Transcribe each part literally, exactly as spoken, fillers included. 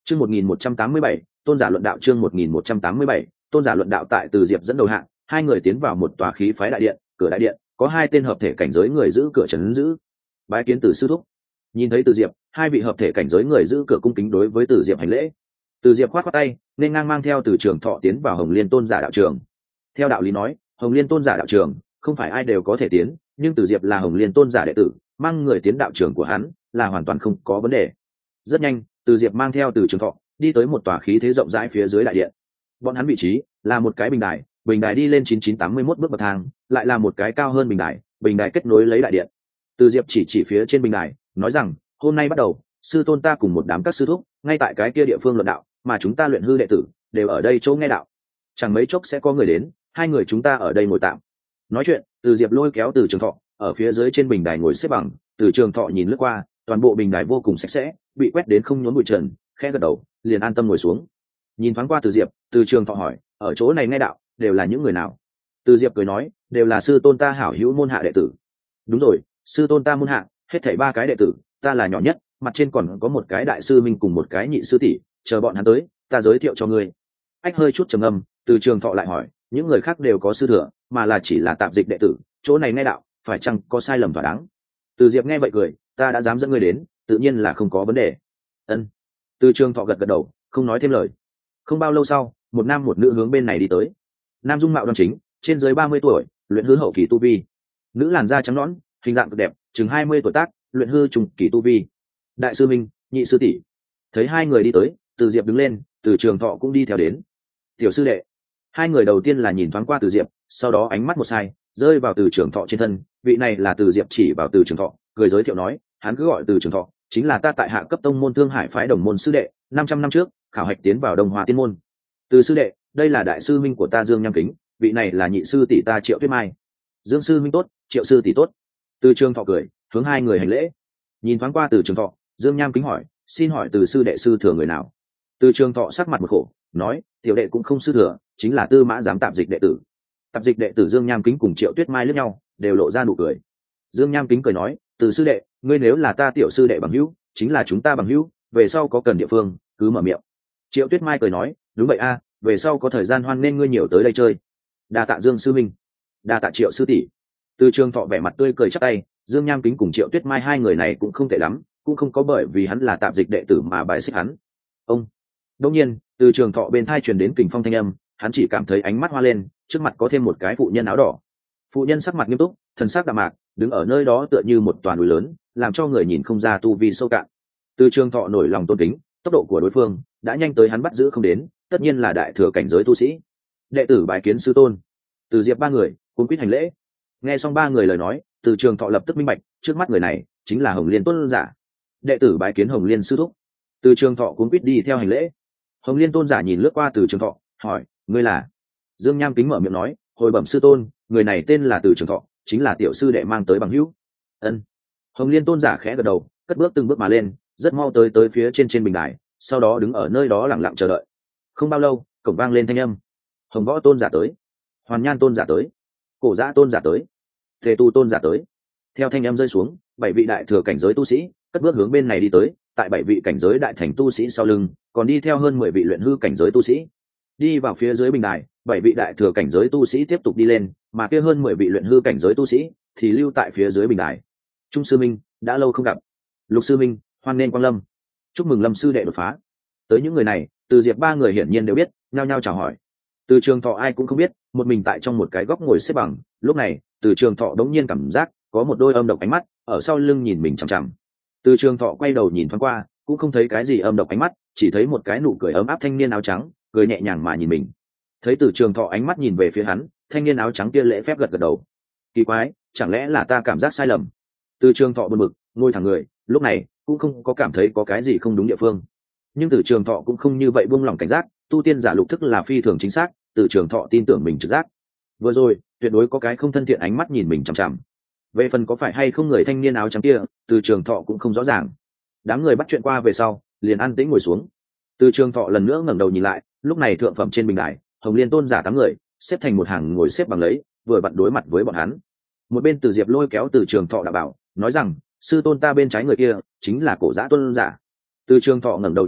Chương một nghìn một trăm tám mươi bảy, tôn giả luận đạo. Chương một nghìn một trăm tám mươi bảy, tôn giả luận đạo. Tại Từ Diệp dẫn đầu hạng, hai người tiến vào một tòa khí phái đại điện, cửa đại điện có hai tên hợp thể cảnh giới người giữ cửa trấn giữ. Bái kiến Từ sư thúc. Nhìn thấy Từ Diệp, hai vị hợp thể cảnh giới người giữ cửa cung kính đối với Từ Diệp hành lễ. Từ Diệp khoát khoát tay, nên ngang mang theo Từ Trường Thọ tiến vào Hồng Liên tôn giả đạo trường. Theo đạo lý nói, Hồng Liên tôn giả đạo trường không phải ai đều có thể tiến, nhưng Từ Diệp là Hồng Liên tôn giả đệ tử, mang người tiến đạo trường của hắn là hoàn toàn không có vấn đề. Rất nhanh, Từ Diệp mang theo Từ Trường Thọ đi tới một tòa khí thế rộng rãi phía dưới đại điện. Bọn hắn vị trí là một cái bình đài, bình đài đi lên chín chín tám mươi mốt bước bậc thang, lại là một cái cao hơn bình đài, bình đài kết nối lấy đại điện. Từ Diệp chỉ chỉ phía trên bình đài, nói rằng, hôm nay bắt đầu, sư tôn ta cùng một đám các sư thúc, ngay tại cái kia địa phương luận đạo, mà chúng ta luyện hư đệ tử đều ở đây chỗ nghe đạo. Chẳng mấy chốc sẽ có người đến, hai người chúng ta ở đây ngồi tạm. Nói chuyện, Từ Diệp lôi kéo Từ Trường Thọ, ở phía dưới trên bình đài ngồi xếp bằng. Từ Trường Thọ nhìn lướt qua, toàn bộ bình đài vô cùng sạch sẽ, bị quét đến không nhốn bụi trần, khẽ gật đầu, liền an tâm ngồi xuống. Nhìn thoáng qua Từ Diệp, Từ Trường Thọ hỏi, ở chỗ này nghe đạo đều là những người nào? Từ Diệp cười nói, đều là sư tôn ta hảo hữu môn hạ đệ tử. Đúng rồi, sư tôn ta môn hạ hết thảy ba cái đệ tử, ta là nhỏ nhất, mặt trên còn có một cái đại sư minh cùng một cái nhị sư tỷ, chờ bọn hắn tới, ta giới thiệu cho ngươi. Ách hơi chút trầm ngâm, Từ Trường Thọ lại hỏi, những người khác đều có sư thừa, mà là chỉ là tạp dịch đệ tử, chỗ này nghe đạo phải chăng có sai lầm thỏa đáng? Từ Diệp nghe vậy cười, ta đã dám dẫn ngươi đến, tự nhiên là không có vấn đề. Ân. Từ Trường Thọ gật gật đầu, không nói thêm lời. Không bao lâu sau, một nam một nữ hướng bên này đi tới. Nam dung mạo đoan chính, trên dưới ba mươi tuổi, luyện hư hậu kỳ tu vi. Nữ làn da trắng nõn, hình dạng cực đẹp, chừng hai mươi tuổi tác, luyện hư trùng kỳ tu vi. Đại sư minh, nhị sư tỷ. Thấy hai người đi tới, Từ Diệp đứng lên, Từ Trường Thọ cũng đi theo đến. Tiểu sư đệ. Hai người đầu tiên là nhìn thoáng qua Từ Diệp, sau đó ánh mắt một sai, rơi vào Từ Trường Thọ trên thân. Vị này là Từ Diệp chỉ vào Từ Trường Thọ, cười giới thiệu nói, hắn cứ gọi Từ Trường Thọ, chính là ta tại hạ cấp tông môn Thương Hải phái đồng môn sư đệ, năm trăm năm trước khảo hạch tiến vào Đông Hoa tiên môn. Từ sư đệ, đây là đại sư minh của ta Dương Nham Kính, vị này là nhị sư tỷ ta Triệu Tuyết Mai. Dương sư minh tốt, Triệu sư tỷ tốt. Từ Trường Thọ cười, hướng hai người hành lễ. Nhìn thoáng qua Từ Trường Thọ, Dương Nham Kính hỏi, xin hỏi Từ sư đệ sư thừa người nào? Từ Trường Thọ sắc mặt một khổ, nói, tiểu đệ cũng không sư thừa, chính là Tư Mã giám tạp dịch đệ tử. Tạp dịch đệ tử Dương Nham Kính cùng Triệu Tuyết Mai liếc nhau, đều lộ ra nụ cười. Dương Nham Kính cười nói, Từ sư đệ, ngươi nếu là ta tiểu sư đệ bằng hữu, chính là chúng ta bằng hữu, về sau có cần địa phương cứ mở miệng. Triệu Tuyết Mai cười nói, đúng vậy a, về sau có thời gian hoan nên ngươi nhiều tới đây chơi. Đa tạ Dương sư minh. Đa tạ Triệu sư tỷ. Từ Trường Thọ vẻ mặt tươi cười chắp tay. Dương Nham Kính cùng Triệu Tuyết Mai hai người này cũng không tệ lắm, cũng không có bởi vì hắn là tạp dịch đệ tử mà bài xích hắn. Ông. Đương nhiên, Từ Trường Thọ bên thai truyền đến kình phong thanh âm, hắn chỉ cảm thấy ánh mắt hoa lên, trước mặt có thêm một cái phụ nhân áo đỏ. Phụ nhân sắc mặt nghiêm túc, thần sắc đạm mạc, đứng ở nơi đó tựa như một toàn núi lớn, làm cho người nhìn không ra tu vi sâu cạn. Từ Trường Thọ nổi lòng tôn kính, tốc độ của đối phương đã nhanh tới hắn bắt giữ không đến, tất nhiên là đại thừa cảnh giới tu sĩ. Đệ tử bái kiến sư tôn. Từ Diệp ba người cuống quýt hành lễ. Nghe xong ba người lời nói, Từ Trường Thọ lập tức minh bạch, trước mắt người này chính là Hồng Liên tôn giả. Đệ tử bái kiến Hồng Liên sư thúc. Từ Trường Thọ cuống quýt đi theo hành lễ. Hồng Liên tôn giả nhìn lướt qua Từ Trường Thọ, hỏi, ngươi là? Dương Nham Kính mở miệng nói, hồi bẩm sư tôn, người này tên là Từ Trường Thọ, chính là tiểu sư đệ mang tới bằng hữu. Ân. Hồng Liên tôn giả khẽ gật đầu, cất bước từng bước mà lên, rất mau tới tới phía trên trên bình đài, sau đó đứng ở nơi đó lặng lặng chờ đợi. Không bao lâu, cổng vang lên thanh âm. Hồng Võ tôn giả tới, Hoàn Nhan tôn giả tới, Cổ Giã tôn giả tới, Tề Tu tôn giả tới. Theo thanh âm rơi xuống, bảy vị đại thừa cảnh giới tu sĩ cất bước hướng bên này đi tới, tại bảy vị cảnh giới đại thành tu sĩ sau lưng, còn đi theo hơn mười vị luyện hư cảnh giới tu sĩ. Đi vào phía dưới bình đài, bảy vị đại thừa cảnh giới tu sĩ tiếp tục đi lên, mà kia hơn mười vị luyện hư cảnh giới tu sĩ thì lưu tại phía dưới bình đài. Trung sư minh, đã lâu không gặp. Lục sư minh, hoan nghênh quang lâm. Chúc mừng Lâm sư đệ đột phá. Tới những người này, Từ Diệp ba người hiển nhiên đều biết, nhao nhao chào hỏi. Từ Trường Thọ ai cũng không biết, một mình tại trong một cái góc ngồi xếp bằng. Lúc này, Từ Trường Thọ đống nhiên cảm giác có một đôi âm độc ánh mắt ở sau lưng nhìn mình chằm chằm. Từ Trường Thọ quay đầu nhìn thoáng qua, cũng không thấy cái gì âm độc ánh mắt, chỉ thấy một cái nụ cười ấm áp thanh niên áo trắng, cười nhẹ nhàng mà nhìn mình. Thấy Từ Trường Thọ ánh mắt nhìn về phía hắn, thanh niên áo trắng kia lễ phép gật gật đầu. Kỳ quái, chẳng lẽ là ta cảm giác sai lầm? Từ Trường Thọ buồn bực, ngồi thẳng người, lúc này cũng không có cảm thấy có cái gì không đúng địa phương. Nhưng Từ Trường Thọ cũng không như vậy buông lỏng cảnh giác, tu tiên giả lục thức là phi thường chính xác, Từ Trường Thọ tin tưởng mình trực giác. Vừa rồi, tuyệt đối có cái không thân thiện ánh mắt nhìn mình chằm chằm. Về phần có phải hay không người thanh niên áo trắng kia, Từ Trường Thọ cũng không rõ ràng. Đám người bắt chuyện qua về sau, liền an tĩnh ngồi xuống. Từ Trường Thọ lần nữa ngẩng đầu nhìn lại, lúc này thượng phẩm trên bình đài, Hồng Liên tôn giả tám người xếp thành một hàng ngồi xếp bằng lấy, vừa vặn đối mặt với bọn hắn. Một bên Từ Diệp lôi kéo Từ Trường Thọ đã bảo, nói rằng, sư tôn ta bên trái người kia chính là Cổ Giã tôn giả. Từ Trường Thọ ngẩng đầu nhìn lại,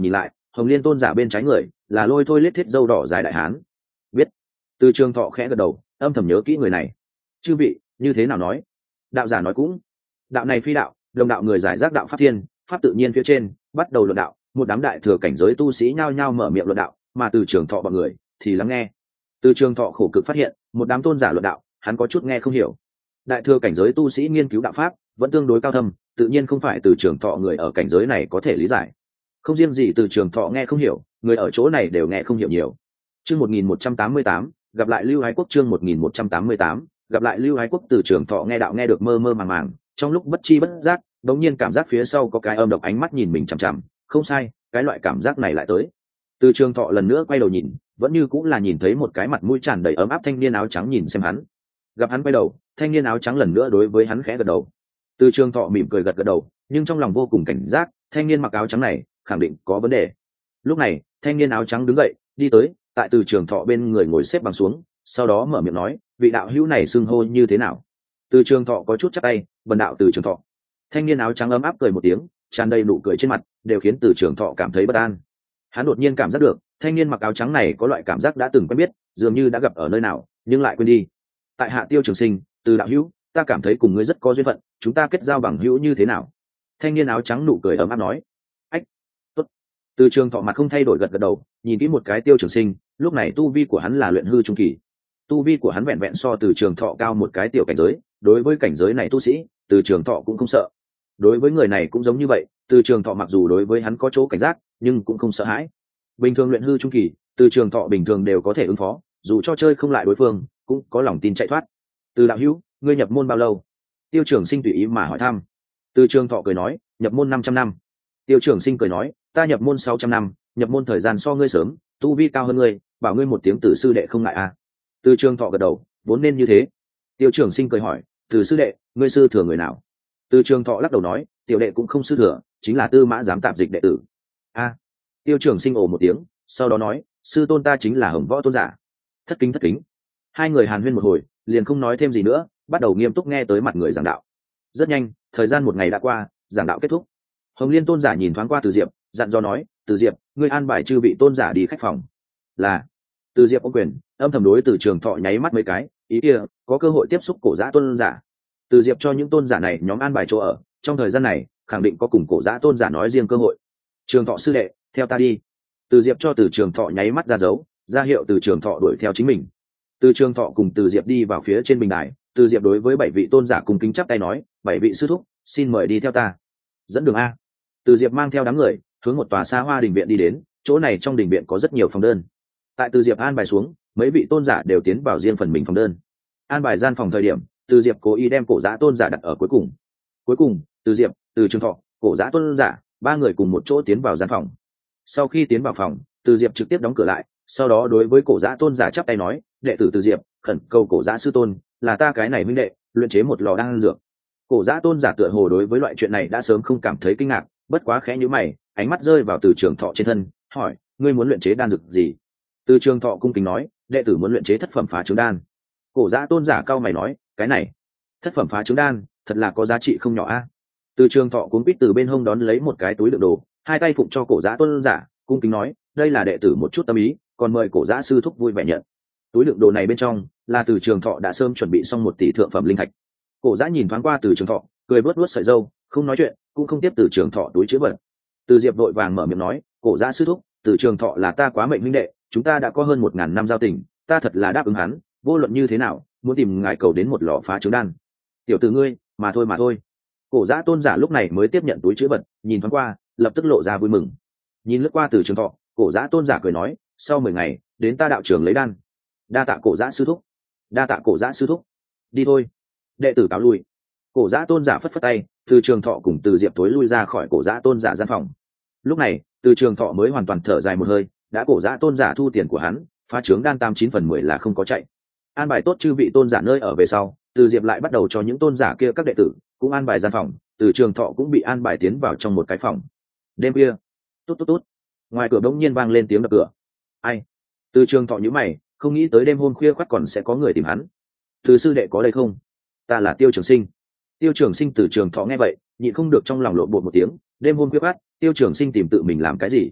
Hồng Liên tôn giả bên trái người là Lôi Thôi Lết Thiết dâu đỏ dài đại hán. Biết. Từ Trường Thọ khẽ gật đầu, âm thầm nhớ kỹ người này. Chư vị, như thế nào nói? Đạo giả nói cũng. Đạo này phi đạo, đồng đạo người giải rác đạo pháp thiên, pháp tự nhiên phía trên, bắt đầu luận đạo, một đám đại thừa cảnh giới tu sĩ nhao nhao mở miệng luận đạo, mà Từ Trường Thọ bọn người thì lắng nghe. Từ Trường Thọ khổ cực phát hiện, một đám tôn giả luận đạo, hắn có chút nghe không hiểu. Đại thừa cảnh giới tu sĩ nghiên cứu đạo pháp vẫn tương đối cao thâm, tự nhiên không phải Từ Trường Thọ người ở cảnh giới này có thể lý giải. Không riêng gì Từ Trường Thọ nghe không hiểu, người ở chỗ này đều nghe không hiểu nhiều. Chương một nghìn một trăm tám mươi tám, gặp lại Lưu Ái Quốc. Chương một nghìn một trăm tám mươi tám, gặp lại Lưu Ái Quốc. Từ Trường Thọ nghe đạo nghe được mơ mơ màng màng, trong lúc bất chi bất giác, đống nhiên cảm giác phía sau có cái âm độc ánh mắt nhìn mình chằm chằm. Không sai, cái loại cảm giác này lại tới. Từ Trường Thọ lần nữa quay đầu nhìn, vẫn như cũng là nhìn thấy một cái mặt mũi tràn đầy ấm áp thanh niên áo trắng nhìn xem hắn. Gặp hắn quay đầu, thanh niên áo trắng lần nữa đối với hắn khẽ gật đầu. Từ Trường Thọ mỉm cười gật gật đầu, nhưng trong lòng vô cùng cảnh giác, thanh niên mặc áo trắng này khẳng định có vấn đề. Lúc này, thanh niên áo trắng đứng dậy, đi tới, tại Từ Trường Thọ bên người ngồi xếp bằng xuống, sau đó mở miệng nói, vị đạo hữu này xưng hô như thế nào? Từ Trường Thọ có chút chắp tay, bần đạo Từ Trường Thọ. Thanh niên áo trắng ấm áp cười một tiếng, tràn đầy nụ cười trên mặt, đều khiến Từ Trường Thọ cảm thấy bất an. Hắn đột nhiên cảm giác được, thanh niên mặc áo trắng này có loại cảm giác đã từng quen biết, dường như đã gặp ở nơi nào, nhưng lại quên đi. Tại Hạ Tiêu Trường Sinh, Từ đạo hữu, ta cảm thấy cùng ngươi rất có duyên phận, chúng ta kết giao bằng hữu như thế nào? Thanh niên áo trắng nụ cười ấm áp nói. Ách, tốt. Từ Trường Thọ mặt không thay đổi gật gật đầu, nhìn kỹ một cái Tiêu Trường Sinh, lúc này tu vi của hắn là luyện hư trung kỳ. Tu vi của hắn vẹn vẹn so Từ Trường Thọ cao một cái tiểu cảnh giới, đối với cảnh giới này tu sĩ, Từ Trường Thọ cũng không sợ. Đối với người này cũng giống như vậy, Từ Trường Thọ mặc dù đối với hắn có chỗ cảnh giác, nhưng cũng không sợ hãi. Bình thường luyện hư trung kỳ, Từ Trường Thọ bình thường đều có thể ứng phó, dù cho chơi không lại đối phương, cũng có lòng tin chạy thoát. Từ đạo hữu, ngươi nhập môn bao lâu? Tiêu Trường Sinh tùy ý mà hỏi thăm. Từ Trường Thọ cười nói, nhập môn năm trăm năm. Tiêu Trường Sinh cười nói, ta nhập môn sáu trăm năm, nhập môn thời gian so ngươi sớm, tu vi cao hơn ngươi, bảo ngươi một tiếng Từ sư đệ không ngại à? Từ Trường Thọ gật đầu, vốn nên như thế. Tiêu Trường Sinh cười hỏi, Từ sư đệ, ngươi sư thừa người nào? Từ Trường Thọ lắc đầu nói, tiểu đệ cũng không sư thừa, chính là Tư Mã giám tạp dịch đệ tử. A. Tiêu Trường Sinh ồ một tiếng, sau đó nói, sư tôn ta chính là Hồng Võ tôn giả. Thất kính thất kính. Hai người hàn huyên một hồi, liền không nói thêm gì nữa, bắt đầu nghiêm túc nghe tới mặt người giảng đạo. Rất nhanh, thời gian một ngày đã qua, giảng đạo kết thúc. Hồng Liên tôn giả nhìn thoáng qua Từ Diệp, dặn dò nói, Từ Diệp, ngươi an bài chư vị tôn giả đi khách phòng. Là. Từ Diệp ôm quyền, âm thầm đối Từ Trường Thọ nháy mắt mấy cái, ý kia, có cơ hội tiếp xúc cổ giã tôn giả. Từ Diệp cho những tôn giả này nhóm an bài chỗ ở, trong thời gian này, khẳng định có cùng cổ giã tôn giả nói riêng cơ hội. Trường Thọ sư đệ, theo ta đi. Từ Diệp cho Từ Trường Thọ nháy mắt ra dấu, ra hiệu Từ Trường Thọ đuổi theo chính mình. Từ Trường Thọ cùng Từ Diệp đi vào phía trên bình đài, Từ Diệp đối với bảy vị tôn giả cùng kính chắp tay nói, bảy vị sư thúc, xin mời đi theo ta. Dẫn đường a. Từ Diệp mang theo đám người, hướng một tòa xa hoa đình viện đi đến, chỗ này trong đình viện có rất nhiều phòng đơn. Tại Từ Diệp an bài xuống, mấy vị tôn giả đều tiến vào riêng phần mình phòng đơn. An bài gian phòng thời điểm, Từ Diệp cố ý đem cổ giã tôn giả đặt ở cuối cùng. Cuối cùng, Từ Diệp, Từ Trường Thọ, cổ giã tôn giả, ba người cùng một chỗ tiến vào gian phòng. Sau khi tiến vào phòng, Từ Diệp trực tiếp đóng cửa lại, sau đó đối với cổ giã tôn giả chắp tay nói, đệ tử Từ Diệp, khẩn cầu cổ giã sư tôn, là ta cái này minh đệ, luyện chế một lò đan dược. Cổ giã tôn giả tựa hồ đối với loại chuyện này đã sớm không cảm thấy kinh ngạc, bất quá khẽ nhíu mày, ánh mắt rơi vào Từ Trường Thọ trên thân, hỏi, ngươi muốn luyện chế đan dược gì? Từ Trường Thọ cung kính nói, đệ tử muốn luyện chế thất phẩm phá trứng đan. Cổ giã tôn giả cao mày nói, cái này, thất phẩm phá trứng đan, thật là có giá trị không nhỏ a. Từ Trường Thọ cuống quýt từ bên hông đón lấy một cái túi đựng đồ, hai tay phụng cho cổ giã tôn giả, cung kính nói, đây là đệ tử một chút tâm ý, còn mời cổ giã sư thúc vui vẻ nhận. Túi đựng đồ này bên trong là Từ Trường Thọ đã sớm chuẩn bị xong một tỷ thượng phẩm linh thạch. Cổ giã nhìn thoáng qua Từ Trường Thọ, cười vớt vớt sợi râu, không nói chuyện, cũng không tiếp Từ Trường Thọ túi chứa vật. Từ Diệp vội vàng mở miệng nói, cổ giã sư thúc, Từ Trường Thọ là ta quá mệnh huynh đệ, chúng ta đã có hơn một ngàn năm giao tình, ta thật là đáp ứng hắn, vô luận như thế nào, muốn tìm ngài cầu đến một lò phá trứng đan. Tiểu tử ngươi, mà thôi mà thôi. Cổ giã tôn giả lúc này mới tiếp nhận túi chứa vật, nhìn thoáng qua, lập tức lộ ra vui mừng. Nhìn lướt qua Từ Trường Thọ, cổ giã tôn giả cười nói, sau mười ngày, đến ta đạo trường lấy đan. Đa tạ cổ giã sư thúc. Đa tạ cổ giã sư thúc. Đi thôi. Đệ tử cáo lui. Cổ giã tôn giả phất phất tay, Từ Trường Thọ cùng Từ Diệp tối lui ra khỏi cổ giã tôn giả gian phòng. Lúc này, Từ Trường Thọ mới hoàn toàn thở dài một hơi, đã cổ giã tôn giả thu tiền của hắn, phá trướng đan tam chín phần mười là không có chạy. An bài tốt chư vị tôn giả nơi ở về sau, Từ Diệp lại bắt đầu cho những tôn giả kia các đệ tử cũng an bài gian phòng, Từ Trường Thọ cũng bị an bài tiến vào trong một cái phòng. Đêm kia, tốt tốt tốt, ngoài cửa bỗng nhiên vang lên tiếng đập cửa. Ai? Từ Trường Thọ nhíu mày, không nghĩ tới đêm hôm khuya khoắt còn sẽ có người tìm hắn. Từ sư đệ có đây không? Ta là Tiêu Trường Sinh. Tiêu Trường Sinh. Từ Trường Thọ nghe vậy, nhịn không được trong lòng lộn bột một tiếng. Đêm hôm khuya khoắt, Tiêu Trường Sinh tìm tự mình làm cái gì?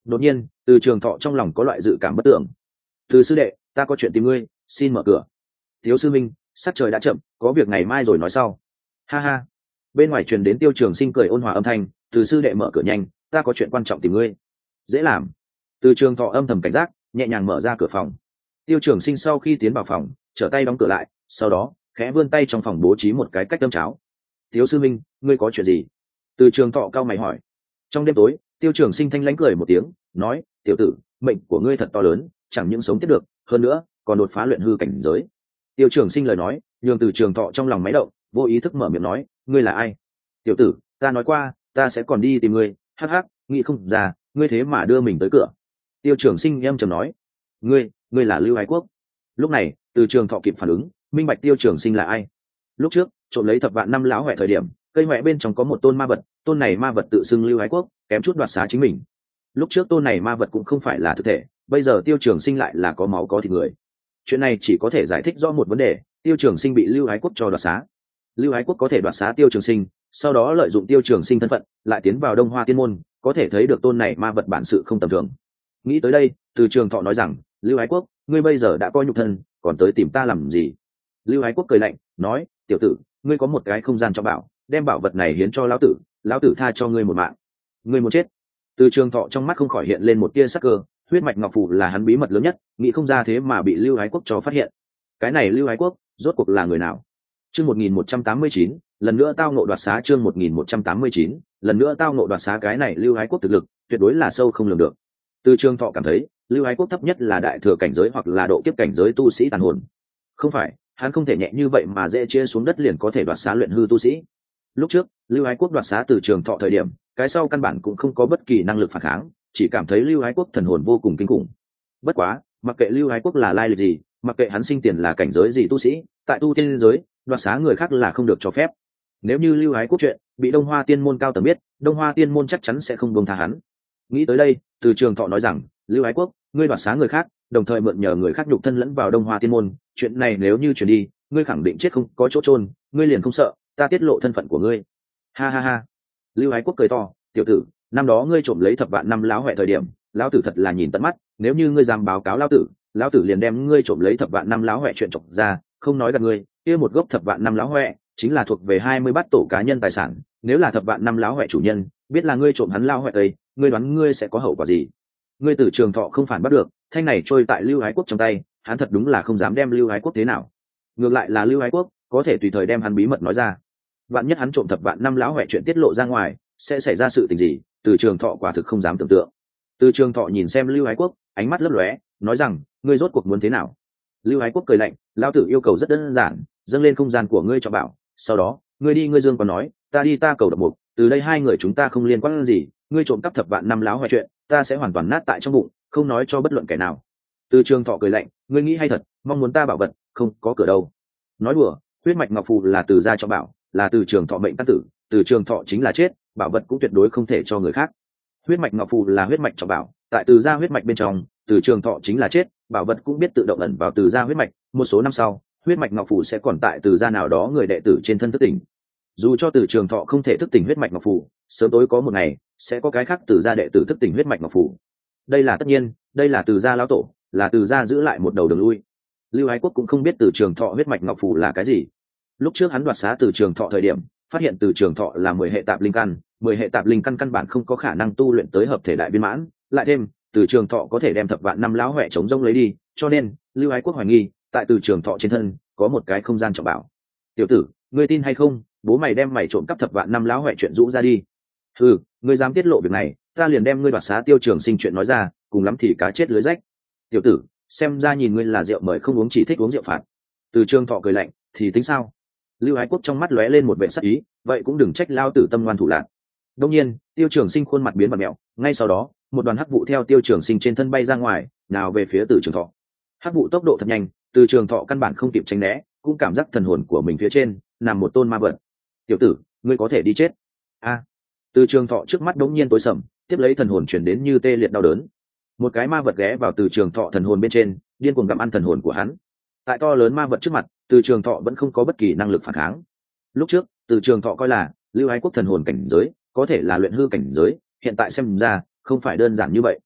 Đột nhiên từ trường thọ trong lòng có loại dự cảm bất tưởng. Từ sư đệ, ta có chuyện tìm ngươi, xin mở cửa. Tiếu sư minh, sắc trời đã chậm, có việc ngày mai rồi nói sau. Ha ha. Bên ngoài truyền đến Tiêu Trường Sinh cười ôn hòa âm thanh, từ sư đệ mở cửa nhanh, ta có chuyện quan trọng tìm ngươi. Dễ làm. Từ trường thọ âm thầm cảnh giác, nhẹ nhàng mở ra cửa phòng. Tiêu Trường Sinh sau khi tiến vào phòng, trở tay đóng cửa lại, sau đó khẽ vươn tay trong phòng bố trí một cái cách đâm cháo. Tiếu sư minh, ngươi có chuyện gì? Từ trường thọ cao mày hỏi. Trong đêm tối, Tiêu Trường Sinh thanh lãnh cười một tiếng, nói, tiểu tử, mệnh của ngươi thật to lớn, chẳng những sống tiếp được, hơn nữa còn đột phá luyện hư cảnh giới. Tiêu Trường Sinh lời nói nhường từ trường thọ trong lòng máy động, vô ý thức mở miệng nói, ngươi là ai? Tiểu tử, ta nói qua ta sẽ còn đi tìm ngươi. Hắc hắc, nghĩ không ra ngươi thế mà đưa mình tới cửa. Tiêu Trường Sinh em trầm nói, ngươi ngươi là Lưu Ái Quốc. Lúc này từ trường thọ kịp phản ứng, minh bạch Tiêu Trường Sinh là ai. Lúc trước trộm lấy thập vạn năm lão huệ thời điểm, cây huệ bên trong có một tôn ma vật, tôn này ma vật tự xưng Lưu Ái Quốc, kém chút đoạt xá chính mình. Lúc trước tôn này ma vật cũng không phải là thực thể, bây giờ Tiêu Trường Sinh lại là có máu có thịt người. Chuyện này chỉ có thể giải thích rõ một vấn đề, Tiêu Trường Sinh bị Lưu Ái Quốc cho đoạt xá. Lưu Ái Quốc có thể đoạt xá Tiêu Trường Sinh, sau đó lợi dụng Tiêu Trường Sinh thân phận lại tiến vào Đông Hoa Tiên môn, có thể thấy được tôn này ma vật bản sự không tầm thường. Nghĩ tới đây, từ trường thọ nói rằng, Lưu Ái Quốc, ngươi bây giờ đã coi nhục thân, còn tới tìm ta làm gì? Lưu Ái Quốc cười lạnh nói, tiểu tử, ngươi có một cái không gian cho bảo, đem bảo vật này hiến cho lão tử, lão tử tha cho ngươi một mạng. Ngươi muốn chết? Từ trường thọ trong mắt không khỏi hiện lên một tia sắc cơ, huyết mạch ngọc phù là hắn bí mật lớn nhất, nghĩ không ra thế mà bị Lưu Ái Quốc cho phát hiện. Cái này Lưu Ái Quốc rốt cuộc là người nào? Chương một nghìn một trăm tám mươi chín, lần nữa tao ngộ đoạt xá. Chương một nghìn một trăm tám mươi chín, lần nữa tao ngộ đoạt xá. Cái này Lưu Ái Quốc thực lực tuyệt đối là sâu không lường được. Từ trường thọ cảm thấy Lưu Ái Quốc thấp nhất là đại thừa cảnh giới hoặc là độ kiếp cảnh giới tu sĩ tàn hồn. Không phải, hắn không thể nhẹ như vậy mà dễ chia xuống đất liền có thể đoạt xá luyện hư tu sĩ. Lúc trước Lưu Ái Quốc đoạt xá từ trường thọ thời điểm, cái sau căn bản cũng không có bất kỳ năng lực phản kháng, chỉ cảm thấy Lưu Ái Quốc thần hồn vô cùng kinh khủng. Bất quá, mặc kệ Lưu Ái Quốc là lai lịch gì, mặc kệ hắn sinh tiền là cảnh giới gì tu sĩ, tại tu tiên giới đoạt xá người khác là không được cho phép. Nếu như Lưu Ái Quốc chuyện bị Đông Hoa Tiên môn cao tầng biết, Đông Hoa Tiên môn chắc chắn sẽ không buông tha hắn. Nghĩ tới đây, từ trường thọ nói rằng, Lưu Ái Quốc, ngươi đoạt xá người khác, đồng thời mượn nhờ người khác nhục thân lẫn vào Đông Hoa Tiên môn, chuyện này nếu như truyền đi, ngươi khẳng định chết không có chỗ chôn, ngươi liền không sợ ta tiết lộ thân phận của ngươi? Ha ha ha. Lưu Ái Quốc cười to, tiểu tử, năm đó ngươi trộm lấy thập vạn năm lão huệ thời điểm, lão tử thật là nhìn tận mắt, nếu như ngươi dám báo cáo lão tử, lão tử liền đem ngươi trộm lấy thập vạn năm lão huệ chuyện trộm ra, không nói gạt ngươi, kia một gốc thập vạn năm lão huệ chính là thuộc về hai mươi bát tổ cá nhân tài sản, nếu là thập vạn năm lão huệ chủ nhân biết là ngươi trộm hắn lão huệ ấy, ngươi đoán ngươi sẽ có hậu quả gì? Ngươi Tử Trường Thọ không phản bắt được, thanh này trôi tại Lưu Ái Quốc trong tay, hắn thật đúng là không dám đem Lưu Ái Quốc thế nào. Ngược lại là Lưu Ái Quốc có thể tùy thời đem hắn bí mật nói ra. Vạn nhất hắn trộm thập vạn năm lão huệ chuyện tiết lộ ra ngoài, sẽ xảy ra sự tình gì? Từ Trường Thọ quả thực không dám tưởng tượng. Từ Trường Thọ nhìn xem Lưu Ái Quốc, ánh mắt lấp lóe, nói rằng, ngươi rốt cuộc muốn thế nào? Lưu Ái Quốc cười lạnh, lão tử yêu cầu rất đơn giản, dâng lên không gian của ngươi cho bảo, sau đó ngươi đi ngươi dương còn nói, ta đi ta cầu độc mục, từ đây hai người chúng ta không liên quan gì, ngươi trộm cắp thập vạn năm lão huệ chuyện, ta sẽ hoàn toàn nát tại trong bụng, không nói cho bất luận kẻ nào. Từ Trường Thọ cười lạnh, ngươi nghĩ hay thật, mong muốn ta bảo vật, không có cửa đâu. Nói đùa, huyết mạch ngọc phù là từ gia cho bảo, là Từ Trường Thọ mệnh căn tử, Từ Trường Thọ chính là chết, bảo vật cũng tuyệt đối không thể cho người khác. Huyết mạch ngọc phù là huyết mạch cho bảo, tại Từ gia huyết mạch bên trong, Từ Trường Thọ chính là chết, bảo vật cũng biết tự động ẩn vào Từ gia huyết mạch, một số năm sau, huyết mạch ngọc phù sẽ còn tại Từ gia nào đó người đệ tử trên thân thức tỉnh. Dù cho Từ Trường Thọ không thể thức tỉnh huyết mạch ngọc phù, sớm tối có một ngày sẽ có cái khác Từ gia đệ tử thức tỉnh huyết mạch ngọc phù. Đây là tất nhiên, đây là Từ gia lão tổ, là Từ gia giữ lại một đầu đường lui. Lưu Ái Quốc cũng không biết Từ Trường Thọ huyết mạch ngọc phù là cái gì. Lúc trước hắn đoạt xá Từ Trường Thọ thời điểm, phát hiện Từ Trường Thọ là mười hệ tạp linh căn, mười hệ tạp linh căn căn bản không có khả năng tu luyện tới hợp thể đại viên mãn, lại thêm Từ Trường Thọ có thể đem thập vạn năm lão huệ chống rông lấy đi, cho nên Lưu Ái Quốc hoài nghi, tại Từ Trường Thọ trên thân có một cái không gian trọng bảo. Tiểu tử, ngươi tin hay không, bố mày đem mày trộm cắp thập vạn năm lão huệ chuyện rũ ra đi. Ừ, ngươi dám tiết lộ việc này, ta liền đem ngươi đoạt xá Tiêu Trường Sinh chuyện nói ra, cùng lắm thì cá chết lưới rách. Tiểu tử, xem ra nhìn ngươi là rượu mời không uống chỉ thích uống rượu phạt. Từ Trường Thọ cười lạnh, thì tính sao? Lưu Ái Quốc trong mắt lóe lên một vẻ sắc ý, vậy cũng đừng trách lao tử tâm ngoan thủ lạn. Đông nhiên, Tiêu Trường Sinh khuôn mặt biến mặt mèo, ngay sau đó, một đoàn hắc vụ theo Tiêu Trường Sinh trên thân bay ra ngoài, nào về phía Từ Trường Thọ. Hắc vụ tốc độ thật nhanh, Từ Trường Thọ căn bản không kịp tránh né, cũng cảm giác thần hồn của mình phía trên nằm một tôn ma vật. Tiểu tử, ngươi có thể đi chết. A. À, Từ Trường Thọ trước mắt đống nhiên tối sầm, tiếp lấy thần hồn chuyển đến như tê liệt đau đớn. Một cái ma vật ghé vào Từ Trường Thọ thần hồn bên trên, điên cuồng gặm ăn thần hồn của hắn. Tại to lớn ma vật trước mặt, Từ Trường Thọ vẫn không có bất kỳ năng lực phản kháng. Lúc trước, Từ Trường Thọ coi là Lưu Ái Quốc thần hồn cảnh giới có thể là luyện hư cảnh giới, hiện tại xem ra không phải đơn giản như vậy.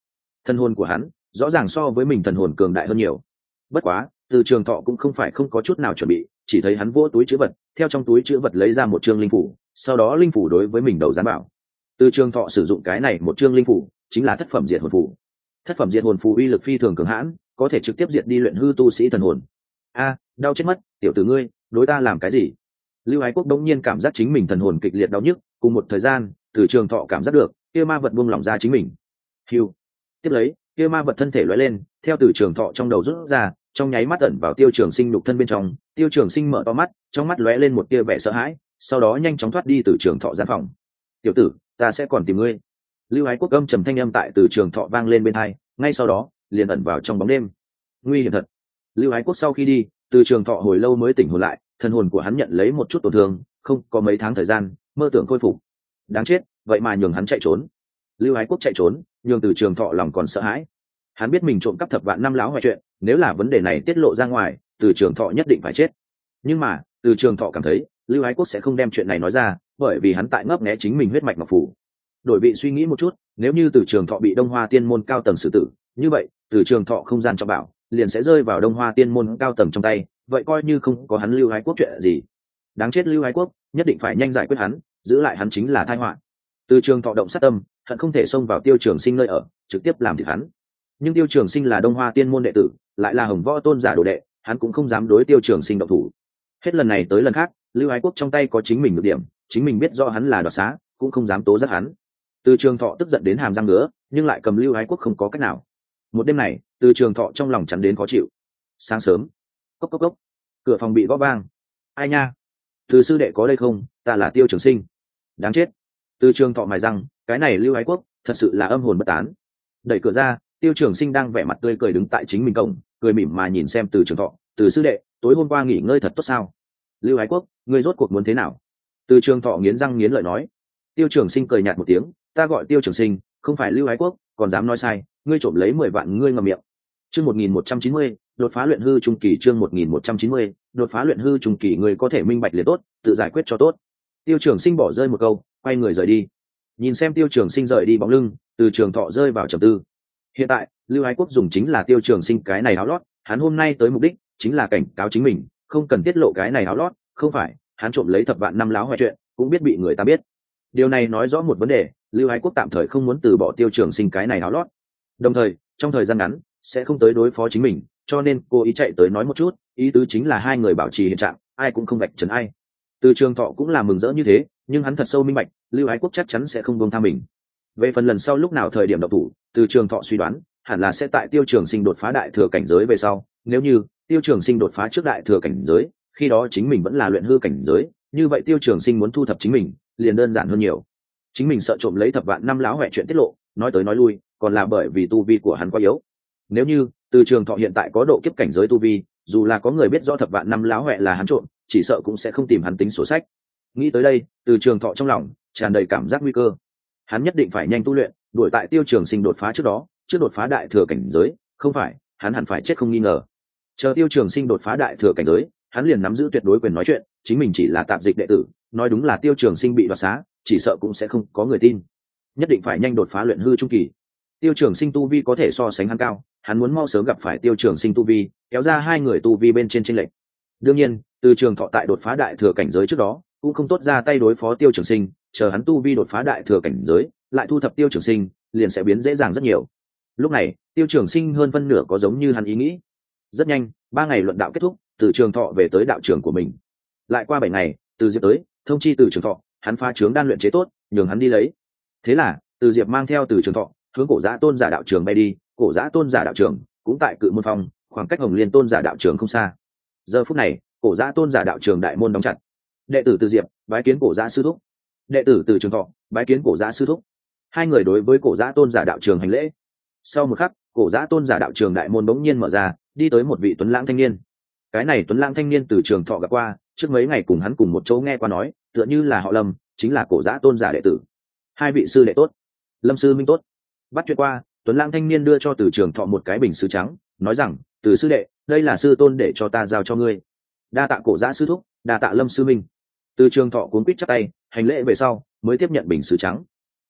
Thần hồn của hắn rõ ràng so với mình thần hồn cường đại hơn nhiều. Bất quá Từ Trường Thọ cũng không phải không có chút nào chuẩn bị, chỉ thấy hắn vỗ túi chữ vật, theo trong túi chữ vật lấy ra một chương linh phủ, sau đó linh phủ đối với mình đầu dán bảo. Từ Trường Thọ sử dụng cái này một chương linh phủ chính là thất phẩm diệt hồn phủ. Thất phẩm diệt hồn phù uy lực phi thường cường hãn, có thể trực tiếp diệt đi luyện hư tu sĩ thần hồn. A, đau chết mất, tiểu tử ngươi, đối ta làm cái gì? Lưu Ái Quốc đống nhiên cảm giác chính mình thần hồn kịch liệt đau nhức, cùng một thời gian, Từ Trường Thọ cảm giác được, kia ma vật buông lỏng ra chính mình. Hưu. Tiếp lấy, kia ma vật thân thể lóe lên, theo Từ Trường Thọ trong đầu rút ra, trong nháy mắt ẩn vào Tiêu Trường Sinh nhục thân bên trong. Tiêu Trường Sinh mở to mắt, trong mắt lóe lên một tia vẻ sợ hãi, sau đó nhanh chóng thoát đi Từ Trường Thọ gian phòng. "Tiểu tử, ta sẽ còn tìm ngươi." Lưu Ái Quốc âm trầm thanh âm tại Từ Trường Thọ vang lên bên tai, ngay sau đó, liền ẩn vào trong bóng đêm. Nguy hiểm thật. Lưu Ái Quốc sau khi đi, Từ Trường Thọ hồi lâu mới tỉnh hồn lại, thần hồn của hắn nhận lấy một chút tổn thương, không có mấy tháng thời gian, mơ tưởng khôi phục. Đáng chết, vậy mà nhường hắn chạy trốn. Lưu Ái Quốc chạy trốn, nhường Từ Trường Thọ lòng còn sợ hãi. Hắn biết mình trộm cắp thập vạn năm láo hoại chuyện, nếu là vấn đề này tiết lộ ra ngoài, Từ Trường Thọ nhất định phải chết. Nhưng mà, Từ Trường Thọ cảm thấy, Lưu Ái Quốc sẽ không đem chuyện này nói ra, bởi vì hắn tại ngấp nghé chính mình huyết mạch ngọc phủ. Đổi vị suy nghĩ một chút, nếu như Từ Trường Thọ bị Đông Hoa Tiên môn cao tầng xử tử, như vậy, Từ Trường Thọ không gian trọng bảo liền sẽ rơi vào Đông Hoa Tiên môn cao tầng trong tay, vậy coi như không có hắn Lưu Ái Quốc chuyện gì. Đáng chết Lưu Ái Quốc, nhất định phải nhanh giải quyết hắn, giữ lại hắn chính là tai họa. Từ Trường Thọ động sát tâm, hận không thể xông vào Tiêu Trường Sinh nơi ở, trực tiếp làm thịt hắn. Nhưng Tiêu Trường Sinh là Đông Hoa Tiên môn đệ tử, lại là Hồng Võ tôn giả đồ đệ, hắn cũng không dám đối Tiêu Trường Sinh động thủ. Hết lần này tới lần khác, Lưu Ái Quốc trong tay có chính mình nhược điểm, chính mình biết rõ hắn là đoạt xá, cũng không dám tố giác hắn. Từ Trường Thọ tức giận đến hàm răng ngứa, nhưng lại cầm Lưu Ái Quốc không có cách nào. Một đêm này, Từ Trường Thọ trong lòng chắn đến khó chịu. Sáng sớm, cốc cốc cốc, cửa phòng bị gõ vang. Ai nha? Từ sư đệ có đây không? Ta là Tiêu Trường Sinh. Đáng chết. Từ Trường Thọ mài răng, cái này Lưu Ái Quốc thật sự là âm hồn bất tán. Đẩy cửa ra, Tiêu Trường Sinh đang vẻ mặt tươi cười đứng tại chính mình cổng, cười mỉm mà nhìn xem Từ Trường Thọ. Từ sư đệ, tối hôm qua nghỉ ngơi thật tốt sao? Lưu Ái Quốc, ngươi rốt cuộc muốn thế nào? Từ Trường Thọ nghiến răng nghiến lợi nói. Tiêu Trường Sinh cười nhạt một tiếng, ta gọi Tiêu Trường Sinh, không phải Lưu Ái Quốc, còn dám nói sai, ngươi trộm lấy mười vạn ngươi ngậm miệng. Chương một nghìn một trăm chín mươi, đột phá luyện hư trung kỳ. Chương một nghìn một trăm chín mươi, đột phá luyện hư trung kỳ, ngươi có thể minh bạch liền tốt, tự giải quyết cho tốt. Tiêu Trường Sinh bỏ rơi một câu, quay người rời đi. Nhìn xem Tiêu Trường Sinh rời đi bóng lưng, Từ Trường Thọ rơi vào trầm tư. Hiện tại, Lưu Ái Quốc dùng chính là Tiêu Trường Sinh cái này áo lót, hắn hôm nay tới mục đích chính là cảnh cáo chính mình, không cần tiết lộ cái này áo lót, không phải, hắn trộm lấy thập vạn năm láo hoại chuyện, cũng biết bị người ta biết. Điều này nói rõ một vấn đề, Lưu Ái Quốc tạm thời không muốn từ bỏ Tiêu Trường Sinh cái này áo lót. Đồng thời, trong thời gian ngắn sẽ không tới đối phó chính mình, cho nên cô ý chạy tới nói một chút, ý tứ chính là hai người bảo trì hiện trạng, ai cũng không vạch trần ai. Từ Trường Thọ cũng là mừng rỡ như thế, nhưng hắn thật sâu minh bạch, Lưu Ái Quốc chắc chắn sẽ không buông tha mình. Về phần lần sau lúc nào thời điểm độc thủ, Từ Trường Thọ suy đoán, hẳn là sẽ tại Tiêu Trường Sinh đột phá đại thừa cảnh giới về sau, nếu như Tiêu Trường Sinh đột phá trước đại thừa cảnh giới, khi đó chính mình vẫn là luyện hư cảnh giới, như vậy Tiêu Trường Sinh muốn thu thập chính mình, liền đơn giản hơn nhiều. Chính mình sợ trộm lấy thập vạn năm láo hoại chuyện tiết lộ, nói tới nói lui, còn là bởi vì tu vi của hắn quá yếu. Nếu như Từ Trường Thọ hiện tại có độ kiếp cảnh giới tu vi, dù là có người biết rõ thập vạn năm láo hoại là hắn trộm, chỉ sợ cũng sẽ không tìm hắn tính sổ sách. Nghĩ tới đây, Từ Trường Thọ trong lòng tràn đầy cảm giác nguy cơ. Hắn nhất định phải nhanh tu luyện, đuổi tại Tiêu Trường Sinh đột phá trước đó, trước đột phá đại thừa cảnh giới, không phải, hắn hẳn phải chết không nghi ngờ. Chờ Tiêu Trường Sinh đột phá đại thừa cảnh giới, hắn liền nắm giữ tuyệt đối quyền nói chuyện, chính mình chỉ là tạp dịch đệ tử, nói đúng là Tiêu Trường Sinh bị đoạt xá, chỉ sợ cũng sẽ không có người tin. Nhất định phải nhanh đột phá luyện hư trung kỳ. Tiêu Trường Sinh tu vi có thể so sánh hắn cao, hắn muốn mau sớm gặp phải Tiêu Trường Sinh tu vi, kéo ra hai người tu vi bên trên chênh lệch. Đương nhiên, Từ Trường Thọ tại đột phá đại thừa cảnh giới trước đó, cũng không tốt ra tay đối phó Tiêu Trường Sinh, chờ hắn tu vi đột phá đại thừa cảnh giới, lại thu thập Tiêu Trường Sinh, liền sẽ biến dễ dàng rất nhiều. Lúc này, Tiêu Trường Sinh hơn phân nửa có giống như hắn ý nghĩ. Rất nhanh, ba ngày luận đạo kết thúc, Từ Trường Thọ về tới đạo trường của mình. Lại qua bảy ngày, Từ Diệp tới, thông chi Từ Trường Thọ, hắn phá trướng đan luyện chế tốt, nhường hắn đi lấy. Thế là, Từ Diệp mang theo Từ Trường Thọ, hướng Cổ Giã Tôn giả đạo trường bay đi. Cổ Giã Tôn giả đạo trường cũng tại Cự Môn Phong, khoảng cách Hồng Liên Tôn giả đạo trường không xa. Giờ phút này, Cổ Giã Tôn giả đạo trường đại môn đóng chặt. Đệ tử Từ Diệp bái kiến Cổ Giã sư thúc. Đệ tử Từ Trường Thọ bái kiến Cổ Giã sư thúc. Hai người đối với Cổ Giã Tôn giả đạo trường hành lễ. Sau một khắc, Cổ Giã Tôn giả đạo trường đại môn bỗng nhiên mở ra, đi tới một vị tuấn lãng thanh niên. Cái này tuấn lãng thanh niên Từ Trường Thọ gặp qua, trước mấy ngày cùng hắn cùng một chỗ nghe qua nói, tựa như là họ Lâm, chính là Cổ Giã Tôn giả đệ tử. Hai vị sư đệ tốt. Lâm sư minh tốt. Bắt chuyện qua, tuấn lãng thanh niên đưa cho Từ Trường Thọ một cái bình sứ trắng, nói rằng, Từ sư đệ, đây là sư tôn để cho ta giao cho ngươi. Đa tạ Cổ Giã sư thúc, đa tạ Lâm sư minh. Từ Trường Thọ cuốn quýt chắp tay, hành lễ về sau, mới tiếp nhận bình sứ trắng.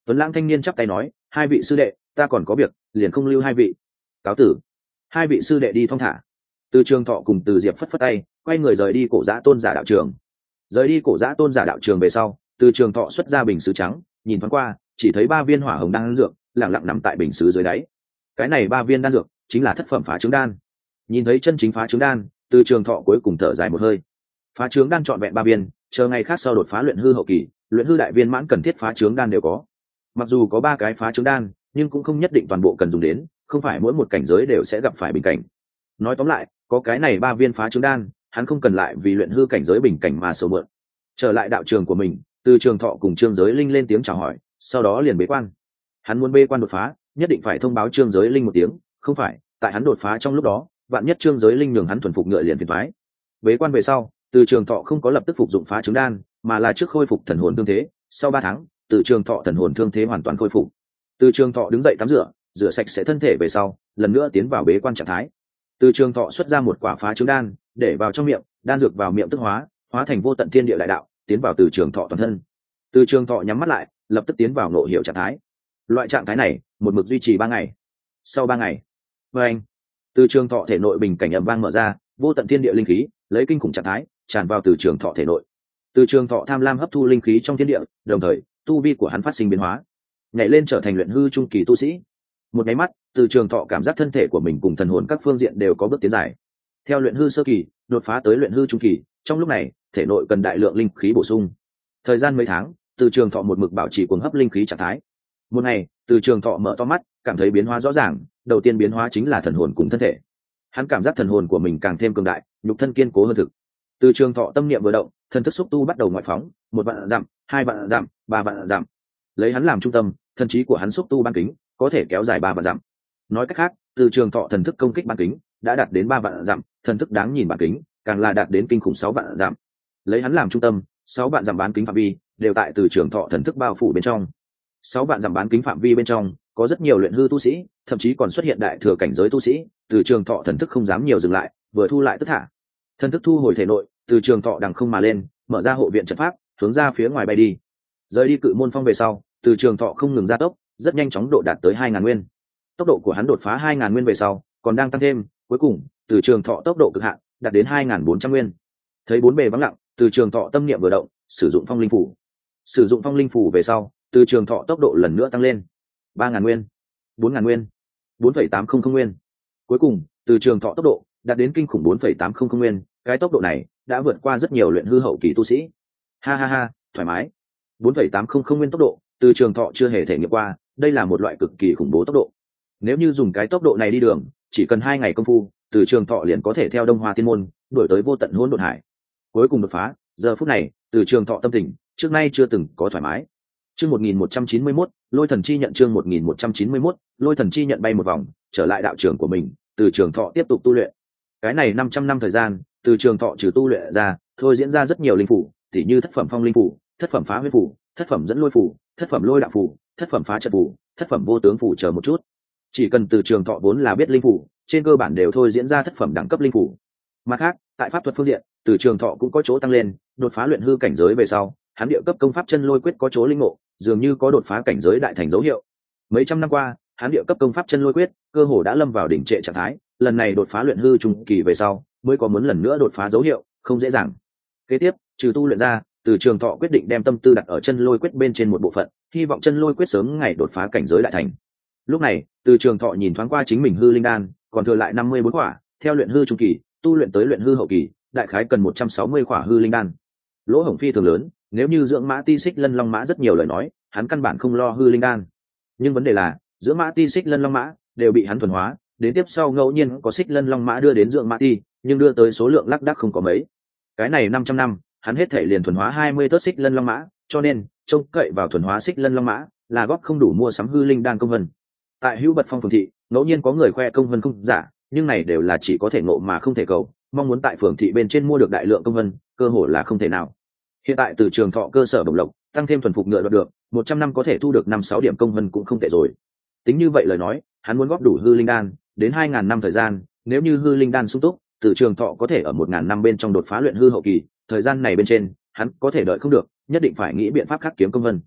Tuấn Lãng thanh niên chắp tay nói, hai vị sư đệ, ta còn có việc, liền không lưu hai vị. Cáo tử. Hai vị sư đệ đi thong thả. Từ Trường Thọ cùng Từ Diệp phất phất tay, quay người rời đi Cổ Giã Tôn giả đạo trường. Rời đi Cổ Giã Tôn giả đạo trường về sau, Từ Trường Thọ xuất ra bình sứ trắng, nhìn thoáng qua, chỉ thấy ba viên hỏa hồng đan dược lặng lặng nằm tại bình sứ dưới đáy. Cái này ba viên đan dược chính là thất phẩm phá trứng đan. Nhìn thấy chân chính phá trứng đan, Từ Trường Thọ cuối cùng thở dài một hơi. Phá trứng đan trọn vẹn ba viên, chờ ngày khác sau đột phá luyện hư hậu kỳ, luyện hư đại viên mãn cần thiết phá trứng đan đều có. Mặc dù có ba cái phá trứng đan, nhưng cũng không nhất định toàn bộ cần dùng đến, không phải mỗi một cảnh giới đều sẽ gặp phải bình cảnh. Nói tóm lại, có cái này ba viên phá trứng đan, hắn không cần lại vì luyện hư cảnh giới bình cảnh mà sầu mượn. Trở lại đạo trường của mình, Từ Trường Thọ cùng Trương Giới Linh lên tiếng chào hỏi, sau đó liền bế quan. Hắn muốn bế quan đột phá, nhất định phải thông báo Trương Giới Linh một tiếng, không phải, tại hắn đột phá trong lúc đó, vạn nhất Trương Giới Linh nhường hắn thuần phục ngựa liền phiền toái. Bế quan về sau, Từ Trường Thọ không có lập tức phục dụng phá trứng đan, mà là trước khôi phục thần hồn thương thế, sau ba tháng, Từ Trường Thọ thần hồn thương thế hoàn toàn khôi phục. Từ Trường Thọ đứng dậy tắm rửa, rửa sạch sẽ thân thể về sau, lần nữa tiến vào bế quan trạng thái. Từ Trường Thọ xuất ra một quả phá trứng đan, để vào trong miệng, đan dược vào miệng tức hóa, hóa thành vô tận thiên địa đại đạo, tiến vào Từ Trường Thọ toàn thân. Từ Trường Thọ nhắm mắt lại, lập tức tiến vào nội hiểu trạng thái. Loại trạng thái này, một mực duy trì ba ngày. Sau ba ngày, với anh, Từ Trường Thọ thể nội bình cảnh ầm vang mở ra, vô tận thiên địa linh khí, lấy kinh khủng trạng thái, tràn vào Từ Trường Thọ thể nội. Từ Trường Thọ tham lam hấp thu linh khí trong thiên địa, đồng thời, tu vi của hắn phát sinh biến hóa, nhảy lên trở thành luyện hư trung kỳ tu sĩ. Một cái mắt, Từ Trường Thọ cảm giác thân thể của mình cùng thần hồn các phương diện đều có bước tiến dài. Theo luyện hư sơ kỳ, đột phá tới luyện hư trung kỳ, trong lúc này, thể nội cần đại lượng linh khí bổ sung. Thời gian mấy tháng, Từ Trường Thọ một mực bảo trì cuồng hấp linh khí trạng thái. Một ngày, Từ Trường Thọ mở to mắt, cảm thấy biến hóa rõ ràng, đầu tiên biến hóa chính là thần hồn cùng thân thể. Hắn cảm giác thần hồn của mình càng thêm cường đại, nhục thân kiên cố hơn thực. Từ Trường Thọ tâm niệm vừa động, thần thức xúc tu bắt đầu ngoại phóng, một vạn dặm, hai vạn dặm, ba vạn dặm. Lấy hắn làm trung tâm, thần trí của hắn xúc tu ban kính có thể kéo dài ba vạn dặm. Nói cách khác, Từ Trường Thọ thần thức công kích ban kính đã đạt đến ba vạn dặm, thần thức đáng nhìn ban kính càng là đạt đến kinh khủng sáu vạn dặm. Lấy hắn làm trung tâm, sáu vạn dặm bán kính phạm vi đều tại Từ Trường Thọ thần thức bao phủ bên trong. Sáu vạn dặm bán kính phạm vi bên trong có rất nhiều luyện hư tu sĩ, thậm chí còn xuất hiện đại thừa cảnh giới tu sĩ. Từ Trường Thọ thần thức không dám nhiều dừng lại, vừa thu lại tức thả. Thần thức thu hồi thể nội, Từ Trường Thọ đằng không mà lên, mở ra hộ viện trận pháp, hướng ra phía ngoài bay đi. Rời đi Cự Môn Phong về sau, Từ Trường Thọ không ngừng gia tốc, rất nhanh chóng độ đạt tới hai ngàn nguyên. Tốc độ của hắn đột phá hai ngàn nguyên về sau, còn đang tăng thêm, cuối cùng, Từ Trường Thọ tốc độ cực hạn, đạt đến hai ngàn bốn trăm nguyên. Thấy bốn bề vắng lặng, Từ Trường Thọ tâm niệm vừa động, sử dụng Phong Linh Phủ. Sử dụng Phong Linh Phủ về sau, Từ Trường Thọ tốc độ lần nữa tăng lên. ba ngàn nguyên, bốn ngàn nguyên, bốn phẩy tám không không nguyên. Cuối cùng, Từ Trường Thọ tốc độ đạt đến kinh khủng bốn phẩy tám không không nguyên, cái tốc độ này đã vượt qua rất nhiều luyện hư hậu kỳ tu sĩ. Ha ha ha, thoải mái. bốn phẩy tám không không nguyên tốc độ, Từ Trường Thọ chưa hề thể nghiệm qua, đây là một loại cực kỳ khủng bố tốc độ. Nếu như dùng cái tốc độ này đi đường, chỉ cần hai ngày công phu, Từ Trường Thọ liền có thể theo Đông Hoa Tiên môn đuổi tới vô tận hỗn độn hải. Cuối cùng đột phá, giờ phút này, Từ Trường Thọ tâm tình trước nay chưa từng có thoải mái. Chương một nghìn một trăm chín mươi mốt, Lôi Thần Chi nhận chương một nghìn một trăm chín mươi mốt, Lôi Thần Chi nhận bay một vòng, trở lại đạo trường của mình, Từ Trường Thọ tiếp tục tu luyện. Cái này năm trăm năm thời gian, Từ Trường Thọ trừ tu luyện ra, thôi diễn ra rất nhiều linh phủ, tỉ như thất phẩm Phong Linh Phủ, thất phẩm Phá Huyết Phủ, thất phẩm Dẫn Lôi Phủ, thất phẩm Lôi Đạo Phủ, thất phẩm Phá Trận Phủ, thất phẩm Vô Tướng Phủ chờ một chút. Chỉ cần Từ Trường Thọ vốn là biết linh phủ, trên cơ bản đều thôi diễn ra thất phẩm đẳng cấp linh phủ. Mặt khác, tại pháp thuật phương diện, Từ Trường Thọ cũng có chỗ tăng lên, đột phá luyện hư cảnh giới về sau, hắn địa cấp công pháp chân lôi quyết có chỗ linh ngộ, dường như có đột phá cảnh giới đại thành dấu hiệu. Mấy trăm năm qua, hắn địa cấp công pháp chân lôi quyết cơ hồ đã lâm vào đỉnh trệ trạng thái, lần này đột phá luyện hư trung kỳ về sau, mới có muốn lần nữa đột phá dấu hiệu, không dễ dàng. Kế tiếp, trừ tu luyện ra, Từ Trường Thọ quyết định đem tâm tư đặt ở chân lôi quyết bên trên một bộ phận, hy vọng chân lôi quyết sớm ngày đột phá cảnh giới đại thành. Lúc này, Từ Trường Thọ nhìn thoáng qua chính mình hư linh đan, còn thừa lại năm mươi bốn quả, theo luyện hư trung kỳ, tu luyện tới luyện hư hậu kỳ, đại khái cần một trăm sáu mươi quả hư linh đan. Lỗ hổng phi thường lớn, nếu như dưỡng mã ti xích lân long mã rất nhiều lời nói, hắn căn bản không lo hư linh đan. Nhưng vấn đề là, dưỡng mã ti xích lân long mã đều bị hắn thuần hóa, đến tiếp sau ngẫu nhiên có xích lân long mã đưa đến dưỡng mã ti, nhưng đưa tới số lượng lác đác không có mấy. Cái này năm trăm năm, hắn hết thể liền thuần hóa hai mươi tớt xích lân long mã, cho nên trông cậy vào thuần hóa xích lân long mã là góp không đủ mua sắm hư linh đan công vân. Tại Hữu Bật Phong phường thị, ngẫu nhiên có người khoe công vân không giả, nhưng này đều là chỉ có thể ngộ mà không thể cầu, mong muốn tại phường thị bên trên mua được đại lượng công vân, cơ hội là không thể nào. Hiện tại Từ Trường Thọ cơ sở bổng lộc, tăng thêm thuần phục ngựa đoạt được, một trăm năm có thể thu được năm sáu điểm công vân cũng không tệ rồi. Tính như vậy lời nói, hắn muốn góp đủ hư linh đan, đến hai ngàn năm thời gian, nếu như hư linh đan sung túc, Từ Trường Thọ có thể ở một ngàn năm bên trong đột phá luyện hư hậu kỳ, thời gian này bên trên, hắn có thể đợi không được, nhất định phải nghĩ biện pháp khác kiếm công vân.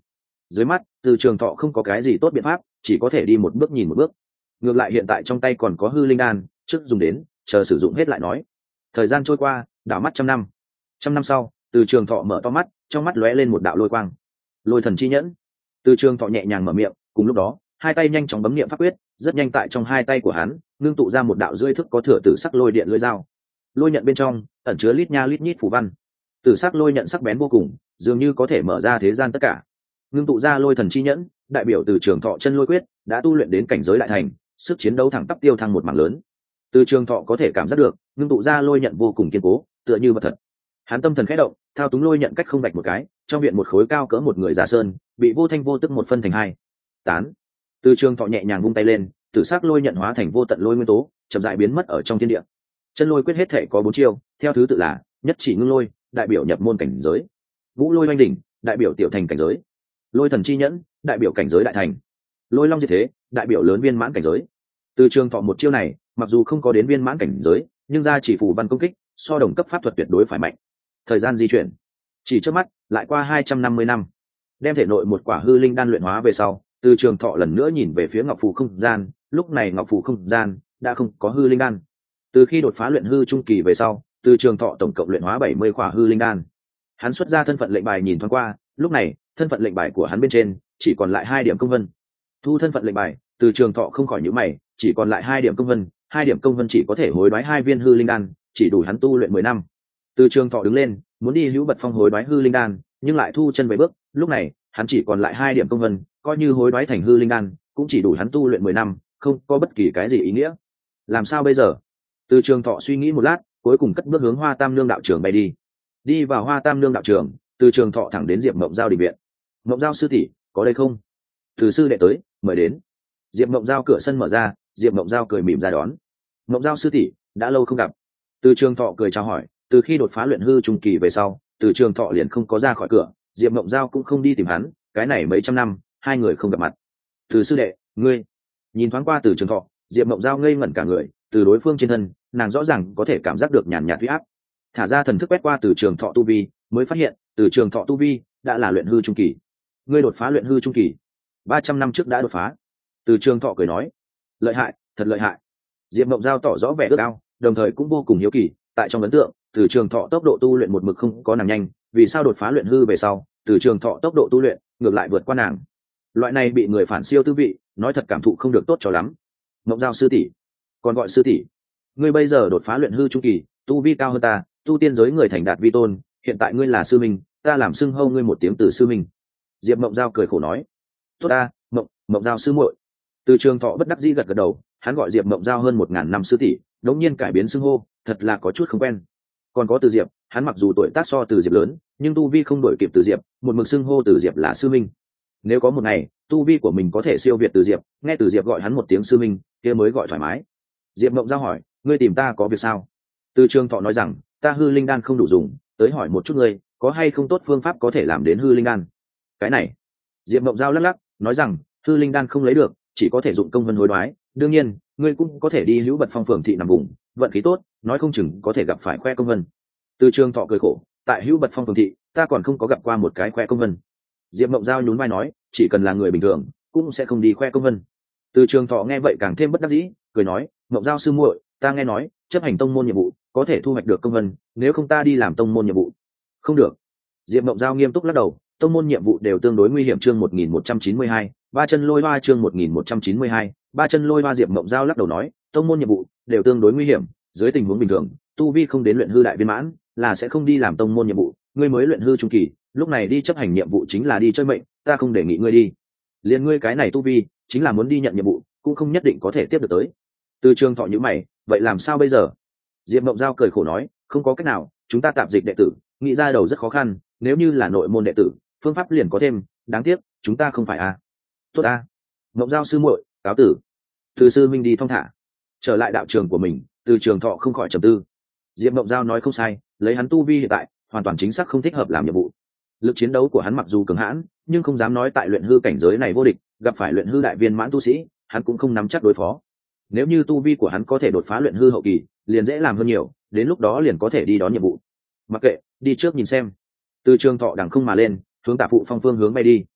dưới mắt từ trường thọ không có cái gì tốt biện pháp, chỉ có thể đi một bước nhìn một bước. Ngược lại hiện tại trong tay còn có hư linh đan, trước dùng đến, chờ sử dụng hết lại nói. Thời gian trôi qua, đảo mắt trăm năm. Trăm năm sau, từ trường thọ mở to mắt, trong mắt lóe lên một đạo lôi quang. Lôi thần chi nhẫn. Từ trường thọ nhẹ nhàng mở miệng, cùng lúc đó, hai tay nhanh chóng bấm niệm pháp quyết, rất nhanh tại trong hai tay của hắn, ngưng tụ ra một đạo rưỡi thức có thừa tử sắc lôi điện lưỡi dao. Lôi nhận bên trong ẩn chứa lít nha lít nhít phù văn. Tử sắc lôi nhận sắc bén vô cùng, dường như có thể mở ra thế gian tất cả. Ngưng tụ ra lôi thần chi nhẫn, đại biểu từ trường thọ chân lôi quyết đã tu luyện đến cảnh giới đại thành, sức chiến đấu thẳng tắp tiêu thăng một mảng lớn. Từ trường thọ có thể cảm giác được, ngưng tụ ra lôi nhận vô cùng kiên cố, tựa như vật thật. Hắn tâm thần khẽ động, thao túng lôi nhận cách không vạch một cái, trong viện một khối cao cỡ một người giả sơn bị vô thanh vô tức một phân thành hai tán. Từ trường thọ nhẹ nhàng vung tay lên, tử sắc lôi nhận hóa thành vô tận lôi nguyên tố, chậm rãi biến mất ở trong thiên địa. Chân lôi quyết hết thể có bốn chiêu, theo thứ tự là nhất chỉ ngưng lôi, đại biểu nhập môn cảnh giới; vũ lôi oanh đỉnh, đại biểu tiểu thành cảnh giới; lôi thần chi nhẫn, đại biểu cảnh giới đại thành; lôi long diệt thế, đại biểu lớn viên mãn cảnh giới. Từ trường thọ một chiêu này mặc dù không có đến viên mãn cảnh giới, nhưng ra chỉ phù văn công kích so đồng cấp pháp thuật tuyệt đối phải mạnh. Thời gian di chuyển chỉ trước mắt lại qua hai trăm năm mươi năm. Đem thể nội một quả hư linh đan luyện hóa về sau, từ trường thọ lần nữa nhìn về phía ngọc phù không gian. Lúc này ngọc phù không gian đã không có hư linh đan. Từ khi đột phá luyện hư trung kỳ về sau, từ trường thọ tổng cộng luyện hóa bảy mươi quả hư linh đan. Hắn xuất ra thân phận lệnh bài nhìn thoáng qua, lúc này thân phận lệnh bài của hắn bên trên chỉ còn lại hai điểm công vân. Thu thân phận lệnh bài, từ trường thọ không khỏi nhíu mày, chỉ còn lại hai điểm công vân, hai điểm công vân chỉ có thể hối đoái hai viên hư linh đan, chỉ đủ hắn tu luyện mười năm. Từ trường thọ đứng lên, muốn đi hữu bật phong hối đoái hư linh đan, nhưng lại thu chân về bước. Lúc này hắn chỉ còn lại hai điểm công vân, coi như hối đoái thành hư linh đan cũng chỉ đủ hắn tu luyện mười năm, không có bất kỳ cái gì ý nghĩa. Làm sao bây giờ? Từ trường thọ suy nghĩ một lát, cuối cùng cất bước hướng Hoa Tam Nương đạo trường bay đi. Đi vào Hoa Tam Nương đạo trường, từ trường thọ thẳng đến Diệp Mộng Giao đình viện. Mộng Giao sư tỷ, có đây không? Từ sư đệ tới, mời đến. Diệp Mộng Giao cửa sân mở ra, Diệp Mộng Giao cười mỉm ra đón. Mộng Giao sư tỷ, đã lâu không gặp. Từ trường thọ cười chào hỏi. Từ khi đột phá luyện hư trung kỳ về sau, từ trường thọ liền không có ra khỏi cửa, Diệp Mộng Giao cũng không đi tìm hắn, cái này mấy trăm năm hai người không gặp mặt. Từ sư đệ, ngươi. Nhìn thoáng qua từ trường thọ, Diệp Mộng Giao ngây ngẩn cả người, từ đối phương trên thân nàng rõ ràng có thể cảm giác được nhàn nhạt huy áp. Thả ra thần thức quét qua từ trường thọ tu vi, mới phát hiện từ trường thọ tu vi đã là luyện hư trung kỳ. Ngươi đột phá luyện hư trung kỳ, ba trăm năm trước đã đột phá. Từ trường thọ cười nói, lợi hại, thật lợi hại. Diệp Mộng Giao tỏ rõ vẻ ước ao, đồng thời cũng vô cùng hiếu kỳ, tại trong ấn tượng từ trường thọ tốc độ tu luyện một mực không có nàng nhanh, vì sao đột phá luyện hư về sau từ trường thọ tốc độ tu luyện ngược lại vượt qua nàng. Loại này bị người phản siêu tư vị, nói thật cảm thụ không được tốt cho lắm. Mộng Giao sư tỷ, còn gọi sư tỷ, ngươi bây giờ đột phá luyện hư trung kỳ, tu vi cao hơn ta, tu tiên giới người thành đạt vi tôn, hiện tại ngươi là sư minh, ta làm xưng hâu ngươi một tiếng từ sư minh. Diệp Mộng Giao cười khổ nói, tốt ta, mộng mộng Giao sư muội. Từ trường thọ bất đắc dĩ gật gật đầu, hắn gọi Diệp Mộng Giao hơn một ngàn năm sư tỷ, đống nhiên cải biến xưng hô, thật là có chút không quen. Còn có Từ Diệp, hắn mặc dù tuổi tác so Từ Diệp lớn, nhưng tu vi không đổi kịp Từ Diệp, một mực xưng hô Từ Diệp là sư minh. Nếu có một ngày tu vi của mình có thể siêu việt Từ Diệp, nghe Từ Diệp gọi hắn một tiếng sư minh, kia mới gọi thoải mái. Diệp Mộng Giao hỏi, ngươi tìm ta có việc sao? Từ trường thọ nói rằng, ta hư linh đan không đủ dùng, tới hỏi một chút ngươi có hay không tốt phương pháp có thể làm đến hư linh đan. Cái này, Diệp Mộng Giao lắc lắc, nói rằng, hư linh đan không lấy được, chỉ có thể dụng công vân hối đoái. Đương nhiên ngươi cũng có thể đi hữu bật phong phường thị nằm vùng, vận khí tốt nói không chừng có thể gặp phải khoe công vân. Từ trường thọ cười khổ, tại hữu bật phong phường thị ta còn không có gặp qua một cái khoe công vân. Diệp Mộng Giao nhún vai nói, chỉ cần là người bình thường cũng sẽ không đi khoe công vân. Từ trường thọ nghe vậy càng thêm bất đắc dĩ, cười nói, Mộng Giao sư muội, ta nghe nói chấp hành tông môn nhiệm vụ có thể thu hoạch được công vân, nếu không ta đi làm tông môn nhiệm vụ. Không được. Diệp Mộng Giao nghiêm túc lắc đầu, tông môn nhiệm vụ đều tương đối nguy hiểm. Chương một nghìn một trăm chín mươi hai, ba chân lôi hoa. Chương một nghìn một trăm chín mươi hai, ba chân lôi hoa. Diệp Mộng Giao lắc đầu nói, tông môn nhiệm vụ đều tương đối nguy hiểm, dưới tình huống bình thường tu vi không đến luyện hư đại viên mãn là sẽ không đi làm tông môn nhiệm vụ, ngươi mới luyện hư trung kỳ, lúc này đi chấp hành nhiệm vụ chính là đi chơi mệnh, ta không đề nghị ngươi đi. Liên ngươi cái này tu vi chính là muốn đi nhận nhiệm vụ cũng không nhất định có thể tiếp được tới. Từ trường thọ nhíu mày, vậy làm sao bây giờ? Diệp Mộng Giao cười khổ nói, không có cách nào, chúng ta tạp dịch đệ tử nghĩ ra đầu rất khó khăn, nếu như là nội môn đệ tử phương pháp liền có thêm, đáng tiếc chúng ta không phải a. À. Tốt a. À. Mộng Giao sư muội, cáo tử. Từ sư minh đi thong thả. Trở lại đạo trường của mình, Từ trường thọ không khỏi trầm tư. Diệp Mộng Giao nói không sai, lấy hắn tu vi hiện tại hoàn toàn chính xác không thích hợp làm nhiệm vụ. Lực chiến đấu của hắn mặc dù cường hãn, nhưng không dám nói tại luyện hư cảnh giới này vô địch, gặp phải luyện hư đại viên mãn tu sĩ hắn cũng không nắm chắc đối phó. Nếu như tu vi của hắn có thể đột phá luyện hư hậu kỳ, liền dễ làm hơn nhiều, đến lúc đó liền có thể đi đón nhiệm vụ. Mặc kệ, đi trước nhìn xem. Từ trường thọ đằng không mà lên, hướng Tả Phụ Phong phương hướng bay đi.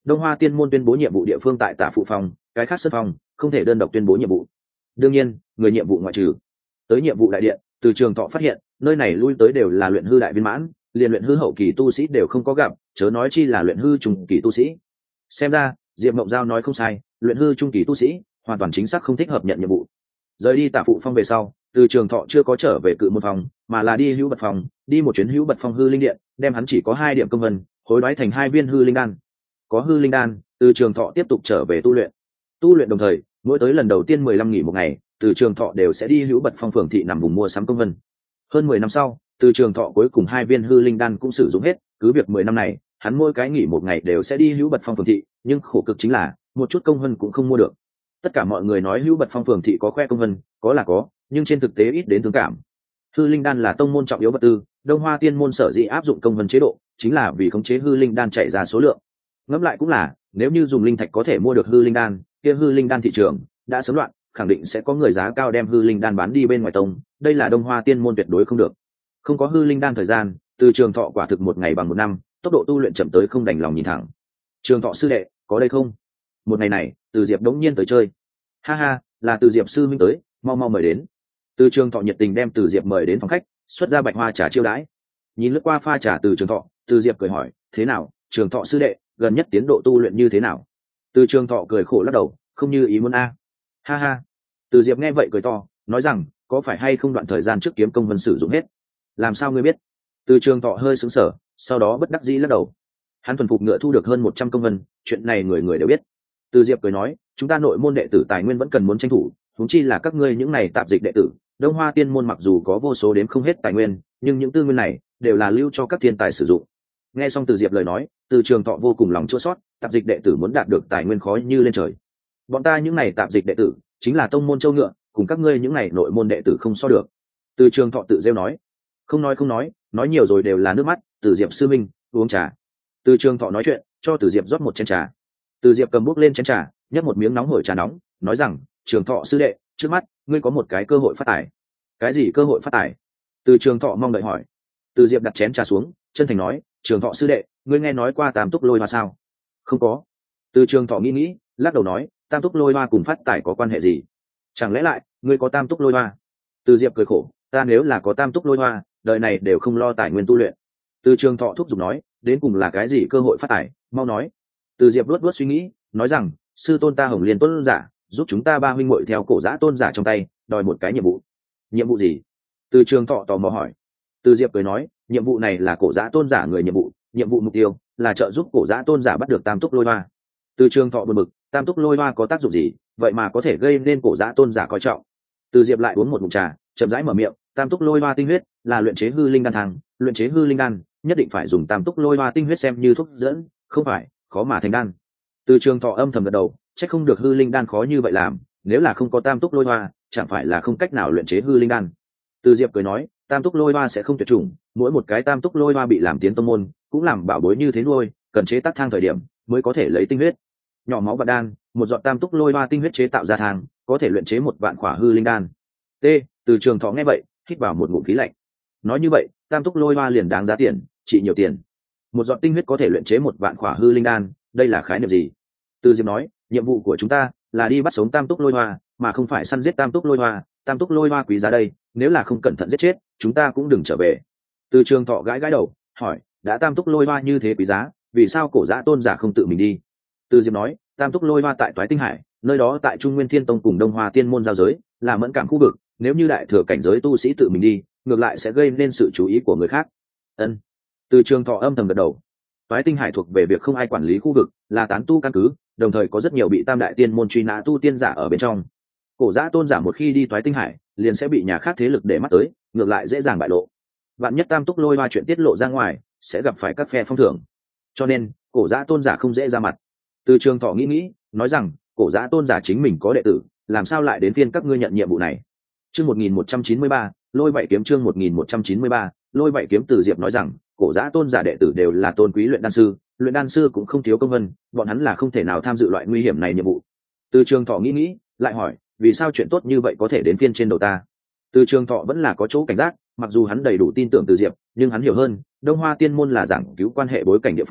Đông Hoa Tiên môn tuyên bố nhiệm vụ địa phương tại Tả Phụ Phong, cái khác sân phòng không thể đơn độc tuyên bố nhiệm vụ. Đương nhiên, người nhiệm vụ ngoại trừ. Tới nhiệm vụ đại điện, Từ Trường Thọ phát hiện, nơi này lui tới đều là luyện hư đại viên mãn, liền luyện hư hậu kỳ tu sĩ đều không có gặp, chớ nói chi là luyện hư trung kỳ tu sĩ. Xem ra, Diệp Mộng Giao nói không sai, luyện hư trung kỳ tu sĩ hoàn toàn chính xác không thích hợp nhận nhiệm vụ. Rời đi Tả Phụ Phong về sau, Từ Trường Thọ chưa có trở về Cự Môn Phòng, mà là đi Hữu Bật Phòng, đi một chuyến Hữu Bật Phong hư linh điện, đem hắn chỉ có hai điểm công vân, hối đoái thành hai viên hư linh đan. Có hư linh đan, Từ Trường Thọ tiếp tục trở về tu luyện. Tu luyện đồng thời, mỗi tới lần đầu tiên mười lăm nghỉ một ngày, Từ Trường Thọ đều sẽ đi Hữu Bật Phong phường thị nằm vùng mua sắm công vân. Hơn mười năm sau, Từ Trường Thọ cuối cùng hai viên hư linh đan cũng sử dụng hết, cứ việc mười năm này, hắn mỗi cái nghỉ một ngày đều sẽ đi Hữu Bật Phong phường thị, nhưng khổ cực chính là một chút công vân cũng không mua được. Tất cả mọi người nói Hữu Bật Phong phường thị có khoe công vân, có là có, nhưng trên thực tế ít đến thương cảm. Hư linh đan là tông môn trọng yếu vật tư, Đông Hoa Tiên môn sở dĩ áp dụng công vân chế độ, chính là vì khống chế hư linh đan chạy ra số lượng. Ngẫm lại cũng là, nếu như dùng linh thạch có thể mua được hư linh đan, kia hư linh đan thị trường đã sớm loạn, khẳng định sẽ có người giá cao đem hư linh đan bán đi bên ngoài tông, đây là Đông Hoa Tiên môn tuyệt đối không được. Không có hư linh đan thời gian, Từ Trường Thọ quả thực một ngày bằng một năm, tốc độ tu luyện chậm tới không đành lòng nhìn thẳng. Trường Thọ sư đệ, có đây không? Một ngày này, Từ Diệp đống nhiên tới chơi. Ha ha, là Từ Diệp sư minh tới, mau mau mời đến. Từ Trường Thọ nhiệt tình đem Từ Diệp mời đến phòng khách, xuất ra bạch hoa trà chiêu đãi. Nhìn lướt qua pha trà Từ Trường Thọ, Từ Diệp cười hỏi, thế nào, Trường Thọ sư đệ, gần nhất tiến độ tu luyện như thế nào? Từ Trường Thọ cười khổ lắc đầu, không như ý muốn a. Ha ha. Từ Diệp nghe vậy cười to, nói rằng, có phải hay không đoạn thời gian trước kiếm công vân sử dụng hết? Làm sao ngươi biết? Từ Trường Thọ hơi sững sờ, sau đó bất đắc dĩ lắc đầu. Hắn thuần phục ngựa thu được hơn một trăm công vân, chuyện này người người đều biết. Từ Diệp cười nói, chúng ta nội môn đệ tử tài nguyên vẫn cần muốn tranh thủ, huống chi là các ngươi những này tạp dịch đệ tử. Đông Hoa Tiên môn mặc dù có vô số đến không hết tài nguyên, nhưng những tư nguyên này đều là lưu cho các thiên tài sử dụng. Nghe xong Từ Diệp lời nói, Từ Trường Thọ vô cùng lòng chua xót, tạp dịch đệ tử muốn đạt được tài nguyên khó như lên trời. Bọn ta những này tạp dịch đệ tử chính là tông môn châu ngựa, cùng các ngươi những này nội môn đệ tử không so được. Từ Trường Thọ tự rêu nói, không nói không nói, nói nhiều rồi đều là nước mắt. Từ Diệp sư minh, uống trà. Từ Trường Thọ nói chuyện, cho Từ Diệp rót một chén trà. Từ Diệp cầm bút lên chén trà, nhấp một miếng nóng hổi trà nóng, nói rằng, Trường Thọ sư đệ, trước mắt ngươi có một cái cơ hội phát tài. Cái gì cơ hội phát tài? Từ Trường Thọ mong đợi hỏi. Từ Diệp đặt chén trà xuống, chân thành nói, Trường Thọ sư đệ, ngươi nghe nói qua Tam Túc Lôi Hoa sao? Không có. Từ Trường Thọ nghĩ nghĩ, lắc đầu nói, Tam Túc Lôi Hoa cùng phát tài có quan hệ gì? Chẳng lẽ lại ngươi có Tam Túc Lôi Hoa? Từ Diệp cười khổ, ta nếu là có Tam Túc Lôi Hoa, đời này đều không lo tài nguyên tu luyện. Từ Trường Thọ thúc giục nói, đến cùng là cái gì cơ hội phát tài, mau nói. Từ Diệp luốt luốt suy nghĩ, nói rằng, sư tôn ta Hồng Liên tôn giả, giúp chúng ta ba huynh muội theo cổ giã tôn giả trong tay, đòi một cái nhiệm vụ. Nhiệm vụ gì? Từ Trường Thọ tò mò hỏi. Từ Diệp cười nói, nhiệm vụ này là cổ giã tôn giả người nhiệm vụ, nhiệm vụ mục tiêu là trợ giúp cổ giã tôn giả bắt được Tam Túc Lôi Hoa. Từ Trường Thọ buồn bực, Tam Túc Lôi Hoa có tác dụng gì, vậy mà có thể gây nên cổ giã tôn giả coi trọng. Từ Diệp lại uống một ngụm trà, chậm rãi mở miệng, Tam Túc Lôi Hoa tinh huyết là luyện chế hư linh đan thang, luyện chế hư linh đan nhất định phải dùng Tam Túc Lôi Hoa tinh huyết xem như thuốc dẫn, không phải khó mà thành đan. Từ Trường Thọ âm thầm gật đầu, chắc không được hư linh đan khó như vậy làm, nếu là không có Tam Túc Lôi Hoa, chẳng phải là không cách nào luyện chế hư linh đan. Từ Diệp cười nói, Tam Túc Lôi Hoa sẽ không tuyệt chủng, mỗi một cái Tam Túc Lôi Hoa bị làm tiến tông môn, cũng làm bảo bối như thế nuôi, cần chế tác thang thời điểm mới có thể lấy tinh huyết. Nhỏ máu và đan, một giọt Tam Túc Lôi Hoa tinh huyết chế tạo ra thang, có thể luyện chế một vạn khỏa hư linh đan. T. Từ Trường Thọ nghe vậy, hít vào một ngụm khí lạnh. Nói như vậy, Tam Túc Lôi Hoa liền đáng giá tiền, chỉ nhiều tiền. Một giọt tinh huyết có thể luyện chế một vạn khỏa hư linh đan, đây là khái niệm gì? Từ Diệp nói, nhiệm vụ của chúng ta là đi bắt sống Tam Túc Lôi Hoa, mà không phải săn giết Tam Túc Lôi Hoa. Tam Túc Lôi Hoa quý giá đây, nếu là không cẩn thận giết chết, chúng ta cũng đừng trở về. Từ Trường Thọ gãi gãi đầu, hỏi, đã Tam Túc Lôi Hoa như thế quý giá, vì sao cổ giã tôn giả không tự mình đi? Từ Diệp nói, Tam Túc Lôi Hoa tại Toái Tinh Hải, nơi đó tại Trung Nguyên Thiên Tông cùng Đông Hoa Tiên môn giao giới, là mẫn cảm khu vực, nếu như đại thừa cảnh giới tu sĩ tự mình đi, ngược lại sẽ gây nên sự chú ý của người khác. Ân. Từ Trường Thọ âm thầm gật đầu. Toái Tinh Hải thuộc về việc không ai quản lý khu vực, là tán tu căn cứ, đồng thời có rất nhiều bị Tam đại tiên môn truy nã tu tiên giả ở bên trong. Cổ giã tôn giả một khi đi Toái Tinh Hải, liền sẽ bị nhà khác thế lực để mắt tới, ngược lại dễ dàng bại lộ. Vạn nhất Tam Túc Lôi Hoa chuyện tiết lộ ra ngoài, sẽ gặp phải các phe phong thưởng. Cho nên, cổ giã tôn giả không dễ ra mặt. Từ Trường Thọ nghĩ nghĩ, nói rằng, cổ giã tôn giả chính mình có đệ tử, làm sao lại đến phiên các ngươi nhận nhiệm vụ này? Chương một nghìn một trăm chín mươi ba, Lôi Vậy Kiếm chương một nghìn một trăm chín mươi ba, Lôi Vậy Kiếm. Từ Diệp nói rằng, cổ giã tôn giả đệ tử đều là tôn quý luyện đan sư, luyện đan sư cũng không thiếu công vân, bọn hắn là không thể nào tham dự loại nguy hiểm này nhiệm vụ. Từ Trường Thọ nghĩ nghĩ, lại hỏi, vì sao chuyện tốt như vậy có thể đến phiên trên đầu ta? Từ Trường Thọ vẫn là có chỗ cảnh giác, mặc dù hắn đầy đủ tin tưởng Từ Diệp, nhưng hắn hiểu hơn, Đông Hoa Tiên môn là giảng cứu quan hệ bối cảnh địa phương,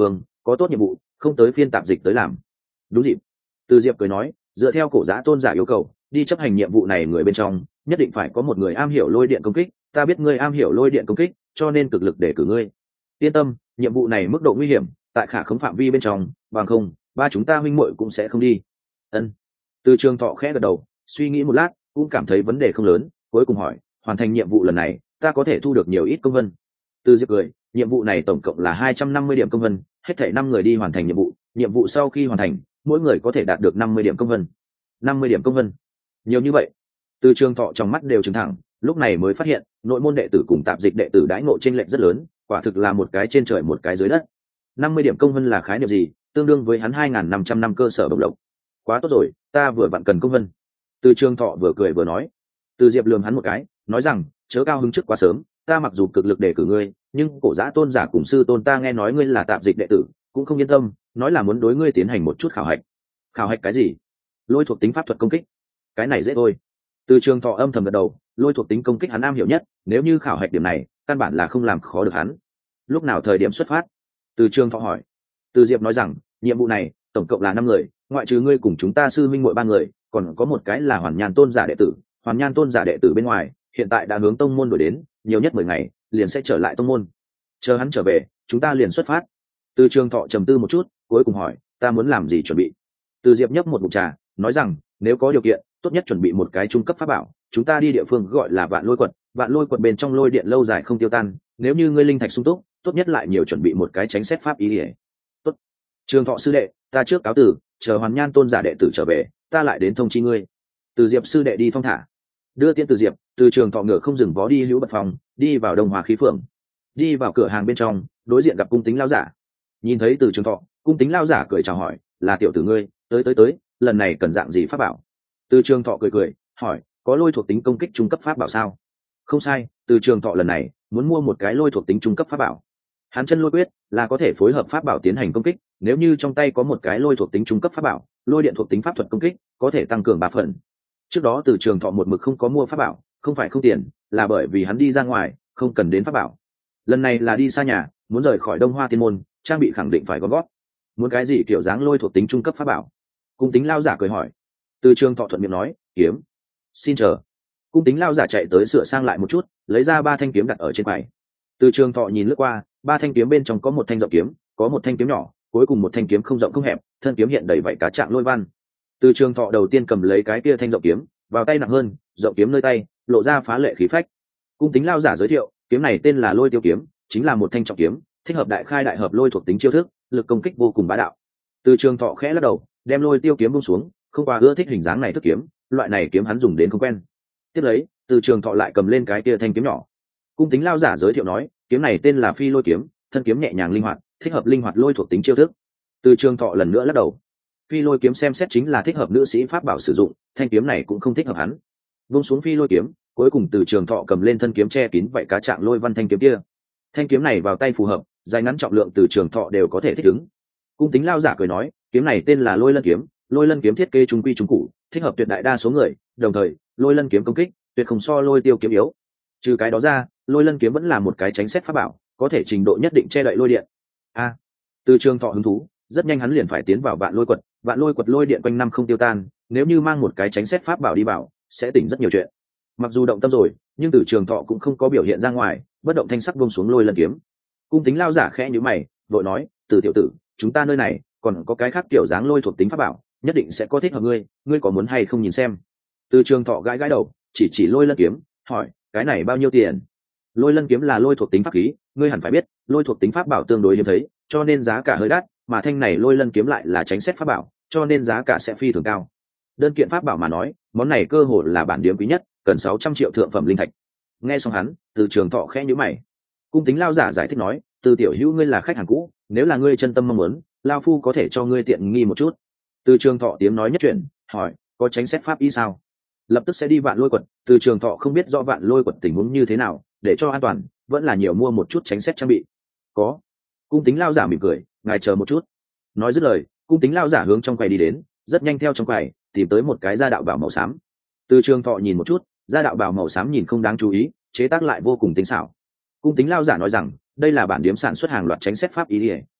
có tốt nhiệm vụ không tới phiên tạp dịch tới làm. Đúng dịp. Từ Diệp cười nói, dựa theo cổ giá tôn giả yêu cầu, đi chấp hành nhiệm vụ này người bên trong nhất định phải có một người am hiểu lôi điện công kích, ta biết ngươi am hiểu lôi điện công kích, cho nên cực lực để cử ngươi. Yên tâm, nhiệm vụ này mức độ nguy hiểm tại khả khống phạm vi bên trong, bằng không ba chúng ta huynh muội cũng sẽ không đi. Ân. Từ Trường Thọ khẽ gật đầu, suy nghĩ một lát cũng cảm thấy vấn đề không lớn, cuối cùng hỏi, hoàn thành nhiệm vụ lần này ta có thể thu được nhiều ít công vân? Từ Diệp cười, nhiệm vụ này tổng cộng là hai trăm năm mươi điểm công vân, hết thảy năm người đi hoàn thành nhiệm vụ, nhiệm vụ sau khi hoàn thành mỗi người có thể đạt được năm mươi điểm công vân. Năm mươi điểm công vân, nhiều như vậy. Từ Trường Thọ trong mắt đều trừng thẳng, lúc này mới phát hiện nội môn đệ tử cùng tạp dịch đệ tử đãi ngộ trên lệch rất lớn, quả thực là một cái trên trời một cái dưới đất. Năm mươi điểm công vân là khái niệm gì? Tương đương với hắn hai nghìn năm trăm năm cơ sở bộc lộc. Quá tốt rồi, ta vừa vặn cần công vân. Từ Trường Thọ vừa cười vừa nói. Từ Diệp lườm hắn một cái, nói rằng, chớ cao hứng trước quá sớm, ta mặc dù cực lực để cử ngươi, nhưng cổ giã tôn giả cùng sư tôn ta nghe nói ngươi là tạp dịch đệ tử, cũng không yên tâm, nói là muốn đối ngươi tiến hành một chút khảo hạch. Khảo hạch cái gì? Lôi thuộc tính pháp thuật công kích. Cái này dễ thôi. Từ Trường Thọ âm thầm gật đầu, lôi thuộc tính công kích hắn am hiểu nhất, nếu như khảo hạch điểm này căn bản là không làm khó được hắn. Lúc nào thời điểm xuất phát? Từ Trường Thọ hỏi. Từ Diệp nói rằng, nhiệm vụ này tổng cộng là năm người, ngoại trừ ngươi cùng chúng ta sư minh muội ba người, còn có một cái là Hoàn Nhan tôn giả đệ tử. Hoàn Nhan tôn giả đệ tử bên ngoài hiện tại đã hướng tông môn đuổi đến, nhiều nhất mười ngày liền sẽ trở lại tông môn. Chờ hắn trở về chúng ta liền xuất phát. Từ Trường Thọ trầm tư một chút, cuối cùng hỏi, ta muốn làm gì chuẩn bị? Từ Diệp nhấp một ngụm trà, nói rằng, nếu có điều kiện tốt nhất chuẩn bị một cái trung cấp pháp bảo, chúng ta đi địa phương gọi là Vạn Lôi Quật, Vạn Lôi Quật bên trong lôi điện lâu dài không tiêu tan, nếu như ngươi linh thạch sung túc, tốt nhất lại nhiều chuẩn bị một cái tránh xét pháp ý ỉa. Tốt. Trường Thọ sư đệ, ta trước cáo từ, chờ Hoàn Nhan tôn giả đệ tử trở về ta lại đến thông chi ngươi. Từ Diệp sư đệ đi thong thả. Đưa tiễn Từ Diệp, Từ Trường Thọ ngựa không dừng vó đi hữu bật phòng, đi vào Đông Hòa khí phường. Đi vào cửa hàng bên trong, đối diện gặp cung tính lao giả. Nhìn thấy Từ Trường Thọ, cung tính lao giả cười chào hỏi, là tiểu tử ngươi, tới tới tới, lần này cần dạng gì pháp bảo? Từ Trường Thọ cười cười hỏi, có lôi thuộc tính công kích trung cấp pháp bảo sao? Không sai, Từ Trường Thọ lần này muốn mua một cái lôi thuộc tính trung cấp pháp bảo. Hắn chân lôi quyết là có thể phối hợp pháp bảo tiến hành công kích, nếu như trong tay có một cái lôi thuộc tính trung cấp pháp bảo, lôi điện thuộc tính pháp thuật công kích có thể tăng cường ba phần. Trước đó Từ Trường Thọ một mực không có mua pháp bảo, không phải không tiền, là bởi vì hắn đi ra ngoài không cần đến pháp bảo. Lần này là đi xa nhà, muốn rời khỏi Đông Hoa Tiên môn, trang bị khẳng định phải gom gót. Muốn cái gì kiểu dáng lôi thuộc tính trung cấp pháp bảo? Cung tính lao giả cười hỏi. Từ Trường Thọ thuận miệng nói, kiếm. Xin chờ. Cung tính lao giả chạy tới sửa sang lại một chút, lấy ra ba thanh kiếm đặt ở trên quầy. Từ Trường Thọ nhìn lướt qua, ba thanh kiếm bên trong có một thanh rộng kiếm, có một thanh kiếm nhỏ, cuối cùng một thanh kiếm không rộng không hẹp, thân kiếm hiện đầy vảy cá trạng lôi văn. Từ Trường Thọ đầu tiên cầm lấy cái kia thanh rộng kiếm, vào tay nặng hơn, rộng kiếm nơi tay lộ ra phá lệ khí phách. Cung tính lao giả giới thiệu, kiếm này tên là Lôi Tiêu kiếm, chính là một thanh trọng kiếm, thích hợp đại khai đại hợp lôi thuộc tính chiêu thức, lực công kích vô cùng bá đạo. Từ Trường Thọ khẽ lắc đầu, đem Lôi Tiêu kiếm buông xuống, không qua ưa thích hình dáng này thức kiếm, loại này kiếm hắn dùng đến không quen. Tiếp lấy, Từ Trường Thọ lại cầm lên cái kia thanh kiếm nhỏ. Cung tính lao giả giới thiệu nói, kiếm này tên là Phi Lôi kiếm, thân kiếm nhẹ nhàng linh hoạt, thích hợp linh hoạt lôi thuộc tính chiêu thức. Từ Trường Thọ lần nữa lắc đầu. Phi Lôi kiếm xem xét chính là thích hợp nữ sĩ pháp bảo sử dụng, thanh kiếm này cũng không thích hợp hắn. Vung xuống Phi Lôi kiếm, cuối cùng Từ Trường Thọ cầm lên thân kiếm che kín vậy cá trạng lôi văn thanh kiếm kia. Thanh kiếm này vào tay phù hợp, dài ngắn trọng lượng Từ Trường Thọ đều có thể thích ứng. Cung tính lao giả cười nói, kiếm này tên là Lôi Lân kiếm, Lôi Lân kiếm thiết kế trung quy trung cụ, thích hợp tuyệt đại đa số người, đồng thời Lôi Lân kiếm công kích tuyệt không so Lôi Tiêu kiếm yếu. Trừ cái đó ra, Lôi Lân kiếm vẫn là một cái tránh xét pháp bảo, có thể trình độ nhất định che đậy lôi điện. A, à, Từ Trường Thọ hứng thú, rất nhanh hắn liền phải tiến vào Vạn Lôi Quật. Vạn Lôi Quật lôi điện quanh năm không tiêu tan, nếu như mang một cái tránh xét pháp bảo đi vào, sẽ tỉnh rất nhiều chuyện. Mặc dù động tâm rồi, nhưng Từ Trường Thọ cũng không có biểu hiện ra ngoài, bất động thanh sắc buông xuống Lôi Lân kiếm. Cung tính lao giả khẽ nhíu mày, vội nói, "Từ tiểu tử, chúng ta nơi này còn có cái khác kiểu dáng lôi thuộc tính pháp bảo, nhất định sẽ có thích hợp ngươi, ngươi có muốn hay không nhìn xem?" Từ Trường Thọ gãi gãi đầu, chỉ chỉ Lôi Lân kiếm, hỏi, "Cái này bao nhiêu tiền?" Lôi Lân kiếm là lôi thuộc tính pháp khí, ngươi hẳn phải biết, lôi thuộc tính pháp bảo tương đối hiếm thấy, cho nên giá cả hơi đắt, mà thanh này Lôi Lân kiếm lại là tránh xét pháp bảo, cho nên giá cả sẽ phi thường cao. Đơn kiện pháp bảo mà nói, món này cơ hội là bản điểm quý nhất, cần sáu trăm triệu thượng phẩm linh thạch. Nghe xong hắn, Từ Trường Thọ khẽ nhíu mày. Cung tính lao giả giải thích nói, "Từ tiểu hữu ngươi là khách hàng cũ, nếu là ngươi chân tâm mong muốn, lao phu có thể cho ngươi tiện nghi một chút." Từ Trường Thọ tiếng nói nhất chuyển, hỏi, "Có tránh xét pháp ý sao?" Lập tức sẽ đi Vạn Lôi Quật. Từ Trường Thọ không biết rõ Vạn Lôi Quật tình huống như thế nào, để cho an toàn vẫn là nhiều mua một chút tránh xét trang bị. Có. Cung tính lao giả mỉm cười, ngài chờ một chút. Nói dứt lời, cung tính lao giả hướng trong quầy đi đến, rất nhanh theo trong quầy tìm tới một cái da đạo bảo màu xám. Từ Trường Thọ nhìn một chút, da đạo bảo màu xám nhìn không đáng chú ý, chế tác lại vô cùng tinh xảo. Cung tính lao giả nói rằng, đây là bản điểm sản xuất hàng loạt tránh xét pháp ý ỉa,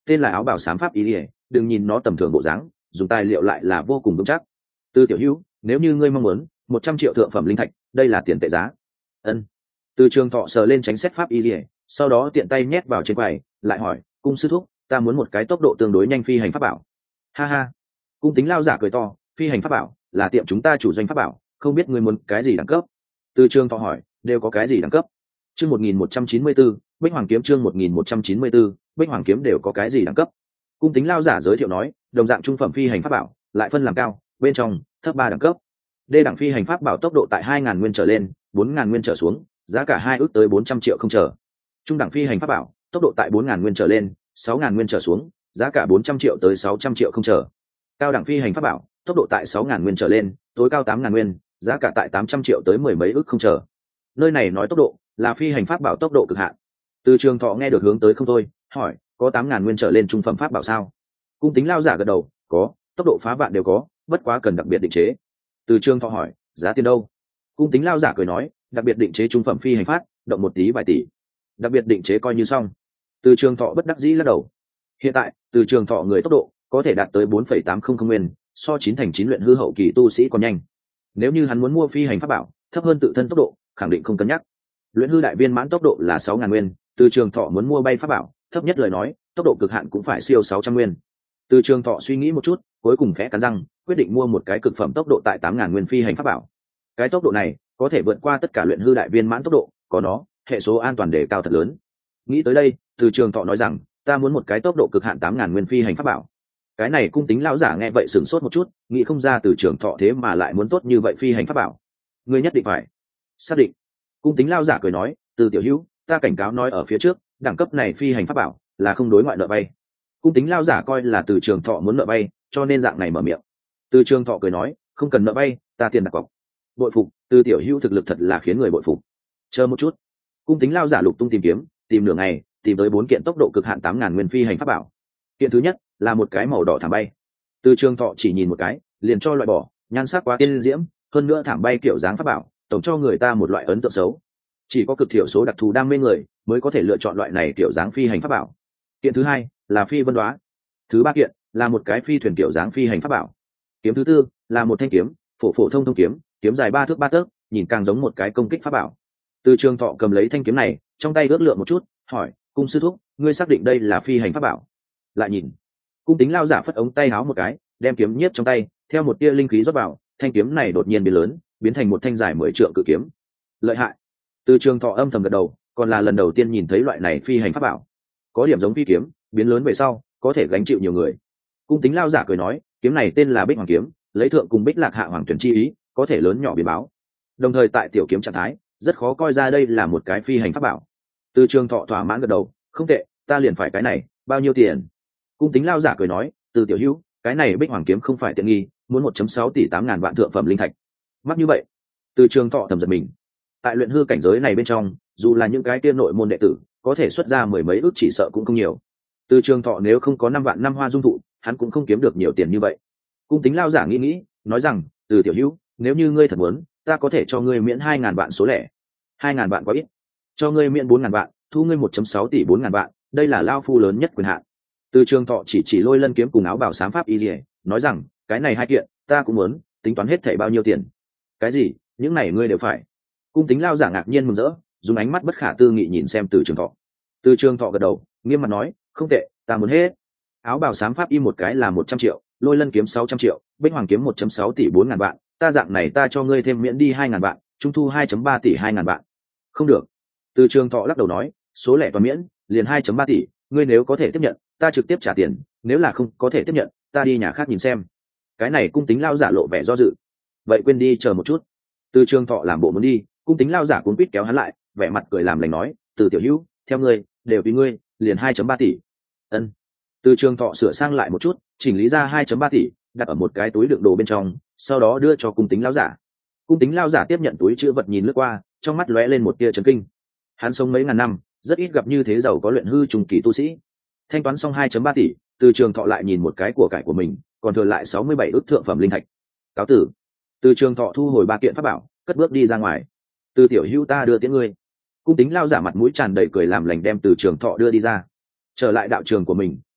tên là áo bảo sám pháp y ỉa, đừng nhìn nó tầm thường bộ dáng, dùng tài liệu lại là vô cùng vững chắc. Từ tiểu hữu, nếu như ngươi mong muốn một trăm triệu thượng phẩm linh thạch, đây là tiền tệ giá. Ân. Từ trường thọ sờ lên tránh xét pháp y ỉa, sau đó tiện tay nhét vào trên quầy, lại hỏi, cung sư thúc, ta muốn một cái tốc độ tương đối nhanh phi hành pháp bảo. Ha ha. Cung tính lao giả cười to, phi hành pháp bảo là tiệm chúng ta chủ doanh pháp bảo, không biết ngươi muốn cái gì đẳng cấp. Từ trường thọ hỏi, đều có cái gì đẳng cấp. Chương một nghìn một trăm chín mươi bốn, Bích Hoàng kiếm chương một nghìn một trăm chín mươi bốn, Bích Hoàng kiếm đều có cái gì đẳng cấp. Cung tính lao giả giới thiệu nói, đồng dạng trung phẩm phi hành pháp bảo, lại phân làm cao, bên trong, thấp ba đẳng cấp. Đê đẳng phi hành pháp bảo tốc độ tại hai ngàn nguyên trở lên, bốn ngàn nguyên trở xuống, giá cả hai ước tới bốn trăm triệu không trở. Trung đẳng phi hành pháp bảo, tốc độ tại bốn ngàn nguyên trở lên, sáu ngàn nguyên trở xuống, giá cả bốn trăm triệu tới sáu trăm triệu không trở. Cao đẳng phi hành pháp bảo, tốc độ tại sáu ngàn nguyên trở lên, tối cao tám ngàn nguyên, giá cả tại tám trăm triệu tới mười mấy ước không trở. Nơi này nói tốc độ là phi hành pháp bảo tốc độ cực hạn. Từ trường thọ nghe được hướng tới không thôi, hỏi, có tám ngàn nguyên trở lên trung phẩm pháp bảo sao? Cung tính lao giả gật đầu, có, tốc độ phá vạn đều có, bất quá cần đặc biệt định chế. Từ trường thọ hỏi, giá tiền đâu? Cung tính lao giả cười nói, đặc biệt định chế trung phẩm phi hành pháp, động một tí vài tỷ. Đặc biệt định chế coi như xong. Từ trường thọ bất đắc dĩ lắc đầu. Hiện tại, từ trường thọ người tốc độ có thể đạt tới bốn phẩy tám không không nguyên, so chín thành chín luyện hư hậu kỳ tu sĩ còn nhanh. Nếu như hắn muốn mua phi hành pháp bảo thấp hơn tự thân tốc độ, khẳng định không cân nhắc. Luyện hư đại viên mãn tốc độ là sáu ngàn nguyên, từ trường thọ muốn mua bay pháp bảo thấp nhất lời nói, tốc độ cực hạn cũng phải siêu sáu trăm nguyên. Từ trường thọ suy nghĩ một chút, cuối cùng khẽ cắn răng, quyết định mua một cái cực phẩm tốc độ tại tám ngàn nguyên phi hành pháp bảo. Cái tốc độ này có thể vượt qua tất cả luyện hư đại viên mãn tốc độ, có nó, hệ số an toàn đề cao thật lớn. Nghĩ tới đây, từ trường thọ nói rằng, ta muốn một cái tốc độ cực hạn tám ngàn nguyên phi hành pháp bảo. Cái này cung tính lão giả nghe vậy sửng sốt một chút, nghĩ không ra từ trường thọ thế mà lại muốn tốt như vậy phi hành pháp bảo. Ngươi nhất định phải xác định. Cung tính lão giả cười nói, từ tiểu hữu, ta cảnh cáo nói ở phía trước, đẳng cấp này phi hành pháp bảo là không đối ngoại nợ vay. Cung tính lão giả coi là từ trường thọ muốn nợ vay, cho nên dạng này mở miệng. Từ trường thọ cười nói, không cần nợ vay, ta tiền đặt cọc. Bội phục, từ tiểu hữu thực lực thật là khiến người bội phục. Chờ một chút. Cung tính lão giả lục tung tìm kiếm, tìm nửa ngày, tìm tới bốn kiện tốc độ cực hạn tám ngàn nguyên phi hành pháp bảo. Kiện thứ nhất là một cái màu đỏ thảm bay. Từ trường thọ chỉ nhìn một cái, liền cho loại bỏ, nhan sắc quá tiên diễm, hơn nữa thảm bay kiểu dáng pháp bảo, tổng cho người ta một loại ấn tượng xấu. Chỉ có cực thiểu số đặc thù đam mê người mới có thể lựa chọn loại này kiểu dáng phi hành pháp bảo. Kiện thứ hai là phi vân đoá. Thứ ba kiện là một cái phi thuyền kiểu dáng phi hành pháp bảo. Kiếm thứ tư là một thanh kiếm, phổ phổ thông thông kiếm, kiếm dài ba thước ba tấc, nhìn càng giống một cái công kích pháp bảo. Từ trường thọ cầm lấy thanh kiếm này, trong tay ước lượng một chút, hỏi, cung sư thúc, ngươi xác định đây là phi hành pháp bảo? Lại nhìn, cung tính lao giả phất ống tay háo một cái, đem kiếm nhiếp trong tay, theo một tia linh khí rót vào, thanh kiếm này đột nhiên biến lớn, biến thành một thanh dài mười trượng cự kiếm. Lợi hại. Từ trường thọ âm thầm gật đầu, còn là lần đầu tiên nhìn thấy loại này phi hành pháp bảo. Có điểm giống phi kiếm, biến lớn về sau có thể gánh chịu nhiều người. Cung tính lao giả cười nói, kiếm này tên là Bích Hoàng kiếm, lấy thượng cùng Bích Lạc hạ hoàng tuyển chi ý, có thể lớn nhỏ biến báo. Đồng thời tại tiểu kiếm trạng thái, rất khó coi ra đây là một cái phi hành pháp bảo. Từ trường thọ thỏa mãn gật đầu, không tệ, ta liền phải cái này, bao nhiêu tiền? Cung tính lao giả cười nói, từ tiểu hữu, cái này Bích Hoàng kiếm không phải tiện nghi, muốn một phẩy sáu tỷ tám ngàn vạn thượng phẩm linh thạch. Mắc như vậy? Từ trường thọ thầm giật mình. Tại luyện hư cảnh giới này bên trong, dù là những cái tiên nội môn đệ tử có thể xuất ra mười mấy ước chỉ sợ cũng không nhiều. Từ trường thọ nếu không có năm vạn năm hoa dung thụ, hắn cũng không kiếm được nhiều tiền như vậy. Cung tính lao giả nghĩ nghĩ, nói rằng, từ tiểu hữu, nếu như ngươi thật muốn, ta có thể cho ngươi miễn hai ngàn vạn số lẻ. Hai ngàn vạn quá ít, cho ngươi miễn bốn ngàn vạn, thu ngươi một phẩy sáu tỷ bốn ngàn vạn, đây là lao phu lớn nhất quyền hạn. Từ trường thọ chỉ chỉ lôi lân kiếm cùng áo bảo sám pháp y lìa, nói rằng, cái này hai kiện ta cũng muốn, tính toán hết thảy bao nhiêu tiền? Cái gì? Những này ngươi đều phải? Cung tính lao giả ngạc nhiên mừng rỡ, dùng ánh mắt bất khả tư nghị nhìn xem từ trường thọ. Từ trường thọ gật đầu, nghiêm mặt nói, không tệ, ta muốn hết. Áo bảo sám pháp y một cái là một trăm triệu, lôi lân kiếm sáu trăm triệu, Bích Hoàng kiếm một phẩy sáu tỷ bốn ngàn vạn, ta dạng này ta cho ngươi thêm miễn đi hai ngàn vạn, trung thu hai phẩy ba tỷ hai ngàn vạn. Không được. Từ trường thọ lắc đầu nói, số lẻ toàn miễn, liền hai phẩy ba tỷ, ngươi nếu có thể tiếp nhận, ta trực tiếp trả tiền, nếu là không có thể tiếp nhận, ta đi nhà khác nhìn xem. Cái này cung tính lao giả lộ vẻ do dự. Vậy quên đi, chờ một chút. Từ trường thọ làm bộ muốn đi, cung tính lao giả cuốn quýt kéo hắn lại, vẻ mặt cười làm lành nói, từ tiểu hữu, theo ngươi, đều vì ngươi, liền hai phẩy ba tỷ. Ân. Từ trường thọ sửa sang lại một chút, chỉnh lý ra hai phẩy ba tỷ, đặt ở một cái túi đựng đồ bên trong, sau đó đưa cho cung tính lao giả. Cung tính lao giả tiếp nhận túi chữ vật nhìn lướt qua, trong mắt lóe lên một tia chấn kinh. Hắn sống mấy ngàn năm, rất ít gặp như thế giàu có luyện hư trùng kỳ tu sĩ. Thanh toán xong hai phẩy ba tỷ, từ trường thọ lại nhìn một cái của cải của mình, còn thừa lại sáu mươi bảy ức thượng phẩm linh thạch. Cáo tử. Từ trường thọ thu hồi ba kiện pháp bảo, cất bước đi ra ngoài. Từ tiểu hữu, ta đưa tiễn ngươi. Cung tính lao giả mặt mũi tràn đầy cười làm lành đem từ trường thọ đưa đi ra. Trở lại đạo trường của mình,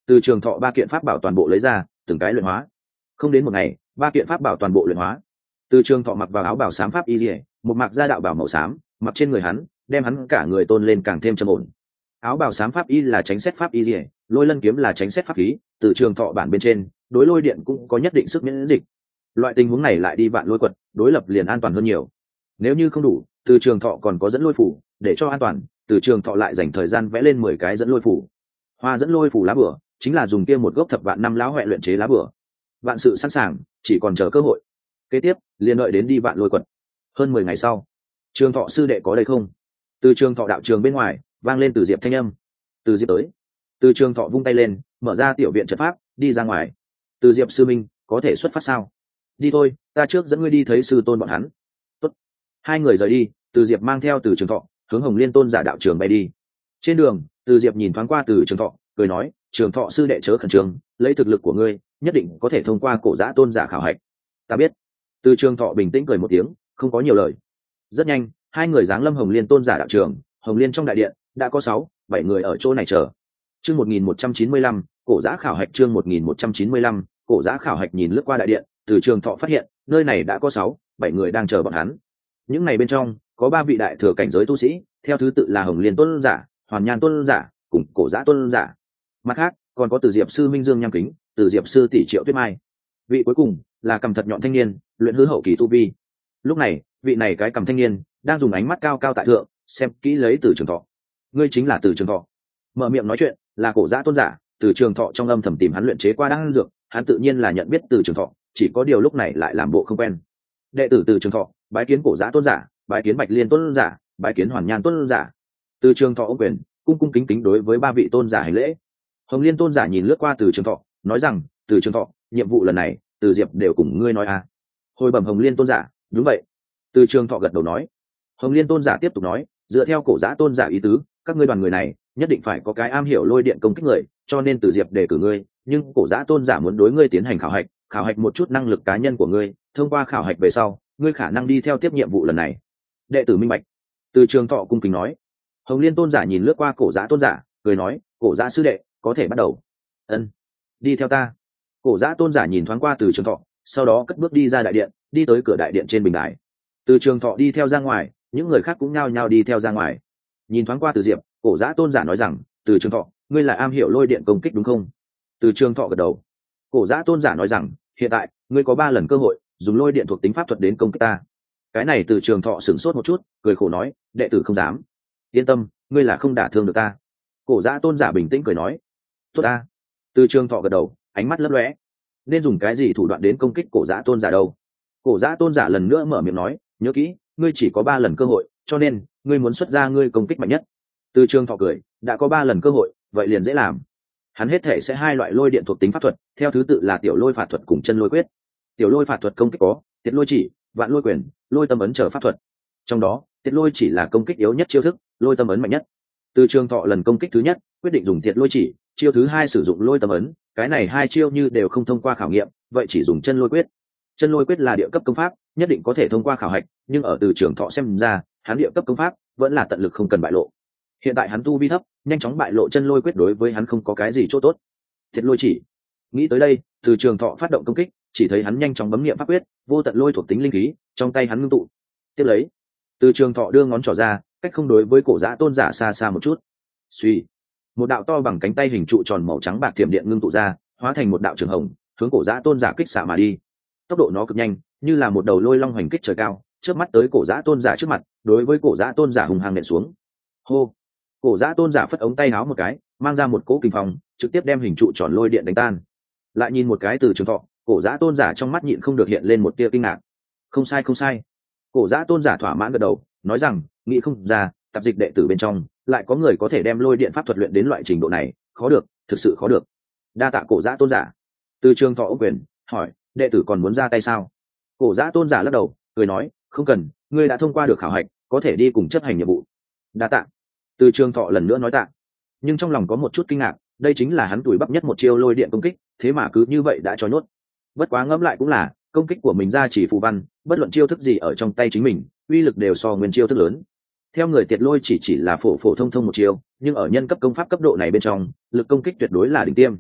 từ trường thọ ba kiện pháp bảo toàn bộ lấy ra, từng cái luyện hóa. Không đến một ngày, ba kiện pháp bảo toàn bộ luyện hóa. Từ trường thọ mặc vào áo bào xám pháp y liễu, một mặc ra đạo bảo màu xám, mặc trên người hắn, đem hắn cả người tôn lên càng thêm trầm ổn. Áo bào xám pháp y là tránh xét pháp y liễu, lôi lân kiếm là tránh xét pháp khí, từ trường thọ bản bên trên, đối lôi điện cũng có nhất định sức miễn dịch. Loại tình huống này lại đi vạn lôi quật, đối lập liền an toàn hơn nhiều. Nếu như không đủ, từ trường thọ còn có dẫn lôi phủ, để cho an toàn, từ trường thọ lại dành thời gian vẽ lên mười cái dẫn lôi phủ. Hoa dẫn lôi phủ lá bửa, chính là dùng kia một gốc thập vạn năm lão huệ luyện chế lá bửa. Vạn sự sẵn sàng, chỉ còn chờ cơ hội. Kế tiếp, liền đợi đến đi vạn lôi quật. Hơn mười ngày sau, trường thọ sư đệ có đây không? Từ trường thọ đạo trường bên ngoài, vang lên từ diệp thanh âm. Từ diệp tới. Từ trường thọ vung tay lên, mở ra tiểu viện trận pháp, đi ra ngoài. Từ diệp sư minh, có thể xuất phát sao? Đi thôi, ta trước dẫn ngươi đi thấy sư tôn bọn hắn. Tốt. Hai người rời đi, từ diệp mang theo từ trường thọ hướng Hồng Liên tôn giả đạo trường bay đi. Trên đường, từ diệp nhìn thoáng qua từ trường thọ, cười nói, trường thọ sư đệ chớ khẩn trương, lấy thực lực của ngươi nhất định có thể thông qua cổ giã tôn giả khảo hạch. Ta biết. Từ trường thọ bình tĩnh cười một tiếng, không có nhiều lời. Rất nhanh, hai người giáng lâm Hồng Liên tôn giả đạo trường. Hồng Liên trong đại điện đã có sáu bảy người ở chỗ này chờ. Chương một nghìn một trăm chín mươi lăm, cổ giã khảo hạch. Chương một nghìn một trăm chín mươi lăm, cổ giã khảo hạch. Nhìn lướt qua đại điện, từ trường thọ phát hiện nơi này đã có sáu bảy người đang chờ bọn hắn. Những ngày bên trong có ba vị đại thừa cảnh giới tu sĩ, theo thứ tự là Hồng Liên tôn giả, Hoàn Nhan tôn giả cùng cổ giã tôn giả. Mặt khác còn có từ diệp sư minh Dương Nham Kính, từ diệp sư tỷ Triệu Tuyết Mai. Vị cuối cùng là cầm thật nhọn thanh niên, luyện hư hậu kỳ tu vi. Lúc này vị này cái cầm thanh niên đang dùng ánh mắt cao cao tại thượng xem kỹ lấy từ trường thọ. Ngươi chính là từ trường thọ? Mở miệng nói chuyện là cổ giã tôn giả. Từ trường thọ trong âm thầm tìm hắn luyện chế qua đan dược, hắn tự nhiên là nhận biết từ trường thọ, chỉ có điều lúc này lại làm bộ không quen. Đệ tử từ trường thọ bái kiến cổ giã tôn giả, bái kiến Bạch Liên tôn giả, bái kiến Hoàn Nhan tôn giả. Từ trường thọ ôm quyền, cung cung kính kính đối với ba vị tôn giả hành lễ. Hồng Liên tôn giả nhìn lướt qua từ trường thọ, nói rằng, từ trường thọ, nhiệm vụ lần này từ diệp đều cùng ngươi nói à? Hồi bẩm Hồng Liên tôn giả, đúng vậy. Từ trường thọ gật đầu nói. Hồng Liên tôn giả tiếp tục nói, dựa theo cổ giã tôn giả ý tứ, các ngươi đoàn người này nhất định phải có cái am hiểu lôi điện công kích người, cho nên từ diệp đề cử ngươi, nhưng cổ giã tôn giả muốn đối ngươi tiến hành khảo hạch, khảo hạch một chút năng lực cá nhân của ngươi, thông qua khảo hạch về sau, ngươi khả năng đi theo tiếp nhiệm vụ lần này. Đệ tử minh bạch. Từ trường thọ cung kính nói. Hồng Liên tôn giả nhìn lướt qua cổ giã tôn giả, cười nói, cổ giã sư đệ có thể bắt đầu. Ân, đi theo ta. Cổ giã tôn giả nhìn thoáng qua từ trường thọ, sau đó cất bước đi ra đại điện, đi tới cửa đại điện trên bình đài. Từ trường thọ đi theo ra ngoài, những người khác cũng nhao nhao đi theo ra ngoài. Nhìn thoáng qua từ diệp, cổ giã tôn giả nói rằng, từ trường thọ, ngươi là am hiểu lôi điện công kích đúng không? Từ trường thọ gật đầu. Cổ giã tôn giả nói rằng, hiện tại ngươi có ba lần cơ hội dùng lôi điện thuộc tính pháp thuật đến công kích ta. Cái này từ trường thọ sửng sốt một chút, cười khổ nói, đệ tử không dám. Yên tâm, ngươi là không đả thương được ta. Cổ giã tôn giả bình tĩnh cười nói. Tốt ta. Từ trường thọ gật đầu, ánh mắt lấp lóe. Nên dùng cái gì thủ đoạn đến công kích cổ giã tôn giả đâu? Cổ giã tôn giả lần nữa mở miệng nói, nhớ kỹ, ngươi chỉ có ba lần cơ hội, cho nên ngươi muốn xuất ra ngươi công kích mạnh nhất. Từ trường thọ cười, đã có ba lần cơ hội, vậy liền dễ làm. Hắn hết thể sẽ hai loại lôi điện thuộc tính pháp thuật, theo thứ tự là tiểu lôi phạt thuật cùng chân lôi quyết. Tiểu lôi phạt thuật công kích có tiệt lôi chỉ, vạn lôi quyền, lôi tâm ấn chờ pháp thuật. Trong đó tiệt lôi chỉ là công kích yếu nhất chiêu thức, lôi tâm ấn mạnh nhất. Từ trường thọ lần công kích thứ nhất quyết định dùng tiệt lôi chỉ, chiêu thứ hai sử dụng lôi tâm ấn. Cái này hai chiêu như đều không thông qua khảo nghiệm, vậy chỉ dùng chân lôi quyết. Chân lôi quyết là địa cấp công pháp, nhất định có thể thông qua khảo hạch, nhưng ở từ trường thọ xem ra, hắn địa cấp công pháp vẫn là tận lực không cần bại lộ. Hiện tại hắn tu vi thấp, nhanh chóng bại lộ chân lôi quyết đối với hắn không có cái gì chỗ tốt. Thiệt lôi chỉ. Nghĩ tới đây, từ trường thọ phát động công kích, chỉ thấy hắn nhanh chóng bấm niệm pháp quyết, vô tận lôi thuộc tính linh khí trong tay hắn ngưng tụ. Tiếp lấy, từ trường thọ đưa ngón trỏ ra, cách không đối với cổ giã tôn giả xa xa một chút. Suy, một đạo to bằng cánh tay hình trụ tròn màu trắng bạc thiểm điện ngưng tụ ra, hóa thành một đạo trường hồng, hướng cổ giã tôn giả kích xạ mà đi. Tốc độ nó cực nhanh, như là một đầu lôi long hoành kích trời cao, chớp mắt tới cổ giã tôn giả trước mặt, đối với cổ giã tôn giả hùng hăng nện xuống. Hô! Cổ giã tôn giả phất ống tay áo một cái, mang ra một cỗ kinh phong, trực tiếp đem hình trụ tròn lôi điện đánh tan. Lại nhìn một cái từ trường thọ, cổ giã tôn giả trong mắt nhịn không được hiện lên một tia kinh ngạc. Không sai không sai. Cổ giã tôn giả thỏa mãn gật đầu, nói rằng, nghĩ không ra, tạp dịch đệ tử bên trong lại có người có thể đem lôi điện pháp thuật luyện đến loại trình độ này, khó được, thực sự khó được. Đa tạ cổ giã tôn giả. Từ trường thọ ôm quyền, hỏi, đệ tử còn muốn ra tay sao? Cổ giã tôn giả lắc đầu, cười nói, không cần, ngươi đã thông qua được khảo hạch, có thể đi cùng chấp hành nhiệm vụ. Đa tạ. Từ trường thọ lần nữa nói tạ, nhưng trong lòng có một chút kinh ngạc, đây chính là hắn tuổi bắp nhất một chiêu lôi điện công kích, thế mà cứ như vậy đã cho nhốt. Bất quá ngẫm lại cũng là, công kích của mình ra chỉ phù văn, bất luận chiêu thức gì ở trong tay chính mình, uy lực đều so nguyên chiêu thức lớn. Theo người tiệt lôi chỉ chỉ là phổ phổ thông thông một chiêu, nhưng ở nhân cấp công pháp cấp độ này bên trong, lực công kích tuyệt đối là đỉnh tiêm.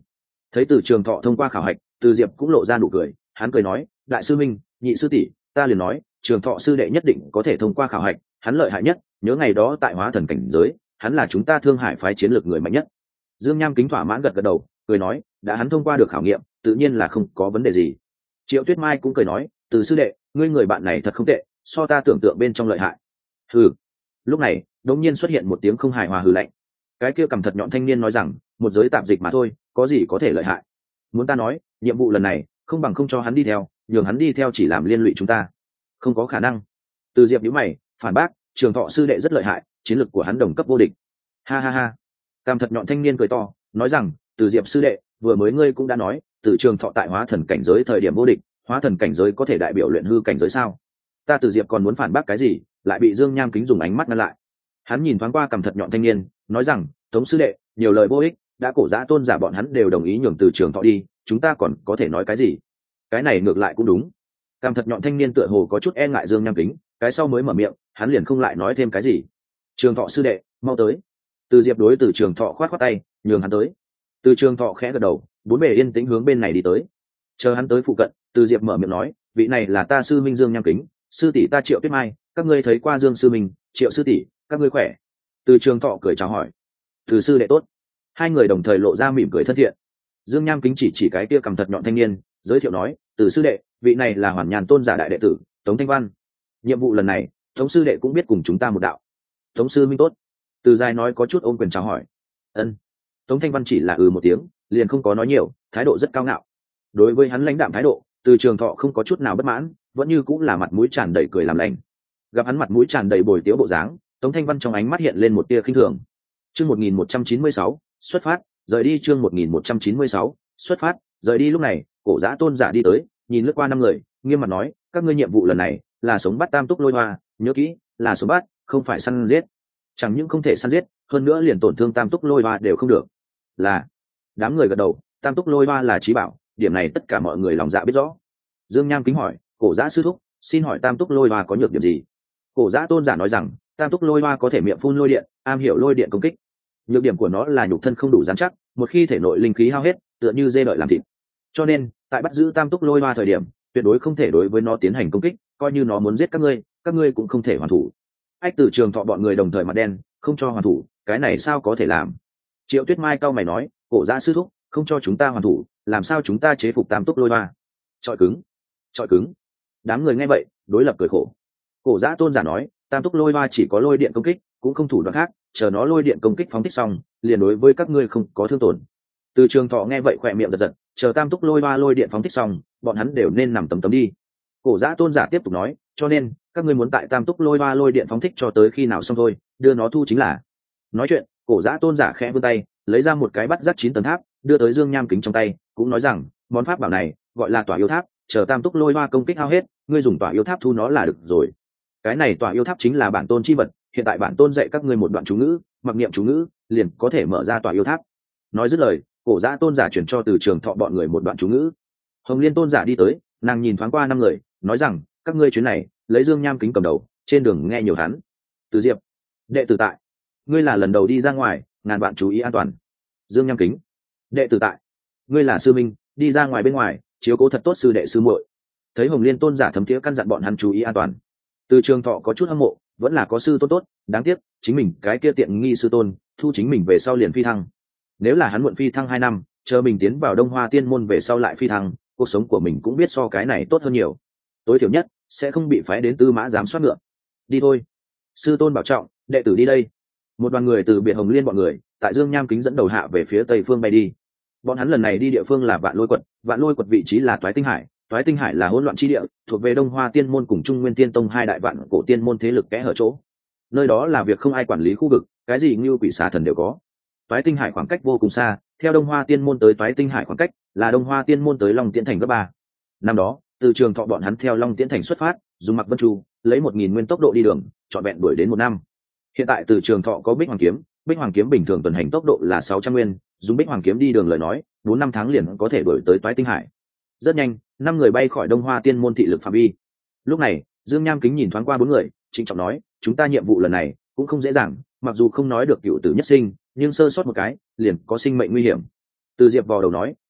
Thấy Từ Trường Thọ thông qua khảo hạch, Từ Diệp cũng lộ ra nụ cười, hắn cười nói, đại sư minh, nhị sư tỷ, ta liền nói Trường Thọ sư đệ nhất định có thể thông qua khảo hạch, hắn lợi hại nhất, nhớ ngày đó tại hóa thần cảnh giới, hắn là chúng ta Thương Hải phái chiến lược người mạnh nhất. Dương Nham Kính thỏa mãn gật gật đầu, cười nói, đã hắn thông qua được khảo nghiệm, tự nhiên là không có vấn đề gì. Triệu Tuyết Mai cũng cười nói, Từ sư đệ, ngươi người bạn này thật không tệ, so ta tưởng tượng bên trong lợi hại. Hừ. Lúc này đống nhiên xuất hiện một tiếng không hài hòa hừ lạnh. Cái kia cầm thật nhọn thanh niên nói rằng, một giới tạp dịch mà thôi, có gì có thể lợi hại. Muốn ta nói, nhiệm vụ lần này không bằng không cho hắn đi theo, nhường hắn đi theo chỉ làm liên lụy chúng ta. Không có khả năng. Từ Diệp nhíu mày, phản bác, Trường Thọ sư đệ rất lợi hại, chiến lược của hắn đồng cấp vô địch. Ha ha ha. Cầm thật nhọn thanh niên cười to, nói rằng, Từ Diệp sư đệ, vừa mới ngươi cũng đã nói, từ Trường Thọ tại hóa thần cảnh giới thời điểm vô địch, hóa thần cảnh giới có thể đại biểu luyện hư cảnh giới sao? Ta Từ Diệp còn muốn phản bác cái gì, lại bị Dương Nham Kính dùng ánh mắt ngăn lại. Hắn nhìn thoáng qua cầm thật nhọn thanh niên, nói rằng, Tống sư đệ, nhiều lời vô ích, đã cổ giã tôn giả bọn hắn đều đồng ý nhường từ Trường Thọ đi, chúng ta còn có thể nói cái gì? Cái này ngược lại cũng đúng. Cầm thật nhọn thanh niên tựa hồ có chút e ngại Dương Nham Kính, cái sau mới mở miệng, hắn liền không lại nói thêm cái gì. Trường Thọ sư đệ, mau tới. Từ Diệp đối từ Trường Thọ khoát khoát tay, nhường hắn tới. Từ Trường Thọ khẽ gật đầu, bốn bề yên tĩnh hướng bên này đi tới. Chờ hắn tới phụ cận, Từ Diệp mở miệng nói, vị này là ta sư minh Dương Nham Kính, sư tỷ ta Triệu Tuyết Mai, các ngươi thấy qua Dương sư minh, Triệu sư tỷ, các ngươi khỏe? Từ Trường Thọ cười chào hỏi. Từ sư đệ tốt. Hai người đồng thời lộ ra mỉm cười thân thiện. Dương Nham Kính chỉ chỉ cái kia cầm thật nhọn thanh niên, giới thiệu nói, Từ sư đệ, vị này là Hoàn Nhàn tôn giả đại đệ tử, Tống Thanh Văn. Nhiệm vụ lần này, Tống sư đệ cũng biết cùng chúng ta một đạo. Tống sư minh tốt. Từ Giai nói có chút ôm quyền chào hỏi. Ân. Tống Thanh Văn chỉ là ừ một tiếng, liền không có nói nhiều, thái độ rất cao ngạo. Đối với hắn lãnh đạm thái độ, Từ Trường Thọ không có chút nào bất mãn, vẫn như cũng là mặt mũi tràn đầy cười làm lành. Gặp hắn mặt mũi tràn đầy bồi tiếu bộ dáng, Tống Thanh Văn trong ánh mắt hiện lên một tia khinh thường. Chương một nghìn một trăm chín mươi sáu, xuất phát, rời đi. Chương một nghìn một trăm chín mươi sáu, xuất phát, rời đi. Lúc này, cổ giã tôn giả đi tới, nhìn lướt qua năm người, nghiêm mặt nói, các ngươi nhiệm vụ lần này là sống bắt Tam Túc Lôi Hoa, nhớ kỹ, là sống bắt, không phải săn giết. Chẳng những không thể săn giết, hơn nữa liền tổn thương Tam Túc Lôi Hoa đều không được. Là. Đám người gật đầu, Tam Túc Lôi Hoa là chí bảo, điểm này tất cả mọi người lòng dạ biết rõ. Dương Nham Kính hỏi, cổ giã sư thúc, xin hỏi Tam Túc Lôi Hoa có nhược điểm gì? Cổ giã tôn giả nói rằng, Tam Túc Lôi Hoa có thể miệng phun lôi điện, am hiểu lôi điện công kích. Nhược điểm của nó là nhục thân không đủ dán chắc, một khi thể nội linh khí hao hết, tựa như dê đợi làm thịt. Cho nên, tại bắt giữ Tam Túc Lôi Hoa thời điểm, tuyệt đối không thể đối với nó tiến hành công kích, coi như nó muốn giết các ngươi, các ngươi cũng không thể hoàn thủ. Ách Từ Trường Thọ bọn người đồng thời mặt đen, không cho hoàn thủ, cái này sao có thể làm? Triệu Tuyết Mai cau mày nói, cổ giã sư thúc, không cho chúng ta hoàn thủ, làm sao chúng ta chế phục Tam Túc Lôi Hoa? Trọi cứng, trọi cứng. Đám người nghe vậy, đối lập cười khổ. Cổ giã tôn giả nói, Tam Túc Lôi Hoa chỉ có lôi điện công kích, cũng không thủ đoạn khác, chờ nó lôi điện công kích phóng thích xong, liền đối với các ngươi không có thương tổn. Từ Trường Thọ nghe vậy khỏe miệng giật giật, chờ Tam Túc Lôi Hoa lôi điện phóng thích xong, bọn hắn đều nên nằm tấm tấm đi. Cổ giã tôn giả tiếp tục nói, cho nên các ngươi muốn tại Tam Túc Lôi Hoa lôi điện phóng thích cho tới khi nào xong thôi, đưa nó thu chính là. Nói chuyện, cổ giã tôn giả khẽ vươn tay, lấy ra một cái bắt rắc chín tầng tháp, đưa tới Dương Nham Kính trong tay, cũng nói rằng, món pháp bảo này gọi là Tỏa Yêu Tháp, chờ Tam Túc Lôi Hoa công kích hao hết, ngươi dùng Tỏa Yêu Tháp thu nó là được rồi. Cái này Tỏa Yêu Tháp chính là bản tôn chi vật, hiện tại bản tôn dạy các ngươi một đoạn chú ngữ, mặc niệm chú ngữ, liền có thể mở ra Tỏa Yêu Tháp. Nói dứt lời, cổ giã tôn giả chuyển cho Từ Trường Thọ bọn người một đoạn chú ngữ. Hồng Liên tôn giả đi tới, nàng nhìn thoáng qua năm người, nói rằng, các ngươi chuyến này lấy Dương Nham Kính cầm đầu, trên đường nghe nhiều hắn. Từ Diệp, đệ tử tại, ngươi là lần đầu đi ra ngoài, ngàn bạn chú ý an toàn. Dương Nham Kính, đệ tử tại, ngươi là sư minh, đi ra ngoài bên ngoài, chiếu cố thật tốt sư đệ sư muội. Thấy Hồng Liên tôn giả thấm thiế căn dặn bọn hắn chú ý an toàn. Từ Trường Thọ có chút hâm mộ, vẫn là có sư tôn tốt, đáng tiếc chính mình cái kia tiện nghi sư tôn thu chính mình về sau liền phi thăng. Nếu là hắn muộn phi thăng hai năm, chờ mình tiến vào Đông Hoa Tiên môn về sau lại phi thăng, cuộc sống của mình cũng biết so cái này tốt hơn nhiều. Tối thiểu nhất sẽ không bị phái đến Tư Mã giám soát ngựa. Đi thôi, sư tôn bảo trọng, đệ tử đi đây. Một đoàn người từ biệt Hồng Liên bọn người, tại Dương Nham Kính dẫn đầu hạ về phía tây phương bay đi. Bọn hắn lần này đi địa phương là Vạn Lôi Quật, Vạn Lôi Quật vị trí là Toái Tinh Hải, Toái Tinh Hải là hỗn loạn chi địa, thuộc về Đông Hoa Tiên môn cùng Trung Nguyên Tiên tông hai đại vạn cổ tiên môn thế lực kẽ hở chỗ. Nơi đó là việc không ai quản lý khu vực, cái gì như quỷ xà thần đều có. Toái Tinh Hải khoảng cách vô cùng xa, theo Đông Hoa Tiên môn tới Toái Tinh Hải khoảng cách là Đông Hoa Tiên môn tới Long Tiễn thành gấp ba. Năm đó, Từ Trường Thọ bọn hắn theo Long Tiễn thành xuất phát, dùng Mặc Vân Chu, lấy một nghìn nguyên tốc độ đi đường, trọn vẹn đuổi đến một năm. Hiện tại Từ Trường Thọ có Bích Hoàng kiếm, Bích Hoàng kiếm bình thường tuần hành tốc độ là sáu trăm nguyên, dùng Bích Hoàng kiếm đi đường lời nói, bốn năm tháng liền có thể đuổi tới Toái Tinh Hải. Rất nhanh, năm người bay khỏi Đông Hoa Tiên môn thị lực phạm vi. Lúc này, Dương Nham Kính nhìn thoáng qua bốn người, trịnh trọng nói, chúng ta nhiệm vụ lần này cũng không dễ dàng, mặc dù không nói được cựu tử nhất sinh, nhưng sơ sót một cái, liền có sinh mệnh nguy hiểm. Từ Diệp vò đầu nói,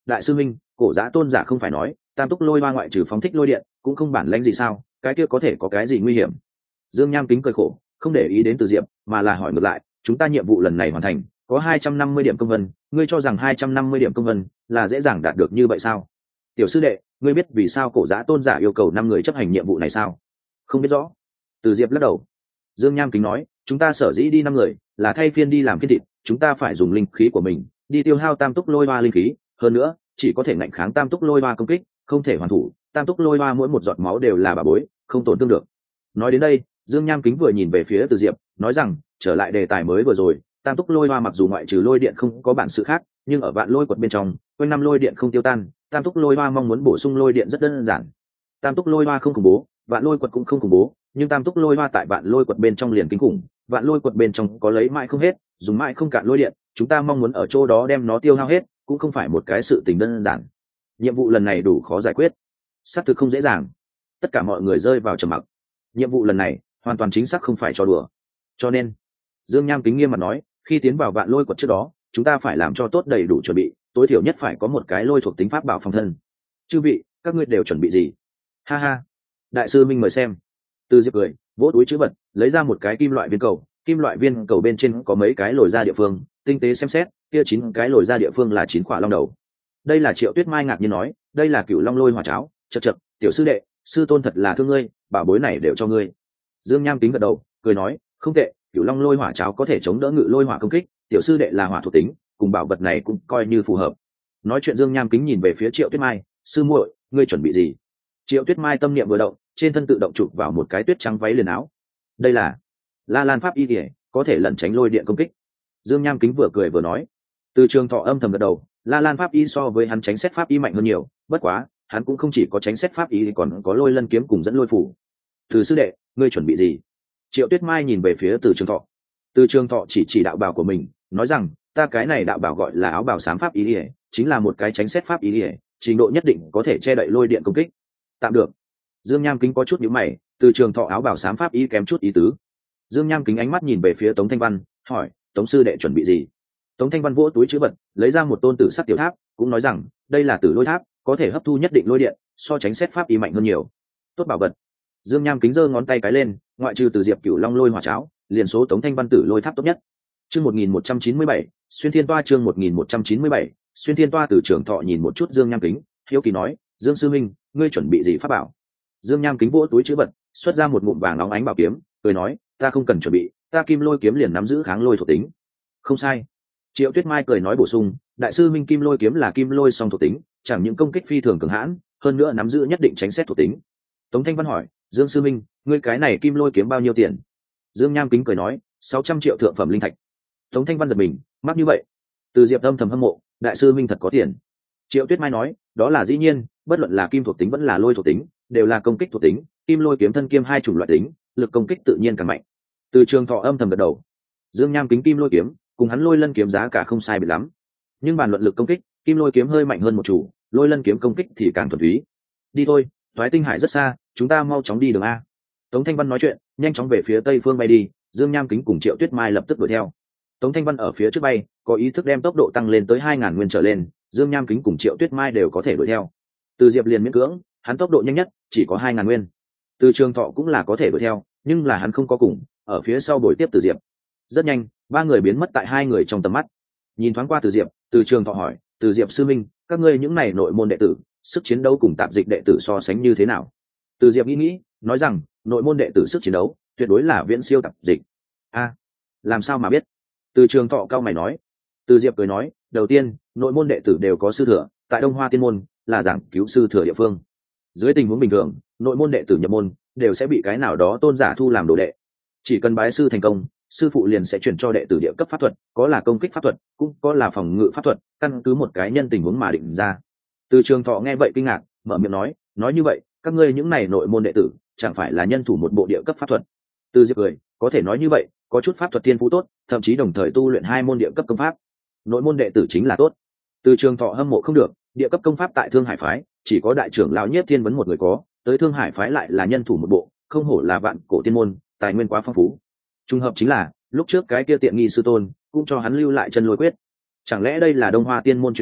đại sư minh, cổ giã tôn giả không phải nói tam túc lôi hoa ngoại trừ phóng thích lôi điện cũng không bản lãnh gì sao, cái kia có thể có cái gì nguy hiểm? Dương Nham Kính cười khổ, không để ý đến Từ Diệp, mà là hỏi ngược lại, chúng ta nhiệm vụ lần này hoàn thành có hai trăm năm mươi điểm công vân, ngươi cho rằng hai trăm năm mươi điểm công vân là dễ dàng đạt được như vậy sao? Tiểu sư đệ, ngươi biết vì sao cổ giã tôn giả yêu cầu năm người chấp hành nhiệm vụ này sao? Không biết rõ. Từ Diệp lắc đầu. Dương Nham Kính nói, chúng ta sở dĩ đi năm người là thay phiên đi làm kiên thịt, chúng ta phải dùng linh khí của mình đi tiêu hao tam túc lôi hoa linh khí, hơn nữa chỉ có thể ngạnh kháng tam túc lôi hoa công kích, không thể hoàn thủ. Tam túc lôi hoa mỗi một giọt máu đều là bà bối, không tổn thương được. Nói đến đây, Dương Nham Kính vừa nhìn về phía Từ Diệp, nói rằng, trở lại đề tài mới vừa rồi, tam túc lôi hoa mặc dù ngoại trừ lôi điện không có bản sự khác, nhưng ở vạn lôi quật bên trong quanh năm lôi điện không tiêu tan, tam túc lôi hoa mong muốn bổ sung lôi điện rất đơn giản. Tam túc lôi hoa không khủng bố, vạn lôi quật cũng không khủng bố, nhưng tam túc lôi hoa tại vạn lôi quật bên trong liền kinh khủng, vạn lôi quật bên trong có lấy mãi không hết, dùng mãi không cạn lôi điện, chúng ta mong muốn ở chỗ đó đem nó tiêu hao hết cũng không phải một cái sự tình đơn giản. Nhiệm vụ lần này đủ khó giải quyết, xác thực không dễ dàng. Tất cả mọi người rơi vào trầm mặc. Nhiệm vụ lần này hoàn toàn chính xác không phải cho đùa, cho nên Dương Nham Kính nghiêm mặt nói, khi tiến vào vạn lôi quật trước đó chúng ta phải làm cho tốt đầy đủ chuẩn bị, tối thiểu nhất phải có một cái lôi thuộc tính pháp bảo phòng thân. Chư vị, các ngươi đều chuẩn bị gì? Ha ha, đại sư minh mời xem. Từ Diệp cười, vỗ túi chữ vật lấy ra một cái kim loại viên cầu, kim loại viên cầu bên trên có mấy cái lồi ra địa phương, tinh tế xem xét, kia chín cái lồi ra địa phương là chín quả long đầu. Đây là Triệu Tuyết Mai ngạc nhiên nói, đây là cửu long lôi hỏa cháo. Chậc chậc, tiểu sư đệ, sư tôn thật là thương ngươi, bảo bối này đều cho ngươi. Dương Nham Kính gật đầu cười nói, không tệ, cửu long lôi hỏa cháo có thể chống đỡ ngự lôi hỏa công kích, tiểu sư đệ là hỏa thuộc tính, cùng bảo vật này cũng coi như phù hợp. Nói chuyện Dương Nham Kính nhìn về phía Triệu Tuyết Mai, sư muội, ngươi chuẩn bị gì? Triệu Tuyết Mai tâm niệm vừa động, trên thân tự động chụp vào một cái tuyết trắng váy liền áo. Đây là La Lan pháp y liễu, có thể lẩn tránh lôi điện công kích. Dương Nham Kính vừa cười vừa nói. Từ Trường Thọ âm thầm gật đầu, La Lan pháp y so với hắn tránh xét pháp y mạnh hơn nhiều, bất quá hắn cũng không chỉ có tránh xét pháp y, còn có lôi lân kiếm cùng dẫn lôi phủ. Từ sư đệ, ngươi chuẩn bị gì? Triệu Tuyết Mai nhìn về phía Từ Trường Thọ. Từ Trường Thọ chỉ chỉ đạo bào của mình, nói rằng, ta cái này đạo bào gọi là áo bào xám pháp y liễu, chính là một cái tránh xét pháp y liễu, trình độ nhất định có thể che đậy lôi điện công kích. Tạm được. Dương Nham Kính có chút nhíu mày, Từ Trường Thọ áo bào xám pháp y kém chút ý tứ. Dương Nham Kính ánh mắt nhìn về phía Tống Thanh Văn, hỏi, Tống sư đệ chuẩn bị gì? Tống Thanh Văn vỗ túi trữ vật lấy ra một tôn tử sắc tiểu tháp, cũng nói rằng, đây là tử lôi tháp, có thể hấp thu nhất định lôi điện, so tránh xét pháp y mạnh hơn nhiều. Tốt bảo vật. Dương Nham Kính giơ ngón tay cái lên, ngoại trừ từ Diệp Cửu Long lôi hỏa cháo, liền số Tống Thanh Văn tử lôi tháp tốt nhất. Chương một nghìn một trăm chín mươi bảy, xuyên thiên toa. Chương một nghìn một trăm chín mươi bảy, xuyên thiên toa. Từ Trường Thọ nhìn một chút Dương Nham Kính, hiếu kỳ nói, Dương sư minh, ngươi chuẩn bị gì pháp bảo? Dương Nham Kính vỗ túi trữ vật xuất ra một ngụm vàng óng ánh bảo kiếm, cười nói, ta không cần chuẩn bị, ta kim lôi kiếm liền nắm giữ kháng lôi thuộc tính. Không sai. Triệu Tuyết Mai cười nói bổ sung, đại sư minh kim lôi kiếm là kim lôi song thuộc tính, chẳng những công kích phi thường cường hãn, hơn nữa nắm giữ nhất định tránh xét thuộc tính. Tống Thanh Văn hỏi, Dương sư minh, ngươi cái này kim lôi kiếm bao nhiêu tiền? Dương Nham Kính cười nói, sáu trăm triệu thượng phẩm linh thạch. Tống Thanh Văn giật mình, mắc như vậy. Từ Diệp âm thầm hâm mộ, đại sư minh thật có tiền. Triệu Tuyết Mai nói, đó là dĩ nhiên, bất luận là kim thuộc tính vẫn là lôi thuộc tính, đều là công kích thuộc tính, kim lôi kiếm thân kiêm hai chủng loại tính, lực công kích tự nhiên càng mạnh. Từ Trường Thọ âm thầm gật đầu. Dương Nham Kính kim lôi kiếm cùng hắn lôi lân kiếm giá cả không sai biệt lắm, nhưng bàn luận lực công kích, kim lôi kiếm hơi mạnh hơn một chủ, lôi lân kiếm công kích thì càng thuần túy. Đi thôi, Toái Tinh Hải rất xa, chúng ta mau chóng đi đường a. Tống Thanh Văn nói chuyện, nhanh chóng về phía tây phương bay đi, Dương Nham Kính cùng Triệu Tuyết Mai lập tức đuổi theo. Tống Thanh Văn ở phía trước bay, có ý thức đem tốc độ tăng lên tới hai ngàn nguyên trở lên, Dương Nham Kính cùng Triệu Tuyết Mai đều có thể đuổi theo. Từ Diệp liền miễn cưỡng, hắn tốc độ nhanh nhất chỉ có hai ngàn nguyên. Từ Trường Thọ cũng là có thể đuổi theo, nhưng là hắn không có cùng, ở phía sau bồi tiếp Từ Diệp. Rất nhanh, ba người biến mất tại hai người trong tầm mắt. Nhìn thoáng qua Từ Diệp, Từ Trường Thọ hỏi, Từ Diệp sư minh, các ngươi những này nội môn đệ tử, sức chiến đấu cùng tạp dịch đệ tử so sánh như thế nào? Từ Diệp nghĩ nghĩ, nói rằng, nội môn đệ tử sức chiến đấu tuyệt đối là viễn siêu tạp dịch. A, làm sao mà biết? Từ Trường Thọ cao mày nói. Từ Diệp cười nói, đầu tiên, nội môn đệ tử đều có sư thừa, tại Đông Hoa Tiên môn là giảng cứu sư thừa địa phương. Dưới tình huống bình thường, nội môn đệ tử nhập môn đều sẽ bị cái nào đó tôn giả thu làm đồ đệ. Chỉ cần bái sư thành công, sư phụ liền sẽ chuyển cho đệ tử địa cấp pháp thuật, có là công kích pháp thuật, cũng có là phòng ngự pháp thuật, căn cứ một cái nhân tình huống mà định ra. Từ Trường Thọ nghe vậy kinh ngạc, mở miệng nói, nói như vậy, các ngươi những này nội môn đệ tử, chẳng phải là nhân thủ một bộ địa cấp pháp thuật? Từ Diệp cười, có thể nói như vậy, có chút pháp thuật thiên phú tốt, thậm chí đồng thời tu luyện hai môn địa cấp công pháp. Nội môn đệ tử chính là tốt. Từ Trường Thọ hâm mộ không được, địa cấp công pháp tại Thương Hải phái, chỉ có đại trưởng lão Nhiếp Thiên Vấn một người có, tới Thương Hải phái lại là nhân thủ một bộ, không hổ là vạn cổ tiên môn, tài nguyên quá phong phú. Trùng hợp chính là, lúc trước cái kia tiện nghi sư tôn cũng cho hắn lưu lại chân lôi quyết. Chẳng lẽ đây là Đông Hoa Tiên môn truyền thống,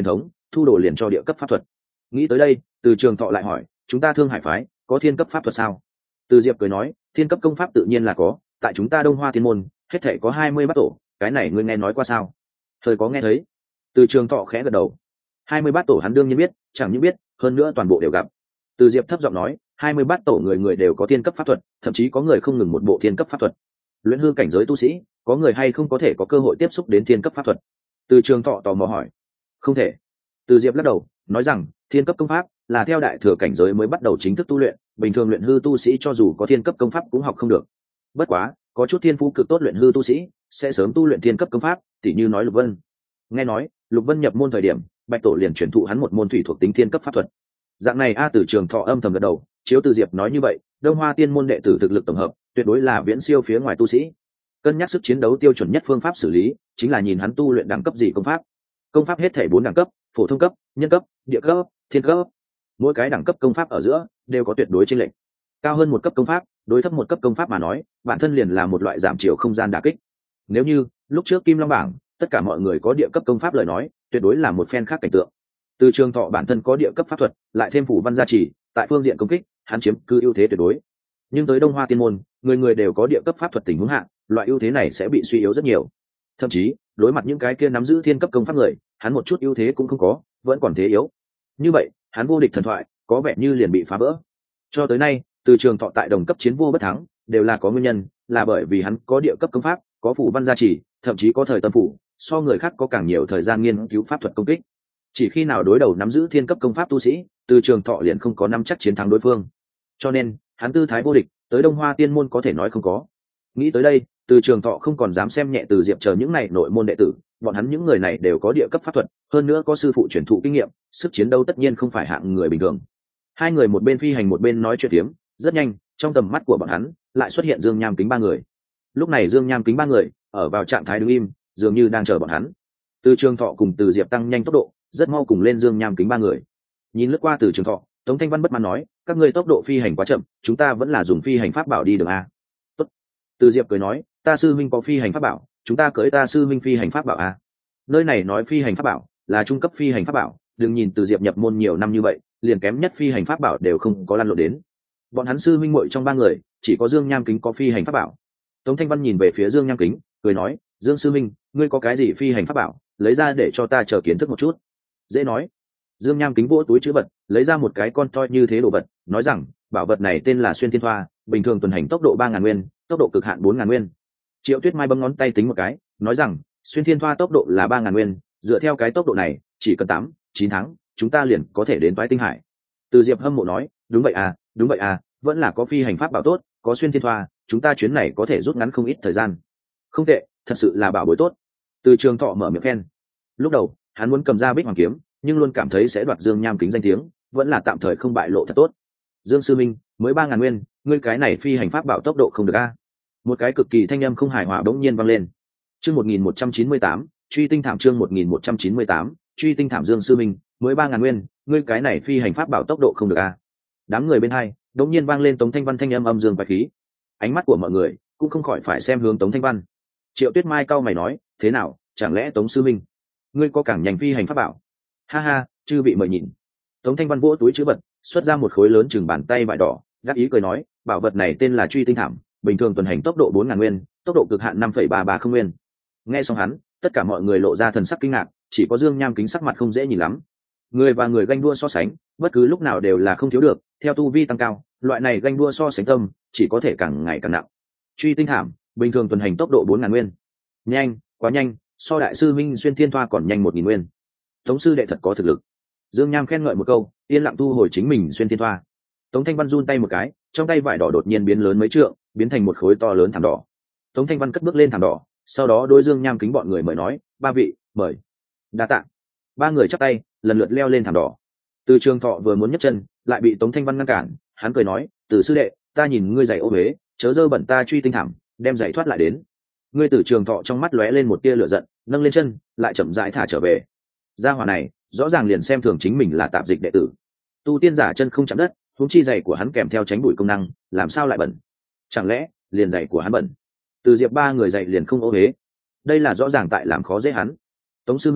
thu đồ liền cho địa cấp pháp thuật. Nghĩ tới đây, Từ Trường Thọ lại hỏi, chúng ta Thương Hải phái có thiên cấp pháp thuật sao? Từ Diệp cười nói, thiên cấp công pháp tự nhiên là có, tại chúng ta Đông Hoa Tiên môn hết thể có hai mươi bát tổ, cái này ngươi nghe nói qua sao? Thời có nghe thấy. Từ Trường Thọ khẽ gật đầu. hai mươi bát tổ hắn đương nhiên biết, chẳng những biết, hơn nữa toàn bộ đều gặp. Từ Diệp thấp giọng nói, hai mươi bát tổ người người đều có thiên cấp pháp thuật, thậm chí có người không ngừng một bộ thiên cấp pháp thuật. Luyện hư cảnh giới tu sĩ, có người hay không có thể có cơ hội tiếp xúc đến thiên cấp pháp thuật? Từ Trường Thọ tò mò hỏi. Không thể. Từ Diệp lắc đầu, nói rằng, thiên cấp công pháp là theo đại thừa cảnh giới mới bắt đầu chính thức tu luyện, bình thường luyện hư tu sĩ cho dù có thiên cấp công pháp cũng học không được. Bất quá, có chút thiên phú cực tốt luyện hư tu sĩ sẽ sớm tu luyện thiên cấp công pháp, tỉ như nói Lục Vân. Nghe nói, Lục Vân nhập môn thời điểm, Bạch Tổ liền truyền thụ hắn một môn thủy thuộc tính thiên cấp pháp thuật. Dạng này a Từ Trường Thọ âm thầm gật đầu, chiếu Từ Diệp nói như vậy, Đông Hoa Tiên môn đệ tử thực lực tổng hợp, tuyệt đối là viễn siêu phía ngoài tu sĩ. Cân nhắc sức chiến đấu tiêu chuẩn nhất phương pháp xử lý, chính là nhìn hắn tu luyện đẳng cấp gì công pháp. Công pháp hết thể bốn đẳng cấp, phổ thông cấp, nhân cấp, địa cấp, thiên cấp. Mỗi cái đẳng cấp công pháp ở giữa đều có tuyệt đối chênh lệch. Cao hơn một cấp công pháp, đối thấp một cấp công pháp mà nói, bản thân liền là một loại giảm chiều không gian đả kích. Nếu như lúc trước Kim Long bảng, tất cả mọi người có địa cấp công pháp lời nói, tuyệt đối là một phen khác cảnh tượng. Từ Trường Thọ bản thân có địa cấp pháp thuật, lại thêm phủ văn gia trì, tại phương diện công kích, hắn chiếm cứ ưu thế tuyệt đối. Nhưng tới Đông Hoa Tiên môn, người người đều có địa cấp pháp thuật tình huống hạ, loại ưu thế này sẽ bị suy yếu rất nhiều. Thậm chí, đối mặt những cái kia nắm giữ thiên cấp công pháp người, hắn một chút ưu thế cũng không có, vẫn còn thế yếu. Như vậy, hắn vô địch thần thoại, có vẻ như liền bị phá vỡ. Cho tới nay, Từ Trường Thọ tại đồng cấp chiến vô bất thắng, đều là có nguyên nhân, là bởi vì hắn có địa cấp công pháp, có phủ văn gia trì, thậm chí có thời tâm phủ, so người khác có càng nhiều thời gian nghiên cứu pháp thuật công kích. Chỉ khi nào đối đầu nắm giữ thiên cấp công pháp tu sĩ, Từ Trường Thọ liền không có nắm chắc chiến thắng đối phương. Cho nên, hắn tư thái vô địch, tới Đông Hoa Tiên môn có thể nói không có. Nghĩ tới đây, Từ Trường Thọ không còn dám xem nhẹ Từ Diệp chờ những này nội môn đệ tử, bọn hắn những người này đều có địa cấp pháp thuật, hơn nữa có sư phụ truyền thụ kinh nghiệm, sức chiến đấu tất nhiên không phải hạng người bình thường. Hai người một bên phi hành một bên nói chuyện tiếm, rất nhanh, trong tầm mắt của bọn hắn lại xuất hiện Dương Nham Kính ba người. Lúc này Dương Nham Kính ba người ở vào trạng thái đứng im, dường như đang chờ bọn hắn. Từ Trường Thọ cùng Từ Diệp tăng nhanh tốc độ, rất mau cùng lên Dương Nham Kính ba người. Nhìn lướt qua Từ Trường Thọ, Tống Thanh Văn bất mãn nói, các ngươi tốc độ phi hành quá chậm, chúng ta vẫn là dùng phi hành pháp bảo đi đường a. Tốt. Từ Diệp cười nói, ta sư minh có phi hành pháp bảo, chúng ta cưỡi ta sư minh phi hành pháp bảo a. Nơi này nói phi hành pháp bảo là trung cấp phi hành pháp bảo, đừng nhìn Từ Diệp nhập môn nhiều năm như vậy, liền kém nhất phi hành pháp bảo đều không có lăn lộn đến. Bọn hắn sư minh muội trong ba người, chỉ có Dương Nham Kính có phi hành pháp bảo. Tống Thanh Văn nhìn về phía Dương Nham Kính, cười nói, Dương sư minh, ngươi có cái gì phi hành pháp bảo, lấy ra để cho ta chờ kiến thức một chút. Dễ nói. Dương Nham Kính vỗ túi chữ vật, lấy ra một cái con toi như thế đồ vật, nói rằng, bảo vật này tên là Xuyên Thiên Thoa, bình thường tuần hành tốc độ ba ngàn nguyên, tốc độ cực hạn bốn ngàn nguyên. Triệu Tuyết Mai bấm ngón tay tính một cái, nói rằng, Xuyên Thiên Thoa tốc độ là ba ngàn nguyên, dựa theo cái tốc độ này, chỉ cần tám, chín tháng, chúng ta liền có thể đến Toái Tinh Hải. Từ Diệp hâm mộ nói, đúng vậy à, đúng vậy à, vẫn là có phi hành pháp bảo tốt, có Xuyên Thiên Thoa, chúng ta chuyến này có thể rút ngắn không ít thời gian. Không tệ, thật sự là bảo bối tốt. Từ Trường Thọ mở miệng khen. Lúc đầu, hắn muốn cầm ra Bích Hoàng kiếm, nhưng luôn cảm thấy sẽ đoạt Dương Nham Kính danh tiếng, vẫn là tạm thời không bại lộ thật tốt. Dương sư minh, mới ba ngàn nguyên, ngươi cái này phi hành pháp bảo tốc độ không được a. Một cái cực kỳ thanh âm không hài hòa bỗng nhiên vang lên. Chương một nghìn một trăm chín mươi tám, truy tinh thảm chương một nghìn một trăm chín mươi tám, truy tinh thảm Dương sư minh, mới ba ngàn nguyên, ngươi cái này phi hành pháp bảo tốc độ không được a. Đám người bên hai, đột nhiên vang lên Tống Thanh Văn thanh âm âm dương quái khí. Ánh mắt của mọi người cũng không khỏi phải xem hướng Tống Thanh Văn. Triệu Tuyết Mai cau mày nói, thế nào, chẳng lẽ Tống sư minh, ngươi có càng nhanh phi hành pháp bảo? Ha ha, chư vị mời nhìn. Tống Thanh Văn vỗ túi chữ vật, xuất ra một khối lớn chừng bàn tay vải đỏ, đáp ý cười nói, bảo vật này tên là truy tinh thảm, bình thường tuần hành tốc độ bốn ngàn nguyên, tốc độ cực hạn năm phẩy ba ba không nguyên. Nghe xong hắn, tất cả mọi người lộ ra thần sắc kinh ngạc, chỉ có Dương Nham Kính sắc mặt không dễ nhìn lắm. Người và người ganh đua so sánh, bất cứ lúc nào đều là không thiếu được, theo tu vi tăng cao, loại này ganh đua so sánh tâm, chỉ có thể càng ngày càng nặng. Truy tinh thảm, bình thường tuần hành tốc độ bốn ngàn nguyên. Nhanh, quá nhanh, so đại sư Minh Xuyên Thiên Thoa còn nhanh một nghìn nguyên. Tống sư đệ thật có thực lực. Dương Nham khen ngợi một câu, yên lặng thu hồi chính mình Xuyên Thiên Thoa. Tống Thanh Văn run tay một cái, trong tay vải đỏ đột nhiên biến lớn mấy trượng, biến thành một khối to lớn thảm đỏ. Tống Thanh Văn cất bước lên thảm đỏ, sau đó đối Dương Nham Kính bọn người mời nói, ba vị, mời. Đa tạ. Ba người chắp tay, lần lượt leo lên thảm đỏ. Từ Trường Thọ vừa muốn nhấc chân, lại bị Tống Thanh Văn ngăn cản, hắn cười nói, Từ sư đệ, ta nhìn ngươi giày ô huế, chớ dơ bẩn ta truy tinh thảm, đem giày thoát lại đến. Ngươi Từ Trường Thọ trong mắt lóe lên một tia lửa giận, nâng lên chân, lại chậm rãi thả trở về. Gia hỏa này, rõ ràng liền xem thường chính mình là tạp dịch đệ tử. Tu tiên giả chân không chạm đất, huống chi giày của hắn kèm theo tránh bụi công năng, làm sao lại bẩn? Chẳng lẽ liền giày của hắn bẩn? Từ Diệp ba người giày liền không ô huế, đây là rõ ràng tại làm khó dễ hắn. Tống sư minh,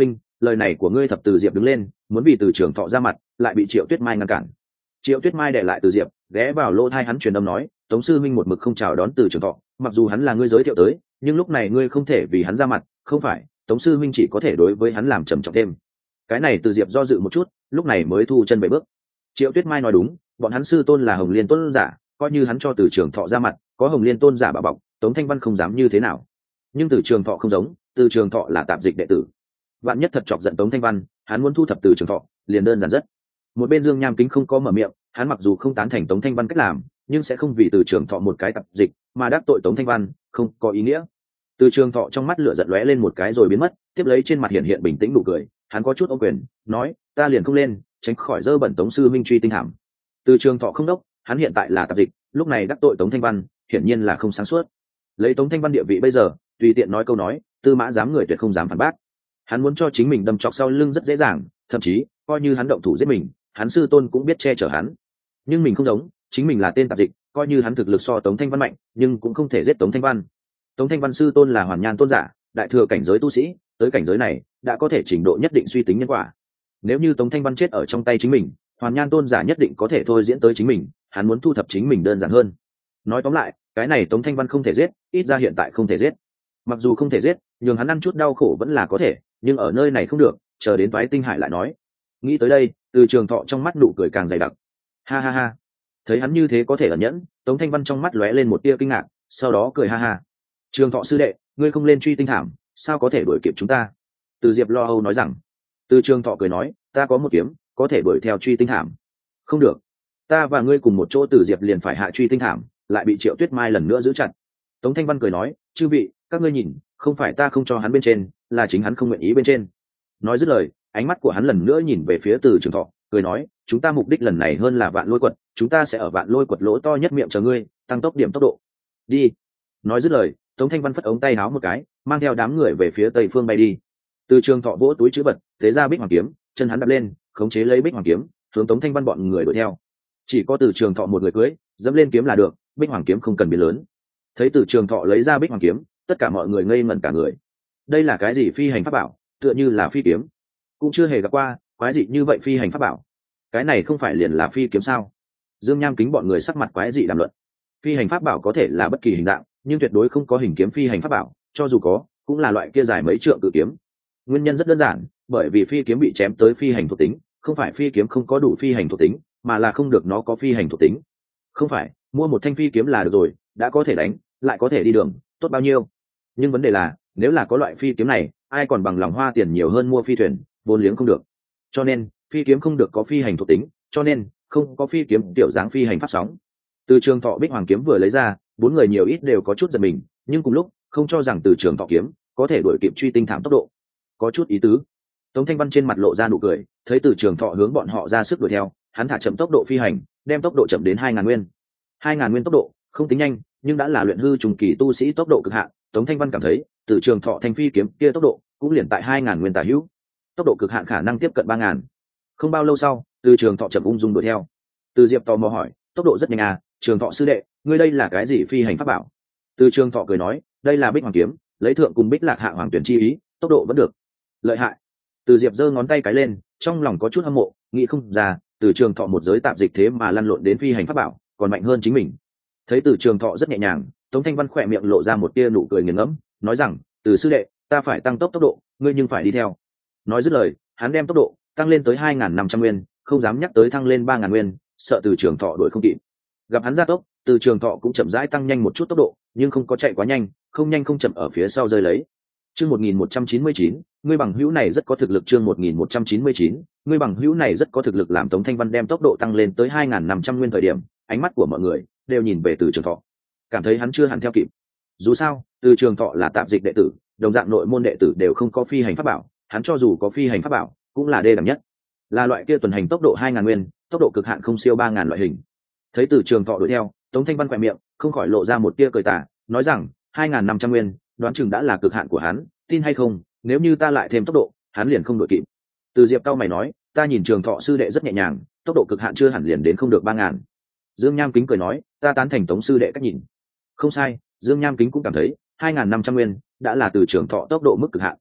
lời này của ngươi. Thập Từ Diệp đứng lên muốn vì Từ Trường Thọ ra mặt, lại bị Triệu Tuyết Mai ngăn cản. Triệu Tuyết Mai để lại Từ Diệp, ghé vào lỗ tai hắn truyền âm nói, Tống sư minh một mực không chào đón Từ Trường Thọ, mặc dù hắn là ngươi giới thiệu tới, nhưng lúc này ngươi không thể vì hắn ra mặt, không phải, Tống sư minh chỉ có thể đối với hắn làm trầm trọng thêm. Cái này Từ Diệp do dự một chút, lúc này mới thu chân bảy bước. Triệu Tuyết Mai nói đúng, bọn hắn sư tôn là Hồng Liên tôn giả, coi như hắn cho Từ Trường Thọ ra mặt, có Hồng Liên tôn giả bảo bọc, Tống Thanh Văn không dám như thế nào. Nhưng Từ Trường Thọ không giống, Từ Trường Thọ là tạp dịch đệ tử, vạn nhất thật chọc giận Tống Thanh Văn, hắn muốn thu thập Từ Trường Thọ liền đơn giản rất. Một bên Dương Nham Kính không có mở miệng, hắn mặc dù không tán thành Tống Thanh Văn cách làm, nhưng sẽ không vì Từ Trường Thọ một cái tạp dịch mà đắc tội Tống Thanh Văn, không có ý nghĩa. Từ Trường Thọ trong mắt lửa giận lóe lên một cái rồi biến mất, tiếp lấy trên mặt hiện hiện bình tĩnh nụ cười, hắn có chút ô quyền, nói, ta liền không lên, tránh khỏi dơ bẩn Tống sư minh truy tinh thảm. Từ Trường Thọ không đốc, hắn hiện tại là tạp dịch, lúc này đắc tội Tống Thanh Văn, hiển nhiên là không sáng suốt. Lấy Tống Thanh Văn địa vị bây giờ, tùy tiện nói câu nói, Tư Mã dám người tuyệt không dám phản bác. Hắn muốn cho chính mình đâm chọc sau lưng rất dễ dàng, thậm chí coi như hắn động thủ giết mình, hắn sư tôn cũng biết che chở hắn. Nhưng mình không giống, chính mình là tên tạp dịch, coi như hắn thực lực so Tống Thanh Văn mạnh, nhưng cũng không thể giết Tống Thanh Văn. Tống Thanh Văn sư tôn là Hoàn Nhan tôn giả, đại thừa cảnh giới tu sĩ, tới cảnh giới này đã có thể trình độ nhất định suy tính nhân quả. Nếu như Tống Thanh Văn chết ở trong tay chính mình, Hoàn Nhan tôn giả nhất định có thể thôi diễn tới chính mình, hắn muốn thu thập chính mình đơn giản hơn. Nói tóm lại, cái này Tống Thanh Văn không thể giết, ít ra hiện tại không thể giết. Mặc dù không thể giết, nhưng hắn ăn chút đau khổ vẫn là có thể, nhưng ở nơi này không được, chờ đến Toái Tinh Hải lại nói. Nghĩ tới đây, Từ Trường Thọ trong mắt nụ cười càng dày đặc. Ha ha ha. Thấy hắn như thế có thể ẩn nhẫn, Tống Thanh Văn trong mắt lóe lên một tia kinh ngạc, sau đó cười ha ha. Trường Thọ sư đệ, ngươi không lên truy tinh thảm, sao có thể đuổi kịp chúng ta? Từ Diệp lo âu nói rằng. Từ Trường Thọ cười nói, ta có một kiếm, có thể đuổi theo truy tinh thảm. Không được, ta và ngươi cùng một chỗ. Từ Diệp liền phải hạ truy tinh thảm, lại bị Triệu Tuyết Mai lần nữa giữ chặt. Tống Thanh Văn cười nói, chư vị, các ngươi nhìn, không phải ta không cho hắn bên trên, là chính hắn không nguyện ý bên trên. Nói dứt lời, ánh mắt của hắn lần nữa nhìn về phía Từ Trường Thọ, cười nói, chúng ta mục đích lần này hơn là Vạn Lôi Quật, chúng ta sẽ ở Vạn Lôi Quật lỗ to nhất miệng chờ ngươi, tăng tốc điểm tốc độ. Đi. Nói dứt lời, Tống Thanh Văn phất ống tay áo một cái, mang theo đám người về phía tây phương bay đi. Từ Trường Thọ vỗ túi trữ vật, thế ra Bích Hoàng kiếm, chân hắn đập lên, khống chế lấy Bích Hoàng kiếm, hướng Tống Thanh Văn bọn người đuổi theo. Chỉ có Từ Trường Thọ một người cưới, dẫm lên kiếm là được, Bích Hoàng kiếm không cần biến lớn. Thấy Từ Trường Thọ lấy ra Bích Hoàng kiếm, tất cả mọi người ngây ngẩn cả người. Đây là cái gì phi hành pháp bảo, tựa như là phi kiếm, cũng chưa hề gặp qua quái dị như vậy phi hành pháp bảo. Cái này không phải liền là phi kiếm sao? Dương Nham Kính bọn người sắc mặt quái dị đàm luận. Phi hành pháp bảo có thể là bất kỳ hình dạng, nhưng tuyệt đối không có hình kiếm phi hành pháp bảo, cho dù có, cũng là loại kia dài mấy trượng cự kiếm. Nguyên nhân rất đơn giản, bởi vì phi kiếm bị chém tới phi hành thuộc tính, không phải phi kiếm không có đủ phi hành thuộc tính, mà là không được nó có phi hành thuộc tính. Không phải, mua một thanh phi kiếm là được rồi, đã có thể đánh, lại có thể đi đường, tốt bao nhiêu. Nhưng vấn đề là, nếu là có loại phi kiếm này, ai còn bằng lòng hoa tiền nhiều hơn mua phi thuyền, vốn liếng không được. Cho nên, phi kiếm không được có phi hành thuộc tính, cho nên không có phi kiếm tiểu dáng phi hành pháp sóng. Từ Trường Thọ Bích Hoàng kiếm vừa lấy ra, bốn người nhiều ít đều có chút giật mình, nhưng cùng lúc không cho rằng Từ Trường Thọ kiếm có thể đuổi kịp truy tinh thảm tốc độ, có chút ý tứ. Tống Thanh Văn trên mặt lộ ra nụ cười, thấy Từ Trường Thọ hướng bọn họ ra sức đuổi theo, hắn thả chậm tốc độ phi hành, đem tốc độ chậm đến hai ngàn nguyên. Hai ngàn nguyên tốc độ không tính nhanh, nhưng đã là luyện hư trùng kỳ tu sĩ tốc độ cực hạn. Tống Thanh Văn cảm thấy, Từ Trường Thọ thanh phi kiếm kia tốc độ cũng liền tại hai ngàn nguyên tả hữu, tốc độ cực hạn khả năng tiếp cận ba ngàn. Không bao lâu sau, Từ Trường Thọ chậm ung dung đuổi theo. Từ Diệp tò mò hỏi, tốc độ rất nhanh à, Trường Thọ sư đệ, ngươi đây là cái gì phi hành pháp bảo? Từ Trường Thọ cười nói, đây là Bích Hoàng kiếm, lấy thượng cùng Bích Lạc hạ hoàng tuyển chi ý, tốc độ vẫn được. Lợi hại. Từ Diệp giơ ngón tay cái lên, trong lòng có chút hâm mộ, nghĩ không ra, Từ Trường Thọ một giới tạp dịch thế mà lăn lộn đến phi hành pháp bảo, còn mạnh hơn chính mình. Thấy Từ Trường Thọ rất nhẹ nhàng, Tống Thanh Văn khỏe miệng lộ ra một tia nụ cười nghiền ngẫm, nói rằng, Từ sư đệ, ta phải tăng tốc tốc độ, ngươi nhưng phải đi theo. Nói dứt lời, hắn đem tốc độ tăng lên tới hai ngàn năm trăm nguyên, không dám nhắc tới thăng lên ba ngàn nguyên, sợ Từ Trường Thọ đuổi không kịp. Gặp hắn gia tốc, Từ Trường Thọ cũng chậm rãi tăng nhanh một chút tốc độ, nhưng không có chạy quá nhanh, không nhanh không chậm ở phía sau rơi lấy. Chương một nghìn một trăm chín mươi chín, ngươi bằng hữu này rất có thực lực. Chương một nghìn một trăm chín mươi chín, ngươi bằng hữu này rất có thực lực. Làm Tống Thanh Văn đem tốc độ tăng lên tới hai ngàn năm trăm nguyên thời điểm, ánh mắt của mọi người đều nhìn về Từ Trường Thọ, cảm thấy hắn chưa hẳn theo kịp. Dù sao, Từ Trường Thọ là tạp dịch đệ tử, đồng dạng nội môn đệ tử đều không có phi hành pháp bảo, hắn cho dù có phi hành pháp bảo, cũng là đê đẳng nhất, là loại kia tuần hành tốc độ hai ngàn nguyên, tốc độ cực hạn không siêu ba ngàn loại hình. Thấy Từ Trường Thọ đuổi theo, Tống Thanh Văn quẹt miệng, không khỏi lộ ra một tia cười tà, nói rằng, hai ngàn năm trăm nguyên, đoán chừng đã là cực hạn của hắn, tin hay không, nếu như ta lại thêm tốc độ, hắn liền không đuổi kịp. Từ Diệp cao mày nói, ta nhìn Trường Thọ sư đệ rất nhẹ nhàng, tốc độ cực hạn chưa hẳn liền đến không được ba ngàn. Dương Nham Kính cười nói, ta tán thành Tống sư đệ cách nhìn. Không sai, Dương Nham Kính cũng cảm thấy, hai ngàn năm trăm nguyên đã là Từ Trường Thọ tốc độ mức cực hạn.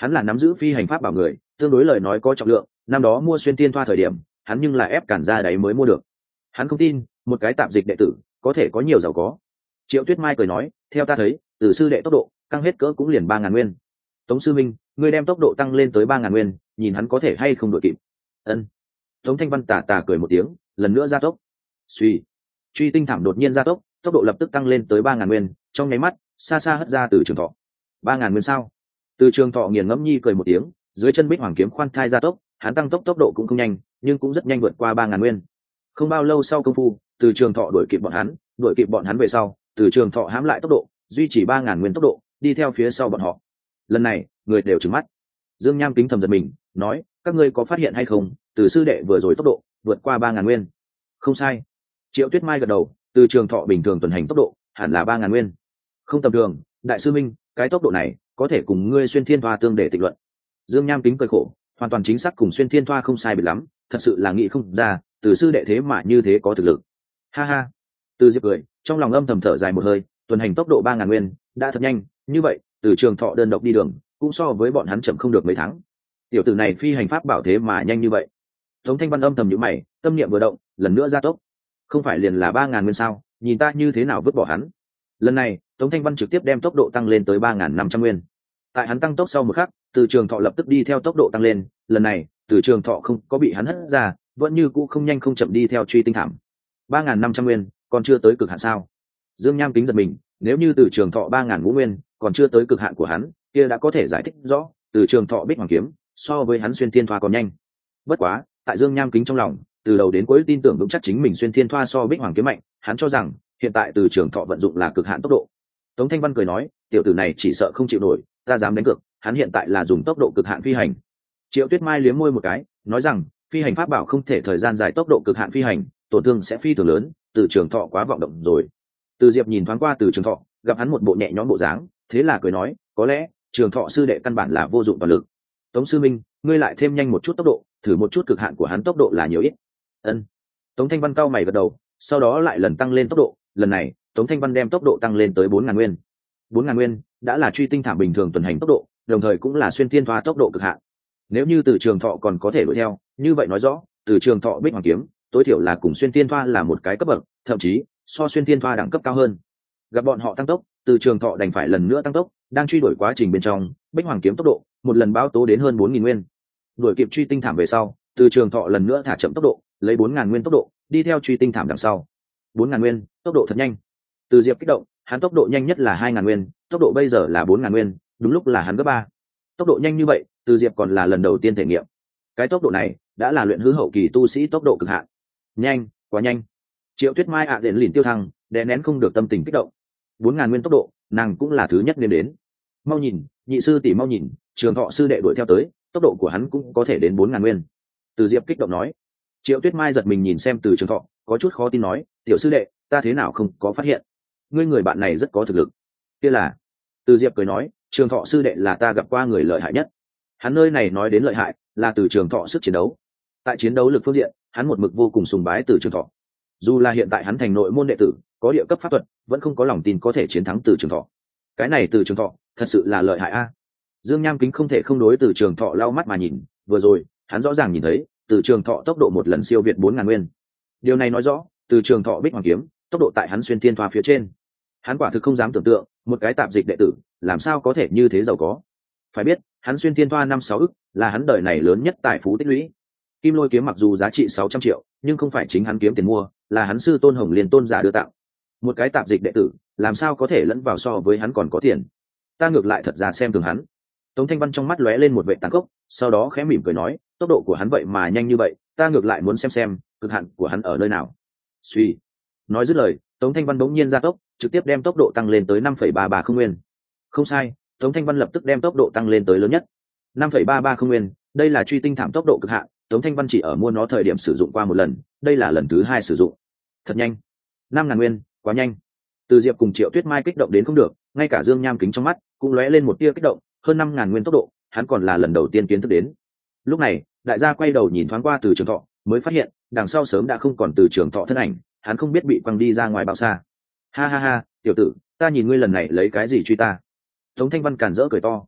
hắn là nắm giữ phi hành pháp bảo người, tương đối lời nói có trọng lượng, năm đó mua xuyên tiên thoa thời điểm hắn nhưng là ép cản ra đấy mới mua được. Hắn không tin một cái tạp dịch đệ tử có thể có nhiều giàu có. Triệu Tuyết Mai cười nói, theo ta thấy từ sư đệ tốc độ tăng hết cỡ cũng liền ba ngàn nguyên. Tống sư minh, ngươi đem tốc độ tăng lên tới ba ngàn nguyên, nhìn hắn có thể hay không đội kịp. Ân. Tống Thanh Văn tà tà cười một tiếng, lần nữa gia tốc. Suy, truy tinh thảm đột nhiên gia tốc, tốc độ lập tức tăng lên tới ba ngàn nguyên, trong nháy mắt xa xa hất ra từ trường thọ. Ba ngàn nguyên sao? Từ trường thọ nghiền ngẫm nhi cười một tiếng, dưới chân bích hoàng kiếm khoan thai gia tốc, hắn tăng tốc tốc độ cũng không nhanh, nhưng cũng rất nhanh vượt qua ba ngàn nguyên. Không bao lâu sau công phu, từ trường thọ đuổi kịp bọn hắn, đuổi kịp bọn hắn về sau, từ trường thọ hãm lại tốc độ, duy trì ba ngàn nguyên tốc độ, đi theo phía sau bọn họ. Lần này người đều trừng mắt. Dương Nham kính thầm giật mình, nói, các ngươi có phát hiện hay không, từ sư đệ vừa rồi tốc độ vượt qua ba ngàn nguyên. Không sai. Triệu Tuyết Mai gật đầu, từ trường thọ bình thường tuần hành tốc độ hẳn là ba ngàn nguyên. Không tầm thường, đại sư minh, cái tốc độ này có thể cùng ngươi xuyên thiên thoa tương để tịnh luận. Dương Nham kính cười khổ, hoàn toàn chính xác cùng xuyên thiên thoa không sai biệt lắm, thật sự là nghĩ không ra từ sư đệ thế mà như thế có thực lực. Ha ha. Từ Diệp cười, trong lòng âm thầm thở dài một hơi, tuần hành tốc độ ba ngàn nguyên đã thật nhanh, như vậy từ trường thọ đơn độc đi đường cũng so với bọn hắn chậm không được mấy tháng. Tiểu tử này phi hành pháp bảo thế mà nhanh như vậy. Tống Thanh Văn âm thầm nhíu mày, tâm niệm vừa động, lần nữa gia tốc. Không phải liền là ba ngàn nguyên sao, nhìn ta như thế nào vứt bỏ hắn. Lần này Tống Thanh Văn trực tiếp đem tốc độ tăng lên tới ba ngàn năm trăm nguyên. Tại hắn tăng tốc sau một khắc, từ trường thọ lập tức đi theo tốc độ tăng lên, lần này từ trường thọ không có bị hắn hất ra, vẫn như cũ không nhanh không chậm đi theo truy tinh thảm. Ba ngàn năm trăm nguyên còn chưa tới cực hạn sao? Dương Nham kính giật mình, nếu như từ trường thọ ba ngàn ngũ nguyên còn chưa tới cực hạn của hắn, kia đã có thể giải thích rõ từ trường thọ bích hoàng kiếm so với hắn xuyên thiên thoa còn nhanh. Bất quá tại Dương Nham kính trong lòng, từ đầu đến cuối tin tưởng vững chắc chính mình xuyên thiên thoa so bích hoàng kiếm mạnh, hắn cho rằng hiện tại từ trường thọ vận dụng là cực hạn tốc độ. Tống Thanh Văn cười nói, tiểu tử này chỉ sợ không chịu nổi, ta dám đánh cược hắn hiện tại là dùng tốc độ cực hạn phi hành. Triệu Tuyết Mai liếm môi một cái, nói rằng phi hành pháp bảo không thể thời gian dài tốc độ cực hạn phi hành, tổn thương sẽ phi thường lớn, từ trường thọ quá vọng động rồi. Từ Diệp nhìn thoáng qua từ trường thọ, gặp hắn một bộ nhẹ nhõm bộ dáng, thế là cười nói, có lẽ trường thọ sư đệ căn bản là vô dụng toàn lực. Tống sư minh, ngươi lại thêm nhanh một chút tốc độ, thử một chút cực hạn của hắn tốc độ là nhiều ít. Ân. Tống Thanh Văn cao mày gật đầu, sau đó lại lần tăng lên tốc độ, lần này Tống Thanh Văn đem tốc độ tăng lên tới bốn ngàn nguyên. Bốn ngàn nguyên đã là truy tinh thảm bình thường tuần hành tốc độ, đồng thời cũng là xuyên thiên thoa tốc độ cực hạn. Nếu như từ trường thọ còn có thể đuổi theo, như vậy nói rõ từ trường thọ bích hoàng kiếm tối thiểu là cùng xuyên thiên thoa là một cái cấp bậc, thậm chí so xuyên thiên thoa đẳng cấp cao hơn. Gặp bọn họ tăng tốc, từ trường thọ đành phải lần nữa tăng tốc, đang truy đuổi quá trình bên trong, bích hoàng kiếm tốc độ một lần báo tố đến hơn bốn nghìn nguyên. Đuổi kịp truy tinh thảm về sau, từ trường thọ lần nữa thả chậm tốc độ, lấy bốn ngàn nguyên tốc độ đi theo truy tinh thảm đằng sau. Bốn ngàn nguyên tốc độ thật nhanh. Từ Diệp kích động, hắn tốc độ nhanh nhất là hai ngàn nguyên, tốc độ bây giờ là bốn ngàn nguyên, đúng lúc là hắn gấp ba. Tốc độ nhanh như vậy, Từ Diệp còn là lần đầu tiên thể nghiệm. Cái tốc độ này đã là luyện hư hậu kỳ tu sĩ tốc độ cực hạn. Nhanh, quá nhanh. Triệu Tuyết Mai ạ à lìn tiêu thăng, đè nén không được tâm tình kích động. Bốn ngàn nguyên tốc độ, nàng cũng là thứ nhất nên đến. Mau nhìn, nhị sư tỷ mau nhìn, trường thọ sư đệ đuổi theo tới, tốc độ của hắn cũng có thể đến bốn ngàn nguyên. Từ Diệp kích động nói. Triệu Tuyết Mai giật mình nhìn xem Từ Trường Thọ, có chút khó tin nói, tiểu sư đệ, ta thế nào không có phát hiện, ngươi người bạn này rất có thực lực. Kia là. Từ Diệp cười nói, Trường Thọ sư đệ là ta gặp qua người lợi hại nhất. Hắn nơi này nói đến lợi hại là Từ Trường Thọ sức chiến đấu. Tại chiến đấu lực phương diện, hắn một mực vô cùng sùng bái Từ Trường Thọ. Dù là hiện tại hắn thành nội môn đệ tử, có địa cấp pháp thuật, vẫn không có lòng tin có thể chiến thắng Từ Trường Thọ. Cái này Từ Trường Thọ thật sự là lợi hại a. Dương Nham Kính không thể không đối Từ Trường Thọ lau mắt mà nhìn, vừa rồi hắn rõ ràng nhìn thấy Từ Trường Thọ tốc độ một lần siêu việt bốn ngàn nguyên. Điều này nói rõ Từ Trường Thọ bích hoàng kiếm tốc độ tại hắn xuyên thiên thoa phía trên. Hắn quả thực không dám tưởng tượng một cái tạp dịch đệ tử làm sao có thể như thế giàu có. Phải biết hắn xuyên thiên thoa năm sáu ức là hắn đời này lớn nhất tài phú tích lũy. Kim Lôi kiếm mặc dù giá trị sáu trăm triệu, nhưng không phải chính hắn kiếm tiền mua, là hắn sư tôn Hồng Liên tôn giả đưa tặng. Một cái tạp dịch đệ tử làm sao có thể lẫn vào so với hắn còn có tiền. Ta ngược lại thật ra xem thường hắn. Tống Thanh Văn trong mắt lóe lên một vệ tàn khốc, sau đó khẽ mỉm cười nói, tốc độ của hắn vậy mà nhanh như vậy, ta ngược lại muốn xem xem cực hạn của hắn ở nơi nào. Suy. Nói dứt lời, Tống Thanh Văn bỗng nhiên gia tốc, trực tiếp đem tốc độ tăng lên tới năm phẩy ba ba không nguyên. Không sai, Tống Thanh Văn lập tức đem tốc độ tăng lên tới lớn nhất. năm phẩy ba ba không nguyên, đây là truy tinh thảm tốc độ cực hạn, Tống Thanh Văn chỉ ở mua nó thời điểm sử dụng qua một lần, đây là lần thứ hai sử dụng. Thật nhanh. năm ngàn nguyên, quá nhanh. Từ Diệp cùng Triệu Tuyết Mai kích động đến không được, ngay cả Dương Nham Kính trong mắt cũng lóe lên một tia kích động, hơn năm ngàn nguyên tốc độ, hắn còn là lần đầu tiên kiến thức đến. Lúc này, đại gia quay đầu nhìn thoáng qua Từ Trường Thọ, mới phát hiện, đằng sau sớm đã không còn Từ Trường Thọ thân ảnh, hắn không biết bị quăng đi ra ngoài bao xa. Ha ha ha, tiểu tử, ta nhìn ngươi lần này lấy cái gì truy ta? Tống Thanh Văn càn rỡ cười to.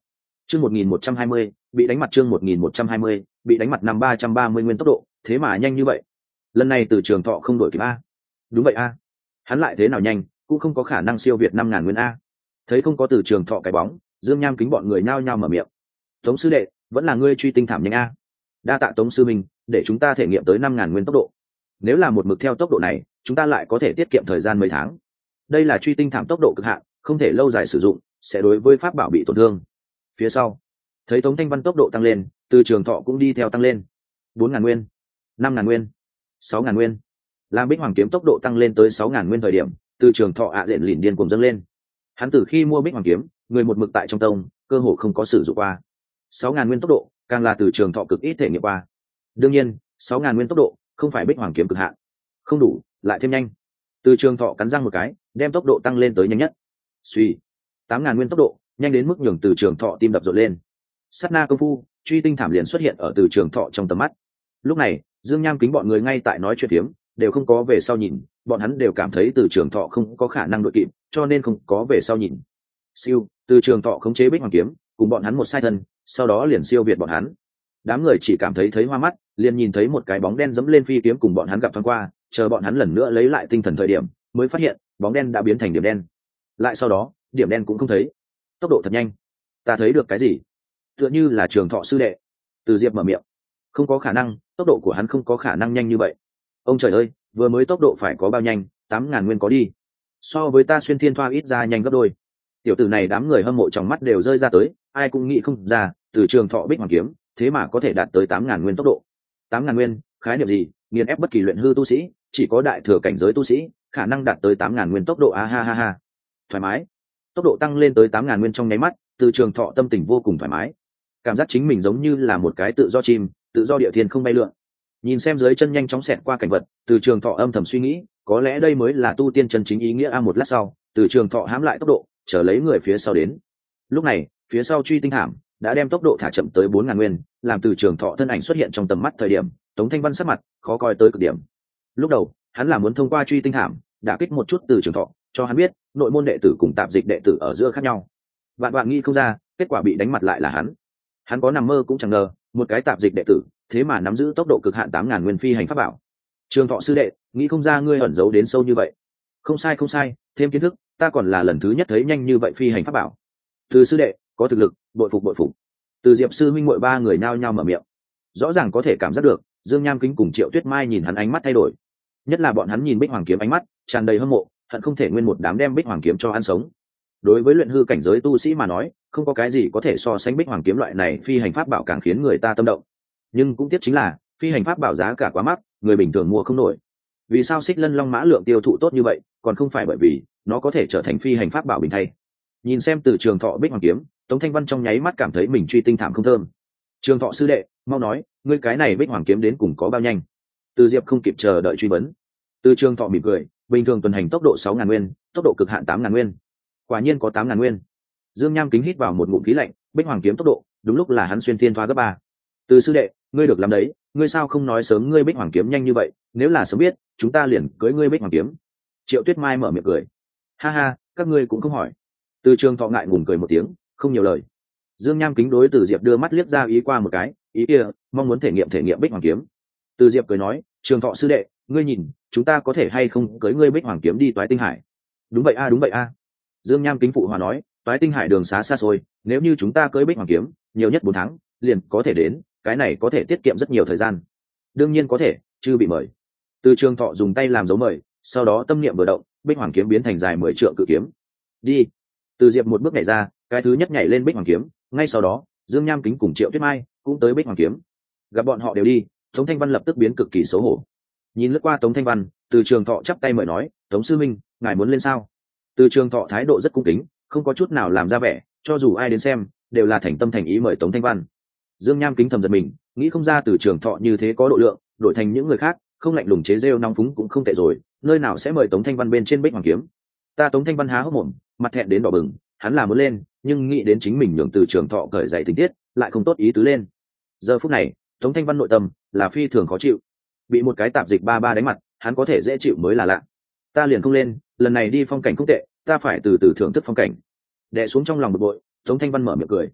chương một nghìn một trăm hai mươi bị đánh mặt chương một nghìn một trăm hai mươi bị đánh mặt năm ba trăm ba mươi nguyên tốc độ, thế mà nhanh như vậy. Lần này từ trường thọ không đổi kịp a. Đúng vậy a. Hắn lại thế nào nhanh cũng không có khả năng siêu việt năm ngàn nguyên a. Thấy không có từ trường thọ cái bóng, Dương Nham Kính bọn người nhao nhao mở miệng. Tống sư đệ, vẫn là ngươi truy tinh thảm nhanh a. Đa tạ Tống sư minh, để chúng ta thể nghiệm tới năm ngàn nguyên tốc độ. Nếu là một mực theo tốc độ này, chúng ta lại có thể tiết kiệm thời gian mấy tháng. Đây là truy tinh thảm tốc độ cực hạn, không thể lâu dài sử dụng, sẽ đối với pháp bảo bị tổn thương. Phía sau, thấy Tống Thanh Văn tốc độ tăng lên, từ trường thọ cũng đi theo tăng lên. Bốn ngàn nguyên, năm ngàn nguyên, sáu ngàn nguyên. Làm Bích Hoàng kiếm tốc độ tăng lên tới sáu ngàn nguyên thời điểm, từ trường thọ ạ à lịn điên cuồng dâng lên. Hắn từ khi mua Bích Hoàng kiếm, người một mực tại trong tông, cơ hồ không có sử dụng qua. Sáu ngàn nguyên tốc độ, càng là từ trường thọ cực ít thể nghiệm qua. Đương nhiên, sáu ngàn nguyên tốc độ không phải Bích Hoàng kiếm cực hạn, không đủ, lại thêm nhanh. Từ trường thọ cắn răng một cái, đem tốc độ tăng lên tới nhanh nhất. Suy, tám ngàn nguyên tốc độ, nhanh đến mức nhường từ trường thọ tim đập rộn lên. Sát na công phu, truy tinh thảm liền xuất hiện ở từ trường thọ trong tầm mắt. Lúc này, Dương Nham Kính bọn người ngay tại nói chuyện phiếm, đều không có về sau nhìn, bọn hắn đều cảm thấy từ trường thọ không có khả năng đội kịp, cho nên không có về sau nhìn. Siêu, từ trường thọ khống chế Bích Hoàng kiếm, cùng bọn hắn một sai thân, sau đó liền siêu việt bọn hắn. Đám người chỉ cảm thấy thấy hoa mắt, liền nhìn thấy một cái bóng đen dẫm lên phi kiếm cùng bọn hắn gặp thoáng qua, chờ bọn hắn lần nữa lấy lại tinh thần thời điểm, mới phát hiện bóng đen đã biến thành điểm đen. Lại sau đó, điểm đen cũng không thấy. Tốc độ thật nhanh. Ta thấy được cái gì? Tựa như là Trường Thọ sư đệ. Từ Diệp mở miệng. Không có khả năng, tốc độ của hắn không có khả năng nhanh như vậy. Ông trời ơi, vừa mới tốc độ phải có bao nhanh, tám ngàn nguyên có đi. So với ta xuyên thiên thoa ít ra nhanh gấp đôi. Tiểu tử này đám người hâm mộ trong mắt đều rơi ra tới, ai cũng nghĩ không ra, từ Trường Thọ Bích Hoàng kiếm, thế mà có thể đạt tới tám ngàn nguyên tốc độ. Tám ngàn nguyên, khái niệm gì, nghiền ép bất kỳ luyện hư tu sĩ, chỉ có đại thừa cảnh giới tu sĩ, khả năng đạt tới tám ngàn nguyên tốc độ a ha ha ha. Thoải mái. Tốc độ tăng lên tới tám ngàn nguyên trong nháy mắt, từ Trường Thọ tâm tình vô cùng thoải mái. Cảm giác chính mình giống như là một cái tự do chim, tự do địa thiên không bay lượn. Nhìn xem dưới chân nhanh chóng xẹt qua cảnh vật, từ Trường Thọ âm thầm suy nghĩ, có lẽ đây mới là tu tiên chân chính ý nghĩa a. Một lát sau, từ Trường Thọ hãm lại tốc độ, chờ lấy người phía sau đến. Lúc này, phía sau truy tinh hàm đã đem tốc độ thả chậm tới bốn ngàn nguyên, làm từ Trường Thọ thân ảnh xuất hiện trong tầm mắt thời điểm, Tống Thanh Văn sắc mặt khó coi tới cực điểm. Lúc đầu, hắn là muốn thông qua truy tinh hàm đả kích một chút từ Trường Thọ, cho hắn biết nội môn đệ tử cùng tạp dịch đệ tử ở giữa khác nhau. Vạn vạn nghĩ không ra, kết quả bị đánh mặt lại là hắn. Hắn có nằm mơ cũng chẳng ngờ, một cái tạp dịch đệ tử, thế mà nắm giữ tốc độ cực hạn tám ngàn nguyên phi hành pháp bảo. Trường Thọ sư đệ, nghĩ không ra ngươi ẩn giấu đến sâu như vậy. Không sai không sai, thêm kiến thức, ta còn là lần thứ nhất thấy nhanh như vậy phi hành pháp bảo. Từ sư đệ, có thực lực, bội phục bội phục. Từ Diệp sư huynh muội ba người nao nhao mở miệng. Rõ ràng có thể cảm giác được, Dương Nham Kính cùng Triệu Tuyết Mai nhìn hắn ánh mắt thay đổi. Nhất là bọn hắn nhìn Bích Hoàng kiếm ánh mắt tràn đầy hâm mộ, hận không thể nguyên một đám đem Bích Hoàng kiếm cho ăn sống. Đối với luyện hư cảnh giới tu sĩ mà nói, không có cái gì có thể so sánh Bích Hoàng kiếm loại này phi hành pháp bảo càng khiến người ta tâm động. Nhưng cũng tiếc chính là, phi hành pháp bảo giá cả quá mắc, người bình thường mua không nổi. Vì sao Xích Lân Long Mã lượng tiêu thụ tốt như vậy, còn không phải bởi vì nó có thể trở thành phi hành pháp bảo bình thay. Nhìn xem từ Trường Thọ Bích Hoàng kiếm, Tống Thanh Văn trong nháy mắt cảm thấy mình truy tinh thảm không thơm. Trường Thọ sư đệ, mau nói, ngươi cái này Bích Hoàng kiếm đến cùng có bao nhanh? Từ Diệp không kịp chờ đợi truy vấn. Từ Trường Thọ mỉm cười, bình thường tuần hành tốc độ sáu ngàn nguyên, tốc độ cực hạn tám ngàn nguyên. Quả nhiên có tám ngàn nguyên. Dương Nham Kính hít vào một ngụm khí lạnh, Bích Hoàng kiếm tốc độ, đúng lúc là hắn xuyên thiên thoa gấp ba. Từ sư đệ, ngươi được làm đấy, ngươi sao không nói sớm ngươi Bích Hoàng kiếm nhanh như vậy, nếu là sớm biết, chúng ta liền cưới ngươi Bích Hoàng kiếm. Triệu Tuyết Mai mở miệng cười. Ha ha, các ngươi cũng không hỏi. Từ Trường Thọ ngại ngùng cười một tiếng, không nhiều lời. Dương Nham Kính đối Từ Diệp đưa mắt liếc ra ý qua một cái, ý kia, mong muốn thể nghiệm thể nghiệm Bích Hoàng kiếm. Từ Diệp cười nói, Trường Thọ sư đệ, ngươi nhìn, chúng ta có thể hay không cưới ngươi Bích Hoàng kiếm đi Toái Tinh Hải? Đúng vậy a, đúng vậy a. Dương Nham Kính phụ hòa nói, Toái Tinh Hải đường xá xa xôi, nếu như chúng ta cưới Bích Hoàng kiếm, nhiều nhất bốn tháng, liền có thể đến, cái này có thể tiết kiệm rất nhiều thời gian. Đương nhiên có thể, chưa bị mời. Từ Trường Thọ dùng tay làm dấu mời, sau đó tâm niệm vừa động, Bích Hoàng kiếm biến thành dài mười trượng cự kiếm. Đi. Từ Diệp một bước nhảy ra, cái thứ nhất nhảy lên Bích Hoàng kiếm, ngay sau đó, Dương Nham Kính cùng Triệu Tuyết Mai cũng tới Bích Hoàng kiếm. Gặp bọn họ đều đi, Tống Thanh Văn lập tức biến cực kỳ xấu hổ. Nhìn lướt qua Tống Thanh Văn, Từ Trường Thọ chắp tay mời nói, Tống sư minh, ngài muốn lên sao? Từ Trường Thọ thái độ rất cung kính, không có chút nào làm ra vẻ, cho dù ai đến xem, đều là thành tâm thành ý mời Tống Thanh Văn. Dương Nham Kính thầm giật mình, nghĩ không ra Từ Trường Thọ như thế có độ lượng, đổi thành những người khác, không lạnh lùng chế rêu nong phúng cũng không tệ rồi, nơi nào sẽ mời Tống Thanh Văn bên trên Bích Hoàng kiếm. Ta Tống Thanh Văn há hốc mồm, mặt thẹn đến đỏ bừng, hắn là muốn lên, nhưng nghĩ đến chính mình nhường Từ Trường Thọ cởi dậy tình tiết, lại không tốt ý tứ lên. Giờ phút này, Tống Thanh Văn nội tâm là phi thường khó chịu, bị một cái tạp dịch ba ba đánh mặt, hắn có thể dễ chịu mới là lạ. Ta liền không lên, lần này đi phong cảnh không tệ, ta phải từ từ thưởng thức phong cảnh. Đè xuống trong lòng bực bội, Tống Thanh Văn mở miệng cười.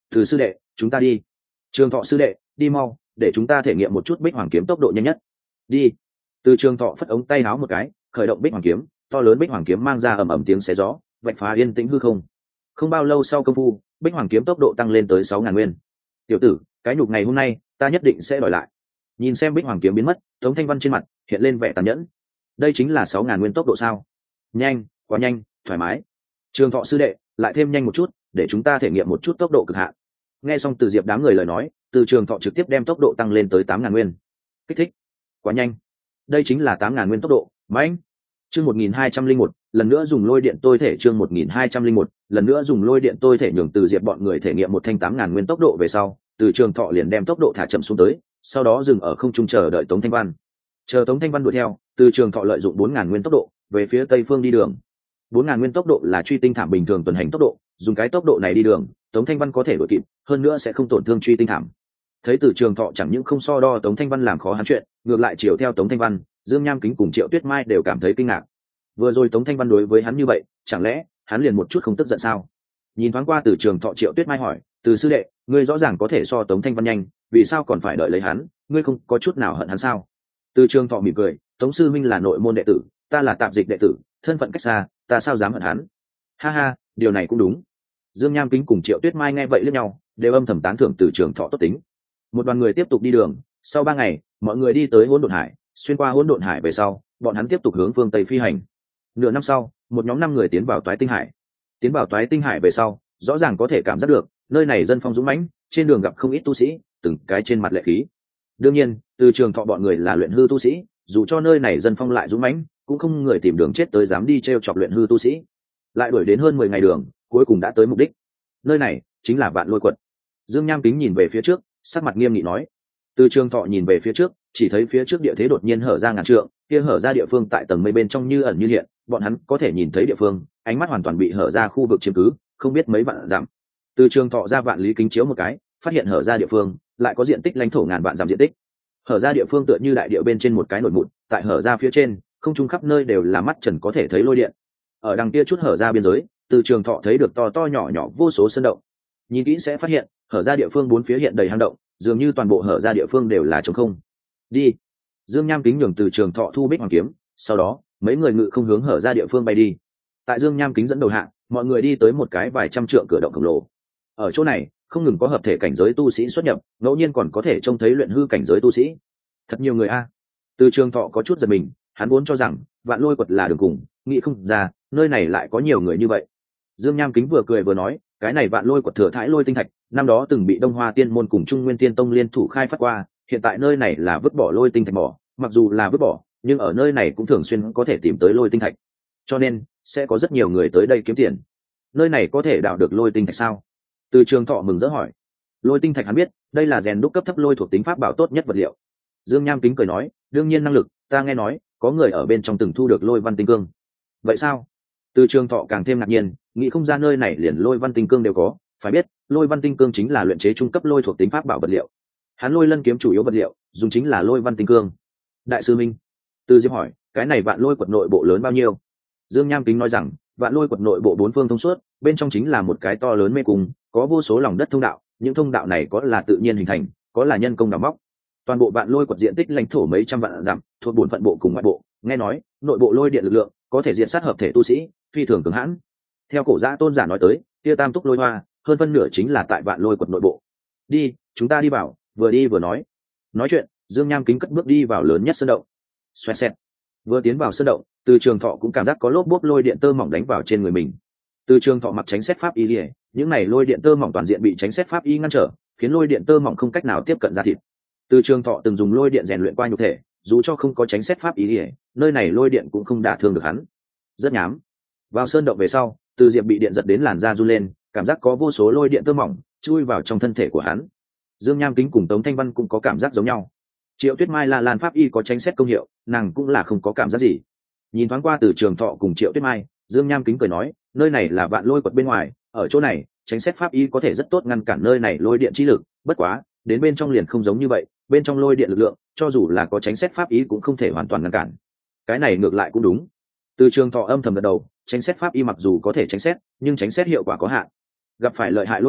Từ sư đệ, chúng ta đi. Trường Thọ sư đệ, đi mau, để chúng ta thể nghiệm một chút Bích Hoàng kiếm tốc độ nhanh nhất. Đi. Từ Trường Thọ phất ống tay áo một cái, khởi động Bích Hoàng kiếm, to lớn Bích Hoàng kiếm mang ra ầm ầm tiếng xé gió, vạch phá yên tĩnh hư không. Không bao lâu sau công phu, Bích Hoàng kiếm tốc độ tăng lên tới sáu ngàn nguyên. Tiểu tử, cái nhục ngày hôm nay, ta nhất định sẽ đòi lại. Nhìn xem Bích Hoàng kiếm biến mất, Tống Thanh Văn trên mặt hiện lên vẻ tàn nhẫn. Đây chính là sáu ngàn nguyên tốc độ sao? Nhanh, quá nhanh, thoải mái. Trường Thọ sư đệ, lại thêm nhanh một chút, để chúng ta thể nghiệm một chút tốc độ cực hạn. Nghe xong Từ Diệp đám người lời nói, Từ Trường Thọ trực tiếp đem tốc độ tăng lên tới tám ngàn nguyên. Kích thích, quá nhanh. Đây chính là tám ngàn nguyên tốc độ, mạnh. Chương một nghìn hai trăm linh một, lần nữa dùng lôi điện tôi thể chương một nghìn hai trăm linh một, lần nữa dùng lôi điện tôi thể nhường Từ Diệp bọn người thể nghiệm một thanh tám ngàn nguyên tốc độ về sau, Từ Trường Thọ liền đem tốc độ thả chậm xuống tới, sau đó dừng ở không trung chờ đợi Tống Thanh Văn. Chờ Tống Thanh Văn đuổi theo, Từ Trường Thọ lợi dụng bốn ngàn nguyên tốc độ, về phía tây phương đi đường. bốn ngàn nguyên tốc độ là truy tinh thảm bình thường tuần hành tốc độ, dùng cái tốc độ này đi đường, Tống Thanh Văn có thể đuổi kịp, hơn nữa sẽ không tổn thương truy tinh thảm. Thấy Từ Trường Thọ chẳng những không so đo Tống Thanh Văn làm khó hắn chuyện, ngược lại chiều theo Tống Thanh Văn, Dương Nham Kính cùng Triệu Tuyết Mai đều cảm thấy kinh ngạc. Vừa rồi Tống Thanh Văn đối với hắn như vậy, chẳng lẽ hắn liền một chút không tức giận sao? Nhìn thoáng qua Từ Trường Thọ, Triệu Tuyết Mai hỏi, Từ sư đệ, ngươi rõ ràng có thể so Tống Thanh Văn nhanh, vì sao còn phải đợi lấy hắn, ngươi không có chút nào hận hắn sao? Từ Trường Thọ mỉm cười, Tống sư minh là nội môn đệ tử, ta là tạp dịch đệ tử, thân phận cách xa, ta sao dám hận hắn? Ha ha, điều này cũng đúng. Dương Nham Kính cùng Triệu Tuyết Mai nghe vậy liếc nhau, đều âm thầm tán thưởng Từ Trường Thọ tốt tính. Một đoàn người tiếp tục đi đường, sau ba ngày, mọi người đi tới Hỗn Độn Hải, xuyên qua Hỗn Độn Hải về sau, bọn hắn tiếp tục hướng phương tây phi hành. Nửa năm sau, một nhóm năm người tiến vào Toái Tinh Hải. Tiến vào Toái Tinh Hải về sau, rõ ràng có thể cảm giác được, nơi này dân phong dũng mãnh, trên đường gặp không ít tu sĩ, từng cái trên mặt lệ khí. Đương nhiên, Từ Trường Thọ bọn người là luyện hư tu sĩ, dù cho nơi này dân phong lại dũng mãnh, cũng không người tìm đường chết tới dám đi trêu chọc luyện hư tu sĩ. Lại đuổi đến hơn mười ngày đường, cuối cùng đã tới mục đích. Nơi này chính là Vạn Lôi quận. Dương Nham Kính nhìn về phía trước, sắc mặt nghiêm nghị nói. Từ Trường Thọ nhìn về phía trước, chỉ thấy phía trước địa thế đột nhiên hở ra ngàn trượng, kia hở ra địa phương tại tầng mây bên trong như ẩn như hiện, bọn hắn có thể nhìn thấy địa phương, ánh mắt hoàn toàn bị hở ra khu vực chiếm cứ, không biết mấy vạn dặm. Từ Trường Thọ ra vạn lý kính chiếu một cái, phát hiện hở ra địa phương lại có diện tích lãnh thổ ngàn vạn dặm diện tích. Hở ra địa phương tựa như đại địa bên trên một cái nổi mụn, tại hở ra phía trên, không trung khắp nơi đều là mắt trần có thể thấy lôi điện. Ở đằng kia chút hở ra biên giới, Từ Trường Thọ thấy được to to nhỏ nhỏ vô số sơn động. Nhìn kỹ sẽ phát hiện, hở ra địa phương bốn phía hiện đầy hang động, dường như toàn bộ hở ra địa phương đều là trống không. Đi. Dương Nham Kính nhường Từ Trường Thọ thu Bích Hoàng kiếm, sau đó, mấy người ngự không hướng hở ra địa phương bay đi. Tại Dương Nham Kính dẫn đầu hạ, mọi người đi tới một cái vài trăm trượng cửa động khổng lồ. Ở chỗ này, không ngừng có hợp thể cảnh giới tu sĩ xuất nhập, ngẫu nhiên còn có thể trông thấy luyện hư cảnh giới tu sĩ. Thật nhiều người a. Từ Trường Thọ có chút giật mình, hắn vốn cho rằng Vạn Lôi quật là đường cùng, nghĩ không ra, nơi này lại có nhiều người như vậy. Dương Nham Kính vừa cười vừa nói, cái này Vạn Lôi quật thừa thãi lôi tinh thạch, năm đó từng bị Đông Hoa Tiên môn cùng Trung Nguyên Tiên tông liên thủ khai phát qua, hiện tại nơi này là vứt bỏ lôi tinh thạch mỏ, mặc dù là vứt bỏ, nhưng ở nơi này cũng thường xuyên có thể tìm tới lôi tinh thạch, cho nên sẽ có rất nhiều người tới đây kiếm tiền. Nơi này có thể đào được lôi tinh thạch sao? Từ Trường Thọ mừng rỡ hỏi. Lôi tinh thạch hắn biết, đây là rèn đúc cấp thấp lôi thuộc tính pháp bảo tốt nhất vật liệu. Dương Nham Kính cười nói, đương nhiên năng lực, ta nghe nói có người ở bên trong từng thu được lôi văn tinh cương. Vậy sao? Từ Trường Thọ càng thêm ngạc nhiên, nghĩ không ra nơi này liền lôi văn tinh cương đều có. Phải biết, lôi văn tinh cương chính là luyện chế trung cấp lôi thuộc tính pháp bảo vật liệu. Hắn lôi lân kiếm chủ yếu vật liệu dùng chính là lôi văn tinh cương. Đại sư Minh, Từ Diệp hỏi, cái này Vạn Lôi quật nội bộ lớn bao nhiêu? Dương Nham Kính nói rằng, Vạn Lôi quật nội bộ bốn phương thông suốt, bên trong chính là một cái to lớn mê cung, có vô số lòng đất thông đạo, những thông đạo này có là tự nhiên hình thành, có là nhân công đào móc. Toàn bộ Vạn Lôi quật diện tích lãnh thổ mấy trăm vạn dặm, thuộc bổn phận bộ cùng ngoại bộ, nghe nói, nội bộ lôi điện lực lượng có thể diệt sát hợp thể tu sĩ, phi thường cường hãn. Theo cổ Giã tôn giả nói tới, kia tam túc lôi hoa, hơn phân nửa chính là tại Vạn Lôi quật nội bộ. Đi, chúng ta đi vào. Vừa đi vừa nói. Nói chuyện, Dương Nham Kính cất bước đi vào lớn nhất sơn động. Xoẹt xẹt. Vừa tiến vào sơn động, Từ Trường Thọ cũng cảm giác có lốp bốp lôi điện tơ mỏng đánh vào trên người mình. Từ Trường Thọ mặc tránh xét pháp y, những này lôi điện tơ mỏng toàn diện bị tránh xét pháp y ngăn trở, khiến lôi điện tơ mỏng không cách nào tiếp cận da thịt. Từ Trường Thọ từng dùng lôi điện rèn luyện qua nhục thể, dù cho không có tránh xét pháp y, nơi này lôi điện cũng không đả thương được hắn. Rất nhám. Vào sơn động về sau, Từ Diệp bị điện giật đến làn da run lên, cảm giác có vô số lôi điện tơ mỏng chui vào trong thân thể của hắn. Dương Nham Kính cùng Tống Thanh Văn cũng có cảm giác giống nhau. Triệu Tuyết Mai là Lan pháp y có tránh xét công hiệu, nàng cũng là không có cảm giác gì. Nhìn thoáng qua Từ Trường Thọ cùng Triệu Tuyết Mai, Dương Nham Kính cười nói, nơi này là Vạn Lôi quật bên ngoài, ở chỗ này tránh xét pháp y có thể rất tốt ngăn cản nơi này lôi điện chi lực, bất quá đến bên trong liền không giống như vậy, bên trong lôi điện lực lượng cho dù là có tránh xét pháp y cũng không thể hoàn toàn ngăn cản. Cái này ngược lại cũng đúng. Từ Trường Thọ âm thầm gật đầu, tránh xét pháp y mặc dù có thể tránh xét, nhưng tránh xét hiệu quả có hạn. Gặp phải lợi hại lôi điện,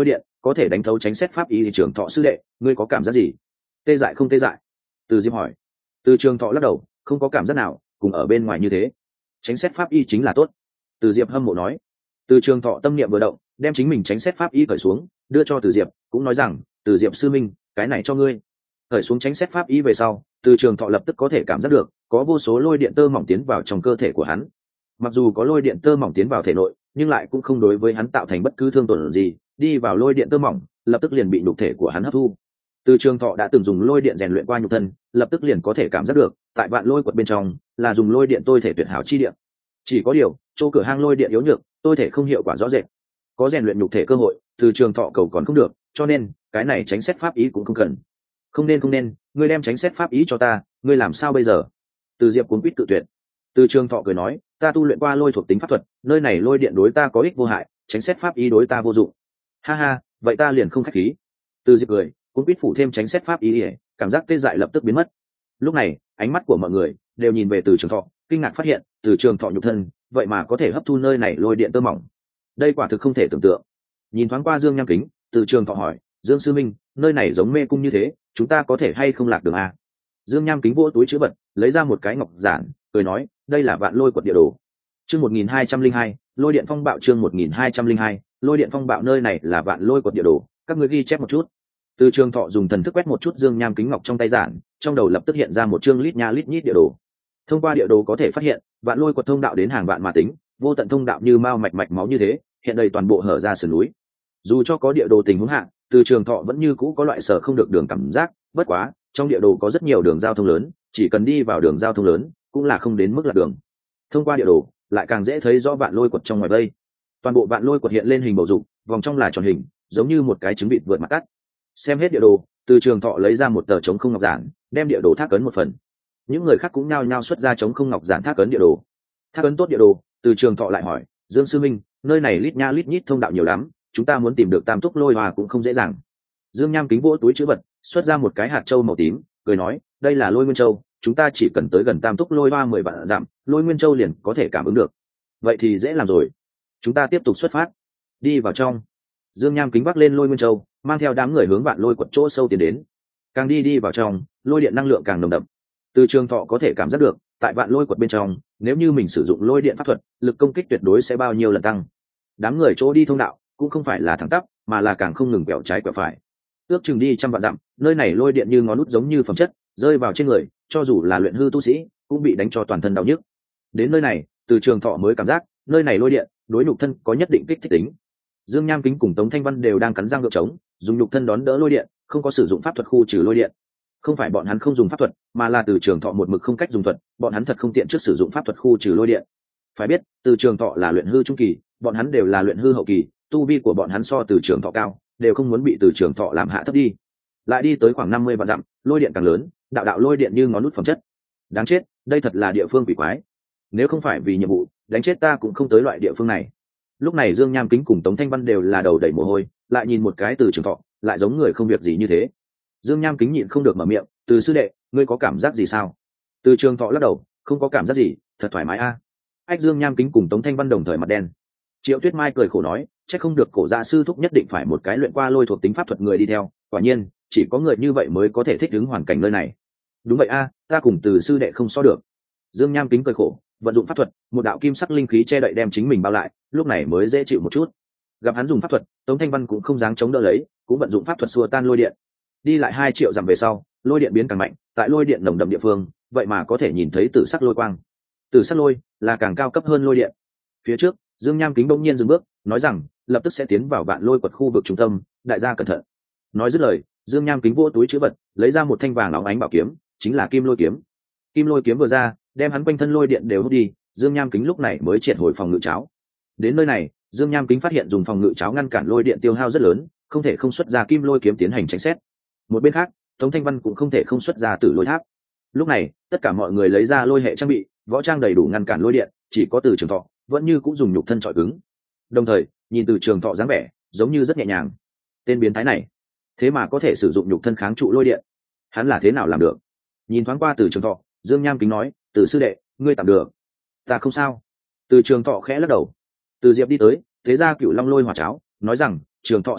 có thể đánh thấu tránh xét pháp ý thì trường thọ sư đệ ngươi có cảm giác gì? Tê dại không tê dại? Từ diệp hỏi. Từ trường thọ lắc đầu, không có cảm giác nào, cùng ở bên ngoài như thế. Tránh xét pháp y chính là tốt. Từ diệp hâm mộ nói. Từ trường thọ tâm niệm vừa động, đem chính mình tránh xét pháp y cởi xuống, đưa cho từ diệp, cũng nói rằng từ diệp sư minh, cái này cho ngươi. Cởi xuống tránh xét pháp y về sau, từ trường thọ lập tức có thể cảm giác được có vô số lôi điện tơ mỏng tiến vào trong cơ thể của hắn. Mặc dù có lôi điện tơ mỏng tiến vào thể nội, nhưng lại cũng không đối với hắn tạo thành bất cứ thương tổn gì, đi vào lôi điện tơ mỏng lập tức liền bị nhục thể của hắn hấp thu. Từ trường thọ đã từng dùng lôi điện rèn luyện qua nhục thân, lập tức liền có thể cảm giác được tại vạn lôi quật bên trong là dùng lôi điện tôi thể tuyệt hảo chi điện. Chỉ có điều chỗ cửa hang lôi điện yếu nhược, tôi thể không hiệu quả rõ rệt, có rèn luyện nhục thể cơ hội từ trường thọ cầu còn không được, cho nên cái này tránh xét pháp ý cũng không cần. Không nên không nên, ngươi đem tránh xét pháp ý cho ta, ngươi làm sao bây giờ? Từ diệp cuốn quýt cự tuyệt. Từ trường thọ cười nói, ta tu luyện qua lôi thuộc tính pháp thuật, nơi này lôi điện đối ta có ích vô hại, tránh xét pháp ý đối ta vô dụng. Ha ha, vậy ta liền không khách khí. Từ diệp cười, cuốn quýt phủ thêm tránh xét pháp ý ỉa, cảm giác tê dại lập tức biến mất. Lúc này ánh mắt của mọi người đều nhìn về từ trường thọ, kinh ngạc phát hiện từ trường thọ nhục thân vậy mà có thể hấp thu nơi này lôi điện tơ mỏng, đây quả thực không thể tưởng tượng. Nhìn thoáng qua Dương Nham Kính, từ trường thọ hỏi, Dương sư minh, nơi này giống mê cung như thế, chúng ta có thể hay không lạc đường à? Dương Nham Kính vỗ túi chữ vật, lấy ra một cái ngọc giản, cười nói, đây là vạn lôi quật địa đồ. Chương một nghìn hai trăm linh hai, lôi điện phong bạo. Chương một nghìn hai trăm linh hai, lôi điện phong bạo. Nơi này là vạn lôi quật địa đồ, các người ghi chép một chút. Từ trường thọ dùng thần thức quét một chút Dương Nham Kính ngọc trong tay giản, trong đầu lập tức hiện ra một chương lít nha lít nhít địa đồ. Thông qua địa đồ có thể phát hiện vạn lôi quật thông đạo đến hàng vạn mà tính, vô tận thông đạo như mao mạch mạch máu như thế, hiện đầy toàn bộ hở ra sườn núi. Dù cho có địa đồ tình huống hạn, từ trường thọ vẫn như cũ có loại sở không được đường cảm giác, bất quá trong địa đồ có rất nhiều đường giao thông lớn, chỉ cần đi vào đường giao thông lớn cũng là không đến mức lạc đường. Thông qua địa đồ lại càng dễ thấy rõ vạn lôi quật trong ngoài vây. Toàn bộ vạn lôi quật hiện lên hình bầu dục, vòng trong là tròn hình, giống như một cái trứng vịt vượt mặt cắt. Xem hết địa đồ, từ trường thọ lấy ra một tờ trống không ngọc giản, đem địa đồ thác ấn một phần. Những người khác cũng nhao nhao xuất ra trống không ngọc giản thác ấn địa đồ. Thác ấn tốt địa đồ, từ trường thọ lại hỏi, Dương sư minh, nơi này lít nha lít nhít thông đạo nhiều lắm, chúng ta muốn tìm được tam túc lôi hoa cũng không dễ dàng. Dương Nham Kính vỗ túi chữ vật, xuất ra một cái hạt châu màu tím, cười nói, đây là lôi nguyên châu, chúng ta chỉ cần tới gần tam túc lôi hoa mười vạn dặm, lôi nguyên châu liền có thể cảm ứng được. Vậy thì dễ làm rồi, chúng ta tiếp tục xuất phát, đi vào trong. Dương Nham Kính vác lên lôi nguyên châu, mang theo đám người hướng vạn lôi quật chỗ sâu tiến đến. Càng đi đi vào trong, lôi điện năng lượng càng nồng đậm. Từ trường thọ có thể cảm giác được tại vạn lôi quật bên trong, nếu như mình sử dụng lôi điện pháp thuật, lực công kích tuyệt đối sẽ bao nhiêu lần tăng. Đám người chỗ đi thông đạo cũng không phải là thẳng tắp, mà là càng không ngừng quẹo trái quẹo phải. Ước chừng đi trăm vạn dặm, nơi này lôi điện như ngón nút giống như phẩm chất rơi vào trên người, cho dù là luyện hư tu sĩ cũng bị đánh cho toàn thân đau nhức. Đến nơi này, từ trường thọ mới cảm giác nơi này lôi điện đối nhục thân có nhất định kích thích tính. Dương Nham Kính cùng Tống Thanh Văn đều đang cắn răng gượng chống, dùng nhục thân đón đỡ lôi điện, không có sử dụng pháp thuật khu trừ lôi điện. Không phải bọn hắn không dùng pháp thuật, mà là từ trường thọ một mực không cách dùng thuật, bọn hắn thật không tiện trước sử dụng pháp thuật khu trừ lôi điện. Phải biết, từ trường thọ là luyện hư trung kỳ, bọn hắn đều là luyện hư hậu kỳ, tu vi của bọn hắn so từ trường thọ cao, đều không muốn bị từ trường thọ làm hạ thấp đi. Lại đi tới khoảng năm mươi vạn dặm, lôi điện càng lớn, đạo đạo lôi điện như ngón nút phẩm chất. Đáng chết, đây thật là địa phương quỷ quái. Nếu không phải vì nhiệm vụ, đánh chết ta cũng không tới loại địa phương này. Lúc này Dương Nham Kính cùng Tống Thanh Văn đều là đầu đầy mồ hôi, lại nhìn một cái từ trường thọ, lại giống người không việc gì như thế. Dương Nham Kính nhịn không được mở miệng, từ sư đệ, ngươi có cảm giác gì sao? Từ trường thọ lắc đầu, không có cảm giác gì, thật thoải mái a. À. Ách Dương Nham Kính cùng Tống Thanh Văn đồng thời mặt đen. Triệu Tuyết Mai cười khổ nói, chắc không được cổ gia sư thúc nhất định phải một cái luyện qua lôi thuộc tính pháp thuật người đi theo, quả nhiên chỉ có người như vậy mới có thể thích ứng hoàn cảnh nơi này. Đúng vậy a, à, ta cùng từ sư đệ không so được. Dương Nham Kính cười khổ, vận dụng pháp thuật, một đạo kim sắc linh khí che đậy đem chính mình bao lại, lúc này mới dễ chịu một chút. Gặp hắn dùng pháp thuật, Tống Thanh Văn cũng không dáng chống đỡ lấy, cũng vận dụng pháp thuật xua tan lôi điện. Đi lại hai triệu dặm về sau, lôi điện biến càng mạnh, tại lôi điện nồng đậm địa phương, vậy mà có thể nhìn thấy tử sắc lôi quang. Tử sắc lôi là càng cao cấp hơn lôi điện. Phía trước, Dương Nham Kính bỗng nhiên dừng bước, nói rằng, lập tức sẽ tiến vào vạn lôi quật khu vực trung tâm, đại gia cẩn thận. Nói dứt lời, Dương Nham Kính vỗ túi trữ vật, lấy ra một thanh vàng óng ánh bảo kiếm, chính là kim lôi kiếm. Kim lôi kiếm vừa ra, đem hắn quanh thân lôi điện đều hút đi, Dương Nham Kính lúc này mới triệt hồi phòng ngự cháo. Đến nơi này, Dương Nham Kính phát hiện dùng phòng ngự cháo ngăn cản lôi điện tiêu hao rất lớn, không thể không xuất ra kim lôi kiếm tiến hành tránh xét. Một bên khác, Tống Thanh Văn cũng không thể không xuất ra tử lôi tháp. Lúc này, tất cả mọi người lấy ra lôi hệ trang bị, võ trang đầy đủ ngăn cản lôi điện, chỉ có từ trường thọ vẫn như cũng dùng nhục thân trọi cứng. Đồng thời, nhìn từ trường thọ dáng vẻ, giống như rất nhẹ nhàng. Tên biến thái này, thế mà có thể sử dụng nhục thân kháng trụ lôi điện, hắn là thế nào làm được? Nhìn thoáng qua từ trường thọ, Dương Nham Kính nói, từ sư đệ, ngươi tạm được, ta không sao. Từ trường thọ khẽ lắc đầu. Từ Diệp đi tới, thế ra cựu long lôi hỏa cháo, nói rằng, trường thọ sư đệ,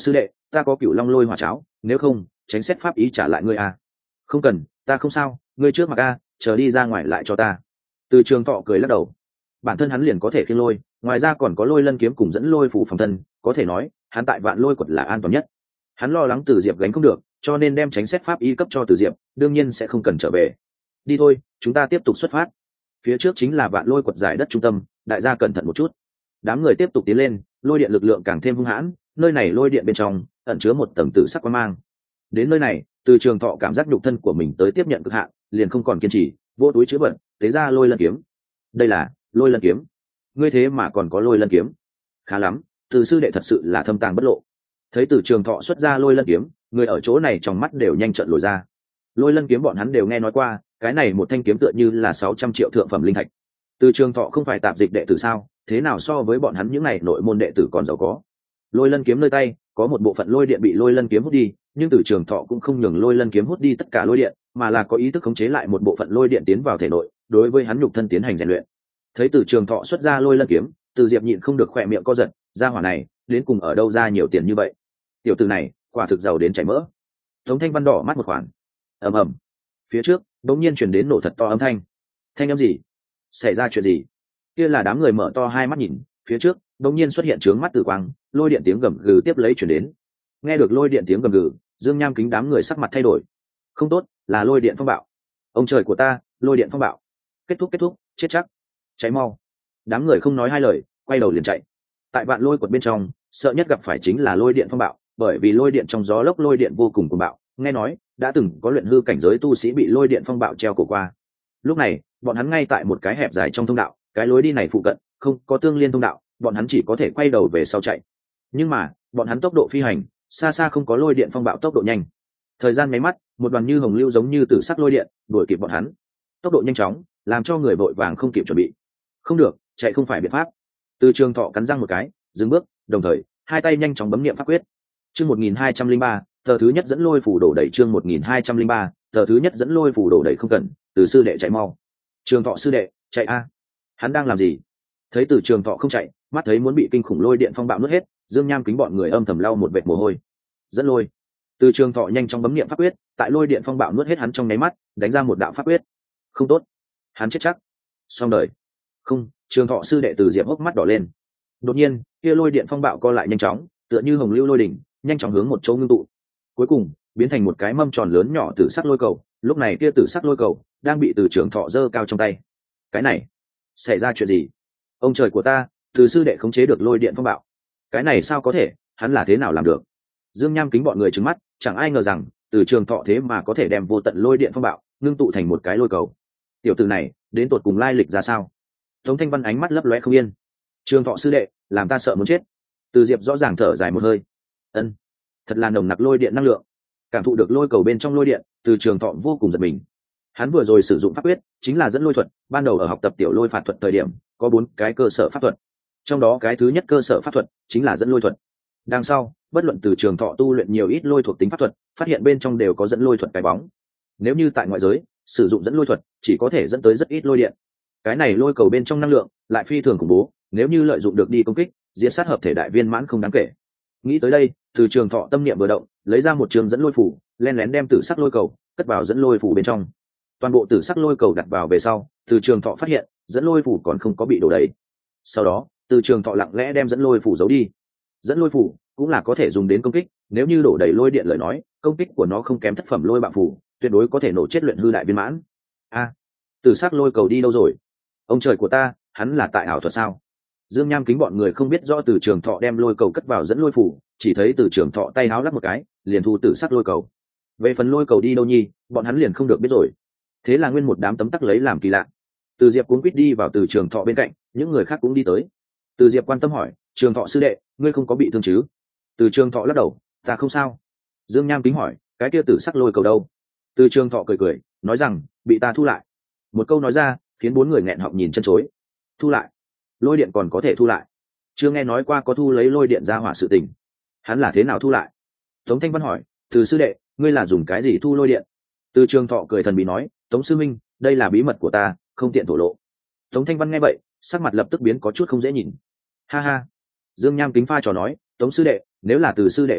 ta có cựu long lôi hỏa cháo, nếu không tránh xét pháp ý trả lại ngươi a. Không cần, ta không sao, ngươi trước mặc a, chờ đi ra ngoài lại cho ta. Từ Trường Thọ cười lắc đầu. Bản thân hắn liền có thể khiêng lôi, ngoài ra còn có lôi lân kiếm cùng dẫn lôi phủ phòng thân, có thể nói hắn tại vạn lôi quật là an toàn nhất. Hắn lo lắng Từ Diệp gánh không được, cho nên đem tránh xét pháp y cấp cho Từ Diệp, đương nhiên sẽ không cần trở về. Đi thôi, chúng ta tiếp tục xuất phát. Phía trước chính là vạn lôi quật giải đất trung tâm, đại gia cẩn thận một chút. Đám người tiếp tục tiến lên, lôi điện lực lượng càng thêm hung hãn, nơi này lôi điện bên trong ẩn chứa một tầng tử sắc quang mang. Đến nơi này, Từ Trường Thọ cảm giác nhục thân của mình tới tiếp nhận cực hạn, liền không còn kiên trì, vô túi chứa bẩn, tế ra lôi lân kiếm. Đây là lôi lân kiếm. Ngươi thế mà còn có lôi lân kiếm, khá lắm, Từ sư đệ thật sự là thâm tàng bất lộ. Thấy Từ Trường Thọ xuất ra lôi lân kiếm, người ở chỗ này trong mắt đều nhanh trợn lồi ra. Lôi lân kiếm bọn hắn đều nghe nói qua, cái này một thanh kiếm tựa như là sáu trăm triệu thượng phẩm linh thạch. Từ Trường Thọ không phải tạp dịch đệ tử sao, thế nào so với bọn hắn những này nội môn đệ tử còn giàu có. Lôi lân kiếm nơi tay có một bộ phận lôi điện bị lôi lân kiếm hút đi, nhưng Từ Trường Thọ cũng không nhường lôi lân kiếm hút đi tất cả lôi điện, mà là có ý thức khống chế lại một bộ phận lôi điện tiến vào thể nội, đối với hắn nhục thân tiến hành rèn luyện. Thấy Từ Trường Thọ xuất ra lôi lân kiếm, Từ Diệp nhịn không được khỏe miệng co giật, gia hỏa này đến cùng ở đâu ra nhiều tiền như vậy? Tiểu tử này quả thực giàu đến chảy mỡ. Tống Thanh Văn đỏ mắt một khoản. Ầm ầm. Phía trước đột nhiên truyền đến nổ thật to âm thanh. Thanh âm gì? Xảy ra chuyện gì? Kia là đám người mở to hai mắt nhìn, phía trước đột nhiên xuất hiện trướng mắt tử quang, lôi điện tiếng gầm gừ tiếp lấy truyền đến. Nghe được lôi điện tiếng gầm gừ, Dương Nham Kính đám người sắc mặt thay đổi. Không tốt, là lôi điện phong bạo. Ông trời của ta, lôi điện phong bạo. Kết thúc kết thúc, chết chắc. Cháy mau. Đám người không nói hai lời, quay đầu liền chạy. Tại vạn lôi quật bên trong, sợ nhất gặp phải chính là lôi điện phong bạo, bởi vì lôi điện trong gió lốc lôi điện vô cùng cuồng bạo, nghe nói đã từng có luyện hư cảnh giới tu sĩ bị lôi điện phong bạo treo cổ qua. Lúc này bọn hắn ngay tại một cái hẹp dài trong thông đạo, cái lối đi này phụ cận không có tương liên thông đạo, bọn hắn chỉ có thể quay đầu về sau chạy. Nhưng mà bọn hắn tốc độ phi hành xa xa không có lôi điện phong bạo tốc độ nhanh. Thời gian mấy mắt, một đoàn như hồng lưu giống như tử sắc lôi điện đuổi kịp bọn hắn, tốc độ nhanh chóng làm cho người vội vàng không kịp chuẩn bị. Không được, chạy không phải biện pháp. Từ Trường Thọ cắn răng một cái, dừng bước, đồng thời hai tay nhanh chóng bấm niệm pháp quyết. Chương một nghìn hai trăm linh ba, tờ thứ nhất dẫn lôi phủ đổ đẩy. Chương một nghìn hai trăm linh ba, tờ thứ nhất dẫn lôi phủ đổ đẩy. Không cần, Từ sư đệ chạy mau. Trường Thọ sư đệ, chạy a. Hắn đang làm gì? Thấy Từ Trường Thọ không chạy, mắt thấy muốn bị kinh khủng lôi điện phong bạo nuốt hết, Dương Nham Kính bọn người âm thầm lau một vệt mồ hôi. Dẫn lôi. Từ Trường Thọ nhanh chóng bấm niệm pháp quyết, tại lôi điện phong bạo nuốt hết hắn trong nháy mắt, đánh ra một đạo pháp quyết. Không tốt, hắn chết chắc. Xong đời. Không, Trường Thọ sư đệ Từ Diệp hốc mắt đỏ lên. Đột nhiên, kia lôi điện phong bạo co lại nhanh chóng, tựa như hồng lưu lôi đỉnh, nhanh chóng hướng một chỗ ngưng tụ, cuối cùng biến thành một cái mâm tròn lớn nhỏ tử sắc lôi cầu. Lúc này kia tử sắc lôi cầu đang bị Từ Trường Thọ giơ cao trong tay. Cái này xảy ra chuyện gì? Ông trời của ta, Từ sư đệ khống chế được lôi điện phong bạo, cái này sao có thể? Hắn là thế nào làm được? Dương Nham Kính bọn người trừng mắt, chẳng ai ngờ rằng Từ Trường Thọ thế mà có thể đem vô tận lôi điện phong bạo ngưng tụ thành một cái lôi cầu. Tiểu tử này đến tột cùng lai lịch ra sao? Tống Thanh Văn ánh mắt lấp lóe không yên. Trường Thọ sư đệ, làm ta sợ muốn chết. Từ Diệp rõ ràng thở dài một hơi. Ân, thật là nồng nặc lôi điện năng lượng. Cảm thụ được lôi cầu bên trong lôi điện, Từ Trường Thọ vô cùng giật mình. Hắn vừa rồi sử dụng pháp quyết chính là dẫn lôi thuật, ban đầu ở học tập tiểu lôi phạt thuật thời điểm có bốn cái cơ sở pháp thuật, trong đó cái thứ nhất cơ sở pháp thuật chính là dẫn lôi thuật. Đằng sau bất luận Từ Trường Thọ tu luyện nhiều ít lôi thuộc tính pháp thuật, phát hiện bên trong đều có dẫn lôi thuật cái bóng. Nếu như tại ngoại giới sử dụng dẫn lôi thuật chỉ có thể dẫn tới rất ít lôi điện, cái này lôi cầu bên trong năng lượng lại phi thường khủng bố, nếu như lợi dụng được đi công kích diệt sát hợp thể đại viên mãn không đáng kể. Nghĩ tới đây, Từ Trường Thọ tâm niệm vừa động, lấy ra một trường dẫn lôi phủ, len lén đem tử sắc lôi cầu cất vào dẫn lôi phủ bên trong. Toàn bộ tử sắc lôi cầu đặt vào về sau, Từ Trường Thọ phát hiện dẫn lôi phủ còn không có bị đổ đầy. Sau đó Từ Trường Thọ lặng lẽ đem dẫn lôi phủ giấu đi. Dẫn lôi phủ cũng là có thể dùng đến công kích, nếu như đổ đầy lôi điện lời nói, công kích của nó không kém thất phẩm lôi bạo phủ, tuyệt đối có thể nổ chết luyện hư đại viên mãn. A, à, tử sắc lôi cầu đi đâu rồi? Ông trời của ta, hắn là tại ảo thuật sao? Dương Nham Kính bọn người không biết rõ Từ Trường Thọ đem lôi cầu cất vào dẫn lôi phủ, chỉ thấy Từ Trường Thọ tay háo lắc một cái, liền thu tử sắc lôi cầu. Về phần lôi cầu đi đâu nhi, bọn hắn liền không được biết rồi. Thế là nguyên một đám tấm tắc lấy làm kỳ lạ. Từ Diệp cuống quýt đi vào Từ Trường Thọ bên cạnh, những người khác cũng đi tới. Từ Diệp quan tâm hỏi, Trường Thọ sư đệ, ngươi không có bị thương chứ? Từ Trường Thọ lắc đầu, ta không sao. Dương Nham Kính hỏi, cái kia tử sắc lôi cầu đâu? Từ Trường Thọ cười cười, nói rằng, bị ta thu lại. Một câu nói ra, khiến bốn người nghẹn họng nhìn chân chối. Thu lại? Lôi điện còn có thể thu lại? Chưa nghe nói qua có thu lấy lôi điện ra hỏa sự tình. Hắn là thế nào thu lại? Tống Thanh Văn hỏi, Từ sư đệ, ngươi là dùng cái gì thu lôi điện? Từ Trường Thọ cười thần bí nói, Tống sư minh, đây là bí mật của ta, không tiện thổ lộ. Tống Thanh Văn nghe vậy, sắc mặt lập tức biến có chút không dễ nhìn. Ha ha. Dương Nham Kính pha trò nói, Tống sư đệ, nếu là Từ sư đệ bí mật,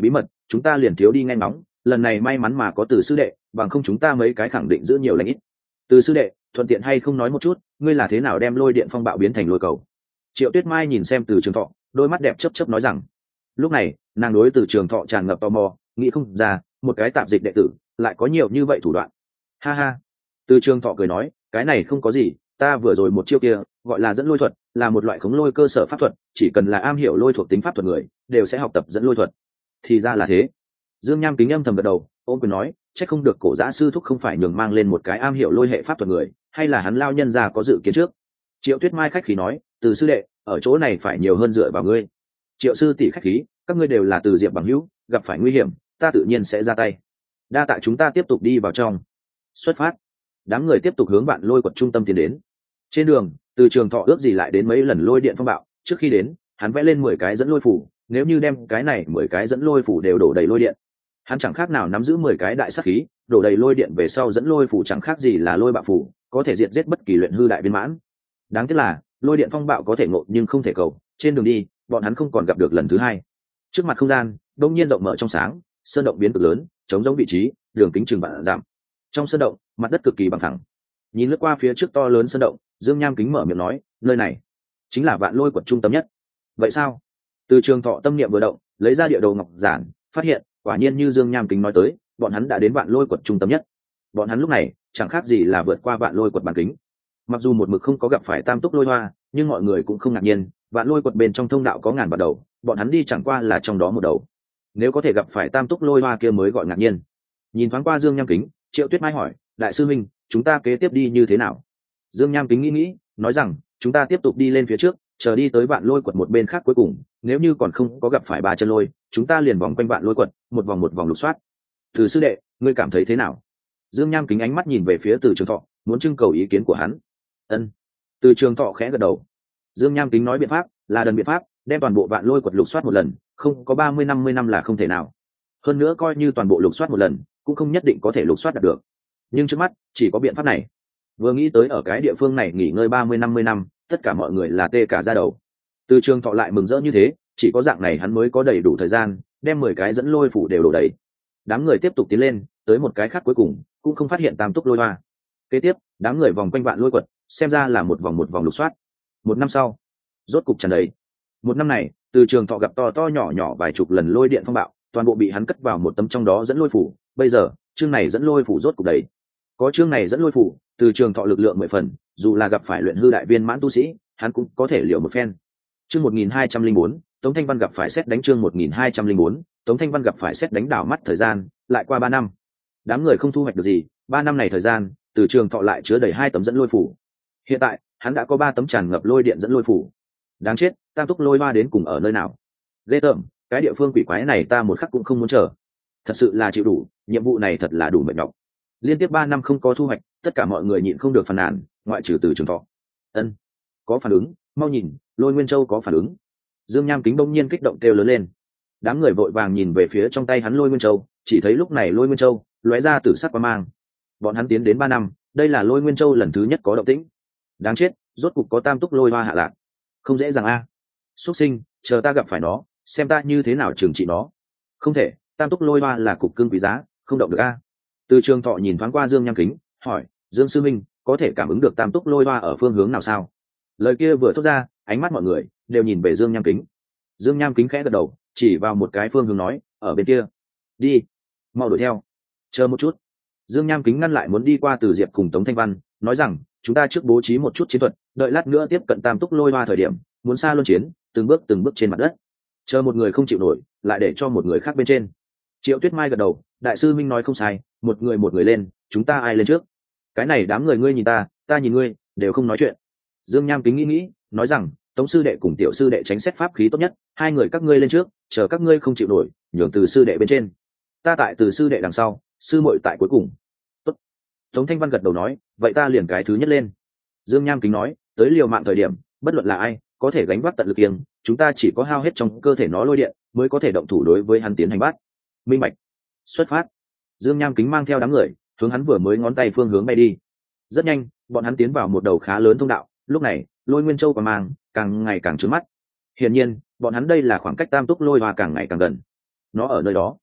chúng ta liền thiếu đi nghe ngóng, lần này may mắn mà có Từ sư đệ, bằng không chúng ta mấy cái khẳng định giữ nhiều lãnh ít. Từ sư đệ, thuận tiện hay không nói một chút, ngươi là thế nào đem lôi điện phong bạo biến thành lôi cầu? Triệu Tuyết Mai nhìn xem Từ Trường Thọ, đôi mắt đẹp chớp chớp nói rằng. Lúc này, nàng đối Từ Trường Thọ tràn ngập tò mò, nghĩ không ra, một cái tạp dịch đệ tử lại có nhiều như vậy thủ đoạn. Ha ha. Từ Trường Thọ cười nói, cái này không có gì, ta vừa rồi một chiêu kia, gọi là dẫn lôi thuật, là một loại khống lôi cơ sở pháp thuật, chỉ cần là am hiểu lôi thuộc tính pháp thuật người, đều sẽ học tập dẫn lôi thuật. Thì ra là thế. Dương Nham kính âm thầm gật đầu, ôm quyền nói, chắc không được cổ giã sư thúc không phải nhường mang lên một cái am hiểu lôi hệ pháp thuật người, hay là hắn lao nhân ra có dự kiến trước. Triệu Tuyết Mai khách khí nói, Từ sư đệ, ở chỗ này phải nhiều hơn dựa vào ngươi. Triệu sư tỷ khách khí, các ngươi đều là Từ Diệp bằng hữu, gặp phải nguy hiểm, ta tự nhiên sẽ ra tay. Đa tạ, chúng ta tiếp tục đi vào trong. Xuất phát. Đám người tiếp tục hướng Vạn Lôi quật trung tâm tiến đến. Trên đường, Từ Trường Thọ ước gì lại đến mấy lần lôi điện phong bạo, trước khi đến, hắn vẽ lên mười cái dẫn lôi phủ, nếu như đem cái này mười cái dẫn lôi phủ đều đổ đầy lôi điện, hắn chẳng khác nào nắm giữ mười cái đại sát khí, đổ đầy lôi điện về sau dẫn lôi phủ chẳng khác gì là lôi bạo phủ, có thể diệt giết bất kỳ luyện hư đại viên mãn. Đáng tiếc là, lôi điện phong bạo có thể ngộ nhưng không thể cầu, trên đường đi, bọn hắn không còn gặp được lần thứ hai. Trước mặt không gian, đông nhiên rộng mở trong sáng, sơn động biến cực lớn, chống giống vị trí, đường kính chừng vạn dặm. Trong sơn động, mặt đất cực kỳ bằng thẳng. Nhìn lướt qua phía trước to lớn sơn động, Dương Nham kính mở miệng nói, nơi này chính là Vạn Lôi quật trung tâm nhất. Vậy sao? Từ Trường Thọ tâm niệm vừa động, lấy ra địa đồ ngọc giản, phát hiện, quả nhiên như Dương Nham kính nói tới, bọn hắn đã đến Vạn Lôi quật trung tâm nhất. Bọn hắn lúc này chẳng khác gì là vượt qua Vạn Lôi quật bàn kính. Mặc dù một mực không có gặp phải Tam Túc Lôi Hoa, nhưng mọi người cũng không ngạc nhiên, Vạn Lôi quật bên trong thông đạo có ngàn vạn đầu, bọn hắn đi chẳng qua là trong đó một đầu. Nếu có thể gặp phải Tam Túc Lôi Hoa kia mới gọi ngạc nhiên. Nhìn thoáng qua Dương Nham kính, Triệu Tuyết Mai hỏi, đại sư minh, chúng ta kế tiếp đi như thế nào? Dương Nham kính nghĩ nghĩ, nói rằng, chúng ta tiếp tục đi lên phía trước, chờ đi tới Vạn Lôi quật một bên khác cuối cùng, nếu như còn không có gặp phải ba chân lôi, chúng ta liền vòng quanh Vạn Lôi quật, một vòng một vòng lục soát. Từ sư đệ, ngươi cảm thấy thế nào? Dương Nham kính ánh mắt nhìn về phía Từ Trường Thọ, muốn trưng cầu ý kiến của hắn. Ân. Từ Trường Thọ khẽ gật đầu. Dương Nham kính nói biện pháp là đần biện pháp, đem toàn bộ Vạn Lôi quật lục soát một lần, không có ba mươi năm mươi năm là không thể nào. Hơn nữa coi như toàn bộ lục soát một lần, cũng không nhất định có thể lục soát đạt được. Nhưng trước mắt, chỉ có biện pháp này. Vừa nghĩ tới ở cái địa phương này nghỉ ngơi ba mươi năm mươi năm, tất cả mọi người là tê cả da đầu. Từ Trường Thọ lại mừng rỡ như thế, chỉ có dạng này hắn mới có đầy đủ thời gian, đem mười cái dẫn lôi phủ đều đổ đầy. Đám người tiếp tục tiến lên, tới một cái khác cuối cùng, cũng không phát hiện Tam Túc Lôi Hoa. Kế tiếp, đám người vòng quanh Vạn Lôi quật, xem ra là một vòng một vòng lục soát. Một năm sau, rốt cục tràn đầy. Một năm này, Từ Trường Thọ gặp to to nhỏ nhỏ vài chục lần lôi điện phong bạo, toàn bộ bị hắn cất vào một tấm trong đó dẫn lôi phủ. Bây giờ, chương này dẫn lôi phủ rốt cục đầy. Có chương này dẫn lôi phủ, Từ Trường Thọ lực lượng mười phần, dù là gặp phải luyện hư đại viên mãn tu sĩ, hắn cũng có thể liều một phen. Chương một nghìn hai trăm linh bốn, Tống Thanh Văn gặp phải xét đánh chương một nghìn hai trăm linh bốn, Tống Thanh Văn gặp phải xét đánh đảo mắt thời gian, lại qua ba năm. Đám người không thu hoạch được gì, ba năm này thời gian, Từ Trường Thọ lại chứa đầy hai tấm dẫn lôi phủ. Hiện tại, hắn đã có ba tấm tràn ngập lôi điện dẫn lôi phủ. Đáng chết, Tam Túc Lôi Hoa đến cùng ở nơi nào? Ghê tởm, cái địa phương quỷ quái này ta một khắc cũng không muốn chờ. Thật sự là chịu đủ, nhiệm vụ này thật là đủ mệt nhọc. Liên tiếp ba năm không có thu hoạch, tất cả mọi người nhịn không được phàn nàn, ngoại trừ Từ Trường Thọ. Ân, có phản ứng, mau nhìn, Lôi Nguyên Châu có phản ứng. Dương Nham kính đông nhiên kích động kêu lớn lên. Đám người vội vàng nhìn về phía trong tay hắn Lôi Nguyên Châu, chỉ thấy lúc này Lôi Nguyên Châu lóe ra tử sắc quang mang. Bọn hắn tiến đến ba năm, đây là Lôi Nguyên Châu lần thứ nhất có động tĩnh. Đáng chết, rốt cục có Tam Túc Lôi Hoa hạ lạc. Không dễ dàng a. À. Xuất sinh, chờ ta gặp phải nó, xem ta như thế nào trừng trị nó. Không thể, Tam Túc Lôi Hoa là cục cưng quý giá, không động được a. À. Từ Trường Thọ nhìn thoáng qua Dương Nham kính, hỏi, Dương sư minh, có thể cảm ứng được Tam Túc Lôi Hoa ở phương hướng nào sao? Lời kia vừa thốt ra, ánh mắt mọi người đều nhìn về Dương Nham kính. Dương Nham kính khẽ gật đầu, chỉ vào một cái phương hướng nói, ở bên kia. Đi, mau đuổi theo. Chờ một chút. Dương Nham kính ngăn lại muốn đi qua Từ Diệp cùng Tống Thanh Văn, nói rằng, chúng ta trước bố trí một chút chiến thuật, đợi lát nữa tiếp cận Tam Túc Lôi Hoa thời điểm, muốn xa luân chiến, từng bước từng bước trên mặt đất. Chờ một người không chịu nổi, lại để cho một người khác bên trên. Triệu Tuyết Mai gật đầu, đại sư minh nói không sai, một người một người lên, chúng ta ai lên trước? Cái này đám người ngươi nhìn ta, ta nhìn ngươi, đều không nói chuyện. Dương Nham kính nghĩ nghĩ, nói rằng, Tống sư đệ cùng tiểu sư đệ tránh xét pháp khí tốt nhất, hai người các ngươi lên trước, chờ các ngươi không chịu nổi, nhường Từ sư đệ bên trên. Ta tại Từ sư đệ đằng sau, sư muội tại cuối cùng. Tốt. Tống Thanh Văn gật đầu nói, vậy ta liền cái thứ nhất lên. Dương Nham kính nói, tới liều mạng thời điểm, bất luận là ai, có thể gánh vác tận lực kiêng, chúng ta chỉ có hao hết trong cơ thể nó lôi điện, mới có thể động thủ đối với hắn tiến hành bắt. Minh bạch. Xuất phát. Dương Nham kính mang theo đám người, hướng hắn vừa mới ngón tay phương hướng bay đi. Rất nhanh, bọn hắn tiến vào một đầu khá lớn thông đạo, lúc này, Lôi Nguyên Châu và mang càng ngày càng trướng mắt. Hiển nhiên, bọn hắn đây là khoảng cách Tam Túc Lôi Hoa càng ngày càng gần. Nó ở nơi đó.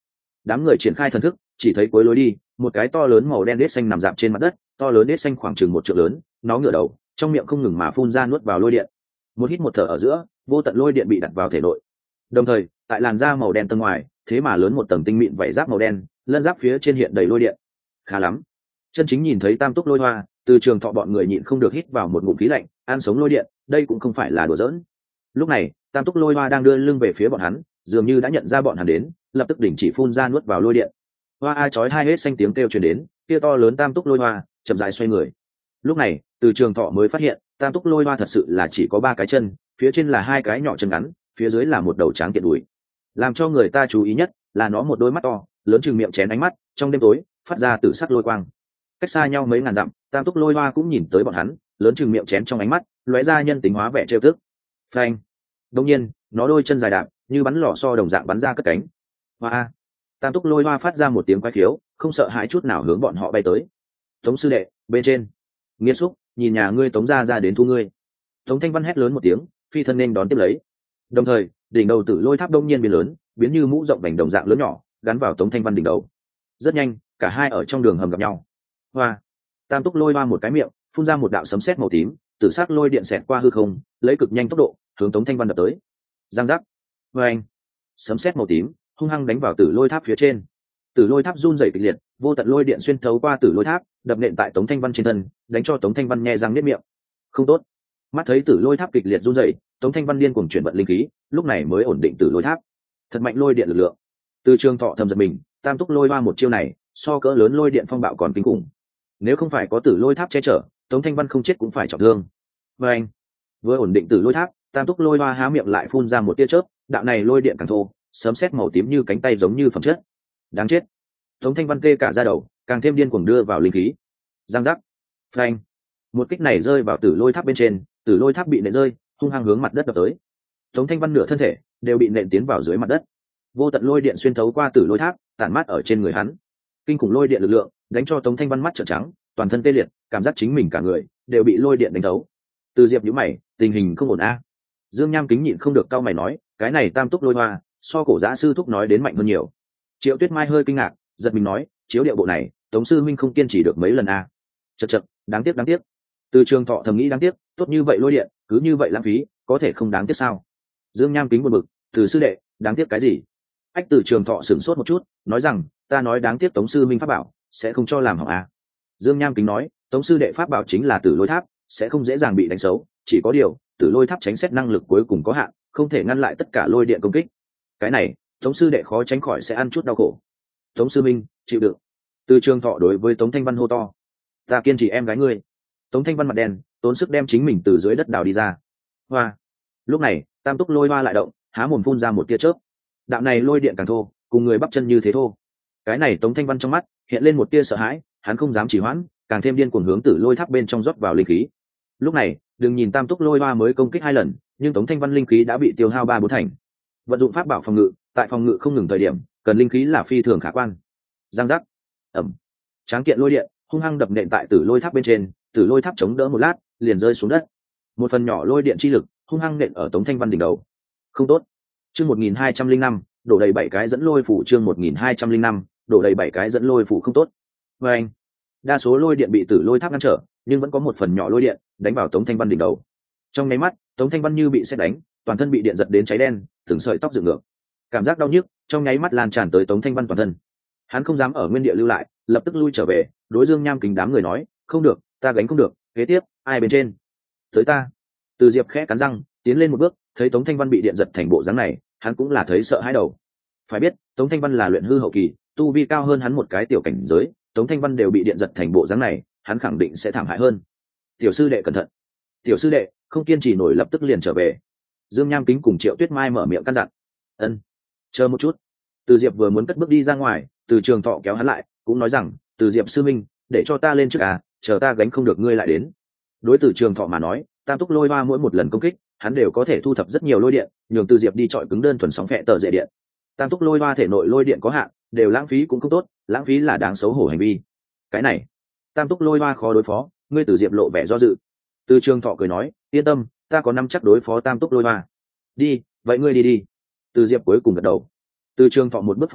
Đám người triển khai thần thức, chỉ thấy cuối lối đi một cái to lớn màu đen đết xanh nằm dạp trên mặt đất, to lớn đết xanh khoảng chừng một trượng lớn, nó ngửa đầu trong miệng không ngừng mà phun ra nuốt vào lôi điện. Một hít một thở ở giữa, vô tận lôi điện bị đặt vào thể nội. Đồng thời tại làn da màu đen tầng ngoài thế mà lớn một tầng tinh mịn vảy giáp màu đen, lân giáp phía trên hiện đầy lôi điện. Khá lắm. Chân chính nhìn thấy tam túc lôi hoa, từ trường thọ bọn người nhịn không được hít vào một ngụm khí lạnh, ăn sống lôi điện đây cũng không phải là đùa giỡn. Lúc này tam túc lôi hoa đang đưa lưng về phía bọn hắn, dường như đã nhận ra bọn hắn đến, lập tức đình chỉ phun ra nuốt vào lôi điện. Hoa a chói hai hết xanh tiếng kêu truyền đến, kia to lớn tam túc lôi hoa chậm rãi xoay người. Lúc này từ trường thọ mới phát hiện tam túc lôi hoa thật sự là chỉ có ba cái chân, phía trên là hai cái nhỏ chân ngắn, phía dưới là một đầu tráng kiện đùi. Làm cho người ta chú ý nhất là nó một đôi mắt to lớn chừng miệng chén ánh mắt, trong đêm tối phát ra tử sắc lôi quang. Cách xa nhau mấy ngàn dặm, tam túc lôi hoa cũng nhìn tới bọn hắn, lớn chừng miệng chén trong ánh mắt lóe ra nhân tính hóa vẻ trêu tức. Phanh! Đột nhiên nó đôi chân dài đạp như bắn lò xo đồng dạng bắn ra cất cánh. Hoa! Tam túc lôi hoa phát ra một tiếng quái khiếu, không sợ hãi chút nào hướng bọn họ bay tới. Tống sư đệ bên trên, nghiêm xúc nhìn nhà ngươi Tống gia ra đến thu ngươi. Tống Thanh Văn hét lớn một tiếng, phi thân nên đón tiếp lấy. Đồng thời đỉnh đầu tử lôi tháp đông nhiên biến lớn, biến như mũ rộng vành đồng dạng lớn nhỏ, gắn vào Tống Thanh Văn đỉnh đầu. Rất nhanh cả hai ở trong đường hầm gặp nhau. Hoa! Tam túc lôi hoa một cái miệng phun ra một đạo sấm sét màu tím, tử sắc lôi điện xẹt qua hư không, lấy cực nhanh tốc độ hướng Tống Thanh Văn đập tới. Giang giác! Oeng! Sấm sét màu tím hung hăng đánh vào tử lôi tháp phía trên. Tử lôi tháp run rẩy kịch liệt, vô tận lôi điện xuyên thấu qua tử lôi tháp, đập nện tại Tống Thanh Văn trên thân, đánh cho Tống Thanh Văn nhe răng niết miệng. Không tốt! Mắt thấy tử lôi tháp kịch liệt run rẩy, Tống Thanh Văn điên cuồng chuyển vận linh khí, lúc này mới ổn định tử lôi tháp. Thật mạnh lôi điện lực lượng. Từ Trường Thọ thầm giật mình, tam túc lôi hoa một chiêu này so cỡ lớn lôi điện phong bạo còn kinh khủng. Nếu không phải có tử lôi tháp che chở, Tống Thanh Văn không chết cũng phải trọng thương. Và anh vừa ổn định tử lôi tháp, tam túc lôi hoa há miệng lại phun ra một tia chớp, đạo này lôi điện càng thô, sấm sét màu tím như cánh tay giống như phẩm chất. Đáng chết! Tống Thanh Văn tê cả da đầu, càng thêm điên cuồng đưa vào linh khí. Giang giác! Phanh! Một kích này rơi vào tử lôi tháp bên trên, tử lôi tháp bị nện rơi, hung hăng hướng mặt đất đập tới. Tống Thanh Văn nửa thân thể đều bị nện tiến vào dưới mặt đất. Vô tận lôi điện xuyên thấu qua tử lôi tháp, tản mát ở trên người hắn. Kinh khủng lôi điện lực lượng đánh cho Tống Thanh Văn mắt trợn trắng, toàn thân tê liệt, cảm giác chính mình cả người đều bị lôi điện đánh thấu. Từ Diệp nhíu mày, tình hình không ổn a. Dương Nham Kính nhịn không được cau mày nói, cái này tam túc lôi hoa, so cổ giã sư thúc nói đến mạnh hơn nhiều. Triệu Tuyết Mai hơi kinh ngạc, giật mình nói, chiếu điệu bộ này, Tống sư minh không kiên trì được mấy lần a. Chậc chậc, đáng tiếc đáng tiếc. Từ Trường Thọ thầm nghĩ đáng tiếc, tốt như vậy lôi điện, cứ như vậy lãng phí, có thể không đáng tiếc sao? Dương Nham Kính buồn bực, từ sư đệ, đáng tiếc cái gì? Ách Từ Trường Thọ sửng sốt một chút, nói rằng, ta nói đáng tiếc Tống sư minh pháp bảo, sẽ không cho làm hỏng a. Dương Nham Kính nói, Tống sư đệ pháp bảo chính là tử lôi tháp, sẽ không dễ dàng bị đánh xấu, chỉ có điều tử lôi tháp tránh xét năng lực cuối cùng có hạn, không thể ngăn lại tất cả lôi điện công kích. Cái này Tống sư đệ khó tránh khỏi sẽ ăn chút đau khổ. Tống sư minh chịu đựng. Từ Trường Thọ đối với Tống Thanh Văn hô to, ta kiên trì em gái ngươi. Tống Thanh Văn mặt đen, tốn sức đem chính mình từ dưới đất đào đi ra. Hoa! Lúc này tam túc lôi hoa lại động, há mồm phun ra một tia chớp. Đạo này lôi điện càng thô, cùng người bắp chân như thế thô. Cái này Tống Thanh Văn trong mắt hiện lên một tia sợ hãi, hắn không dám trì hoãn, càng thêm điên cuồng hướng tử lôi tháp bên trong rót vào linh khí. Lúc này đừng nhìn tam túc lôi hoa mới công kích hai lần, nhưng Tống Thanh Văn linh khí đã bị tiêu hao ba bốn thành. Vận dụng pháp bảo phòng ngự, tại phòng ngự không ngừng thời điểm cần linh khí là phi thường khả quan. Giang giác! Ẩm! Tráng kiện lôi điện hung hăng đập nện tại tử lôi tháp bên trên, tử lôi tháp chống đỡ một lát liền rơi xuống đất. Một phần nhỏ lôi điện chi lực hung hăng nện ở Tống Thanh Văn đỉnh đầu. Không tốt! Chương một nghìn hai trăm linh năm đổ đầy bảy cái dẫn lôi phủ. Chương một nghìn hai trăm linh năm đổ đầy bảy cái dẫn lôi phủ. Không tốt! Và anh đa số lôi điện bị tử lôi tháp ngăn trở, nhưng vẫn có một phần nhỏ lôi điện đánh vào Tống Thanh Văn đỉnh đầu. Trong nháy mắt Tống Thanh Văn như bị sét đánh, toàn thân bị điện giật đến cháy đen, từng sợi tóc dựng ngược. Cảm giác đau nhức trong nháy mắt lan tràn tới Tống Thanh Văn toàn thân. Hắn không dám ở nguyên địa lưu lại, lập tức lui trở về, đối Dương Nham Kính đám người nói, không được, ta gánh không được, kế tiếp ai bên trên? Tới ta. Từ Diệp khẽ cắn răng tiến lên một bước, thấy Tống Thanh Văn bị điện giật thành bộ dáng này, hắn cũng là thấy sợ hãi đầu. Phải biết Tống Thanh Văn là luyện hư hậu kỳ, tu vi cao hơn hắn một cái tiểu cảnh giới, Tống Thanh Văn đều bị điện giật thành bộ dáng này, hắn khẳng định sẽ thảm hại hơn. Tiểu sư đệ cẩn thận. Tiểu sư đệ không kiên trì nổi lập tức liền trở về. Dương Nham Kính cùng Triệu Tuyết Mai mở miệng căn dặn. Ân, chờ một chút. Từ Diệp vừa muốn cất bước đi ra ngoài, Từ Trường Thọ kéo hắn lại, cũng nói rằng, Từ Diệp sư minh, để cho ta lên trước à, chờ ta gánh không được ngươi lại đến. Đối Từ Trường Thọ mà nói, tam túc lôi hoa mỗi một lần công kích, hắn đều có thể thu thập rất nhiều lôi điện, nhường Từ Diệp đi chọi cứng đơn thuần sóng phệ tờ dễ điện. Tam túc lôi hoa thể nội lôi điện có hạn, đều lãng phí cũng không tốt, lãng phí là đáng xấu hổ hành vi. Cái này, tam túc lôi hoa khó đối phó, ngươi Từ Diệp lộ vẻ do dự. Từ Trường Thọ cười nói, yên tâm, ta có nắm chắc đối phó tam túc lôi hoa. Đi, vậy ngươi đi đi. Từ Diệp cuối cùng gật đầu. Từ Trường Thọ một bước phóng ra,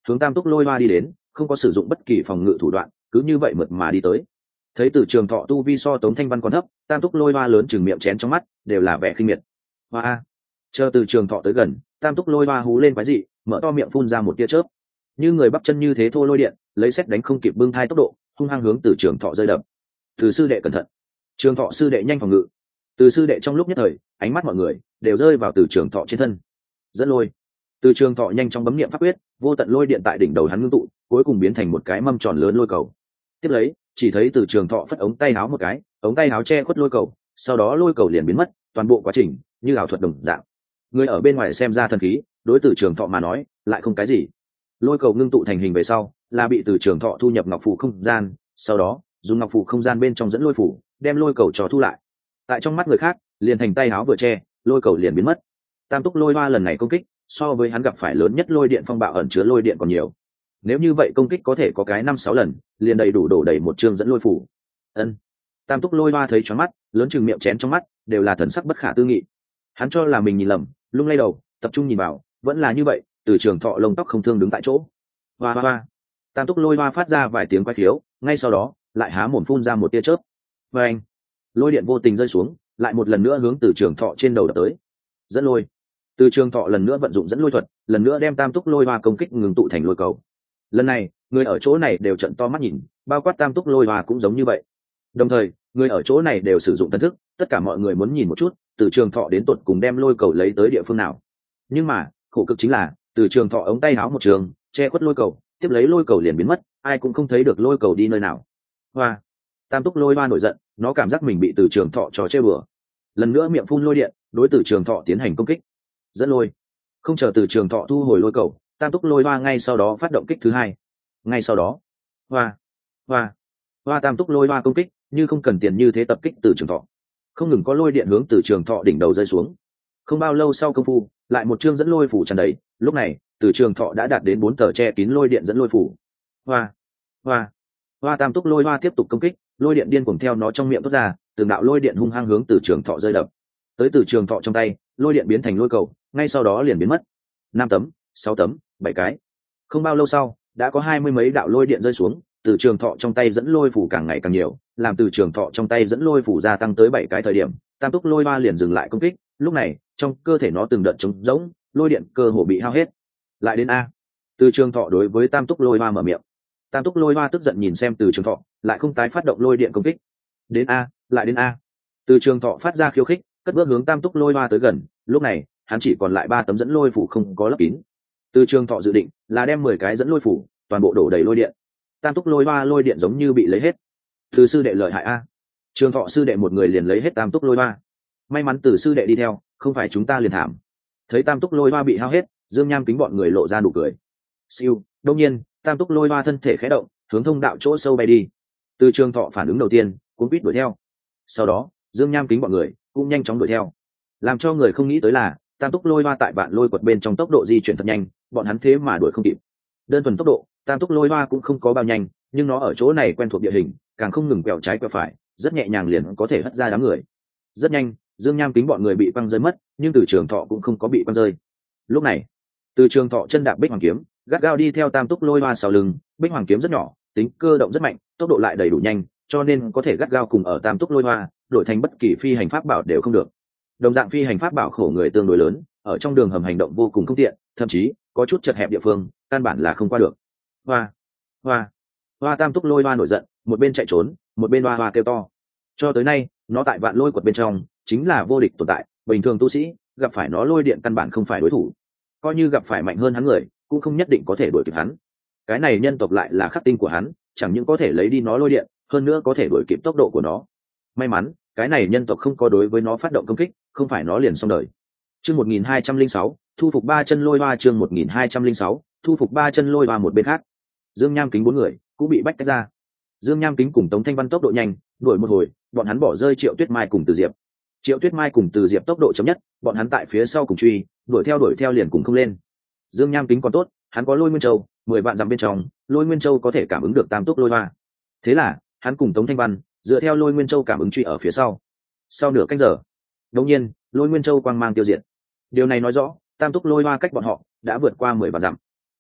hướng tam túc lôi hoa đi đến, không có sử dụng bất kỳ phòng ngự thủ đoạn, cứ như vậy mượt mà đi tới. Thấy Từ Trường Thọ tu vi so Tống Thanh Văn còn thấp, tam túc lôi hoa lớn chừng miệng chén trong mắt đều là vẻ khinh miệt. Hoa, chờ Từ Trường Thọ tới gần, tam túc lôi hoa hú lên quái dị, mở to miệng phun ra một tia chớp, như người bắp chân như thế thô lôi điện, lấy xét đánh không kịp bưng thai tốc độ, hung hăng hướng Từ Trường Thọ rơi đập. Từ sư đệ cẩn thận. Trường Thọ sư đệ nhanh phòng ngự. Từ sư đệ trong lúc nhất thời, ánh mắt mọi người đều rơi vào Từ Trường Thọ trên thân. Dẫn lôi. Từ Trường Thọ nhanh chóng bấm niệm pháp quyết, vô tận lôi điện tại đỉnh đầu hắn ngưng tụ, cuối cùng biến thành một cái mâm tròn lớn lôi cầu. Tiếp lấy, chỉ thấy Từ Trường Thọ phất ống tay áo một cái, ống tay áo che khuất lôi cầu, sau đó lôi cầu liền biến mất, toàn bộ quá trình như ảo thuật đồng dạng. Người ở bên ngoài xem ra thần khí, đối Từ Trường Thọ mà nói, lại không cái gì. Lôi cầu ngưng tụ thành hình về sau, là bị Từ Trường Thọ thu nhập ngọc phù không gian, sau đó dùng ngọc phù không gian bên trong dẫn lôi phủ, đem lôi cầu cho thu lại. Tại trong mắt người khác, liền thành tay áo vừa che, lôi cầu liền biến mất. Tam túc lôi hoa lần này công kích, so với hắn gặp phải lớn nhất lôi điện phong bạo ẩn chứa lôi điện còn nhiều. Nếu như vậy công kích có thể có cái năm sáu lần, liền đầy đủ đổ đầy một chương dẫn lôi phủ. Ân. Tam túc lôi hoa thấy choáng mắt, lớn chừng miệng chén trong mắt đều là thần sắc bất khả tư nghị. Hắn cho là mình nhìn lầm, lung lay đầu, tập trung nhìn vào, vẫn là như vậy. Từ Trường Thọ lông tóc không thương đứng tại chỗ. Hoa hoa hoa. Tam túc lôi hoa phát ra vài tiếng quái khiếu, ngay sau đó lại há mồm phun ra một tia chớp. Và anh, lôi điện vô tình rơi xuống, lại một lần nữa hướng Từ Trường Thọ trên đầu đập tới. Dẫn lôi. Từ Trường Thọ lần nữa vận dụng dẫn lôi thuật, lần nữa đem tam túc lôi hoa công kích ngừng tụ thành lôi cầu. Lần này, người ở chỗ này đều trợn to mắt nhìn, bao quát tam túc lôi hoa cũng giống như vậy. Đồng thời, người ở chỗ này đều sử dụng thần thức, tất cả mọi người muốn nhìn một chút, Từ Trường Thọ đến tột cùng đem lôi cầu lấy tới địa phương nào. Nhưng mà, khổ cực chính là, Từ Trường Thọ ống tay áo một trường, che khuất lôi cầu, tiếp lấy lôi cầu liền biến mất, ai cũng không thấy được lôi cầu đi nơi nào. Hoa. Tam túc lôi hoa nổi giận, nó cảm giác mình bị Từ Trường Thọ trò chơi bừa. Lần nữa miệng phun lôi điện, đối Từ Trường Thọ tiến hành công kích. Dẫn lôi. Không chờ Từ Trường Thọ thu hồi lôi cầu, tam túc lôi hoa ngay sau đó phát động kích thứ hai. Ngay sau đó, hoa, hoa, hoa tam túc lôi hoa công kích, như không cần tiền như thế tập kích Từ Trường Thọ. Không ngừng có lôi điện hướng Từ Trường Thọ đỉnh đầu rơi xuống. Không bao lâu sau công phu, lại một chương dẫn lôi phủ tràn đầy, lúc này, Từ Trường Thọ đã đạt đến bốn tờ che kín lôi điện dẫn lôi phủ. Hoa, hoa, hoa tam túc lôi hoa tiếp tục công kích, lôi điện điên cuồng theo nó trong miệng thoát ra, từng đạo lôi điện hung hăng hướng Từ Trường Thọ rơi đập. Tới Từ Trường Thọ trong tay, lôi điện biến thành lôi cầu, ngay sau đó liền biến mất. Năm tấm, sáu tấm, bảy cái. Không bao lâu sau, đã có hai mươi mấy đạo lôi điện rơi xuống, Từ Trường Thọ trong tay dẫn lôi phủ càng ngày càng nhiều, làm Từ Trường Thọ trong tay dẫn lôi phủ gia tăng tới bảy cái thời điểm, tam túc lôi hoa liền dừng lại công kích, lúc này, trong cơ thể nó từng đợt trống rỗng, lôi điện cơ hồ bị hao hết. Lại đến a. Từ Trường Thọ đối với tam túc lôi hoa mở miệng. Tam túc lôi hoa tức giận nhìn xem Từ Trường Thọ, lại không tái phát động lôi điện công kích. Đến a, lại đến a. Từ Trường Thọ phát ra khiêu khích, cất bước hướng tam túc lôi hoa tới gần, lúc này, hắn chỉ còn lại ba tấm dẫn lôi phủ không có lấp kín. Từ Trường Thọ dự định là đem mười cái dẫn lôi phủ, toàn bộ đổ đầy lôi điện. Tam túc lôi hoa lôi điện giống như bị lấy hết. Từ sư đệ lợi hại a. Trường Thọ sư đệ một người liền lấy hết tam túc lôi hoa. May mắn Từ sư đệ đi theo, không phải chúng ta liền thảm. Thấy tam túc lôi hoa bị hao hết, Dương Nham Kính bọn người lộ ra nụ cười. Siêu, đương nhiên, tam túc lôi hoa thân thể khẽ động, hướng thông đạo chỗ sâu bay đi. Từ Trường Thọ phản ứng đầu tiên, cũng quýt đuổi theo. Sau đó, Dương Nham Kính bọn người cũng nhanh chóng đuổi theo. Làm cho người không nghĩ tới là, tam túc lôi hoa tại vạn lôi quật bên trong tốc độ di chuyển thật nhanh, bọn hắn thế mà đuổi không kịp. Đơn thuần tốc độ, tam túc lôi hoa cũng không có bao nhanh, nhưng nó ở chỗ này quen thuộc địa hình, càng không ngừng quẹo trái quẹo phải, rất nhẹ nhàng liền có thể hất ra đám người. Rất nhanh, Dương Nham Kính bọn người bị quăng rơi mất, nhưng Từ Trường Thọ cũng không có bị quăng rơi. Lúc này, Từ Trường Thọ chân đạp bích hoàng kiếm, gắt gao đi theo tam túc lôi hoa sau lưng. Bích hoàng kiếm rất nhỏ, tính cơ động rất mạnh, tốc độ lại đầy đủ nhanh, cho nên có thể gắt gao cùng ở tam túc lôi hoa, đổi thành bất kỳ phi hành pháp bảo đều không được. Đồng dạng phi hành pháp bảo khổ người tương đối lớn, ở trong đường hầm hành động vô cùng không tiện, thậm chí có chút chật hẹp địa phương, căn bản là không qua được. Hoa, hoa, hoa tam túc lôi hoa nổi giận, một bên chạy trốn, một bên hoa hoa kêu to. Cho tới nay, nó tại vạn lôi quật bên trong chính là vô địch tồn tại, bình thường tu sĩ gặp phải nó lôi điện căn bản không phải đối thủ, coi như gặp phải mạnh hơn hắn người cũng không nhất định có thể đuổi kịp hắn. Cái này nhân tộc lại là khắc tinh của hắn, chẳng những có thể lấy đi nó lôi điện, hơn nữa có thể đuổi kịp tốc độ của nó. May mắn cái này nhân tộc không có đối với nó phát động công kích, không phải nó liền xong đời. Chương một nghìn hai trăm linh sáu, thu phục ba chân lôi hoa. Chương một nghìn hai trăm linh sáu, thu phục ba chân lôi hoa. Một bên khác, Dương Nham Kính bốn người cũng bị bách tách ra. Dương Nham Kính cùng Tống Thanh Văn tốc độ nhanh, đuổi một hồi, bọn hắn bỏ rơi Triệu Tuyết Mai cùng Từ Diệp. Triệu Tuyết Mai cùng Từ Diệp tốc độ chậm nhất, bọn hắn tại phía sau cùng truy, đuổi theo đuổi theo liền cùng không lên. Dương Nham Kính còn tốt, hắn có Lôi Nguyên Châu, mười vạn dặm bên trong, Lôi Nguyên Châu có thể cảm ứng được tam túc lôi hoa. Thế là, hắn cùng Tống Thanh Văn dựa theo Lôi Nguyên Châu cảm ứng truy ở phía sau. Sau nửa canh giờ, đột nhiên, Lôi Nguyên Châu quang mang tiêu diệt. Điều này nói rõ, tam túc lôi hoa cách bọn họ đã vượt qua mười vạn dặm.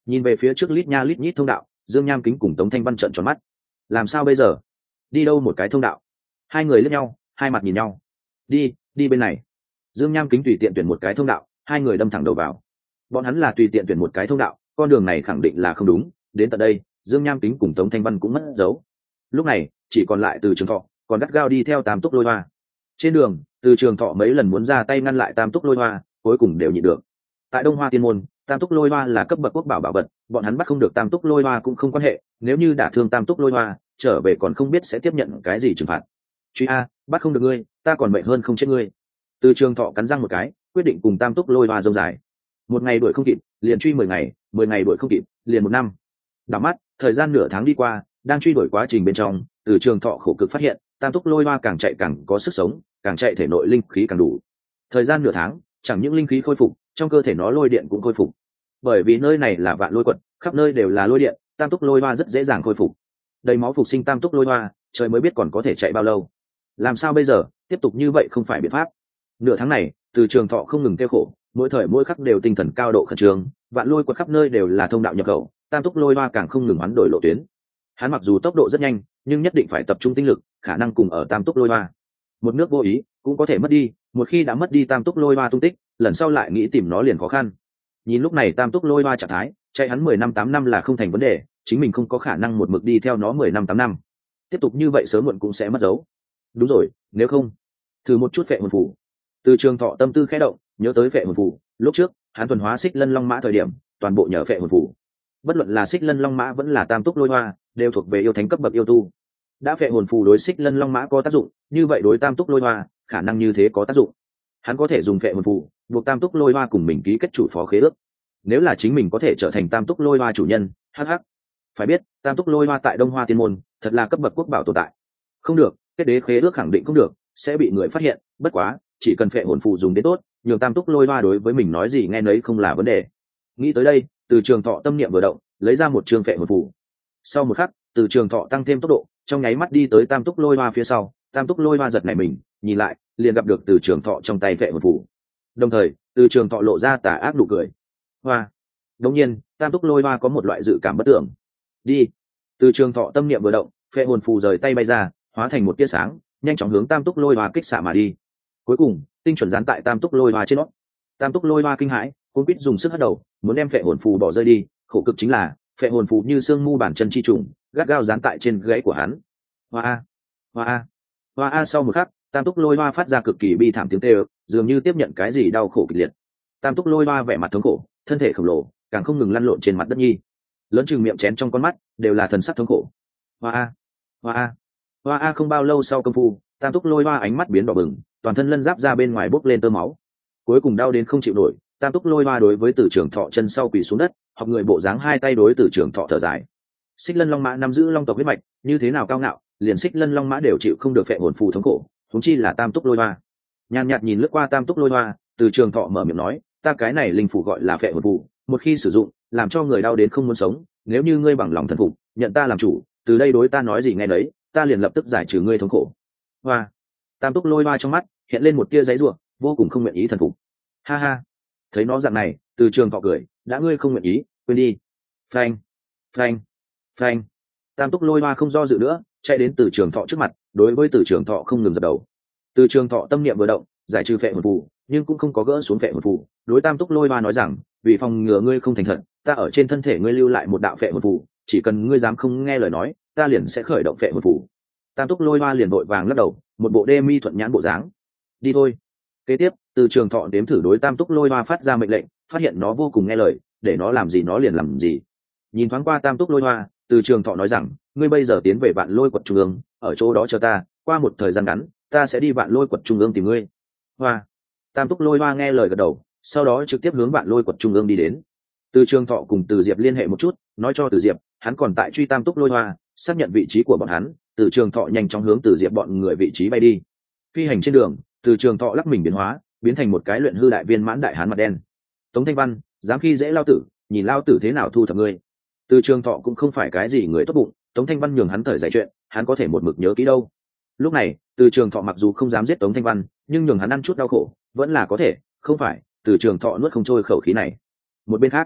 Nhìn về phía trước lít nha lít nhít thông đạo, Dương Nham Kính cùng Tống Thanh Văn trợn tròn mắt. Làm sao bây giờ? Đi đâu một cái thông đạo? Hai người liếc nhau, hai mặt nhìn nhau. Đi, đi bên này. Dương Nham Kính tùy tiện tuyển một cái thông đạo, hai người đâm thẳng đầu vào. Bọn hắn là tùy tiện tuyển một cái thông đạo, con đường này khẳng định là không đúng. Đến tận đây, Dương Nham Kính cùng Tống Thanh Văn cũng mất dấu. Lúc này, chỉ còn lại Từ Trường Thọ, còn gắt gao đi theo Tam Túc Lôi Hoa. Trên đường, Từ Trường Thọ mấy lần muốn ra tay ngăn lại Tam Túc Lôi Hoa, cuối cùng đều nhịn được. Tại Đông Hoa Tiên môn, Tam Túc Lôi Hoa là cấp bậc quốc bảo bảo vật, bọn hắn bắt không được Tam Túc Lôi Hoa cũng không quan hệ, nếu như đả thương Tam Túc Lôi Hoa, trở về còn không biết sẽ tiếp nhận cái gì trừng phạt. Truy a, bắt không được ngươi, ta còn mệnh hơn không chết ngươi. Từ Trường Thọ cắn răng một cái, quyết định cùng Tam Túc Lôi Hoa dông dài. Một ngày đuổi không kịp, liền truy mười ngày, mười ngày đuổi không kịp, liền một năm. Đảo mắt, thời gian nửa tháng đi qua, đang truy đuổi quá trình bên trong, Từ Trường Thọ khổ cực phát hiện, Tam Túc Lôi Hoa càng chạy càng có sức sống, càng chạy thể nội linh khí càng đủ. Thời gian nửa tháng, chẳng những linh khí khôi phục, trong cơ thể nó lôi điện cũng khôi phục. Bởi vì nơi này là vạn lôi quật, khắp nơi đều là lôi điện, Tam Túc Lôi Hoa rất dễ dàng khôi phục. Đầy máu phục sinh Tam Túc Lôi Hoa, trời mới biết còn có thể chạy bao lâu. Làm sao bây giờ, tiếp tục như vậy không phải biện pháp. Nửa tháng này, Từ Trường Thọ không ngừng kêu khổ, mỗi thời mỗi khắc đều tinh thần cao độ khẩn trương, vạn lôi quật khắp nơi đều là thông đạo nhập khẩu, Tam Túc Lôi Hoa càng không ngừng hoán đổi lộ tuyến. Hắn mặc dù tốc độ rất nhanh, nhưng nhất định phải tập trung tinh lực, khả năng cùng ở Tam Túc Lôi Hoa. Một nước vô ý cũng có thể mất đi, một khi đã mất đi Tam Túc Lôi Hoa tung tích, lần sau lại nghĩ tìm nó liền khó khăn. Nhìn lúc này Tam Túc Lôi Hoa trạng thái, chạy hắn mười năm tám năm là không thành vấn đề, chính mình không có khả năng một mực đi theo nó mười năm tám năm. Tiếp tục như vậy sớm muộn cũng sẽ mất dấu. Đúng rồi, nếu không, thử một chút Phệ Hồn Phù. Từ Trường Thọ tâm tư khẽ động, nhớ tới Phệ Hồn Phù, lúc trước, hắn thuần hóa Xích Lân Long Mã thời điểm, toàn bộ nhờ Phệ Hồn Phù. Bất luận là Xích Lân Long Mã vẫn là Tam Túc Lôi Hoa, đều thuộc về yêu thánh cấp bậc yêu tu. Đã Phệ Hồn Phù đối Xích Lân Long Mã có tác dụng, như vậy đối Tam Túc Lôi Hoa, khả năng như thế có tác dụng. Hắn có thể dùng Phệ Hồn Phù, buộc Tam Túc Lôi Hoa cùng mình ký kết chủ phó khế ước. Nếu là chính mình có thể trở thành Tam Túc Lôi Hoa chủ nhân, hắc hắc. Phải biết, Tam Túc Lôi Hoa tại Đông Hoa Tiên môn, thật là cấp bậc quốc bảo tồn tại. Không được, kết đế khế ước khẳng định không được, sẽ bị người phát hiện, bất quá, chỉ cần Phệ Hồn Phù dùng đến tốt, nhường Tam Túc Lôi Hoa đối với mình nói gì nghe nấy không là vấn đề. Nghĩ tới đây, Từ Trường Thọ tâm niệm vừa động, lấy ra một trường Phệ Hồn Phù. Sau một khắc, Từ Trường Thọ tăng thêm tốc độ, trong nháy mắt đi tới Tam Túc Lôi Hoa phía sau, Tam Túc Lôi Hoa giật nảy mình, nhìn lại, liền gặp được Từ Trường Thọ trong tay Phệ Hồn Phù. Đồng thời, Từ Trường Thọ lộ ra tà ác nụ cười. Hoa. Đống nhiên, Tam Túc Lôi Hoa có một loại dự cảm bất tưởng. Đi. Từ Trường Thọ tâm niệm vừa động, Phệ Hồn Phù rời tay bay ra, hóa thành một tia sáng, nhanh chóng hướng Tam Túc Lôi Hoa kích xạ mà đi. Cuối cùng, tinh chuẩn dán tại Tam Túc Lôi Hoa trên nó. Tam Túc Lôi Hoa kinh hãi, cuống quýt dùng sức hất đầu, muốn đem Phệ Hồn Phù bỏ rơi đi, khổ cực chính là, Phệ Hồn Phù như xương mu bản chân chi trùng, gắt gao dán tại trên gãy của hắn. Hoa a, hoa a, hoa a. Sau một khắc, Tam Túc Lôi Hoa phát ra cực kỳ bi thảm tiếng kêu, dường như tiếp nhận cái gì đau khổ kịch liệt. Tam Túc Lôi Hoa vẻ mặt thống khổ, thân thể khổng lồ, càng không ngừng lăn lộn trên mặt đất nhi, lớn chừng miệng chén trong con mắt đều là thần sắc thống khổ. Hoa a, hoa a, hoa a. Không bao lâu sau công phu, Tam Túc Lôi Hoa ánh mắt biến đỏ bừng, toàn thân lân giáp ra bên ngoài bốc lên tơ máu, cuối cùng đau đến không chịu nổi. Tam Túc Lôi Hoa đối với Từ Trường Thọ chân sau quỳ xuống đất, học người bộ dáng hai tay đối Từ Trường Thọ thở dài. Xích Lân Long Mã nắm giữ long tộc huyết mạch, như thế nào cao ngạo, liền Xích Lân Long Mã đều chịu không được Phệ Hồn Phù thống khổ, huống chi là Tam Túc Lôi Hoa. Nhàn nhạt nhìn lướt qua Tam Túc Lôi Hoa, Từ Trường Thọ mở miệng nói, ta cái này linh phù gọi là Phệ Hồn Phù, một khi sử dụng, làm cho người đau đến không muốn sống, nếu như ngươi bằng lòng thần phục, nhận ta làm chủ, từ đây đối ta nói gì nghe đấy, ta liền lập tức giải trừ ngươi thống khổ. Hoa. Tam Túc Lôi Hoa trong mắt hiện lên một tia giấy rủa, vô cùng không nguyện ý thần phục. Ha ha. Thấy nó dạng này, Từ Trường Thọ cười, đã ngươi không nguyện ý, quên đi. Phanh, phanh, phanh. Tam Túc Lôi Hoa không do dự nữa, chạy đến Từ Trường Thọ trước mặt, đối với Từ Trường Thọ không ngừng dập đầu. Từ Trường Thọ tâm niệm vừa động, giải trừ Phệ Hồn Phù, nhưng cũng không có gỡ xuống Phệ Hồn Phù, đối Tam Túc Lôi Hoa nói rằng, vì phòng ngừa ngươi không thành thật, ta ở trên thân thể ngươi lưu lại một đạo Phệ Hồn Phù, chỉ cần ngươi dám không nghe lời nói, ta liền sẽ khởi động Phệ Hồn Phù. Tam Túc Lôi Hoa liền vội vàng lắc đầu, một bộ đê mi thuận nhãn bộ dáng. Đi thôi. Kế tiếp, Từ Trường Thọ đếm thử đối Tam Túc Lôi Hoa phát ra mệnh lệnh, phát hiện nó vô cùng nghe lời, để nó làm gì nó liền làm gì. Nhìn thoáng qua Tam Túc Lôi Hoa, Từ Trường Thọ nói rằng, ngươi bây giờ tiến về Vạn Lôi Quật trung ương, ở chỗ đó chờ ta, qua một thời gian ngắn, ta sẽ đi Vạn Lôi Quật trung ương tìm ngươi. Hoa. Tam Túc Lôi Hoa nghe lời gật đầu, sau đó trực tiếp hướng Vạn Lôi Quật trung ương đi đến. Từ Trường Thọ cùng Từ Diệp liên hệ một chút, nói cho Từ Diệp, hắn còn tại truy Tam Túc Lôi Hoa, xác nhận vị trí của bọn hắn. Từ Trường Thọ nhanh chóng hướng Từ Diệp bọn người vị trí bay đi. Phi hành trên đường, Từ Trường Thọ lắc mình biến hóa, biến thành một cái luyện hư đại viên mãn đại hán mặt đen. Tống Thanh Văn, dám khi dễ lao tử, nhìn lao tử thế nào thu thập ngươi. Từ Trường Thọ cũng không phải cái gì người tốt bụng, Tống Thanh Văn nhường hắn thời giải chuyện, hắn có thể một mực nhớ kỹ đâu. Lúc này, Từ Trường Thọ mặc dù không dám giết Tống Thanh Văn, nhưng nhường hắn ăn chút đau khổ, vẫn là có thể, không phải? Từ Trường Thọ nuốt không trôi khẩu khí này. Một bên khác,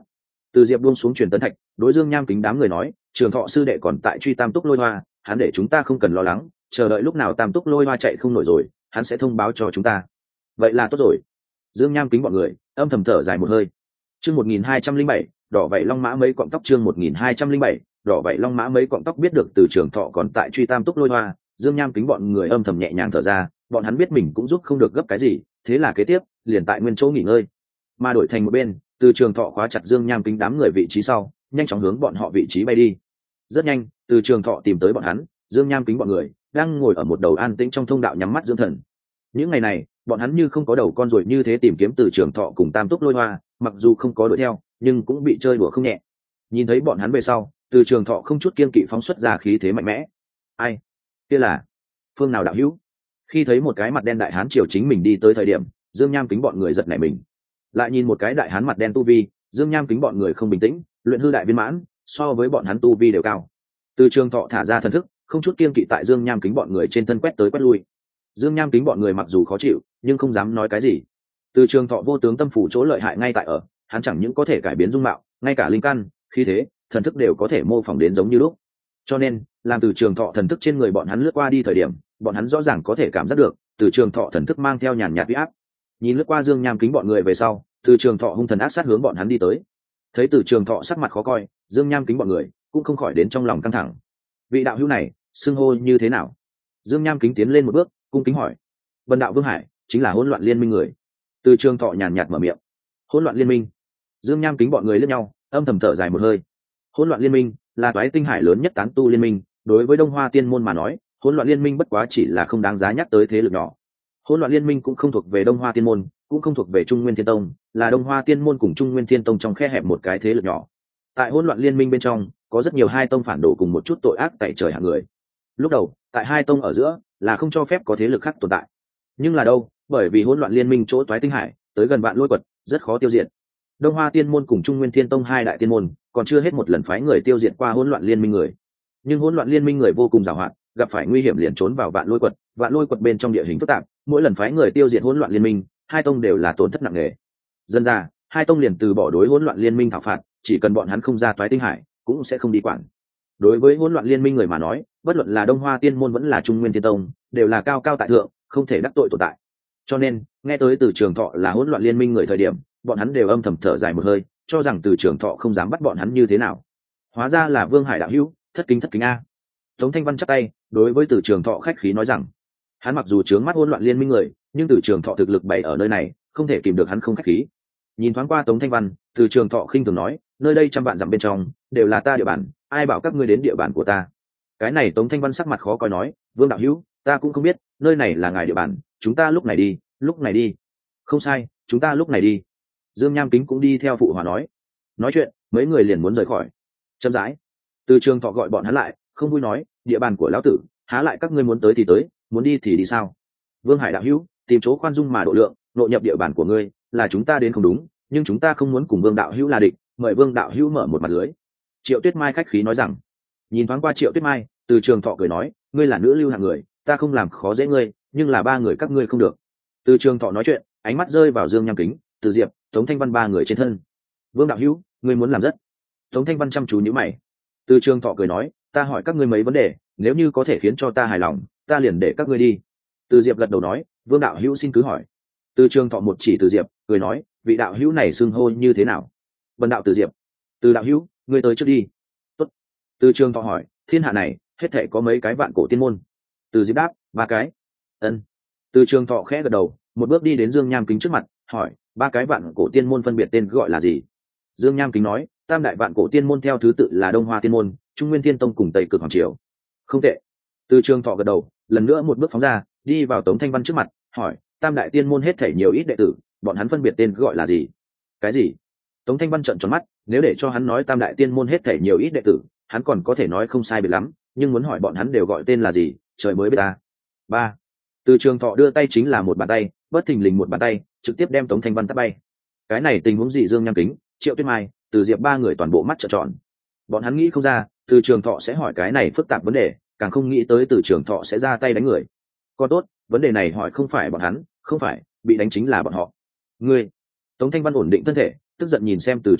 Từ Diệp buông xuống truyền tấn thạch, đối Dương Nham Kính đám người nói, Trường Thọ sư đệ còn tại truy Tam Túc Lôi Hoa, hắn để chúng ta không cần lo lắng, chờ đợi lúc nào Tam Túc Lôi Hoa chạy không nổi rồi, hắn sẽ thông báo cho chúng ta. Vậy là tốt rồi. Dương Nham Kính bọn người âm thầm thở dài một hơi. Chương một nghìn hai trăm linh bảy, đỏ vậy long mã mấy cọng tóc. Chương một nghìn hai trăm linh bảy, đỏ vậy long mã mấy cọng tóc. Biết được từ Trường Thọ còn tại truy Tam Túc Lôi Hoa, Dương Nham Kính bọn người âm thầm nhẹ nhàng thở ra, bọn hắn biết mình cũng giúp không được gấp cái gì, thế là kế tiếp liền tại nguyên chỗ nghỉ ngơi. Mà đổi thành một bên, từ Trường Thọ khóa chặt Dương Nham Kính đám người vị trí sau, nhanh chóng hướng bọn họ vị trí bay đi. Rất nhanh, từ Trường Thọ tìm tới bọn hắn, Dương Nham Kính bọn người đang ngồi ở một đầu an tĩnh trong thông đạo nhắm mắt dưỡng thần. Những ngày này, bọn hắn như không có đầu con ruồi như thế tìm kiếm từ Trường Thọ cùng Tam Túc Lôi Hoa, mặc dù không có đuổi theo, nhưng cũng bị chơi đùa không nhẹ. Nhìn thấy bọn hắn về sau, từ Trường Thọ không chút kiên kỵ phóng xuất ra khí thế mạnh mẽ. Ai? Kia là phương nào đạo hữu? Khi thấy một cái mặt đen đại hán triều chính mình đi tới thời điểm, Dương Nham Kính bọn người giật nảy mình. Lại nhìn một cái đại hán mặt đen tu vi, Dương Nham Kính bọn người không bình tĩnh, luyện hư đại viên mãn, so với bọn hắn tu vi đều cao. Từ Trường Thọ thả ra thần thức, không chút kiên kỵ tại Dương Nham Kính bọn người trên thân quét tới quét lui. Dương Nham Kính bọn người mặc dù khó chịu, nhưng không dám nói cái gì. Từ Trường Thọ vô tướng tâm phủ chỗ lợi hại ngay tại ở, hắn chẳng những có thể cải biến dung mạo, ngay cả linh căn, khí thế, thần thức đều có thể mô phỏng đến giống như lúc. Cho nên, làm Từ Trường Thọ thần thức trên người bọn hắn lướt qua đi thời điểm, bọn hắn rõ ràng có thể cảm giác được, Từ Trường Thọ thần thức mang theo nhàn nhạt uy áp. Nhìn lướt qua Dương Nham Kính bọn người về sau, Từ Trường Thọ hung thần ác sát hướng bọn hắn đi tới. Thấy Từ Trường Thọ sắc mặt khó coi, Dương Nham Kính bọn người cũng không khỏi đến trong lòng căng thẳng. Vị đạo hữu này, xưng hô như thế nào? Dương Nham Kính tiến lên một bước, cung kính hỏi. Vân đạo Vương Hải, chính là hỗn loạn liên minh người. Từ Trường Thọ nhàn nhạt mở miệng. Hỗn loạn liên minh? Dương Nham Kính bọn người liếc nhau, âm thầm thở dài một hơi. Hỗn loạn liên minh là toái tinh hải lớn nhất tán tu liên minh, đối với Đông Hoa Tiên môn mà nói, hỗn loạn liên minh bất quá chỉ là không đáng giá nhắc tới thế lực nhỏ. Hỗn loạn liên minh cũng không thuộc về Đông Hoa Tiên môn, cũng không thuộc về Trung Nguyên Thiên Tông, là Đông Hoa Tiên môn cùng Trung Nguyên Thiên Tông trong khe hẹp một cái thế lực nhỏ. Tại hỗn loạn liên minh bên trong, có rất nhiều hai tông phản đồ cùng một chút tội ác tại trời hạng người. Lúc đầu, tại hai tông ở giữa là không cho phép có thế lực khác tồn tại. Nhưng là đâu, bởi vì hỗn loạn liên minh chỗ toái tinh hải, tới gần vạn lôi quật, rất khó tiêu diệt. Đông Hoa Tiên môn cùng Trung Nguyên Thiên Tông hai đại tiên môn, còn chưa hết một lần phái người tiêu diệt qua hỗn loạn liên minh người. Nhưng hỗn loạn liên minh người vô cùng giàu hạn, gặp phải nguy hiểm liền trốn vào vạn lôi quật, vạn lôi quật bên trong địa hình phức tạp, mỗi lần phái người tiêu diệt hỗn loạn liên minh, hai tông đều là tổn thất nặng nề. Dần ra, hai tông liền từ bỏ đối hỗn loạn liên minh thảo phạt, chỉ cần bọn hắn không ra toái tinh hải, cũng sẽ không đi quản. Đối với hỗn loạn liên minh người mà nói, bất luận là Đông Hoa Tiên môn vẫn là Trung Nguyên Thiên Tông, đều là cao cao tại thượng, không thể đắc tội tồn tại. Cho nên, nghe tới Từ Trường Thọ là hỗn loạn liên minh người thời điểm, bọn hắn đều âm thầm thở dài một hơi, cho rằng Từ Trường Thọ không dám bắt bọn hắn như thế nào. Hóa ra là Vương Hải đạo hữu, thất kính thất kính a. Tống Thanh Văn chắp tay, đối với Từ Trường Thọ khách khí nói rằng, hắn mặc dù chướng mắt hỗn loạn liên minh người, nhưng Từ Trường Thọ thực lực bày ở nơi này, không thể kìm được hắn không khách khí. Nhìn thoáng qua Tống Thanh Văn, Từ Trường Thọ khinh thường nói, nơi đây trăm vạn dặm bên trong, đều là ta địa bàn, ai bảo các ngươi đến địa bàn của ta? Cái này Tống Thanh Văn sắc mặt khó coi nói, Vương đạo hữu, ta cũng không biết, nơi này là ngài địa bàn, chúng ta lúc này đi, lúc này đi. Không sai, chúng ta lúc này đi. Dương Nham Kính cũng đi theo phụ hòa nói. Nói chuyện, mấy người liền muốn rời khỏi. Chậm rãi, Từ Trường Thọ gọi bọn hắn lại, không vui nói, địa bàn của lão tử, há lại các ngươi muốn tới thì tới, muốn đi thì đi sao? Vương Hải đạo hữu, tìm chỗ khoan dung mà độ lượng, nội nhập địa bàn của ngươi, là chúng ta đến không đúng, nhưng chúng ta không muốn cùng Vương đạo hữu là địch, mời Vương đạo hữu mở một mặt lưới. Triệu Tuyết Mai khách khí nói rằng. Nhìn thoáng qua Triệu Tuyết Mai, Từ Trường Thọ cười nói, ngươi là nữ lưu hạng người, ta không làm khó dễ ngươi, nhưng là ba người các ngươi không được. Từ Trường Thọ nói chuyện, ánh mắt rơi vào Dương Nham Kính, Từ Diệp, Tống Thanh Văn ba người trên thân. Vương đạo hữu, ngươi muốn làm rất. Tống Thanh Văn chăm chú nhíu mày. Từ Trường Thọ cười nói, ta hỏi các ngươi mấy vấn đề, nếu như có thể khiến cho ta hài lòng, ta liền để các ngươi đi. Từ Diệp gật đầu nói, Vương đạo hữu xin cứ hỏi. Từ Trường Thọ một chỉ Từ Diệp, cười nói, vị đạo hữu này xưng hô như thế nào? Vân đạo Từ Diệp. Từ đạo hữu, ngươi tới trước đi. Tốt. Từ Trường Thọ hỏi, thiên hạ này hết thảy có mấy cái vạn cổ tiên môn? Từ Diệp đáp, ba cái. Ân. Từ Trường Thọ khẽ gật đầu, một bước đi đến Dương Nham Kính trước mặt, hỏi, ba cái vạn cổ tiên môn phân biệt tên gọi là gì? Dương Nham Kính nói, tam đại vạn cổ tiên môn theo thứ tự là Đông Hoa Tiên môn, Trung Nguyên Thiên Tông cùng Tây Cực Hoàng Triều. Không tệ. Từ Trường Thọ gật đầu, lần nữa một bước phóng ra, đi vào Tống Thanh Văn trước mặt, hỏi, tam đại tiên môn hết thảy nhiều ít đệ tử, bọn hắn phân biệt tên gọi là gì? Cái gì? Tống Thanh Văn trợn tròn mắt, nếu để cho hắn nói tam đại tiên môn hết thảy nhiều ít đệ tử, hắn còn có thể nói không sai biệt lắm, nhưng muốn hỏi bọn hắn đều gọi tên là gì, trời mới biết ta. Ba. Từ Trường Thọ đưa tay chính là một bàn tay, bất thình lình một bàn tay, trực tiếp đem Tống Thanh Văn tát bay. Cái này tình huống gì? Dương Nham Kính, Triệu Tuyết Mai, Từ Diệp ba người toàn bộ mắt trợn tròn. Bọn hắn nghĩ không ra, Từ Trường Thọ sẽ hỏi cái này phức tạp vấn đề, càng không nghĩ tới Từ Trường Thọ sẽ ra tay đánh người. Còn tốt, vấn đề này hỏi không phải bọn hắn, không phải, bị đánh chính là bọn họ. Ngươi. Tống Thanh Văn ổn định thân thể, tức giận nhìn xem Từ Trường Thọ,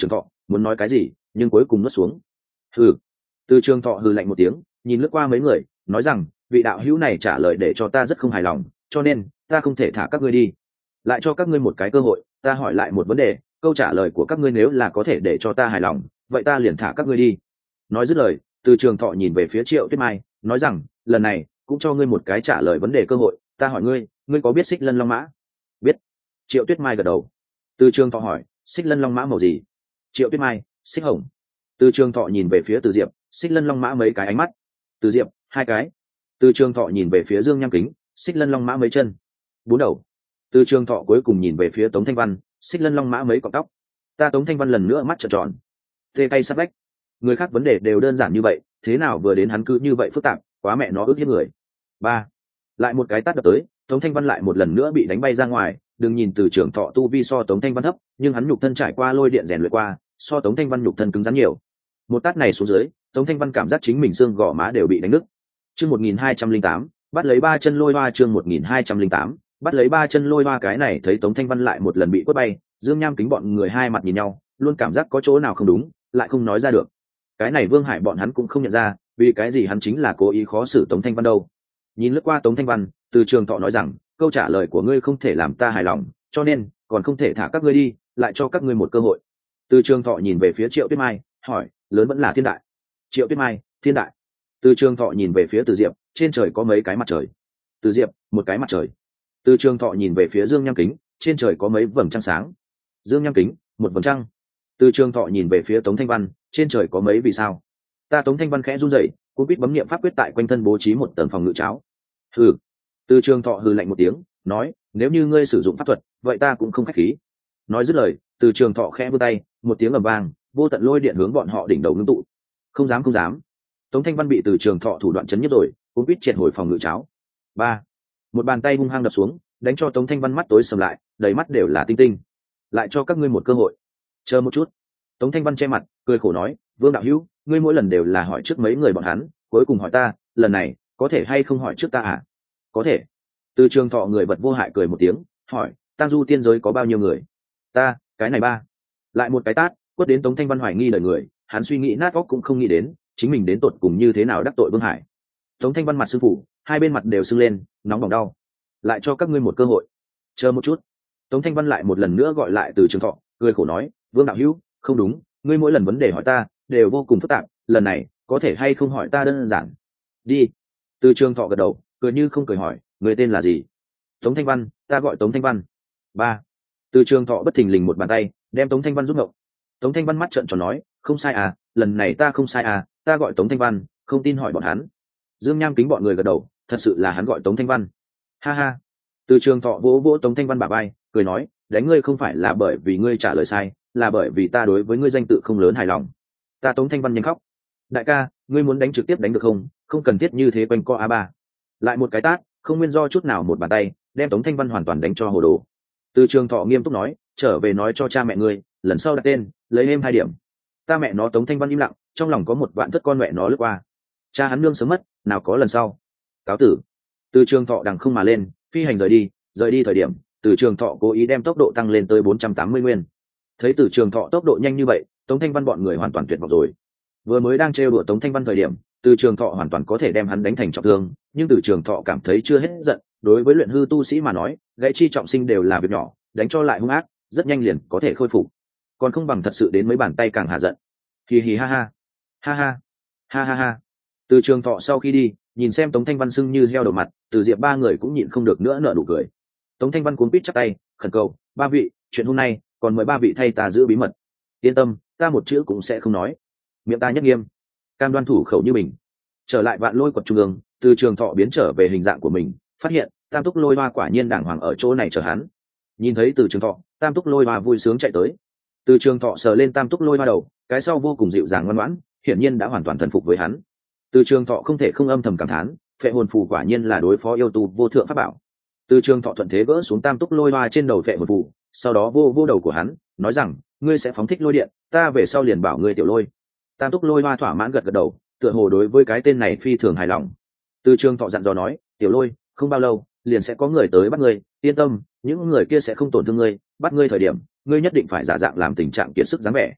muốn nói cái gì nhưng cuối cùng nuốt xuống. Hừ. Từ Trường Thọ hừ lạnh một tiếng, nhìn lướt qua mấy người, nói rằng vị đạo hữu này trả lời để cho ta rất không hài lòng, cho nên ta không thể thả các ngươi đi. Lại cho các ngươi một cái cơ hội, ta hỏi lại một vấn đề, câu trả lời của các ngươi nếu là có thể để cho ta hài lòng, vậy ta liền thả các ngươi đi. Nói dứt lời, Từ Trường Thọ nhìn về phía Triệu Tuyết Mai, nói rằng lần này cũng cho ngươi một cái trả lời vấn đề cơ hội, ta hỏi ngươi, ngươi có biết xích lân long mã? Biết. Triệu Tuyết Mai gật đầu. Từ Trường Thọ hỏi, xích lân long mã màu gì? Triệu Tuyết Mai, xích hồng. Từ Trường Thọ nhìn về phía Từ Diệp, xích lân long mã mấy cái ánh mắt? Từ Diệp, hai cái. Từ Trường Thọ nhìn về phía Dương Nham Kính, xích lân long mã mấy chân? Bốn đầu. Từ Trường Thọ cuối cùng nhìn về phía Tống Thanh Văn, xích lân long mã mấy cọng tóc? Ta Tống Thanh Văn lần nữa mắt trợn tròn. Tê cay sát vách. Người khác vấn đề đều đơn giản như vậy, thế nào vừa đến hắn cứ như vậy phức tạp, quá mẹ nó ức hiếp người. Ba. Lại một cái tát đập tới, Tống Thanh Văn lại một lần nữa bị đánh bay ra ngoài. Đừng nhìn Từ Trường Thọ tu vi so Tống Thanh Văn thấp, nhưng hắn nhục thân trải qua lôi điện rèn luyện qua, so Tống Thanh Văn nhục thân cứng rắn nhiều. Một tát này xuống dưới, Tống Thanh Văn cảm giác chính mình xương gò má đều bị đánh nứt. Chương một nghìn hai trăm linh tám, bắt lấy ba chân lôi hoa. Chương một nghìn hai trăm linh tám, bắt lấy ba chân lôi hoa. Cái này thấy Tống Thanh Văn lại một lần bị quất bay, Dương Nham Kính bọn người hai mặt nhìn nhau, luôn cảm giác có chỗ nào không đúng, lại không nói ra được. Cái này Vương Hải bọn hắn cũng không nhận ra, vì cái gì hắn chính là cố ý khó xử Tống Thanh Văn đâu. Nhìn lướt qua Tống Thanh Văn, Từ Trường Thọ nói rằng câu trả lời của ngươi không thể làm ta hài lòng, cho nên còn không thể thả các ngươi đi, lại cho các ngươi một cơ hội. Từ Trường Thọ nhìn về phía Triệu Tuyết Mai, hỏi, lớn vẫn là thiên đại? Triệu Tuyết Mai, thiên đại. Từ Trường Thọ nhìn về phía Từ Diệp, trên trời có mấy cái mặt trời? Từ Diệp, một cái mặt trời. Từ Trường Thọ nhìn về phía Dương Nham Kính, trên trời có mấy vầng trăng sáng? Dương Nham Kính, một vầng trăng. Từ Trường Thọ nhìn về phía Tống Thanh Văn, trên trời có mấy vì sao? Ta Tống Thanh Văn khẽ run rẩy, cũng biết bấm niệm pháp quyết tại quanh thân bố trí một tầng phòng ngự cháo. Hừ. Từ Trường Thọ hừ lạnh một tiếng, nói, nếu như ngươi sử dụng pháp thuật, vậy ta cũng không khách khí. Nói dứt lời, Từ Trường Thọ khẽ vươn tay, một tiếng ầm vang, vô tận lôi điện hướng bọn họ đỉnh đầu ngưng tụ. Không dám không dám. Tống Thanh Văn bị Từ Trường Thọ thủ đoạn chấn nhất rồi, cũng biết triệt hồi phòng ngự cháo. Ba. Một bàn tay hung hăng đập xuống, đánh cho Tống Thanh Văn mắt tối sầm lại, đầy mắt đều là tinh tinh. Lại cho các ngươi một cơ hội. Chờ một chút. Tống Thanh Văn che mặt, cười khổ nói, Vương đạo hữu, ngươi mỗi lần đều là hỏi trước mấy người bọn hắn, cuối cùng hỏi ta, lần này có thể hay không hỏi trước ta à? Có thể. Từ Trường Thọ người vật vô hại cười một tiếng, hỏi, Tam Du tiên giới có bao nhiêu người? Ta, cái này ba. Lại một cái tát, quất đến Tống Thanh Văn hoài nghi đời người, hắn suy nghĩ nát óc cũng không nghĩ đến, chính mình đến tột cùng như thế nào đắc tội Vương Hải. Tống Thanh Văn mặt sư phụ, hai bên mặt đều sưng lên, nóng bỏng đau. Lại cho các ngươi một cơ hội. Chờ một chút. Tống Thanh Văn lại một lần nữa gọi lại Từ Trường Thọ, cười khổ nói, Vương đạo hữu, không đúng, ngươi mỗi lần vấn đề hỏi ta đều vô cùng phức tạp, lần này có thể hay không hỏi ta đơn giản? Đi. Từ Trường Thọ gật đầu, cười như không cười hỏi, người tên là gì? Tống Thanh Văn, ta gọi Tống Thanh Văn. Ba. Từ Trường Thọ bất thình lình một bàn tay đem Tống Thanh Văn giúp ngộng. Tống Thanh Văn mắt trợn tròn nói, không sai à, lần này ta không sai à, ta gọi Tống Thanh Văn, không tin hỏi bọn hắn. Dương Nham Kính bọn người gật đầu, thật sự là hắn gọi Tống Thanh Văn. Ha ha. Từ Trường Thọ vỗ vỗ Tống Thanh Văn bả vai, cười nói, đánh ngươi không phải là bởi vì ngươi trả lời sai, là bởi vì ta đối với ngươi danh tự không lớn hài lòng. Ta Tống Thanh Văn nhanh khóc. Đại ca, ngươi muốn đánh trực tiếp đánh được không, không cần thiết như thế quanh co a ba. Lại một cái tát, không nguyên do chút nào một bàn tay đem Tống Thanh Văn hoàn toàn đánh cho hồ đồ. Từ Trường Thọ nghiêm túc nói, trở về nói cho cha mẹ ngươi, lần sau đặt tên lấy êm hai điểm. Ta mẹ nó Tống Thanh Văn im lặng, trong lòng có một vạn thất con mẹ nó lướt qua. Cha hắn nương sớm mất, nào có lần sau. Cáo tử. Từ Trường Thọ đằng không mà lên, phi hành rời đi. Rời đi thời điểm, Từ Trường Thọ cố ý đem tốc độ tăng lên tới bốn trăm tám mươi nguyên. Thấy Từ Trường Thọ tốc độ nhanh như vậy, Tống Thanh Văn bọn người hoàn toàn tuyệt vọng rồi. Vừa mới đang trêu đùa Tống Thanh Văn thời điểm, Từ Trường Thọ hoàn toàn có thể đem hắn đánh thành trọng thương, nhưng Từ Trường Thọ cảm thấy chưa hết giận. Đối với luyện hư tu sĩ mà nói, gãy chi trọng sinh đều là việc nhỏ, đánh cho lại hung ác, rất nhanh liền có thể khôi phục. Còn không bằng thật sự đến mấy bàn tay càng hạ giận. Hì hì ha ha, ha ha, ha ha ha. Từ Trường Thọ sau khi đi, nhìn xem Tống Thanh Văn sưng như heo đầu mặt, Từ Diệp ba người cũng nhịn không được nữa nở nụ cười. Tống Thanh Văn cuốn quýt chắp tay, khẩn cầu, ba vị, chuyện hôm nay còn mời ba vị thay ta giữ bí mật. Yên tâm, ta một chữ cũng sẽ không nói, miệng ta nhất nghiêm, cam đoan thủ khẩu như mình. Trở lại Vạn Lôi quật trung ương, Từ Trường Thọ biến trở về hình dạng của mình, phát hiện Tam Túc Lôi Hoa quả nhiên đàng hoàng ở chỗ này chờ hắn. Nhìn thấy Từ Trường Thọ, Tam Túc Lôi Hoa vui sướng chạy tới. Từ Trường Thọ sờ lên Tam Túc Lôi Hoa đầu, cái sau vô cùng dịu dàng ngoan ngoãn, hiển nhiên đã hoàn toàn thần phục với hắn. Từ Trường Thọ không thể không âm thầm cảm thán, phệ hồn phù quả nhiên là đối phó yêu tu vô thượng pháp bảo. Từ Trường Thọ thuận thế gỡ xuống Tam Túc Lôi Hoa trên đầu phệ hồn phù, sau đó vô vô đầu của hắn, nói rằng, ngươi sẽ phóng thích lôi điện, ta về sau liền bảo ngươi tiểu lôi. Tam Túc Lôi Hoa thỏa mãn gật gật đầu, tựa hồ đối với cái tên này phi thường hài lòng. Từ Trường Thọ dặn dò nói, tiểu lôi, không bao lâu liền sẽ có người tới bắt ngươi, yên tâm, những người kia sẽ không tổn thương ngươi, bắt ngươi thời điểm, ngươi nhất định phải giả dạng làm tình trạng kiệt sức dáng vẻ.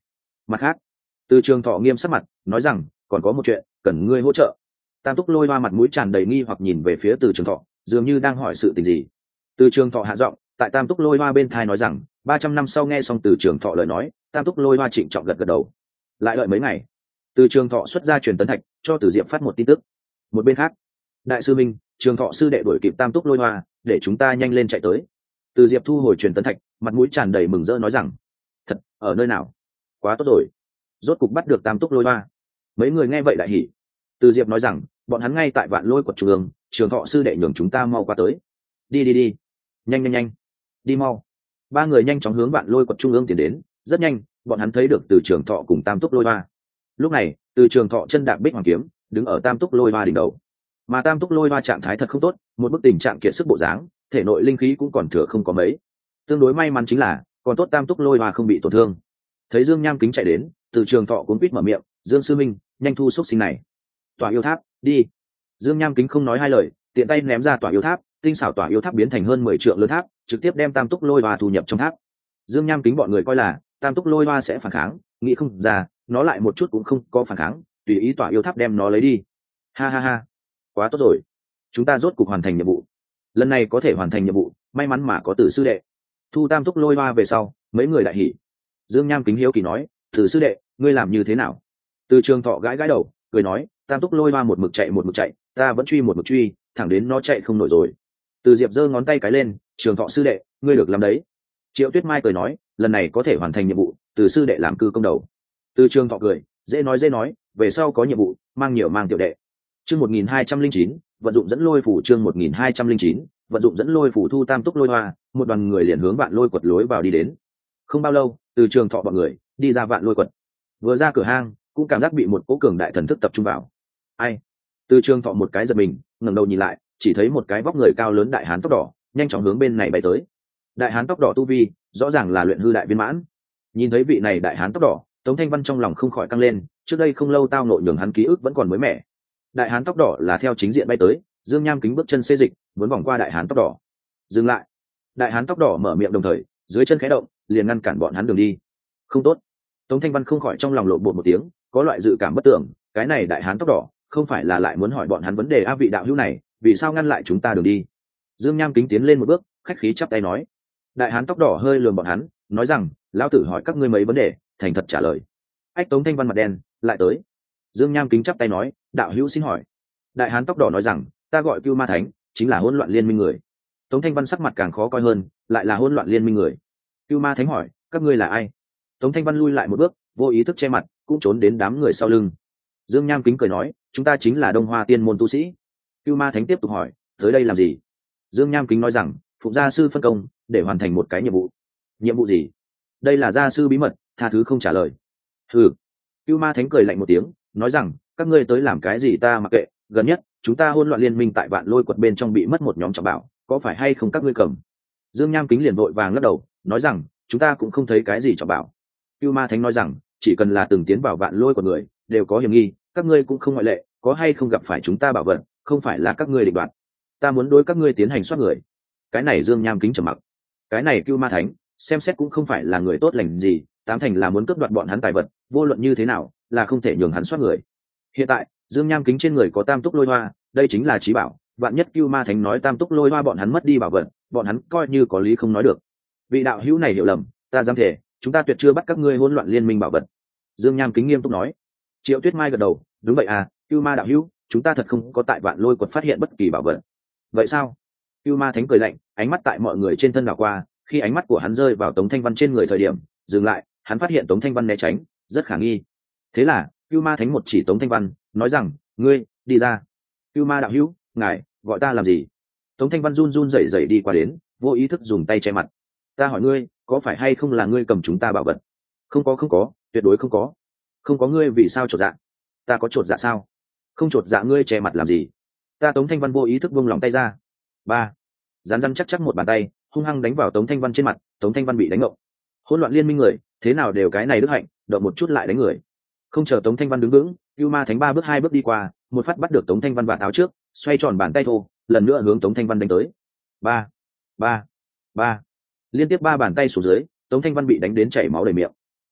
Mặt khác, Từ Trường Thọ nghiêm sắc mặt nói rằng còn có một chuyện cần ngươi hỗ trợ. Tam Túc Lôi Hoa mặt mũi tràn đầy nghi hoặc nhìn về phía Từ Trường Thọ, dường như đang hỏi sự tình gì. Từ Trường Thọ hạ giọng tại Tam Túc Lôi Hoa bên thai nói rằng ba trăm năm sau. Nghe xong Từ Trường Thọ lời nói, Tam Túc Lôi Hoa trịnh trọng gật gật đầu. Lại đợi mấy ngày, Từ Trường Thọ xuất ra truyền tấn thạch cho Từ Diệp phát một tin tức. Một bên khác, đại sư minh, Trường Thọ sư đệ đuổi kịp Tam Túc Lôi Hoa, để chúng ta nhanh lên chạy tới. Từ Diệp thu hồi truyền tấn thạch, mặt mũi tràn đầy mừng rỡ nói rằng thật, ở nơi nào? Quá tốt rồi, rốt cục bắt được Tam Túc Lôi Hoa. Mấy người nghe vậy đại hỉ. Từ Diệp nói rằng bọn hắn ngay tại Vạn Lôi quật trung ương, Trường Thọ sư đệ nhường chúng ta mau qua tới. Đi đi đi, nhanh nhanh nhanh, đi mau. Ba người nhanh chóng hướng Vạn Lôi quật trung ương tiến đến. Rất nhanh, bọn hắn thấy được Từ Trường Thọ cùng Tam Túc Lôi Hoa. Lúc này, Từ Trường Thọ chân đạp bích hoàng kiếm, đứng ở Tam Túc Lôi Hoa đỉnh đầu. Mà Tam Túc Lôi Hoa trạng thái thật không tốt, một bức tình trạng kiệt sức bộ dáng, thể nội linh khí cũng còn thừa không có mấy. Tương đối may mắn chính là còn tốt Tam Túc Lôi Hoa không bị tổn thương. Thấy Dương Nham Kính chạy đến, Từ Trường Thọ cuốn quýt mở miệng, Dương sư minh, nhanh thu xúc sinh này. Tỏa yêu tháp, đi. Dương Nham Kính không nói hai lời, tiện tay ném ra tỏa yêu tháp, tinh xảo tỏa yêu tháp biến thành hơn mười trượng lớn tháp, trực tiếp đem Tam Túc Lôi Hoa thu nhập trong tháp. Dương Nham Kính bọn người coi là Tam Túc Lôi Hoa sẽ phản kháng, nghĩ không ra nó lại một chút cũng không có phản kháng, tùy ý tỏa yêu tháp đem nó lấy đi. Ha ha ha, quá tốt rồi, chúng ta rốt cục hoàn thành nhiệm vụ. Lần này có thể hoàn thành nhiệm vụ, may mắn mà có Từ sư đệ. Thu Tam Túc Lôi Hoa về sau, mấy người đại hỉ. Dương Nham Kính hiếu kỳ nói, Từ sư đệ, ngươi làm như thế nào? Từ Trường Thọ gãi gãi đầu, cười nói, Tam Túc Lôi Hoa một mực chạy một mực chạy, ta vẫn truy một mực truy, thẳng đến nó chạy không nổi rồi. Từ Diệp giơ ngón tay cái lên, Trường Thọ sư đệ, ngươi được làm đấy. Triệu Tuyết Mai cười nói, lần này có thể hoàn thành nhiệm vụ, Từ sư đệ làm cư công đầu. Từ Trường Thọ cười, dễ nói dễ nói, về sau có nhiệm vụ, mang nhiều mang tiểu đệ. Chương một nghìn hai trăm linh chín, vận dụng dẫn lôi phủ. Chương một nghìn hai trăm linh chín, vận dụng dẫn lôi phủ. Thu Tam Túc Lôi Hoa, một đoàn người liền hướng Vạn Lôi quật lối vào đi đến. Không bao lâu, Từ Trường Thọ bọn người đi ra Vạn Lôi quật. Vừa ra cửa hang, cũng cảm giác bị một cỗ cường đại thần thức tập trung vào. Ai? Từ Trường Thọ một cái giật mình, ngẩng đầu nhìn lại, chỉ thấy một cái vóc người cao lớn đại hán tóc đỏ, nhanh chóng hướng bên này bay tới. Đại hán tóc đỏ tu vi, rõ ràng là luyện hư đại viên mãn. Nhìn thấy vị này đại hán tóc đỏ, Tống Thanh Văn trong lòng không khỏi căng lên, trước đây không lâu tao nội nhường hắn ký ức vẫn còn mới mẻ. Đại hán tóc đỏ là theo chính diện bay tới, Dương Nham Kính bước chân xê dịch, muốn vòng qua đại hán tóc đỏ. Dừng lại. Đại hán tóc đỏ mở miệng đồng thời, dưới chân khẽ động, liền ngăn cản bọn hắn đường đi. Không tốt. Tống Thanh Văn không khỏi trong lòng lộn bột một tiếng, có loại dự cảm bất tưởng, cái này đại hán tóc đỏ, không phải là lại muốn hỏi bọn hắn vấn đề a vị đạo hữu này, vì sao ngăn lại chúng ta đường đi? Dương Nham Kính tiến lên một bước, khách khí chắp tay nói. Đại hán tóc đỏ hơi lườm bọn hắn, nói rằng, lão tử hỏi các ngươi mấy vấn đề, thành thật trả lời. Ách Tống Thanh Văn mặt đen, lại tới. Dương Nham Kính chắp tay nói, đạo hữu xin hỏi. Đại hán tóc đỏ nói rằng, ta gọi Cưu Ma Thánh, chính là hỗn loạn liên minh người. Tống Thanh Văn sắc mặt càng khó coi hơn, lại là hỗn loạn liên minh người. Cưu Ma Thánh hỏi, các ngươi là ai? Tống Thanh Văn lui lại một bước, vô ý thức che mặt, cũng trốn đến đám người sau lưng. Dương Nham Kính cười nói, chúng ta chính là Đông Hoa Tiên môn tu sĩ. Cưu Ma Thánh tiếp tục hỏi, tới đây làm gì? Dương Nham Kính nói rằng, phụng gia sư phân công để hoàn thành một cái nhiệm vụ. Nhiệm vụ gì? Đây là gia sư bí mật, tha thứ không trả lời. Hừ. Cưu Ma Thánh cười lạnh một tiếng, nói rằng, các ngươi tới làm cái gì ta mặc kệ, gần nhất chúng ta hỗn loạn liên minh tại Vạn Lôi quật bên trong bị mất một nhóm trọng bảo, có phải hay không các ngươi cầm? Dương Nham Kính liền vội vàng lắc đầu, nói rằng, chúng ta cũng không thấy cái gì trọng bảo. Cưu Ma Thánh nói rằng, chỉ cần là từng tiến vào Vạn Lôi quật người đều có hiểm nghi, các ngươi cũng không ngoại lệ, có hay không gặp phải chúng ta bảo vật, không phải là các ngươi định đoạt. Ta muốn đối các ngươi tiến hành soát người. Cái này Dương Nham Kính trầm mặc. Cái này Cưu Ma Thánh, xem xét cũng không phải là người tốt lành gì, tám thành là muốn cướp đoạt bọn hắn tài vật, vô luận như thế nào, là không thể nhường hắn soát người. Hiện tại, Dương Nham Kính trên người có Tam Túc Lôi Hoa, đây chính là chí bảo, vạn nhất Cưu Ma Thánh nói Tam Túc Lôi Hoa bọn hắn mất đi bảo vật, bọn hắn coi như có lý không nói được. Vị đạo hữu này hiểu lầm, ta dám thể, chúng ta tuyệt chưa bắt các ngươi hỗn loạn liên minh bảo vật. Dương Nham Kính nghiêm túc nói. Triệu Tuyết Mai gật đầu, đúng vậy à, Cưu Ma đạo hữu, chúng ta thật không có tại Vạn Lôi quật phát hiện bất kỳ bảo vật. Vậy sao? Cưu Ma Thánh cười lạnh, ánh mắt tại mọi người trên thân đảo qua, khi ánh mắt của hắn rơi vào Tống Thanh Văn trên người thời điểm, dừng lại, hắn phát hiện Tống Thanh Văn né tránh, rất khả nghi. Thế là, Cưu Ma Thánh một chỉ Tống Thanh Văn, nói rằng, ngươi, đi ra. Cưu Ma đạo hữu, ngài, gọi ta làm gì? Tống Thanh Văn run run rẩy rẩy đi qua đến, vô ý thức dùng tay che mặt. Ta hỏi ngươi, có phải hay không là ngươi cầm chúng ta bảo vật? Không có không có, tuyệt đối không có. Không có ngươi vì sao chột dạ? Ta có chột dạ sao? Không chột dạ ngươi che mặt làm gì? Ta Tống Thanh Văn vô ý thức buông lòng tay ra. Ba, rán rán chắc chắc một bàn tay, hung hăng đánh vào Tống Thanh Văn trên mặt, Tống Thanh Văn bị đánh ngộng. Hỗn loạn liên minh người, thế nào đều cái này đức hạnh, động một chút lại đánh người. Không chờ Tống Thanh Văn đứng vững, Cưu Ma Thánh ba bước hai bước đi qua, một phát bắt được Tống Thanh Văn và áo trước, xoay tròn bàn tay thô, lần nữa hướng Tống Thanh Văn đánh tới. Ba, ba, ba, liên tiếp ba bàn tay xuống dưới, Tống Thanh Văn bị đánh đến chảy máu đầy miệng.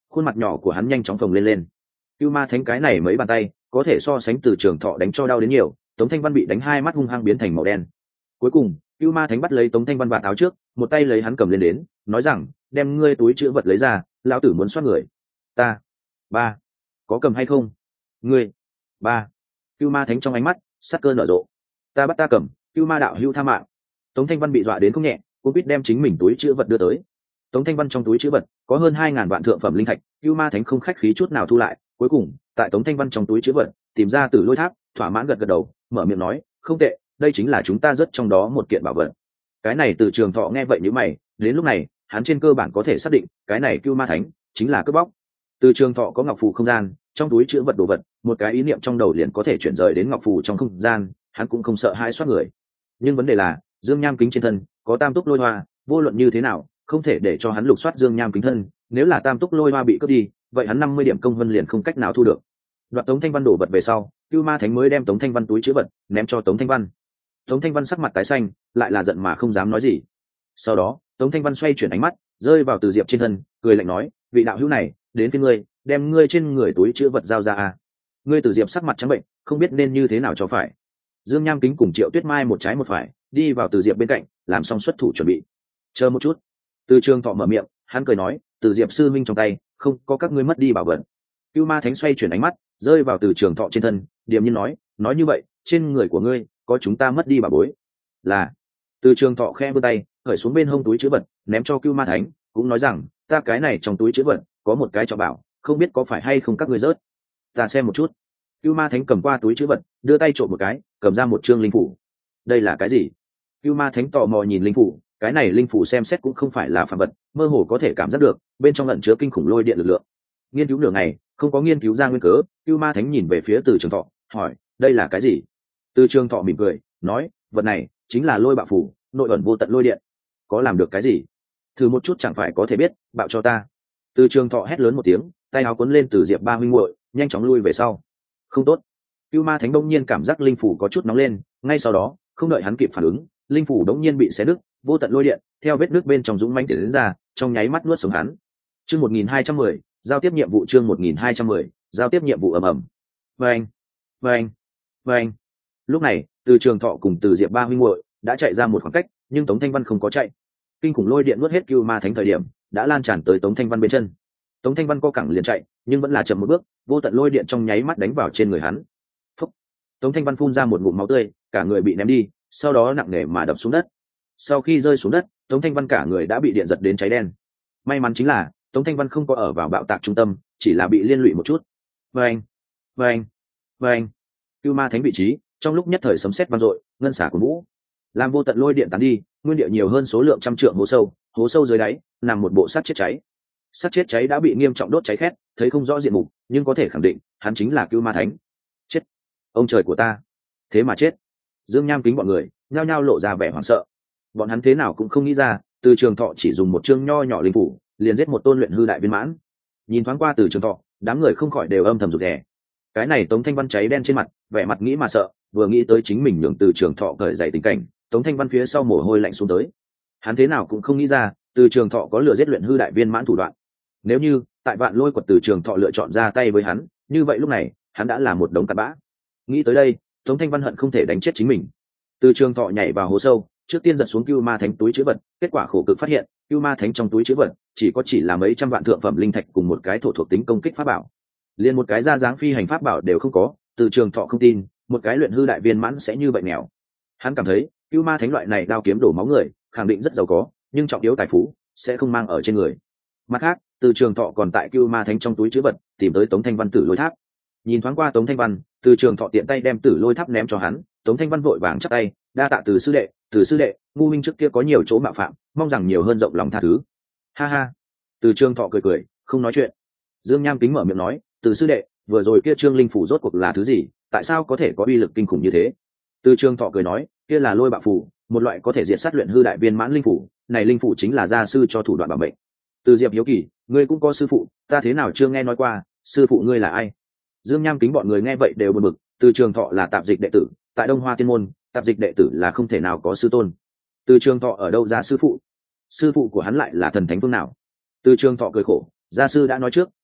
khuôn mặt nhỏ của hắn nhanh chóng phồng lên lên. Cưu Ma Thánh cái này mấy bàn tay có thể so sánh Từ Trường Thọ đánh cho đau đến nhiều. Tống Thanh Văn bị đánh hai mắt hung hăng biến thành màu đen. Cuối cùng Cưu Ma Thánh bắt lấy Tống Thanh Văn vạt áo trước, một tay lấy hắn cầm lên đến, nói rằng đem ngươi túi chữ vật lấy ra, lão tử muốn soát người. Ta ba có cầm hay không? Ngươi ba. Cưu Ma Thánh trong ánh mắt sát cơ nở rộ. Ta bắt ta cầm. Cưu Ma đạo hữu tha mạng. Tống Thanh Văn bị dọa đến không nhẹ, cô biết đem chính mình túi chữ vật đưa tới. Tống Thanh Văn trong túi chữ vật có hơn hai ngàn vạn thượng phẩm linh thạch. Cưu Ma Thánh không khách khí chút nào thu lại. Cuối cùng tại Tống Thanh Văn trong túi chữ vật tìm ra Tử Lôi Tháp, thỏa mãn gật gật đầu, mở miệng nói không tệ, đây chính là chúng ta rất trong đó một kiện bảo vật. Cái này Từ Trường Thọ nghe vậy nhíu mày, đến lúc này hắn trên cơ bản có thể xác định cái này Cưu Ma Thánh chính là cướp bóc. Từ Trường Thọ có ngọc phù không gian, trong túi chữ vật đồ vật một cái ý niệm trong đầu liền có thể chuyển rời đến ngọc phù trong không gian, hắn cũng không sợ hãi soát người. Nhưng vấn đề là Dương Nham kính trên thân có tam túc lôi hoa, vô luận như thế nào không thể để cho hắn lục soát Dương Nham kính thân, nếu là tam túc lôi hoa bị cướp đi, vậy hắn năm mươi điểm công vân liền không cách nào thu được. Đoạt Tống Thanh Văn đổ vật về sau, Cưu Ma Thánh mới đem Tống Thanh Văn túi chữ vật ném cho Tống Thanh Văn. Tống Thanh Văn sắc mặt tái xanh, lại là giận mà không dám nói gì. Sau đó Tống Thanh Văn xoay chuyển ánh mắt rơi vào Từ Diệp trên thân, cười lạnh nói vị đạo hữu này, đến phía ngươi, đem ngươi trên người túi chữ vật giao ra a. Ngươi Từ Diệp sắc mặt trắng bệnh, không biết nên như thế nào cho phải. Dương Nham kính cùng Triệu Tuyết Mai một trái một phải đi vào Từ Diệp bên cạnh, làm xong xuất thủ chuẩn bị. Chờ một chút. Từ Trường Thọ mở miệng, hắn cười nói Từ Diệp sư minh trong tay không có các ngươi mất đi bảo vật. Cưu Ma Thánh xoay chuyển ánh mắt rơi vào Từ Trường Thọ trên thân, điềm nhiên nói nói như vậy trên người của ngươi có chúng ta mất đi bảo bối. Là. Từ Trường Thọ khe vươn tay khởi xuống bên hông túi chữ vật ném cho Cưu Ma Thánh, cũng nói rằng ta cái này trong túi chữ vật có một cái trọng bảo, không biết có phải hay không các ngươi rớt. Ta xem một chút. Cưu Ma Thánh cầm qua túi chữ vật, đưa tay trộm một cái, cầm ra một chương linh phủ. Đây là cái gì? Cưu Ma Thánh tò mò nhìn linh phủ, cái này linh phủ xem xét cũng không phải là phàm vật, mơ hồ có thể cảm giác được bên trong ẩn chứa kinh khủng lôi điện lực lượng. Nghiên cứu nửa ngày không có nghiên cứu ra nguyên cớ, Cưu Ma Thánh nhìn về phía Từ Trường Thọ, hỏi đây là cái gì? Từ Trường Thọ mỉm cười nói vật này chính là lôi bạo phủ, nội ẩn vô tận lôi điện. Có làm được cái gì? Thử một chút chẳng phải có thể biết, bạo cho ta. Từ Trường Thọ hét lớn một tiếng, tay áo cuốn lên Từ Diệp ba huynh muội nhanh chóng lui về sau. Không tốt. Cưu Ma Thánh bỗng nhiên cảm giác linh phủ có chút nóng lên, ngay sau đó không đợi hắn kịp phản ứng, linh phủ đống nhiên bị xé nứt, vô tận lôi điện theo vết nứt bên trong dũng mãnh tiến đến ra, trong nháy mắt nuốt sống hắn. Chương một nghìn hai trăm mười, giao tiếp nhiệm vụ chương một nghìn hai trăm mười, giao tiếp nhiệm vụ ầm ầm. Vâng, vâng, vâng. Lúc này, Từ Trường Thọ cùng Từ Diệp ba huynh muội đã chạy ra một khoảng cách, nhưng Tống Thanh Văn không có chạy. Kinh khủng lôi điện nuốt hết Cưu Ma Thánh thời điểm, đã lan tràn tới Tống Thanh Văn bên chân. Tống Thanh Văn co cẳng liền chạy, nhưng vẫn là chậm một bước, vô tận lôi điện trong nháy mắt đánh vào trên người hắn. Phúc. Tống Thanh Văn phun ra một ngụm máu tươi, cả người bị ném đi, sau đó nặng nề mà đập xuống đất. Sau khi rơi xuống đất, Tống Thanh Văn cả người đã bị điện giật đến cháy đen. May mắn chính là Tống Thanh Văn không có ở vào bạo tạc trung tâm, chỉ là bị liên lụy một chút. Vâng, vâng, vâng. Cưu Ma Thánh vị trí, trong lúc nhất thời sấm sét vang dội, ngân xả của vũ, làm vô tận lôi điện tán đi, nguyên địa nhiều hơn số lượng trăm trượng hố sâu, hố sâu dưới đáy nằm một bộ xác chết cháy. Xác chết cháy đã bị nghiêm trọng đốt cháy khét, thấy không rõ diện mục, nhưng có thể khẳng định hắn chính là Cưu Ma Thánh. Chết! Ông trời của ta! Thế mà chết! Dương Nham kính bọn người nhao nhao lộ ra vẻ hoảng sợ. Bọn hắn thế nào cũng không nghĩ ra, Từ Trường Thọ chỉ dùng một chương nho nhỏ linh phủ, liền giết một tôn luyện hư đại viên mãn. Nhìn thoáng qua Từ Trường Thọ, đám người không khỏi đều âm thầm rụt rè. Cái này Tống Thanh Văn cháy đen trên mặt, vẻ mặt nghĩ mà sợ, vừa nghĩ tới chính mình nhường Từ Trường Thọ cởi giày tình cảnh, Tống Thanh Văn phía sau mồ hôi lạnh xuống tới. Hắn thế nào cũng không nghĩ ra, Từ Trường Thọ có lừa giết luyện hư đại viên mãn thủ đoạn. Nếu như tại Vạn Lôi Quật Từ Trường Thọ lựa chọn ra tay với hắn, như vậy lúc này hắn đã là một đống cặn bã. Nghĩ tới đây, Tống Thanh Văn hận không thể đánh chết chính mình. Từ Trường Thọ nhảy vào hố sâu, trước tiên giật xuống Cưu Ma Thánh túi chữ vật, kết quả khổ cực phát hiện Cưu Ma Thánh trong túi chữ vật chỉ có chỉ là mấy trăm vạn thượng phẩm linh thạch cùng một cái thổ thuộc tính công kích pháp bảo, liền một cái ra dáng phi hành pháp bảo đều không có. Từ Trường Thọ không tin một cái luyện hư đại viên mãn sẽ như vậy nghèo. Hắn cảm thấy Cưu Ma Thánh loại này đao kiếm đổ máu người, khẳng định rất giàu có, nhưng trọng yếu tài phú sẽ không mang ở trên người. Mặt khác, Từ Trường Thọ còn tại Cưu Ma Thánh trong túi chữ vật tìm tới Tống Thanh Văn Tử Lôi Tháp. Nhìn thoáng qua Tống Thanh Văn, Từ Trường Thọ tiện tay đem Tử Lôi Tháp ném cho hắn. Tống Thanh Văn vội vàng chắp tay, đa tạ Từ sư đệ, Từ sư đệ, ngu minh trước kia có nhiều chỗ mạo phạm, mong rằng nhiều hơn rộng lòng tha thứ. Ha ha. Từ Trường Thọ cười cười, không nói chuyện. Dương Nham kính mở miệng nói, Từ sư đệ, vừa rồi kia trương linh phủ rốt cuộc là thứ gì, tại sao có thể có uy lực kinh khủng như thế? Từ Trường Thọ cười nói, kia là lôi bạo phủ, một loại có thể diệt sát luyện hư đại viên mãn linh phủ, này linh phủ chính là gia sư cho thủ đoạn bảo mệnh. Từ Diệp hiếu kỳ, ngươi cũng có sư phụ, ta thế nào chưa nghe nói qua, sư phụ ngươi là ai? Dương Nham kính bọn người nghe vậy đều buồn bực, Từ Trường Thọ là tạp dịch đệ tử, tại Đông Hoa Tiên môn, tạp dịch đệ tử là không thể nào có sư tôn. Từ Trường Thọ ở đâu ra sư phụ? Sư phụ của hắn lại là thần thánh phương nào? Từ Trường Thọ cười khổ, gia sư đã nói trước,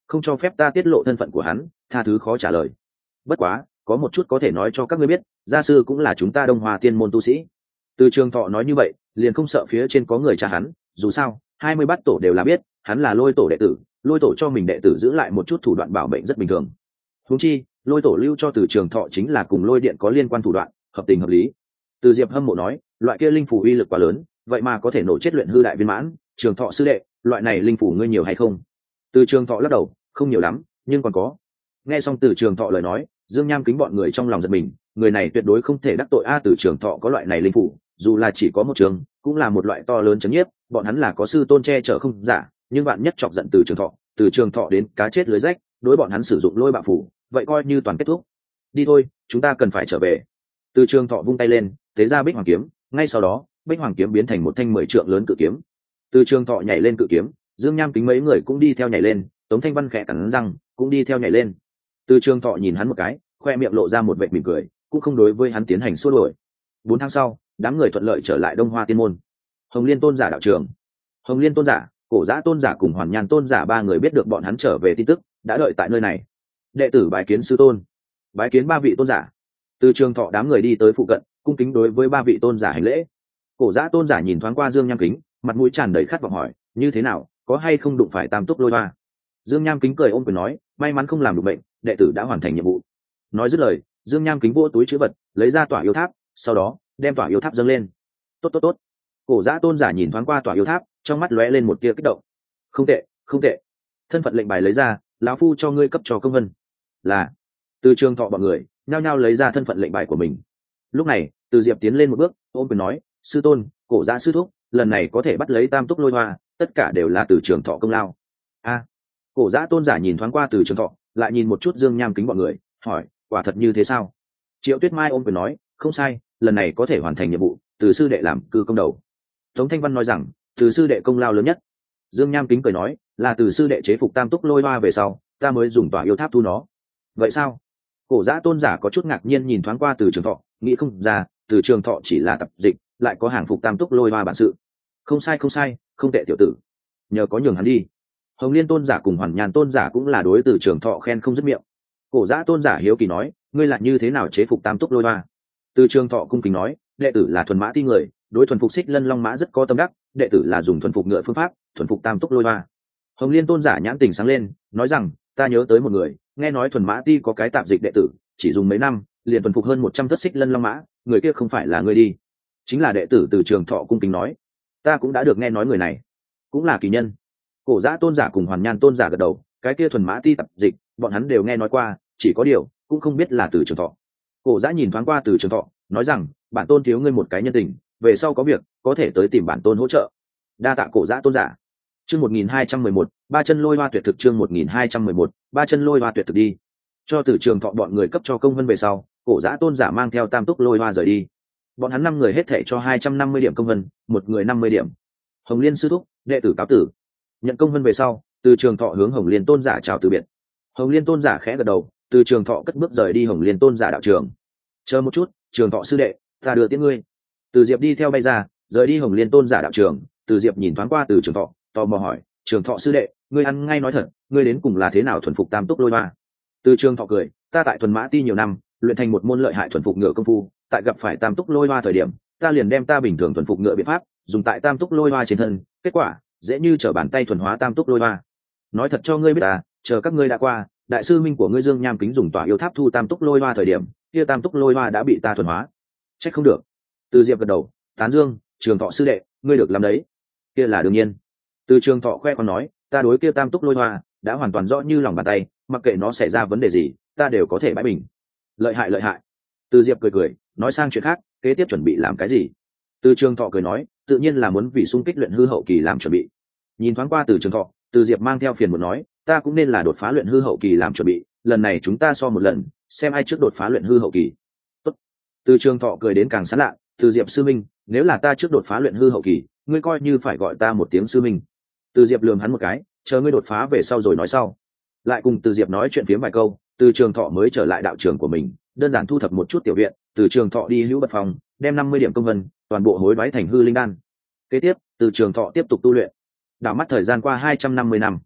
không cho phép ta tiết lộ thân phận của hắn, tha thứ khó trả lời. Bất quá có một chút có thể nói cho các ngươi biết, gia sư cũng là chúng ta Đông Hoa tiên môn tu sĩ. Từ Trường Thọ nói như vậy liền không sợ phía trên có người tra hắn, dù sao hai mươi bát tổ đều là biết hắn là Lôi tổ đệ tử, Lôi tổ cho mình đệ tử giữ lại một chút thủ đoạn bảo mệnh rất bình thường. Huống chi Lôi tổ lưu cho Từ Trường Thọ chính là cùng Lôi điện có liên quan thủ đoạn, hợp tình hợp lý. Từ Diệp hâm mộ nói, loại kia linh phủ uy lực quá lớn, vậy mà có thể nổ chết luyện hư đại viên mãn. Trường Thọ sư đệ, loại này linh phủ ngươi nhiều hay không? Từ Trường Thọ lắc đầu, không nhiều lắm, nhưng còn có. Nghe xong Từ Trường Thọ lời nói, Dương Nham Kính bọn người trong lòng giật mình, người này tuyệt đối không thể đắc tội a. Từ Trường Thọ có loại này linh phủ, dù là chỉ có một trường, cũng là một loại to lớn chấn nhiếp. Bọn hắn là có sư tôn che chở không giả, nhưng bạn nhất chọc giận Từ Trường Thọ, Từ Trường Thọ đến cá chết lưới rách, đối bọn hắn sử dụng lôi bạo phủ, vậy coi như toàn kết thúc. Đi thôi, chúng ta cần phải trở về. Từ Trường Thọ vung tay lên, tế ra Bích Hoàng kiếm, ngay sau đó, Bích Hoàng kiếm biến thành một thanh mười trượng lớn cự kiếm. Từ Trường Thọ nhảy lên cự kiếm, Dương Nham Kính mấy người cũng đi theo nhảy lên, Tống Thanh Văn khẽ cắn răng, cũng đi theo nhảy lên. Từ Trường Thọ nhìn hắn một cái, khoe miệng lộ ra một vệt mỉm cười, cũng không đối với hắn tiến hành xua đuổi. Bốn tháng sau, đám người thuận lợi trở lại Đông Hoa Tiên môn. Hồng Liên tôn giả đạo trường, Hồng Liên tôn giả, Cổ Giã tôn giả cùng Hoàn Nhan tôn giả ba người biết được bọn hắn trở về tin tức, đã đợi tại nơi này. Đệ tử bái kiến sư tôn. Bái kiến ba vị tôn giả. Từ Trường Thọ đám người đi tới phụ cận, cung kính đối với ba vị tôn giả hành lễ. Cổ Giã tôn giả nhìn thoáng qua Dương Nham Kính, mặt mũi tràn đầy khát vọng hỏi, như thế nào, có hay không đụng phải Tam Túc Lôi Hoa? Dương Nham Kính cười ôm quyền nói, may mắn không làm được bệnh, đệ tử đã hoàn thành nhiệm vụ. Nói dứt lời, Dương Nham Kính vỗ túi trữ vật, lấy ra tỏa yêu tháp, sau đó đem tỏa yêu tháp dâng lên. Tốt tốt tốt. Cổ Giã tôn giả nhìn thoáng qua tỏa yêu tháp, trong mắt lóe lên một tia kích động. Không tệ, không tệ. Thân phận lệnh bài lấy ra, lão phu cho ngươi cấp cho công vân. Là. Từ Trường Thọ bọn người nhao nhao lấy ra thân phận lệnh bài của mình. Lúc này, Từ Diệp tiến lên một bước, ôm quyền nói, sư tôn, Cổ Giã sư thúc, lần này có thể bắt lấy Tam Túc Lôi Hoa, tất cả đều là Từ Trường Thọ công lao. A. Cổ Giã tôn giả nhìn thoáng qua Từ Trường Thọ, lại nhìn một chút Dương Nham Kính bọn người, hỏi, quả thật như thế sao? Triệu Tuyết Mai ôm quyền nói, không sai, lần này có thể hoàn thành nhiệm vụ, Từ sư đệ làm cư công đầu. Tống Thanh Văn nói rằng, Từ sư đệ công lao lớn nhất. Dương Nham Kính cười nói, là Từ sư đệ chế phục Tam Túc Lôi Hoa về sau, ta mới dùng tỏa yêu tháp thu nó. Vậy sao? Cổ Giã tôn giả có chút ngạc nhiên nhìn thoáng qua Từ Trường Thọ, nghĩ không ra, Từ Trường Thọ chỉ là tập dịch, lại có hàng phục Tam Túc Lôi Hoa bản sự. Không sai không sai, không tệ tiểu tử. Nhờ có nhường hắn đi. Hồng Liên tôn giả cùng Hoàn Nhàn tôn giả cũng là đối Từ Trường Thọ khen không dứt miệng. Cổ Giã tôn giả hiếu kỳ nói, ngươi lại như thế nào chế phục Tam Túc Lôi Hoa? Từ Trường Thọ cung kính nói, đệ tử là thuần mã ti người, đối thuần phục xích lân long mã rất có tâm đắc, đệ tử là dùng thuần phục ngựa phương pháp, thuần phục Tam Túc Lôi Hoa. Hồng Liên tôn giả nhãn tình sáng lên, nói rằng, ta nhớ tới một người, nghe nói thuần mã ti có cái tạp dịch đệ tử, chỉ dùng mấy năm, liền thuần phục hơn một trăm thất xích lân long mã, người kia không phải là ngươi đi? Chính là đệ tử Từ Trường Thọ cung kính nói, ta cũng đã được nghe nói người này, cũng là kỳ nhân. Cổ Giã tôn giả cùng Hoàn Nhan tôn giả gật đầu, cái kia thuần mã ti tập dịch, bọn hắn đều nghe nói qua, chỉ có điều cũng không biết là Từ Trường Thọ. Cổ Giã nhìn thoáng qua Từ Trường Thọ, nói rằng, bản tôn thiếu ngươi một cái nhân tình, về sau có việc có thể tới tìm bản tôn hỗ trợ. Đa tạ Cổ Giã tôn giả. Chương một nghìn hai trăm mười một, ba chân lôi hoa tuyệt thực. Chương một nghìn hai trăm mười một, ba chân lôi hoa tuyệt thực đi. Cho Từ Trường Thọ bọn người cấp cho công vân về sau, Cổ Giã tôn giả mang theo Tam Túc Lôi Hoa rời đi. Bọn hắn năm người hết thảy cho hai trăm năm mươi điểm công vân, một người năm mươi điểm. Hồng Liên sư thúc, đệ tử cáo tử. Nhận công vân về sau, Từ Trường Thọ hướng Hồng Liên tôn giả chào từ biệt. Hồng Liên tôn giả khẽ gật đầu, Từ Trường Thọ cất bước rời đi Hồng Liên tôn giả đạo trường. Chờ một chút, Trường Thọ sư đệ, ta đưa tiễn ngươi. Từ Diệp đi theo bay ra, rời đi Hồng Liên tôn giả đạo trường. Từ Diệp nhìn thoáng qua Từ Trường Thọ, tò mò hỏi, Trường Thọ sư đệ, ngươi ăn ngay nói thật, ngươi đến cùng là thế nào thuần phục Tam Túc Lôi Hoa? Từ Trường Thọ cười, ta tại thuần mã ti nhiều năm, luyện thành một môn lợi hại thuần phục ngựa công phu, tại gặp phải Tam Túc Lôi Hoa thời điểm, ta liền đem ta bình thường thuần phục ngựa biện pháp dùng tại Tam Túc Lôi Hoa trên thân, kết quả dễ như trở bàn tay thuần hóa Tam Túc Lôi Hoa. Nói thật cho ngươi biết à, chờ các ngươi đã qua, đại sư minh của ngươi Dương Nham Kính dùng tỏa yêu tháp thu Tam Túc Lôi Hoa thời điểm, kia Tam Túc Lôi Hoa đã bị ta thuần hóa. Trách không được. Từ Diệp gật đầu, tán dương, Trường Thọ sư đệ, ngươi được làm đấy. Kia là đương nhiên. Từ Trường Thọ khoe còn nói, ta đối kia Tam Túc Lôi Hoa đã hoàn toàn rõ như lòng bàn tay, mặc kệ nó xảy ra vấn đề gì, ta đều có thể bãi bình. Lợi hại lợi hại. Từ Diệp cười cười, nói sang chuyện khác, kế tiếp chuẩn bị làm cái gì? Từ Trường Thọ cười nói, tự nhiên là muốn vì xung kích luyện hư hậu kỳ làm chuẩn bị. Nhìn thoáng qua Từ Trường Thọ, Từ Diệp mang theo phiền một nói, ta cũng nên là đột phá luyện hư hậu kỳ làm chuẩn bị, lần này chúng ta so một lần, xem ai trước đột phá luyện hư hậu kỳ. Tốt. Từ Trường Thọ cười đến càng sán lạ, Từ Diệp sư minh, nếu là ta trước đột phá luyện hư hậu kỳ, ngươi coi như phải gọi ta một tiếng sư minh. Từ Diệp lườm hắn một cái, chờ ngươi đột phá về sau rồi nói sau. Lại cùng Từ Diệp nói chuyện phiếm vài câu, Từ Trường Thọ mới trở lại đạo trường của mình, đơn giản thu thập một chút tiểu viện. Từ Trường Thọ đi hữu bật phòng, đem năm mươi điểm công vân toàn bộ hối đoái thành hư linh đan. Kế tiếp, Từ Trường Thọ tiếp tục tu luyện. Đảo mắt thời gian qua hai trăm năm mươi năm,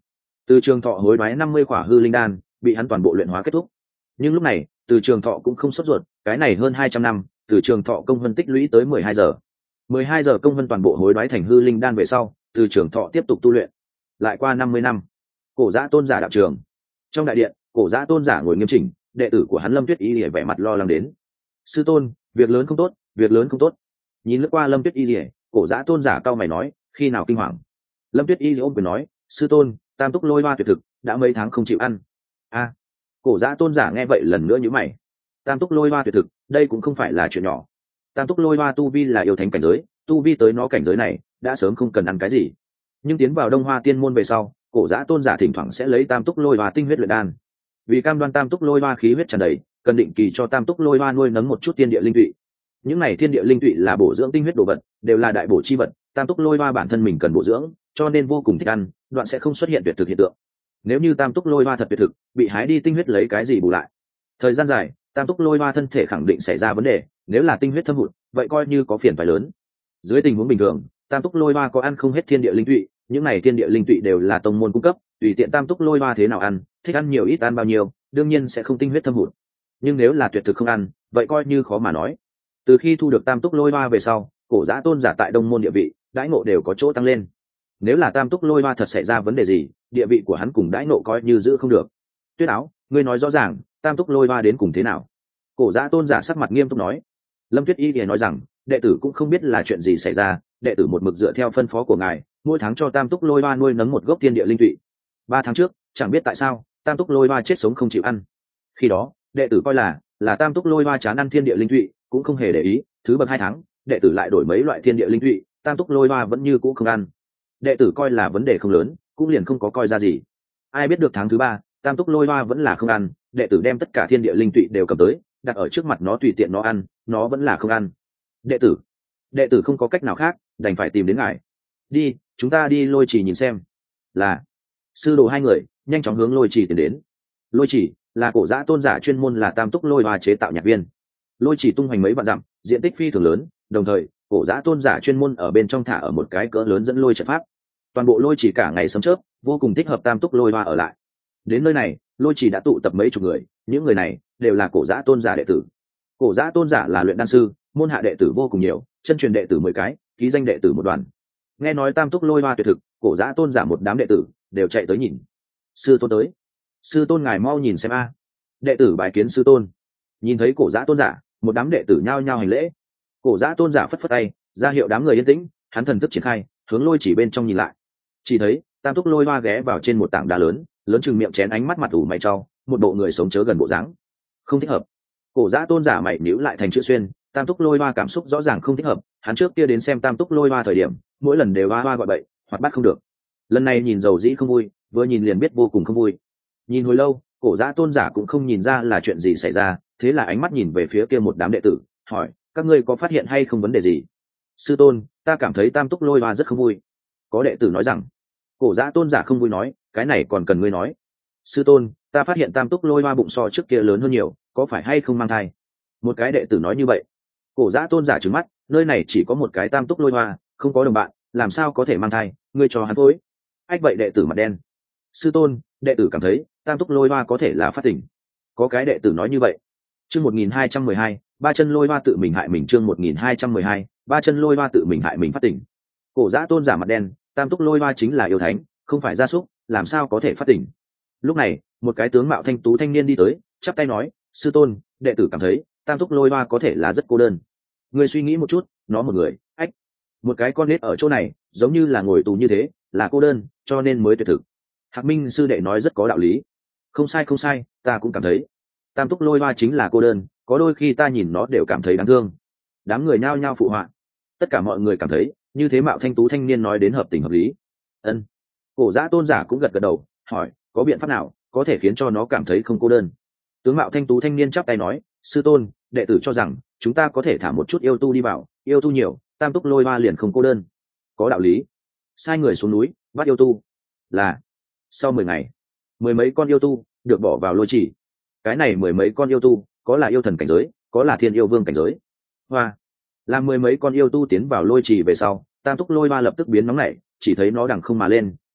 Từ Trường Thọ hối đoái năm mươi khỏa hư linh đan bị hắn toàn bộ luyện hóa kết thúc. Nhưng lúc này Từ Trường Thọ cũng không sốt ruột, cái này hơn hai trăm năm Từ Trường Thọ công vân tích lũy tới mười hai giờ. mười hai giờ công vân toàn bộ hối đoái thành hư linh đan về sau, Từ Trường Thọ tiếp tục tu luyện. Lại qua năm mươi năm, Cổ Giã Tôn giả đạo trường. Trong đại điện, Cổ Giã Tôn giả ngồi nghiêm chỉnh, đệ tử của hắn Lâm Tuyết Y vẻ mặt lo lắng đến. Sư tôn, việc lớn không tốt, việc lớn không tốt. Nhìn lướt qua Lâm Tuyết Y, Cổ Giã Tôn giả cau mày nói, khi nào kinh hoàng. Lâm Tuyết Y ôm quyền nói, sư tôn, tam túc lôi hoa tuyệt thực đã mấy tháng không chịu ăn. A. Cổ Giã Tôn giả nghe vậy lần nữa nhíu mày. Tam túc lôi hoa tuyệt thực, đây cũng không phải là chuyện nhỏ. Tam túc lôi hoa tu vi là yêu thánh cảnh giới, tu vi tới nó cảnh giới này đã sớm không cần ăn cái gì. Nhưng tiến vào Đông Hoa tiên môn về sau, Cổ Giã Tôn giả thỉnh thoảng sẽ lấy tam túc lôi hoa tinh huyết luyện đan. Vì cam đoan tam túc lôi hoa khí huyết tràn đầy, cần định kỳ cho tam túc lôi hoa nuôi nấng một chút thiên địa linh tụy. Những này thiên địa linh tụy là bổ dưỡng tinh huyết đồ vật, đều là đại bổ chi vật, tam túc lôi hoa bản thân mình cần bổ dưỡng, cho nên vô cùng thích ăn, đoạn sẽ không xuất hiện tuyệt thực hiện tượng. Nếu như tam túc lôi hoa thật tuyệt thực, bị hái đi tinh huyết lấy cái gì bù lại? Thời gian dài, tam túc lôi hoa thân thể khẳng định xảy ra vấn đề, nếu là tinh huyết thâm hụt, vậy coi như có phiền phải lớn. Dưới tình huống bình thường, tam túc lôi hoa có ăn không hết thiên địa linh tụy, những này thiên địa linh tụy đều là tông môn cung cấp, tùy tiện tam túc lôi hoa thế nào ăn, thích ăn nhiều ít ăn bao nhiêu, đương nhiên sẽ không tinh huyết thâm hụt. Nhưng nếu là tuyệt thực không ăn, vậy coi như khó mà nói. Từ khi thu được tam túc lôi hoa về sau, Cổ Giã Tôn giả tại Đông môn địa vị, đãi ngộ đều có chỗ tăng lên. Nếu là tam túc lôi hoa thật xảy ra vấn đề gì, địa vị của hắn cùng đãi ngộ coi như giữ không được. Tuyết Áo, ngươi nói rõ ràng, tam túc lôi hoa đến cùng thế nào? Cổ Giã Tôn giả sắc mặt nghiêm túc nói. Lâm Tuyết Y thì nói rằng, đệ tử cũng không biết là chuyện gì xảy ra, đệ tử một mực dựa theo phân phó của ngài, mỗi tháng cho tam túc lôi hoa nuôi nấng một gốc thiên địa linh tụy. Ba tháng trước, chẳng biết tại sao, tam túc lôi hoa chết sống không chịu ăn. Khi đó, đệ tử coi là là tam túc lôi hoa chán ăn thiên địa linh tụy, cũng không hề để ý. Thứ bậc hai tháng, đệ tử lại đổi mấy loại thiên địa linh tụy, tam túc lôi hoa vẫn như cũ không ăn. Đệ tử coi là vấn đề không lớn, cũng liền không có coi ra gì. Ai biết được tháng thứ ba, tam túc lôi hoa vẫn là không ăn, đệ tử đem tất cả thiên địa linh tụy đều cầm tới, đặt ở trước mặt nó tùy tiện nó ăn, nó vẫn là không ăn. Đệ tử, đệ tử không có cách nào khác, đành phải tìm đến ngài. Đi, chúng ta đi Lôi Trì nhìn xem. Là. Sư đồ hai người nhanh chóng hướng Lôi Trì tiến đến. Lôi Trì là Cổ Giã Tôn giả chuyên môn là tam túc lôi hoa chế tạo nhạc viên. Lôi Trì tung hoành mấy vạn dặm, diện tích phi thường lớn, đồng thời Cổ Giã Tôn giả chuyên môn ở bên trong thả ở một cái cỡ lớn dẫn lôi trận pháp. Toàn bộ Lôi Trì cả ngày sấm chớp, vô cùng thích hợp tam túc lôi hoa ở lại. Đến nơi này, Lôi Trì đã tụ tập mấy chục người, những người này đều là Cổ Giã Tôn giả đệ tử. Cổ Giã Tôn giả là luyện đan sư, môn hạ đệ tử vô cùng nhiều, chân truyền đệ tử mười cái, ký danh đệ tử một đoàn. Nghe nói tam túc lôi hoa tuyệt thực, Cổ Giã Tôn giả một đám đệ tử đều chạy tới nhìn. Sư tôn tới, sư tôn ngài mau nhìn xem a. Đệ tử bái kiến sư tôn. Nhìn thấy Cổ Giã Tôn giả, một đám đệ tử nhao nhao hành lễ. Cổ Giã Tôn giả phất phất tay, ra hiệu đám người yên tĩnh, hắn thần thức triển khai, hướng Lôi Chỉ bên trong nhìn lại. Chỉ thấy tam túc lôi hoa ghé vào trên một tảng đá lớn, lớn chừng miệng chén, ánh mắt mặt ủ mày trao, một bộ người sống chớ gần bộ dáng, không thích hợp. Cổ Giã Tôn giả mày nhíu lại thành chữ xuyên, tam túc lôi hoa cảm xúc rõ ràng không thích hợp. Hắn trước kia đến xem tam túc lôi hoa thời điểm, mỗi lần đều hoa hoa gọi bậy, hoạt bát không được. Lần này nhìn dầu dĩ không vui, vừa nhìn liền biết vô cùng không vui. Nhìn hồi lâu, Cổ Giã Tôn giả cũng không nhìn ra là chuyện gì xảy ra, thế là ánh mắt nhìn về phía kia một đám đệ tử, hỏi, các ngươi có phát hiện hay không vấn đề gì? Sư tôn, ta cảm thấy tam túc lôi hoa rất không vui. Có đệ tử nói rằng. Cổ Giã Tôn giả không vui nói, cái này còn cần ngươi nói. Sư tôn, ta phát hiện tam túc lôi hoa bụng so trước kia lớn hơn nhiều, có phải hay không mang thai? Một cái đệ tử nói như vậy. Cổ Giã Tôn giả trừng mắt, nơi này chỉ có một cái tam túc lôi hoa, không có đồng bạn, làm sao có thể mang thai? Ngươi cho hắn thôi. Ách vậy đệ tử mặt đen. Sư tôn, đệ tử cảm thấy tam túc lôi hoa có thể là phát tỉnh. Có cái đệ tử nói như vậy. Chương một nghìn hai trăm mười hai, ba chân lôi hoa tự mình hại mình. Chương một nghìn hai trăm mười hai, ba chân lôi hoa tự mình hại mình phát tỉnh. Cổ Giã Tôn giả mặt đen, tam túc lôi hoa chính là yêu thánh, không phải gia súc, làm sao có thể phát tỉnh? Lúc này, một cái tướng mạo thanh tú thanh niên đi tới, chắp tay nói, sư tôn, đệ tử cảm thấy tam túc lôi hoa có thể là rất cô đơn. Người suy nghĩ một chút, nó một người, ách, một cái con nết ở chỗ này, giống như là ngồi tù như thế, là cô đơn, cho nên mới tuyệt thực. Hạc Minh sư đệ nói rất có đạo lý. Không sai không sai, ta cũng cảm thấy tam túc lôi hoa chính là cô đơn, có đôi khi ta nhìn nó đều cảm thấy đáng thương. Đám người nhao nhao phụ họa. Tất cả mọi người cảm thấy như thế mạo thanh tú thanh niên nói đến hợp tình hợp lý. Ân. Cổ Giã Tôn giả cũng gật gật đầu, hỏi, có biện pháp nào có thể khiến cho nó cảm thấy không cô đơn? Tướng mạo thanh tú thanh niên chắp tay nói, sư tôn, đệ tử cho rằng chúng ta có thể thả một chút yêu tu đi vào, yêu tu nhiều, tam túc lôi hoa liền không cô đơn. Có đạo lý. Sai người xuống núi bắt yêu tu. Là. Sau mười ngày, mười mấy con yêu tu được bỏ vào Lôi Chỉ. Cái này mười mấy con yêu tu, có là yêu thần cảnh giới, có là thiên yêu vương cảnh giới. Hoa. Làm mười mấy con yêu tu tiến vào Lôi Chỉ về sau, tam túc lôi hoa lập tức biến nóng nảy, chỉ thấy nó đằng không mà lên,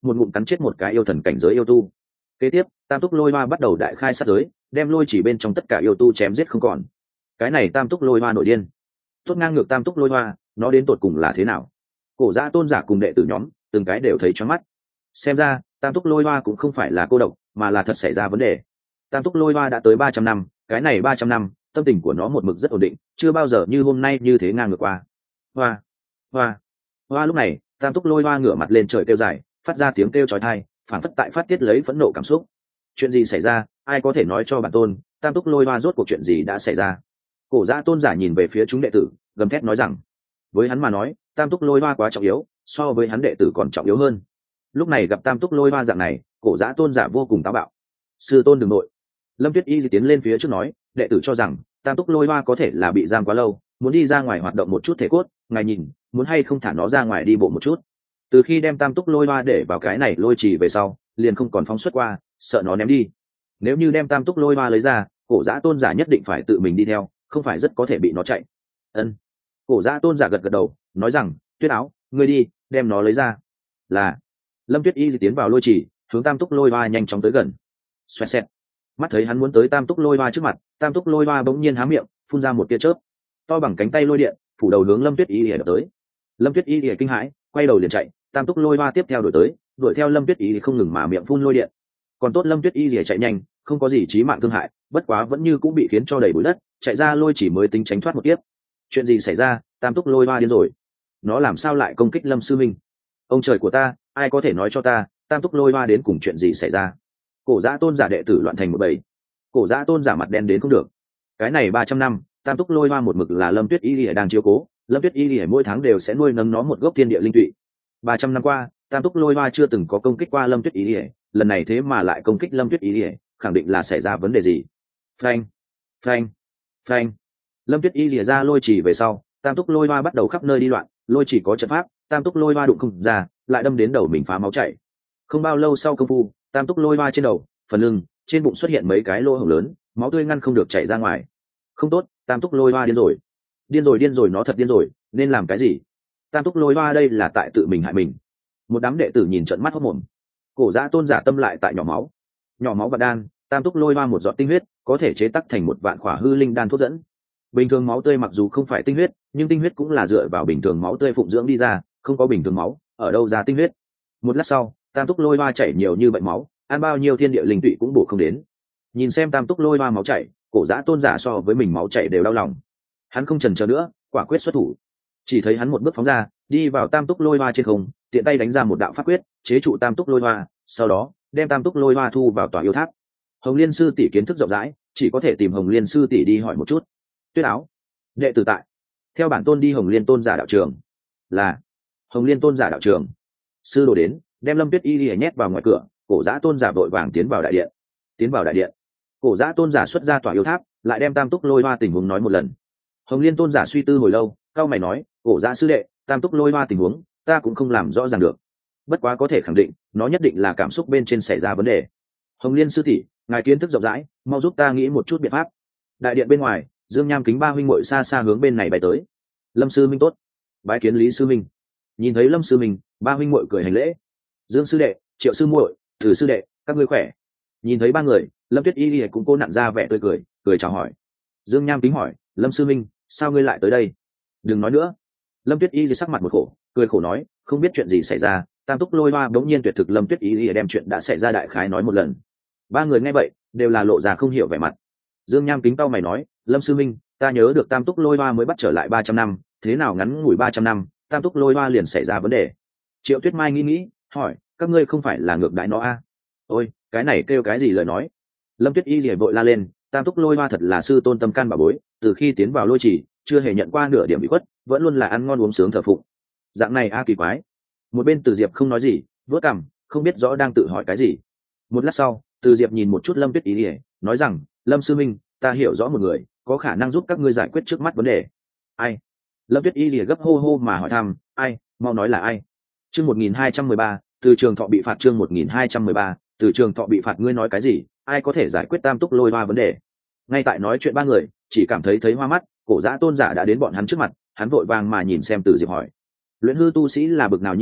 một ngụm cắn chết một cái yêu thần cảnh giới yêu tu. Kế tiếp tam túc lôi hoa bắt đầu đại khai sát giới, đem lôi chỉ bên trong tất cả yêu tu chém giết không còn. Cái này tam túc lôi hoa nội điên. Tốt ngang ngược tam túc lôi hoa, nó đến tột cùng là thế nào? Cổ Giã tôn giả cùng đệ tử nhóm từng cái đều thấy choáng mắt. Xem ra tam túc lôi hoa cũng không phải là cô độc, mà là thật xảy ra vấn đề. Tam túc lôi hoa đã tới ba trăm năm, cái này ba trăm năm tâm tình của nó một mực rất ổn định, chưa bao giờ như hôm nay như thế ngang ngược qua. Hoa hoa hoa. Lúc này tam túc lôi hoa ngửa mặt lên trời kêu dài, phát ra tiếng kêu chói tai, phản phất tại phát tiết lấy phẫn nộ cảm xúc. Chuyện gì xảy ra? Ai có thể nói cho bản tôn, tam túc lôi hoa rốt cuộc chuyện gì đã xảy ra? Cổ Giã tôn giả nhìn về phía chúng đệ tử, gầm thét nói rằng, với hắn mà nói tam túc lôi hoa quá trọng yếu, so với hắn đệ tử còn trọng yếu hơn. Lúc này gặp tam túc lôi hoa dạng này, Cổ Giã tôn giả vô cùng táo bạo. Sư tôn đừng nội. Lâm Tuyết Y tiến lên phía trước nói, đệ tử cho rằng tam túc lôi hoa có thể là bị giam quá lâu, muốn đi ra ngoài hoạt động một chút thể cốt, ngài nhìn muốn hay không thả nó ra ngoài đi bộ một chút. Từ khi đem tam túc lôi hoa để vào cái này lôi trì về sau, liền không còn phóng xuất qua, sợ nó ném đi. Nếu như đem tam túc lôi hoa lấy ra, Cổ Giã tôn giả nhất định phải tự mình đi theo, không phải rất có thể bị nó chạy. Ân. Cổ Giã tôn giả gật gật đầu, nói rằng, Tuyết Áo, ngươi đi đem nó lấy ra. Là. Lâm Tuyết Y tiến vào lôi trì, hướng tam túc lôi hoa nhanh chóng tới gần. Xoẹt xẹt. Mắt thấy hắn muốn tới tam túc lôi hoa trước mặt, tam túc lôi hoa bỗng nhiên há miệng, phun ra một tia chớp to bằng cánh tay lôi điện, phủ đầu hướng Lâm Tuyết Y đập tới. Lâm Tuyết Y kinh hãi, quay đầu liền chạy, tam túc lôi hoa tiếp theo đuổi tới, đuổi theo Lâm Tuyết Y không ngừng mà miệng phun lôi điện. Còn tốt Lâm Tuyết Y chạy nhanh, không có gì chí mạng thương hại, bất quá vẫn như cũng bị khiến cho đầy bụi đất, chạy ra lôi chỉ mới tính tránh thoát một kiếp. Chuyện gì xảy ra? Tam túc lôi hoa điên rồi, nó làm sao lại công kích Lâm sư minh? Ông trời của ta, ai có thể nói cho ta, tam túc lôi hoa đến cùng chuyện gì xảy ra? Cổ Giã tôn giả đệ tử loạn thành một bầy. Cổ Giã tôn giả mặt đen đến không được. Cái này ba trăm năm tam túc lôi hoa một mực là Lâm Tuyết Y lìa đang chiếu cố, Lâm Tuyết Y lìa mỗi tháng đều sẽ nuôi nấng nó một gốc thiên địa linh tụy. Ba trăm năm qua tam túc lôi hoa chưa từng có công kích qua Lâm Tuyết Y lìa, lần này thế mà lại công kích Lâm Tuyết Y lìa, khẳng định là xảy ra vấn đề gì. Phanh phanh phanh. Lâm Tuyết Y lìa ra lôi chỉ về sau, tam túc lôi hoa bắt đầu khắp nơi đi loạn, lôi chỉ có trận pháp, tam túc lôi hoa đụng không ra, lại đâm đến đầu mình phá máu chảy. Không bao lâu sau công phu, tam túc lôi hoa trên đầu, phần lưng, trên bụng xuất hiện mấy cái lỗ hổng lớn, máu tươi ngăn không được chảy ra ngoài. Không tốt, tam túc lôi hoa điên rồi điên rồi điên rồi nó thật điên rồi, nên làm cái gì? Tam túc lôi hoa đây là tại tự mình hại mình. Một đám đệ tử nhìn trận mắt hốt mồm. Cổ Giã tôn giả tâm lại tại nhỏ máu. Nhỏ máu và đan, tam túc lôi hoa một giọt tinh huyết có thể chế tác thành một vạn khỏa hư linh đan thuốc dẫn. Bình thường máu tươi mặc dù không phải tinh huyết, nhưng tinh huyết cũng là dựa vào bình thường máu tươi phụng dưỡng đi ra, không có bình thường máu, ở đâu ra tinh huyết? Một lát sau, tam túc lôi hoa chảy nhiều như vậy máu, ăn bao nhiêu thiên địa linh tụy cũng bổ không đến. Nhìn xem tam túc lôi hoa máu chảy, Cổ Giã tôn giả so với mình máu chảy đều đau lòng. Hắn không chần chờ nữa, quả quyết xuất thủ. Chỉ thấy hắn một bước phóng ra, đi vào tam túc lôi hoa trên không, tiện tay đánh ra một đạo pháp quyết, chế trụ tam túc lôi hoa, sau đó đem tam túc lôi hoa thu vào tòa yêu tháp. Hồng Liên sư tỷ kiến thức rộng rãi, chỉ có thể tìm Hồng Liên sư tỷ đi hỏi một chút. Tuyết Áo, đệ tử tại, theo bản tôn đi Hồng Liên tôn giả đạo trường. Là. Hồng Liên tôn giả đạo trường. Sư đồ đến, đem Lâm Tuyết Y lìa nhét vào ngoài cửa. Cổ Giã tôn giả vội vàng tiến vào đại điện. Tiến vào đại điện, Cổ Giã tôn giả xuất ra tòa yêu tháp, lại đem tam túc lôi hoa tình huống nói một lần. Hồng Liên tôn giả suy tư hồi lâu, cao mày nói, Cổ Giã sư đệ, tam túc lôi hoa tình huống ta cũng không làm rõ ràng được, bất quá có thể khẳng định nó nhất định là cảm xúc bên trên xảy ra vấn đề. Hồng Liên sư tỷ, ngài kiến thức rộng rãi, mau giúp ta nghĩ một chút biện pháp. Đại điện bên ngoài, Dương Nham Kính ba huynh muội xa xa hướng bên này bay tới. Lâm sư minh tốt. Bái kiến Lý sư minh. Nhìn thấy Lâm sư minh, ba huynh muội cười hành lễ. Dương sư đệ, Triệu sư muội, Thử sư đệ, các ngươi khỏe? Nhìn thấy ba người, Lâm Tuyết Y lìa cũng cố nặn ra vẻ tươi cười, cười chào hỏi. Dương Nham Kính hỏi, Lâm sư minh, sao ngươi lại tới đây? Đừng nói nữa. Lâm Tuyết Y lìa sắc mặt một khổ, cười khổ nói, không biết chuyện gì xảy ra, tam túc lôi hoa bỗng nhiên tuyệt thực. Lâm Tuyết Y lìa đem chuyện đã xảy ra đại khái nói một lần. Ba người nghe vậy đều là lộ ra không hiểu vẻ mặt. Dương Nham Kính cau mày nói, Lâm sư minh, ta nhớ được tam túc lôi hoa mới bắt trở lại ba trăm năm, thế nào ngắn ngủi ba trăm năm tam túc lôi hoa liền xảy ra vấn đề? Triệu Tuyết Mai nghĩ nghĩ, hỏi, các ngươi không phải là ngược đãi nó à? Ôi, cái này kêu cái gì lời nói? Lâm Tuyết Y lìa vội la lên, tam túc lôi hoa thật là sư tôn tâm can bảo bối, từ khi tiến vào lôi trì chưa hề nhận qua nửa điểm bị khuất, vẫn luôn là ăn ngon uống sướng thờ phụng. Dạng này a kỳ quái. Một bên Từ Diệp không nói gì, vớt cằm, không biết rõ đang tự hỏi cái gì. Một lát sau, Từ Diệp nhìn một chút Lâm Tuyết Y lìa, nói rằng, Lâm sư minh, ta hiểu rõ một người có khả năng giúp các ngươi giải quyết trước mắt vấn đề. Ai? Lâm Tuyết Y lìa gấp hô hô mà hỏi thăm, ai, mau nói là ai? Chương một nghìn hai trăm mười ba, từ trường thọ bị phạt. Chương một nghìn hai trăm mười ba, từ trường thọ bị phạt. Ngươi nói cái gì? Ai có thể giải quyết tam túc lôi hoa vấn đề? Ngay tại nói chuyện ba người chỉ cảm thấy thấy hoa mắt, Cổ Giã tôn giả đã đến bọn hắn trước mặt, hắn vội vàng mà nhìn xem Từ Diệp hỏi, luyện hư tu sĩ là bực nào nhĩ lực,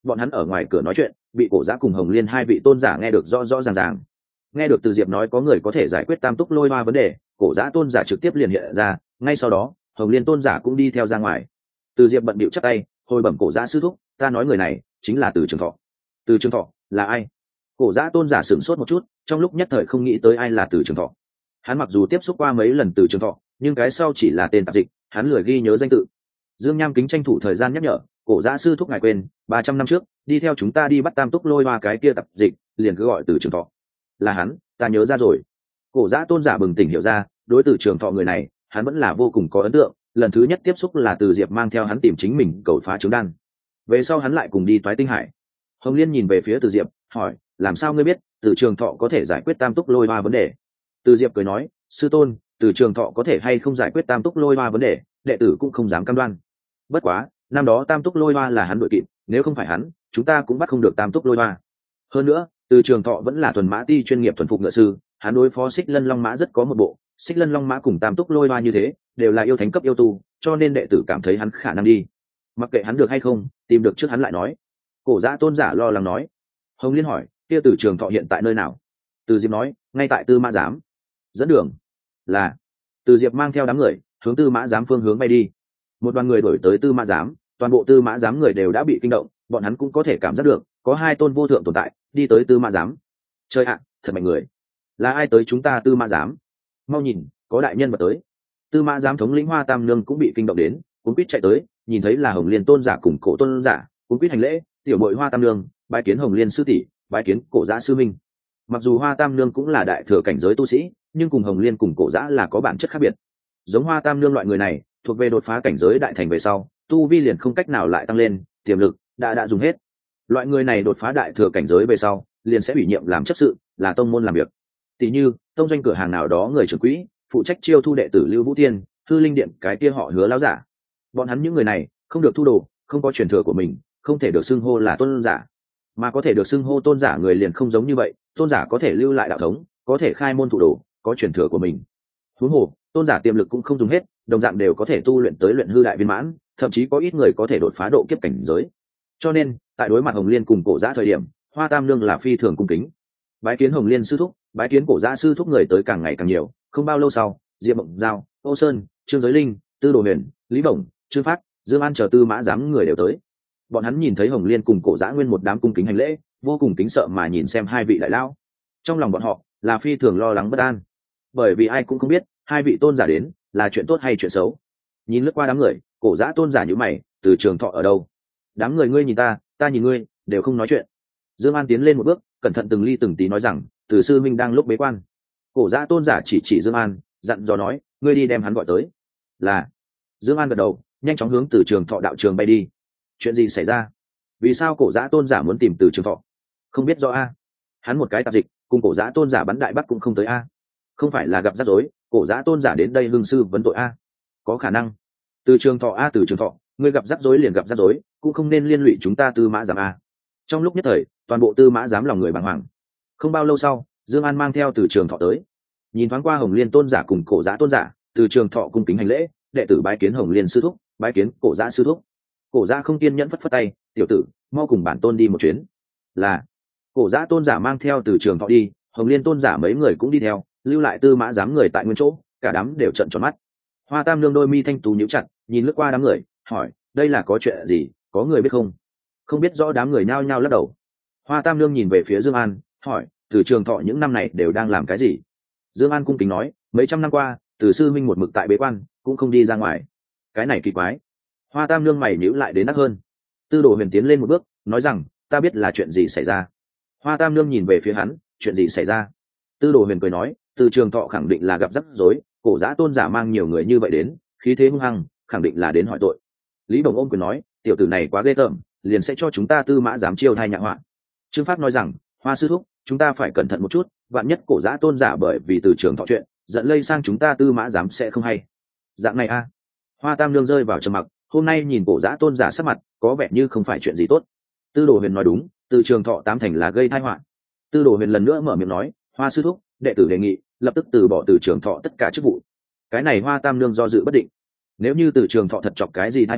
bọn hắn ở ngoài cửa nói chuyện, bị cổ giã cùng Hồng Liên hai vị tôn giả nghe được rõ rõ ràng ràng. Nghe được từ Diệp nói có người có thể giải quyết tam túc lôi hoa vấn đề, cổ giã tôn giả trực tiếp liền hiện ra, ngay sau đó Hồng Liên tôn giả cũng đi theo ra ngoài. Từ Diệp bận bịu chắp tay, hồi bẩm cổ giã sư thúc, ta nói người này chính là Từ Trường Thọ. Từ Trường Thọ là ai? Cổ giã tôn giả sửng sốt một chút, trong lúc nhất thời không nghĩ tới ai là Từ Trường Thọ. Hắn mặc dù tiếp xúc qua mấy lần Từ Trường Thọ, nhưng cái sau chỉ là tên tạp dịch, hắn lười ghi nhớ danh tự. Dương Nham Kính tranh thủ thời gian nhắc nhở, cổ giã sư thúc ngài quên, ba trăm năm trước đi theo chúng ta đi bắt tam túc lôi hoa cái kia tạp dịch, liền cứ gọi Từ Trường Thọ. Là hắn, ta nhớ ra rồi. Cổ giã tôn giả bừng tỉnh hiểu ra, đối Từ Trường Thọ người này hắn vẫn là vô cùng có ấn tượng. Lần thứ nhất tiếp xúc là Từ Diệp mang theo hắn tìm chính mình cầu phá trứng đan, về sau hắn lại cùng đi toái tinh hải. Hồng Liên nhìn về phía Từ Diệp hỏi, làm sao ngươi biết Từ Trường Thọ có thể giải quyết tam túc lôi hoa vấn đề? Từ Diệp cười nói, sư tôn, Từ Trường Thọ có thể hay không giải quyết tam túc lôi hoa vấn đề, đệ tử cũng không dám cam đoan. Bất quá năm đó tam túc lôi hoa là hắn đội kịp, nếu không phải hắn chúng ta cũng bắt không được tam túc lôi hoa. Hơn nữa Từ Trường Thọ vẫn là thuần mã ti chuyên nghiệp thuần phục ngựa sư, hắn đối phó Xích Lân Long Mã rất có một bộ. Xích Lân Long Mã cùng tam túc lôi hoa như thế đều là yêu thánh cấp yêu tu, cho nên đệ tử cảm thấy hắn khả năng đi. Mặc kệ hắn được hay không, tìm được trước hắn lại nói. Cổ giã tôn giả lo lắng nói. Hồng Liên hỏi, kia Từ Trường Thọ hiện tại nơi nào? Từ Diệp nói, ngay tại Tư Mã Giám. Dẫn đường. Là. Từ Diệp mang theo đám người hướng Tư Mã Giám phương hướng bay đi. Một đoàn người đổi tới Tư Mã Giám, toàn bộ Tư Mã Giám người đều đã bị kinh động, bọn hắn cũng có thể cảm giác được có hai tôn vô thượng tồn tại đi tới Tư Mã Giám. Chơi ạ, thật mạnh người. Là ai tới chúng ta Tư Mã Giám? Mau nhìn, có đại nhân vật tới. Tư Mã Giám thống lĩnh Hoa Tam Nương cũng bị kinh động đến, cuốn quýt chạy tới, nhìn thấy là Hồng Liên tôn giả cùng Cổ tôn giả, cuốn quýt hành lễ, tiểu bội Hoa Tam Nương bái kiến Hồng Liên sư tỷ, bái kiến Cổ giã sư minh. Mặc dù Hoa Tam Nương cũng là đại thừa cảnh giới tu sĩ, nhưng cùng Hồng Liên cùng Cổ giã là có bản chất khác biệt. Giống Hoa Tam Nương loại người này thuộc về đột phá cảnh giới đại thành về sau, tu vi liền không cách nào lại tăng lên, tiềm lực đã đã dùng hết. Loại người này đột phá đại thừa cảnh giới về sau, liền sẽ ủy nhiệm làm chấp sự, là tông môn làm việc. Tỷ như tông doanh cửa hàng nào đó người trưởng quỹ phụ trách chiêu thu đệ tử Lưu Vũ Tiên, Hư Linh Điện cái kia họ Hứa lão giả. Bọn hắn những người này không được thu đồ, không có truyền thừa của mình, không thể được xưng hô là tôn giả. Mà có thể được xưng hô tôn giả người liền không giống như vậy, tôn giả có thể lưu lại đạo thống, có thể khai môn thụ đồ, có truyền thừa của mình. Huống hồ, tôn giả tiềm lực cũng không dùng hết, đồng dạng đều có thể tu luyện tới luyện hư đại viên mãn, thậm chí có ít người có thể đột phá độ kiếp cảnh giới. Cho nên, tại đối mặt Hồng Liên cùng Cổ giã thời điểm, Hoa Tam Nương là phi thường cung kính. Bái kiến Hồng Liên sư thúc, bái kiến Cổ giã sư thúc người tới càng ngày càng nhiều. Không bao lâu sau, Diệp Mộng Giao, Âu Sơn, Trương Giới Linh, Tư Đồ Huyền, Lý Bổng, Trương Phát, Dương An chờ Tư Mã Giám người đều tới. Bọn hắn nhìn thấy Hồng Liên cùng Cổ giã nguyên một đám cung kính hành lễ, vô cùng kính sợ mà nhìn xem hai vị đại lão. Trong lòng bọn họ là phi thường lo lắng bất an, bởi vì ai cũng không biết hai vị tôn giả đến là chuyện tốt hay chuyện xấu. Nhìn lướt qua đám người, Cổ giã tôn giả nhíu mày, Từ Trường Thọ ở đâu? Đám người ngươi nhìn ta, ta nhìn ngươi, đều không nói chuyện. Dương An tiến lên một bước, cẩn thận từng ly từng tí nói rằng, Từ sư minh đang lúc bế quan. Cổ giã tôn giả chỉ chỉ Dương An, dặn dò nói, ngươi đi đem hắn gọi tới. Là. Dương An gật đầu, nhanh chóng hướng Từ Trường Thọ đạo trường bay đi. Chuyện gì xảy ra? Vì sao Cổ giã tôn giả muốn tìm Từ Trường Thọ? Không biết rõ a. Hắn một cái tạp dịch, cùng Cổ giã tôn giả bắn đại bắc cũng không tới a. Không phải là gặp rắc rối, Cổ giã tôn giả đến đây hương sư vấn tội a? Có khả năng. Từ Trường Thọ a, Từ Trường Thọ, ngươi gặp rắc rối liền gặp rắc rối, cũng không nên liên lụy chúng ta Tư Mã Giám a. Trong lúc nhất thời, toàn bộ Tư Mã Giám lòng người bàng hoàng. Không bao lâu sau, Dương An mang theo Từ Trường Thọ tới. Nhìn thoáng qua Hồng Liên tôn giả cùng Cổ giã tôn giả, Từ Trường Thọ cung kính hành lễ, đệ tử bái kiến Hồng Liên sư thúc, bái kiến Cổ giã sư thúc. Cổ giã không kiên nhẫn phất phất tay, tiểu tử, mau cùng bản tôn đi một chuyến. Là. Cổ giã tôn giả mang theo Từ Trường Thọ đi, Hồng Liên tôn giả mấy người cũng đi theo, lưu lại Tư Mã Giám người tại nguyên chỗ, cả đám đều trợn tròn mắt. Hoa Tam Nương đôi mi thanh tú nhíu chặt, nhìn lướt qua đám người, hỏi, đây là có chuyện gì, có người biết không? Không biết rõ, đám người nhao nhao lắc đầu. Hoa Tam Nương nhìn về phía Dương An, hỏi, Từ Trường Thọ những năm này đều đang làm cái gì? Dương An cung kính nói, mấy trăm năm qua, Từ sư minh một mực tại bế quan, cũng không đi ra ngoài. Cái này kỳ quái. Hoa Tam Nương mày nhíu lại đến nát hơn. Tư Đồ Huyền tiến lên một bước, nói rằng, ta biết là chuyện gì xảy ra. Hoa Tam Nương nhìn về phía hắn, chuyện gì xảy ra? Tư Đồ Huyền cười nói, Từ Trường Thọ khẳng định là gặp rắc rối, Cổ giã tôn giả mang nhiều người như vậy đến, khí thế hung hăng, khẳng định là đến hỏi tội. Lý Đồng ôm quyền nói, tiểu tử này quá ghê tởm, liền sẽ cho chúng ta Tư Mã Giám chiêu thai nhạ họa. Trương Phát nói rằng, Hoa sư thúc, chúng ta phải cẩn thận một chút, vạn nhất Cổ giã tôn giả bởi vì Từ Trường Thọ chuyện dẫn lây sang chúng ta Tư Mã Giám sẽ không hay. Dạng này a. Hoa Tam Nương rơi vào trầm mặc, hôm nay nhìn Cổ giã tôn giả sắc mặt, có vẻ như không phải chuyện gì tốt. Tư Đồ Huyền nói đúng, Từ Trường Thọ tám thành là gây tai họa. Tư Đồ Huyền lần nữa mở miệng nói, Hoa sư thúc, đệ tử đề nghị lập tức từ bỏ Từ Trường Thọ tất cả chức vụ. Cái này Hoa Tam Nương do dự bất định. Nếu như Từ Trường Thọ thật chọc cái gì tai họa,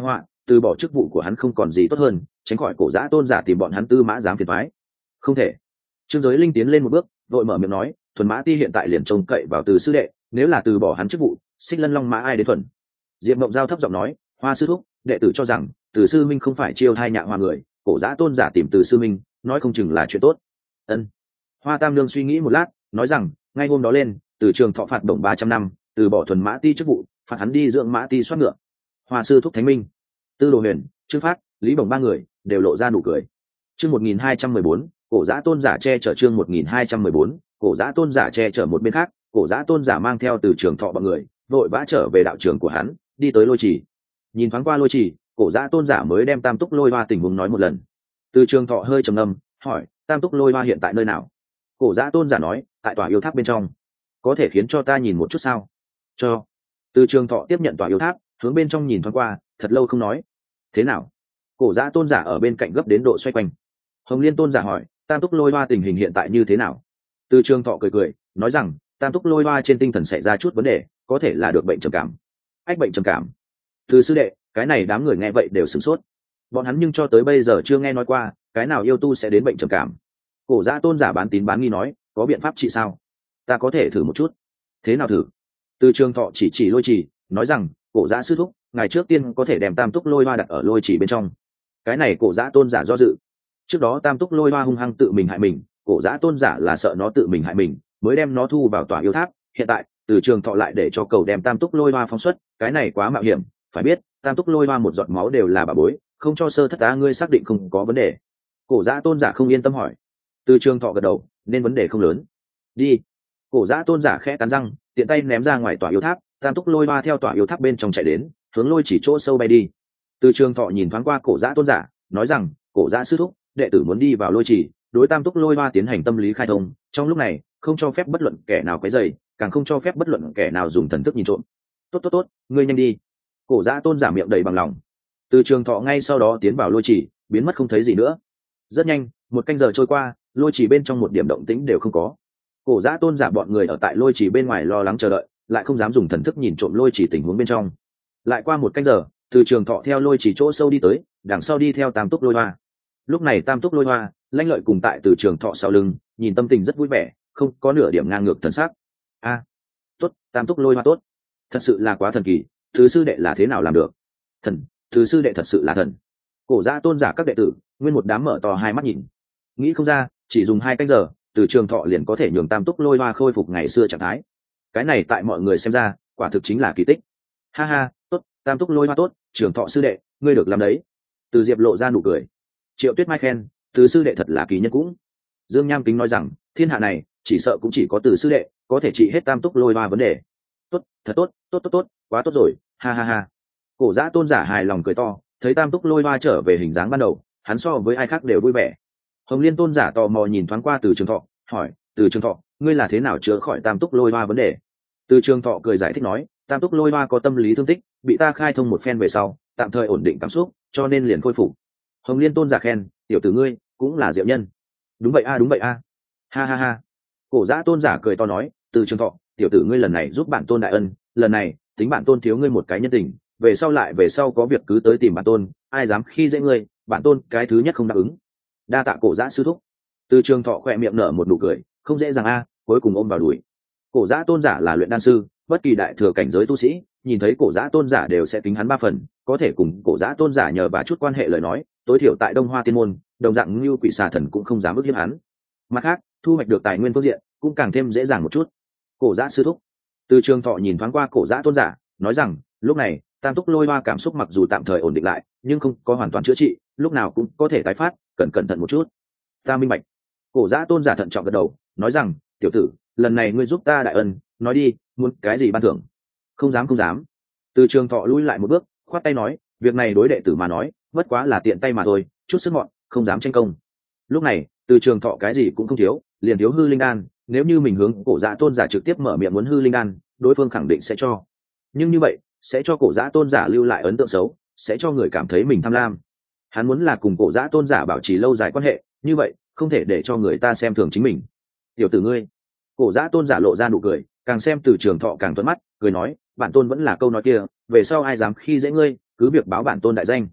từ bỏ chức vụ của hắn không còn gì tốt hơn, tránh khỏi cổ giã tôn giả tìm bọn hắn tư mã dám phiền thoái. Không thể. Trương Giới Linh tiến lên một bước, vội mở miệng nói, thuần mã ti hiện tại liền trông cậy vào Từ sư đệ, nếu là từ bỏ hắn chức vụ, Xích Lân Long Mã ai đến thuần. Diệp Mộng Giao thấp giọng nói, Hoa sư thúc, đệ tử cho rằng Từ sư minh không phải chiêu thai nhạ hoa người, cổ giã tôn giả tìm Từ sư minh, nói không chừng là chuyện tốt. Ân. Hoa Tam Nương suy nghĩ một lát, nói rằng, ngay hôm đó lên, Từ Trường Thọ phạt đồng ba trăm năm, từ bỏ thuần mã ti chức vụ, phạt hắn đi dưỡng mã ti soát ngựa. Hoa sư thúc thánh minh. Tư Đồ Huyền, Trương Phát, Lý Bồng ba người đều lộ ra nụ cười. Chương một nghìn hai trăm mười bốn, cổ giã tôn giả che chở chương một nghìn hai trăm mười bốn, cổ giã tôn giả che chở một bên khác, cổ giã tôn giả mang theo Từ Trường Thọ bọn người, vội vã trở về đạo trường của hắn, đi tới lôi trì. Nhìn thoáng qua lôi trì, cổ giã tôn giả mới đem Tam Túc Lôi Hoa tình huống nói một lần. Từ Trường Thọ hơi trầm ngâm, hỏi, Tam Túc Lôi Hoa hiện tại nơi nào? Cổ giã tôn giả nói, tại tòa yêu tháp bên trong. Có thể khiến cho ta nhìn một chút sao? Cho. Từ Trường Thọ tiếp nhận tòa yêu tháp, hướng bên trong nhìn thoáng qua, thật lâu không nói. Thế nào? Cổ giã tôn giả ở bên cạnh gấp đến độ xoay quanh. Hồng Liên tôn giả hỏi, Tam Túc Lôi Hoa tình hình hiện tại như thế nào? Từ Trường Thọ cười cười, nói rằng, Tam Túc Lôi Hoa trên tinh thần xảy ra chút vấn đề, có thể là được bệnh trầm cảm. Ách bệnh trầm cảm. Từ sư đệ, cái này đám người nghe vậy đều sửng sốt. Bọn hắn nhưng cho tới bây giờ chưa nghe nói qua, cái nào yêu tu sẽ đến bệnh trầm cảm. Cổ giã tôn giả bán tín bán nghi nói, có biện pháp trị sao? Ta có thể thử một chút. Thế nào thử? Từ Trường Thọ chỉ chỉ lôi trì, nói rằng, cổ giã sư thúc, ngày trước tiên có thể đem Tam Túc Lôi Hoa đặt ở lôi trì bên trong. Cái này cổ giã tôn giả do dự. Trước đó Tam Túc Lôi Hoa hung hăng tự mình hại mình, cổ giã tôn giả là sợ nó tự mình hại mình, mới đem nó thu vào tòa yêu tháp. Hiện tại, Từ Trường Thọ lại để cho cầu đem Tam Túc Lôi Hoa phóng xuất, cái này quá mạo hiểm. Phải biết, Tam Túc Lôi Hoa một giọt máu đều là bà bối, không cho sơ thất tá ngươi xác định không có vấn đề. Cổ giã tôn giả không yên tâm hỏi. Từ Trường Thọ gật đầu, nên vấn đề không lớn. Đi. Cổ giã tôn giả khẽ cắn răng, tiện tay ném ra ngoài tòa yêu tháp, Tam Túc Lôi Hoa theo tòa yêu tháp bên trong chạy đến, hướng lôi chỉ chỗ sâu bay đi. Từ Trường Thọ nhìn thoáng qua cổ giã tôn giả, nói rằng, cổ giã sư thúc, đệ tử muốn đi vào lôi chỉ, đối Tam Túc Lôi Hoa tiến hành tâm lý khai thông, trong lúc này không cho phép bất luận kẻ nào quấy rầy, càng không cho phép bất luận kẻ nào dùng thần thức nhìn trộm. Tốt tốt tốt, ngươi nhanh đi. Cổ giã tôn giả miệng đầy bằng lòng. Từ Trường Thọ ngay sau đó tiến vào lôi chỉ, biến mất không thấy gì nữa. Rất nhanh, một canh giờ trôi qua, lôi chỉ bên trong một điểm động tĩnh đều không có. Cổ giã tôn giả bọn người ở tại lôi chỉ bên ngoài lo lắng chờ đợi, lại không dám dùng thần thức nhìn trộm lôi chỉ tình huống bên trong. Lại qua một canh giờ, Từ Trường Thọ theo lôi chỉ chỗ sâu đi tới, đằng sau đi theo Tam Túc Lôi Hoa. Lúc này Tam Túc Lôi Hoa, Lanh Lợi cùng tại Từ Trường Thọ sau lưng, nhìn tâm tình rất vui vẻ, không có nửa điểm ngang ngược thần sắc. A, tốt, Tam Túc Lôi Hoa tốt, thật sự là quá thần kỳ. Thứ sư đệ là thế nào làm được? Thần, thứ sư đệ thật sự là thần. Cổ giã tôn giả các đệ tử, nguyên một đám mở to hai mắt nhìn. Nghĩ không ra, chỉ dùng hai canh giờ, Từ Trường Thọ liền có thể nhường Tam Túc Lôi Hoa khôi phục ngày xưa trạng thái. Cái này tại mọi người xem ra, quả thực chính là kỳ tích. Ha ha, tốt, Tam Túc Lôi Hoa tốt, Trường Thọ sư đệ, ngươi được làm đấy. Từ Diệp lộ ra nụ cười. Triệu Tuyết Mai khen, Từ sư đệ thật là kỳ nhân cũng. Dương Nham Kính nói rằng, thiên hạ này chỉ sợ cũng chỉ có Từ sư đệ có thể trị hết Tam Túc Lôi Hoa vấn đề. Tốt, thật tốt, tốt tốt tốt, quá tốt rồi, ha ha ha. Cổ giã tôn giả hài lòng cười to, thấy Tam Túc Lôi Hoa trở về hình dáng ban đầu, hắn so với ai khác đều vui vẻ. Hồng Liên tôn giả tò mò nhìn thoáng qua Từ Trường Thọ, hỏi, Từ Trường Thọ, ngươi là thế nào chữa khỏi Tam Túc Lôi Hoa vấn đề? Từ Trường Thọ cười giải thích nói, Tam Túc Lôi Hoa có tâm lý thương tích, bị ta khai thông một phen về sau, tạm thời ổn định cảm xúc, cho nên liền khôi phục. Hồng Liên tôn giả khen, tiểu tử ngươi cũng là diệu nhân. Đúng vậy a, đúng vậy a. Ha ha ha. Cổ giã tôn giả cười to nói, Từ Trường Thọ, tiểu tử ngươi lần này giúp bản tôn đại ân, lần này tính bản tôn thiếu ngươi một cái nhân tình, về sau lại về sau có việc cứ tới tìm bản tôn, ai dám khi dễ ngươi, bản tôn cái thứ nhất không đáp ứng. Đa tạ cổ giã sư thúc. Từ Trường Thọ khỏe miệng nở một nụ cười, không dễ dàng a, cuối cùng ôm vào đùi. Cổ giã tôn giả là luyện đan sư, bất kỳ đại thừa cảnh giới tu sĩ nhìn thấy cổ giã tôn giả đều sẽ tính hắn ba phần, có thể cùng cổ giã tôn giả nhờ và chút quan hệ lời nói, tối thiểu tại Đông Hoa Tiên môn, đồng dạng như quỷ xà thần cũng không dám ức hiếp hắn. Mặt khác, thu hoạch được tài nguyên phương diện cũng càng thêm dễ dàng một chút. Cổ giã sư thúc. Từ Trường Thọ nhìn thoáng qua cổ giã tôn giả, nói rằng, lúc này Tam Túc Lôi Hoa cảm xúc mặc dù tạm thời ổn định lại, nhưng không có hoàn toàn chữa trị, lúc nào cũng có thể tái phát, cần cẩn thận một chút. Ta minh bạch. Cổ giã tôn giả thận trọng gật đầu, nói rằng, tiểu tử, lần này ngươi giúp ta đại ân, nói đi, muốn cái gì ban thưởng? Không dám không dám. Từ Trường Thọ lui lại một bước, khoát tay nói, việc này đối đệ tử mà nói, bất quá là tiện tay mà thôi, chút sức mọn, không dám tranh công. Lúc này, Từ Trường Thọ cái gì cũng không thiếu, liền thiếu hư linh đan, nếu như mình hướng cổ giã tôn giả trực tiếp mở miệng muốn hư linh đan, đối phương khẳng định sẽ cho. Nhưng như vậy, sẽ cho cổ giã tôn giả lưu lại ấn tượng xấu, sẽ cho người cảm thấy mình tham lam. Hắn muốn là cùng cổ giã tôn giả bảo trì lâu dài quan hệ, như vậy không thể để cho người ta xem thường chính mình. Tiểu tử ngươi. Cổ giã tôn giả lộ ra nụ cười, càng xem Từ Trường Thọ càng thuận mắt, cười nói, bản tôn vẫn là câu nói kia, về sau ai dám khi dễ ngươi, cứ việc báo bản tôn đại danh,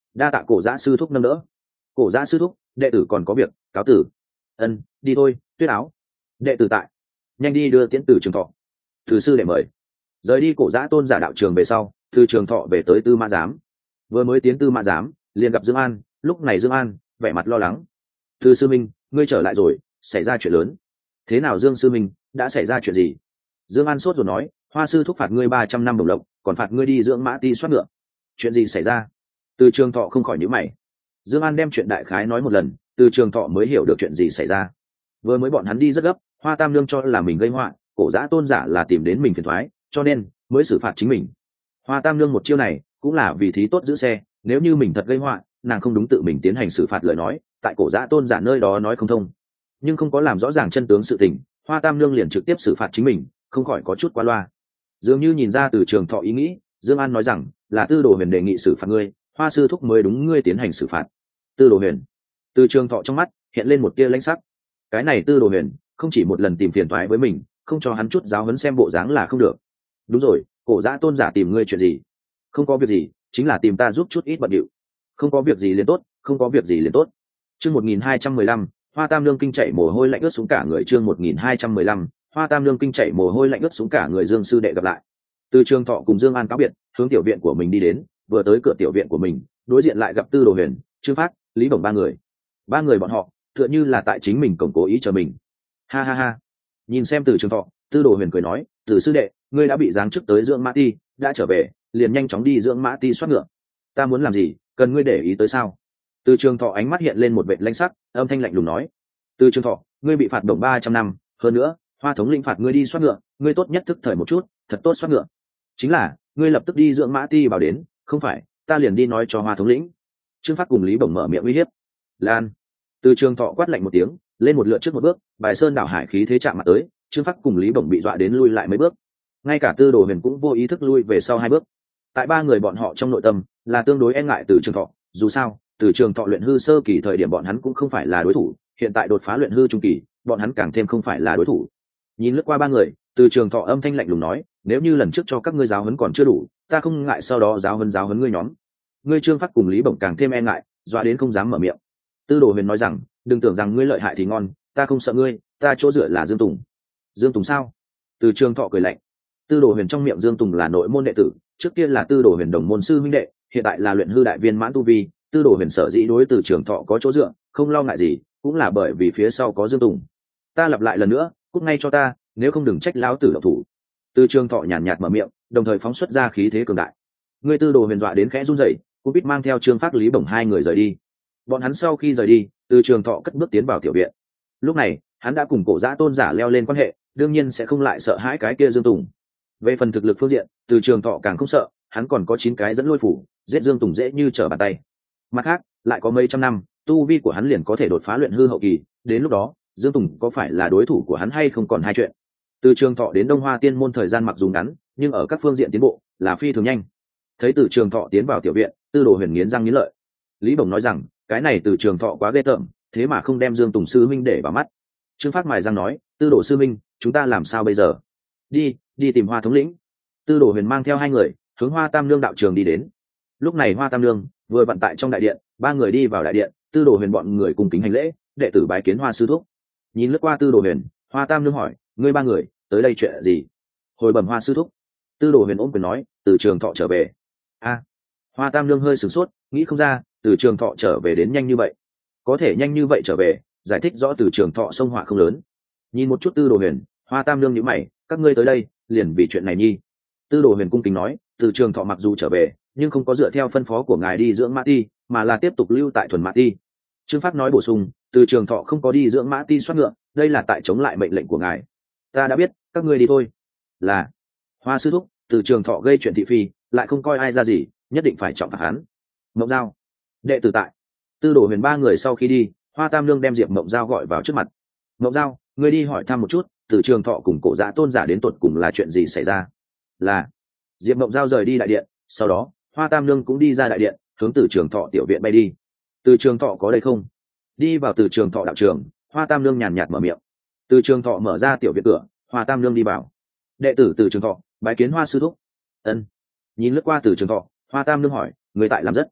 đa tạ cổ giã sư thúc nâng đỡ. Cổ giã sư thúc, đệ tử còn có việc, cáo tử. Ân, đi thôi, Tuyết áo. Đệ tử tại, nhanh đi đưa tiễn Từ Trường Thọ. Từ sư đệ mời. Rời đi cổ giã tôn giả đạo trường về sau, Từ Trường Thọ về tới Tư Mã Giám. Vừa mới tiến Tư Mã Giám, liền gặp Dương An. Lúc này Dương An vẻ mặt lo lắng. Từ sư minh, ngươi trở lại rồi, xảy ra chuyện lớn. Thế nào Dương sư minh, đã xảy ra chuyện gì? Dương An sốt rồi nói, Hoa sư thúc phạt ngươi ba trăm năm đồng lộc, còn phạt ngươi đi dưỡng mã ti soát ngựa. Chuyện gì xảy ra? Từ Trường Thọ không khỏi nhíu mày. Dương An đem chuyện đại khái nói một lần, Từ Trường Thọ mới hiểu được chuyện gì xảy ra. Vừa mới bọn hắn đi rất gấp, Hoa Tam Nương cho là mình gây họa, cổ giã tôn giả là tìm đến mình phiền toái, cho nên mới xử phạt chính mình. Hoa Tam Nương một chiêu này cũng là vì thí tốt giữ xe, nếu như mình thật gây họa, nàng không đúng tự mình tiến hành xử phạt lời nói, tại cổ giã tôn giả nơi đó nói không thông. Nhưng không có làm rõ ràng chân tướng sự tình, Hoa Tam Nương liền trực tiếp xử phạt chính mình, không khỏi có chút quá loa. Dường như nhìn ra Từ Trường Thọ ý nghĩ, Dương An nói rằng, là Tư Đồ Huyền đề nghị xử phạt ngươi, Hoa sư thúc mới đúng ngươi tiến hành xử phạt. Tư Đồ Huyền. Từ Trường Thọ trong mắt hiện lên một tia lãnh sắc. Cái này Tư Đồ Huyền không chỉ một lần tìm phiền toái với mình, không cho hắn chút giáo huấn xem bộ dáng là không được. Đúng rồi, cổ giã tôn giả tìm ngươi chuyện gì? Không có việc gì, chính là tìm ta giúp chút ít bận điệu. Không có việc gì liền tốt, không có việc gì liền tốt. Chương một nghìn hai trăm mười lăm, Hoa Tam Nương kinh chạy mồ hôi lạnh ướt xuống cả người. Chương một nghìn hai trăm mười lăm, Hoa Tam Nương kinh chạy mồ hôi lạnh ướt xuống cả người. Dương sư đệ gặp lại. Từ Trường Thọ cùng Dương An cáo biệt, hướng tiểu viện của mình đi đến, vừa tới cửa tiểu viện của mình, đối diện lại gặp Tư Đồ Huyền, Trương Phác, Lý Bổng ba người. Ba người bọn họ tựa như là tại chính mình cổng cố ý chờ mình. Ha ha ha. Nhìn xem Từ Trường Thọ, Tư Đồ Huyền cười nói, Từ sư đệ, ngươi đã bị giáng chức tới dưỡng mã ti, đã trở về, liền nhanh chóng đi dưỡng mã ti soát ngựa. Ta muốn làm gì, cần ngươi để ý tới sao? Từ Trường Thọ ánh mắt hiện lên một vệt lanh sắc, âm thanh lạnh lùng nói, Từ Trường Thọ, ngươi bị phạt đồng ba trăm năm, hơn nữa, Hoa thống lĩnh phạt ngươi đi soát ngựa, ngươi tốt nhất thức thời một chút, thật tốt soát ngựa. Chính là, ngươi lập tức đi dưỡng mã ti vào đến, không phải, ta liền đi nói cho Hoa thống lĩnh. Trương Phác cùng Lý Bổng mở miệng uy hiếp. Lan. Từ Trường Thọ quát lạnh một tiếng, lên một lượt trước một bước, bài sơn đảo hải khí thế chạm mặt tới, Trương Phác cùng Lý Bổng bị dọa đến lui lại mấy bước. Ngay cả Tư Đồ Huyền cũng vô ý thức lui về sau hai bước. Tại ba người bọn họ trong nội tâm là tương đối e ngại Từ Trường Thọ, dù sao, Từ Trường Thọ luyện hư sơ kỳ thời điểm bọn hắn cũng không phải là đối thủ, hiện tại đột phá luyện hư trung kỳ, bọn hắn càng thêm không phải là đối thủ. Nhìn lướt qua ba người, Từ Trường Thọ âm thanh lạnh lùng nói, nếu như lần trước cho các ngươi giáo huấn còn chưa đủ, ta không ngại sau đó giáo huấn giáo huấn ngươi nhóm. Ngươi Trương Phác cùng Lý Bổng càng thêm e ngại, dọa đến không dám mở miệng. Tư Đồ Huyền nói rằng, đừng tưởng rằng ngươi lợi hại thì ngon, ta không sợ ngươi, ta chỗ dựa là Dương Tùng. Dương Tùng sao? Từ Trường Thọ cười lạnh. Tư Đồ Huyền trong miệng Dương Tùng là nội môn đệ tử, trước kia là Tư Đồ Huyền đồng môn sư huynh đệ, hiện tại là luyện hư đại viên mãn tu vi. Tư Đồ Huyền sở dĩ đối Từ Trường Thọ có chỗ dựa, không lo ngại gì, cũng là bởi vì phía sau có Dương Tùng. Ta lặp lại lần nữa, cút ngay cho ta, nếu không đừng trách lão tử độc thủ. Từ Trường Thọ nhàn nhạt mở miệng, đồng thời phóng xuất ra khí thế cường đại. Ngươi Tư Đồ Huyền dọa đến khẽ run rẩy, cũng biết mang theo Trương Phác Lý Bổng hai người rời đi. Bọn hắn sau khi rời đi, Từ Trường Thọ cất bước tiến vào tiểu viện. Lúc này, hắn đã cùng cổ giã tôn giả leo lên quan hệ, đương nhiên sẽ không lại sợ hãi cái kia Dương Tùng. Về phần thực lực phương diện, Từ Trường Thọ càng không sợ, hắn còn có chín cái dẫn lôi phủ, giết Dương Tùng dễ như trở bàn tay. Mặt khác, lại có mấy trăm năm, tu vi của hắn liền có thể đột phá luyện hư hậu kỳ, đến lúc đó, Dương Tùng có phải là đối thủ của hắn hay không còn hai chuyện. Từ Trường Thọ đến Đông Hoa Tiên môn thời gian mặc dù ngắn, nhưng ở các phương diện tiến bộ là phi thường nhanh. Thấy Từ Trường Thọ tiến vào tiểu viện, Tư Đồ Huyền nghiến răng nghiến lợi. Lý Bổng nói rằng, cái này Từ Trường Thọ quá ghê tởm, thế mà không đem Dương Tùng sư minh để vào mắt. Trương Phác mài răng nói, Tư Đồ sư minh, chúng ta làm sao bây giờ? Đi, đi tìm Hoa thống lĩnh. Tư Đồ Huyền mang theo hai người hướng Hoa Tam Nương đạo trường đi đến. Lúc này Hoa Tam Nương vừa vận tại trong đại điện, ba người đi vào đại điện, Tư Đồ Huyền bọn người cùng kính hành lễ, đệ tử bái kiến Hoa sư thúc. Nhìn lướt qua Tư Đồ Huyền, Hoa Tam Nương hỏi, ngươi ba người tới đây chuyện gì? Hồi bẩm Hoa sư thúc. Tư Đồ Huyền ôm quyền nói, Từ Trường Thọ trở về. A. Hoa Tam Nương hơi sửng sốt, nghĩ không ra Từ Trường Thọ trở về đến nhanh như vậy. Có thể nhanh như vậy trở về, giải thích rõ Từ Trường Thọ sông họa không lớn. Nhìn một chút Tư Đồ Huyền, Hoa Tam Nương nhíu mày, các ngươi tới đây liền vì chuyện này nhi. Tư Đồ Huyền cung kính nói, Từ Trường Thọ mặc dù trở về, nhưng không có dựa theo phân phó của ngài đi dưỡng mã ti, mà là tiếp tục lưu tại thuần mã ti. Trương Phác nói bổ sung, Từ Trường Thọ không có đi dưỡng mã ti soát ngựa, đây là tại chống lại mệnh lệnh của ngài. Ta đã biết, các ngươi đi thôi. Là. Hoa sư thúc, Từ Trường Thọ gây chuyện thị phi, lại không coi ai ra gì, nhất định phải trọng phạt hắn. Mộng Giao, đệ tử tại. Tư Đồ Huyền ba người sau khi đi, Hoa Tam Nương đem Diệp Mộng Giao gọi vào trước mặt. Mộng Giao, ngươi đi hỏi thăm một chút, Từ Trường Thọ cùng cổ giã tôn giả đến tột cùng là chuyện gì xảy ra. Là. Diệp Mộng Giao rời đi đại điện, sau đó Hoa Tam Nương cũng đi ra đại điện, hướng Từ Trường Thọ tiểu viện bay đi. Từ Trường Thọ có đây không? Đi vào Từ Trường Thọ đạo trường, Hoa Tam Nương nhàn nhạt mở miệng. Từ Trường Thọ mở ra tiểu viện cửa, Hoa Tam Nương đi vào. Đệ tử Từ Trường Thọ bái kiến Hoa sư thúc. Ân. Nhìn lướt qua Từ Trường Thọ, Hoa Tam Nương hỏi, người tại làm rất.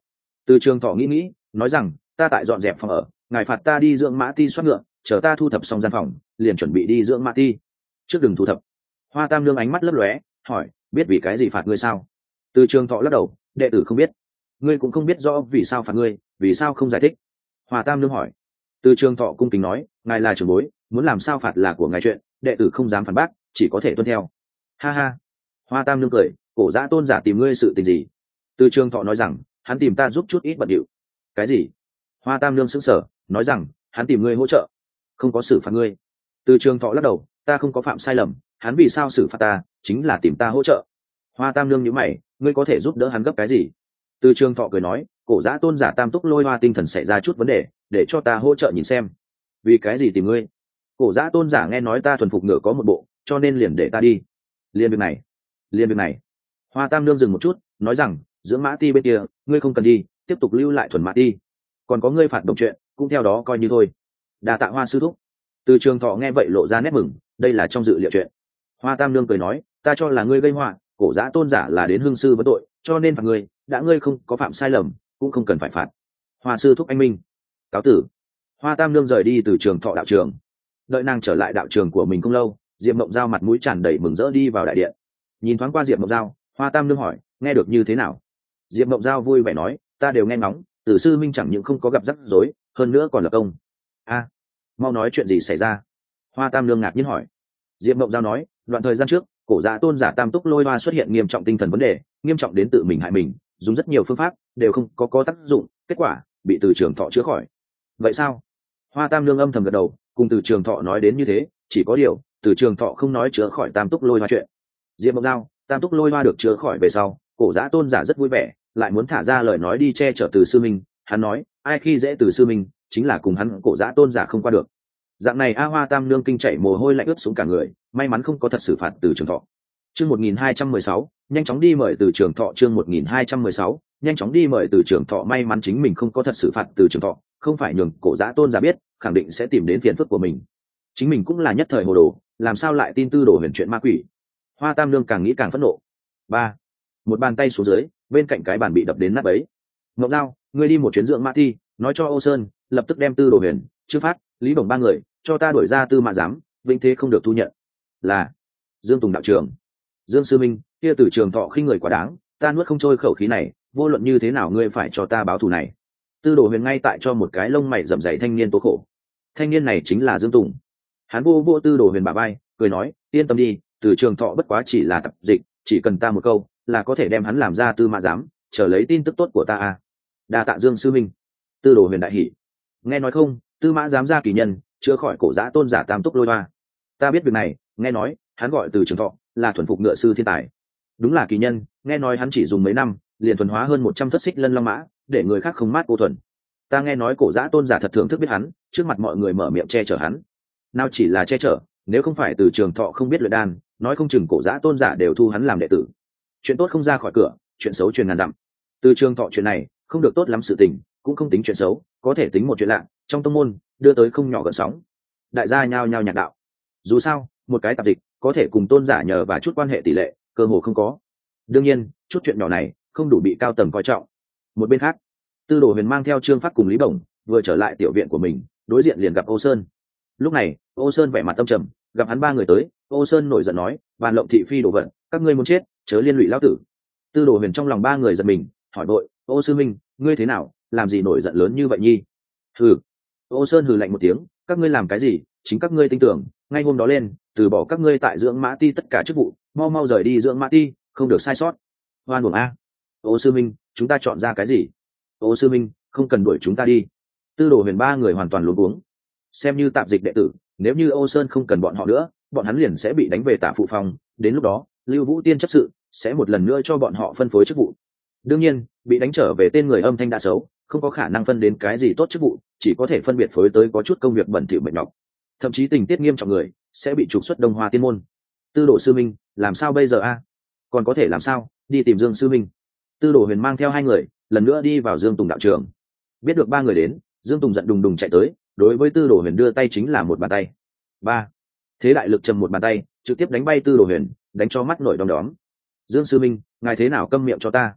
Từ Trường Thọ nghĩ nghĩ nói rằng, ta tại dọn dẹp phòng ở, ngài phạt ta đi dưỡng mã ti soát ngựa, chờ ta thu thập xong gian phòng liền chuẩn bị đi dưỡng mã ti. Trước đừng thu thập. Hoa Tam Nương ánh mắt lấp lóe hỏi, biết vì cái gì phạt ngươi sao? Từ Trường Thọ lắc đầu, đệ tử không biết. Ngươi cũng không biết rõ vì sao phạt ngươi, vì sao không giải thích? Hoa Tam Nương hỏi. Từ Trường Thọ cung kính nói, ngài là trưởng bối, muốn làm sao phạt là của ngài chuyện, đệ tử không dám phản bác, chỉ có thể tuân theo. Ha ha. Hoa Tam Nương cười, cổ Giã tôn giả tìm ngươi sự tình gì? Từ Trường Thọ nói rằng, hắn tìm ta giúp chút ít bận điệu. Cái gì? Hoa Tam Nương sững sờ nói rằng, hắn tìm ngươi hỗ trợ, không có xử phạt ngươi. Từ Trường Thọ lắc đầu, ta không có phạm sai lầm, hắn vì sao xử phạt ta, chính là tìm ta hỗ trợ. Hoa Tam Nương nhíu mày, ngươi có thể giúp đỡ hắn gấp cái gì? Từ Trường Thọ cười nói, cổ Giã tôn giả Tam Túc Lôi Hoa tinh thần xảy ra chút vấn đề, để cho ta hỗ trợ nhìn xem. Vì cái gì tìm ngươi? Cổ Giã tôn giả nghe nói ta thuần phục ngựa có một bộ, cho nên liền để ta đi. Liên việc này, liên việc này. Hoa Tam Nương dừng một chút nói rằng, dưỡng mã ti bên kia ngươi không cần đi, tiếp tục lưu lại thuần mã ti, còn có ngươi phạt động chuyện cũng theo đó coi như thôi. Đa tạ Hoa sư thúc. Từ Trường Thọ nghe vậy lộ ra nét mừng, đây là trong dự liệu chuyện. Hoa Tam Nương cười nói, ta cho là ngươi gây họa, cổ Giã tôn giả là đến hương sư vấn tội, cho nên phạt ngươi, đã ngươi không có phạm sai lầm cũng không cần phải phạt. Hoa sư thúc anh minh. Cáo tử. Hoa Tam Nương rời đi từ Trường Thọ đạo trường. Đợi nàng trở lại đạo trường của mình không lâu, Diệp Mộng Giao mặt mũi tràn đầy mừng rỡ đi vào đại điện. Nhìn thoáng qua Diệp Mộng Giao, Hoa Tam Nương hỏi, nghe được như thế nào? Diệp Mộng Giao vui vẻ nói, ta đều nghe ngóng, Tử sư minh chẳng những không có gặp rắc rối, hơn nữa còn lập công. A, mau nói chuyện gì xảy ra? Hoa Tam Nương ngạc nhiên hỏi. Diệp Mộng Giao nói, đoạn thời gian trước, cổ Giã tôn giả Tam Túc Lôi Hoa xuất hiện nghiêm trọng tinh thần vấn đề, nghiêm trọng đến tự mình hại mình, dùng rất nhiều phương pháp đều không có có tác dụng, kết quả bị Từ Trường Thọ chữa khỏi. Vậy sao? Hoa Tam Nương âm thầm gật đầu, cùng Từ Trường Thọ nói đến như thế, chỉ có điều Từ Trường Thọ không nói chữa khỏi Tam Túc Lôi Hoa chuyện. Diệp Mộng Giao, Tam Túc Lôi Hoa được chữa khỏi về sau, cổ Giã tôn giả rất vui vẻ, lại muốn thả ra lời nói đi che chở Từ sư minh. Hắn nói, ai khi dễ Từ sư minh, chính là cùng hắn cổ Giã tôn giả không qua được. Dạng này A Hoa Tam Nương kinh chảy mồ hôi lạnh ướt xuống cả người, may mắn không có thật xử phạt Từ Trường Thọ. Chương một nghìn hai trăm mười sáu, nhanh chóng đi mời Từ Trường Thọ. Chương một nghìn hai trăm mười sáu, nhanh chóng đi mời Từ Trường Thọ. May mắn chính mình không có thật xử phạt Từ Trường Thọ, không phải nhường cổ Giã tôn giả biết, khẳng định sẽ tìm đến phiền phức của mình. Chính mình cũng là nhất thời hồ đồ, làm sao lại tin tư đồ huyền chuyện ma quỷ. Hoa Tam Nương càng nghĩ càng phẫn nộ. Ba, một bàn tay xuống dưới, bên cạnh cái bàn bị đập đến nát bấy. Ngọc Giao, ngươi đi một chuyến dưỡng mã thi, nói cho Âu Sơn lập tức đem tư đồ huyền, Trương Phát, Lý Đồng ba người cho ta đuổi ra tư mã giám, vinh thế không được thu nhận. Là Dương Tùng đạo trưởng. Dương sư minh, kia Từ Trường Thọ khinh người quá đáng, ta nuốt không trôi khẩu khí này, vô luận như thế nào ngươi phải cho ta báo thù này. Tư đồ huyền ngay tại cho một cái lông mày rậm rảy thanh niên tố khổ. Thanh niên này chính là Dương Tùng. Hắn vô vô tư đồ huyền bà bay, cười nói, yên tâm đi, Từ Trường Thọ bất quá chỉ là tập dịch, chỉ cần ta một câu là có thể đem hắn làm ra tư mã giám, chờ lấy tin tức tốt của ta à. Đa tạ Dương sư minh. Tư đồ huyền đại hỉ. Nghe nói không, tư mã giám ra kỳ nhân chữa khỏi cổ Giã tôn giả Tam Túc Lôi Hoa. Ta biết việc này, nghe nói hắn gọi Từ Trường Thọ là thuần phục ngựa sư thiên tài. Đúng là kỳ nhân, nghe nói hắn chỉ dùng mấy năm liền thuần hóa hơn một trăm thất xích lân long mã, để người khác không mát vô thuần. Ta nghe nói cổ Giã tôn giả thật thưởng thức biết hắn, trước mặt mọi người mở miệng che chở hắn. Nào chỉ là che chở, nếu không phải Từ Trường Thọ không biết luyện đan, nói không chừng cổ Giã tôn giả đều thu hắn làm đệ tử. Chuyện tốt không ra khỏi cửa, chuyện xấu truyền ngàn dặm. Từ Trường Thọ chuyện này không được tốt lắm, sự tình cũng không tính chuyện xấu, có thể tính một chuyện lạ trong tông môn, đưa tới không nhỏ gợn sóng. Đại gia nhao nhao nhạc đạo. Dù sao một cái tạp dịch có thể cùng tôn giả nhờ và chút quan hệ tỷ lệ cơ hồ không có. Đương nhiên chút chuyện nhỏ này không đủ bị cao tầng coi trọng. Một bên khác, Tư đồ huyền mang theo Trương Phát cùng Lý Bổng vừa trở lại tiểu viện của mình, đối diện liền gặp Ô Sơn. Lúc này Ô Sơn vẻ mặt tâm trầm, gặp hắn ba người tới, Ô Sơn nổi giận nói, bàn lộng thị phi đồ vật, các ngươi muốn chết chớ liên lụy lão tử. Tư đồ huyền trong lòng ba người giật mình, hỏi vội, Ô sư minh, ngươi thế nào, làm gì nổi giận lớn như vậy nhi? Hừ. Ô Sơn hừ lạnh một tiếng, các ngươi làm cái gì, chính các ngươi tin tưởng, ngay hôm đó lên từ bỏ các ngươi tại dưỡng mã ti tất cả chức vụ, mau mau rời đi dưỡng mã ti, không được sai sót. Hoan uổng a. Ô sư minh, chúng ta chọn ra cái gì? Ô sư minh, không cần đuổi chúng ta đi. Tư đồ huyền ba người hoàn toàn luống cuống. Xem như tạp dịch đệ tử, nếu như Ô Sơn không cần bọn họ nữa, bọn hắn liền sẽ bị đánh về Tả Phụ Phòng, đến lúc đó Lưu Vũ Tiên chấp sự sẽ một lần nữa cho bọn họ phân phối chức vụ. Đương nhiên bị đánh trở về tên người âm thanh đã xấu, không có khả năng phân đến cái gì tốt chức vụ, chỉ có thể phân biệt phối tới có chút công việc bẩn thỉu mệt nhọc, thậm chí tình tiết nghiêm trọng người sẽ bị trục xuất Đông Hoa Tiên môn. Tư đồ sư minh, làm sao bây giờ a? Còn có thể làm sao, đi tìm Dương sư minh. Tư đồ huyền mang theo hai người lần nữa đi vào Dương Tùng đạo trường. Biết được ba người đến, Dương Tùng giận đùng đùng chạy tới, đối với Tư đồ huyền đưa tay chính là một bàn tay. Ba, thế đại lực trầm một bàn tay trực tiếp đánh bay Tư đồ huyền, đánh cho mắt nổi đom đóm. Dương sư minh, ngài thế nào câm miệng cho ta?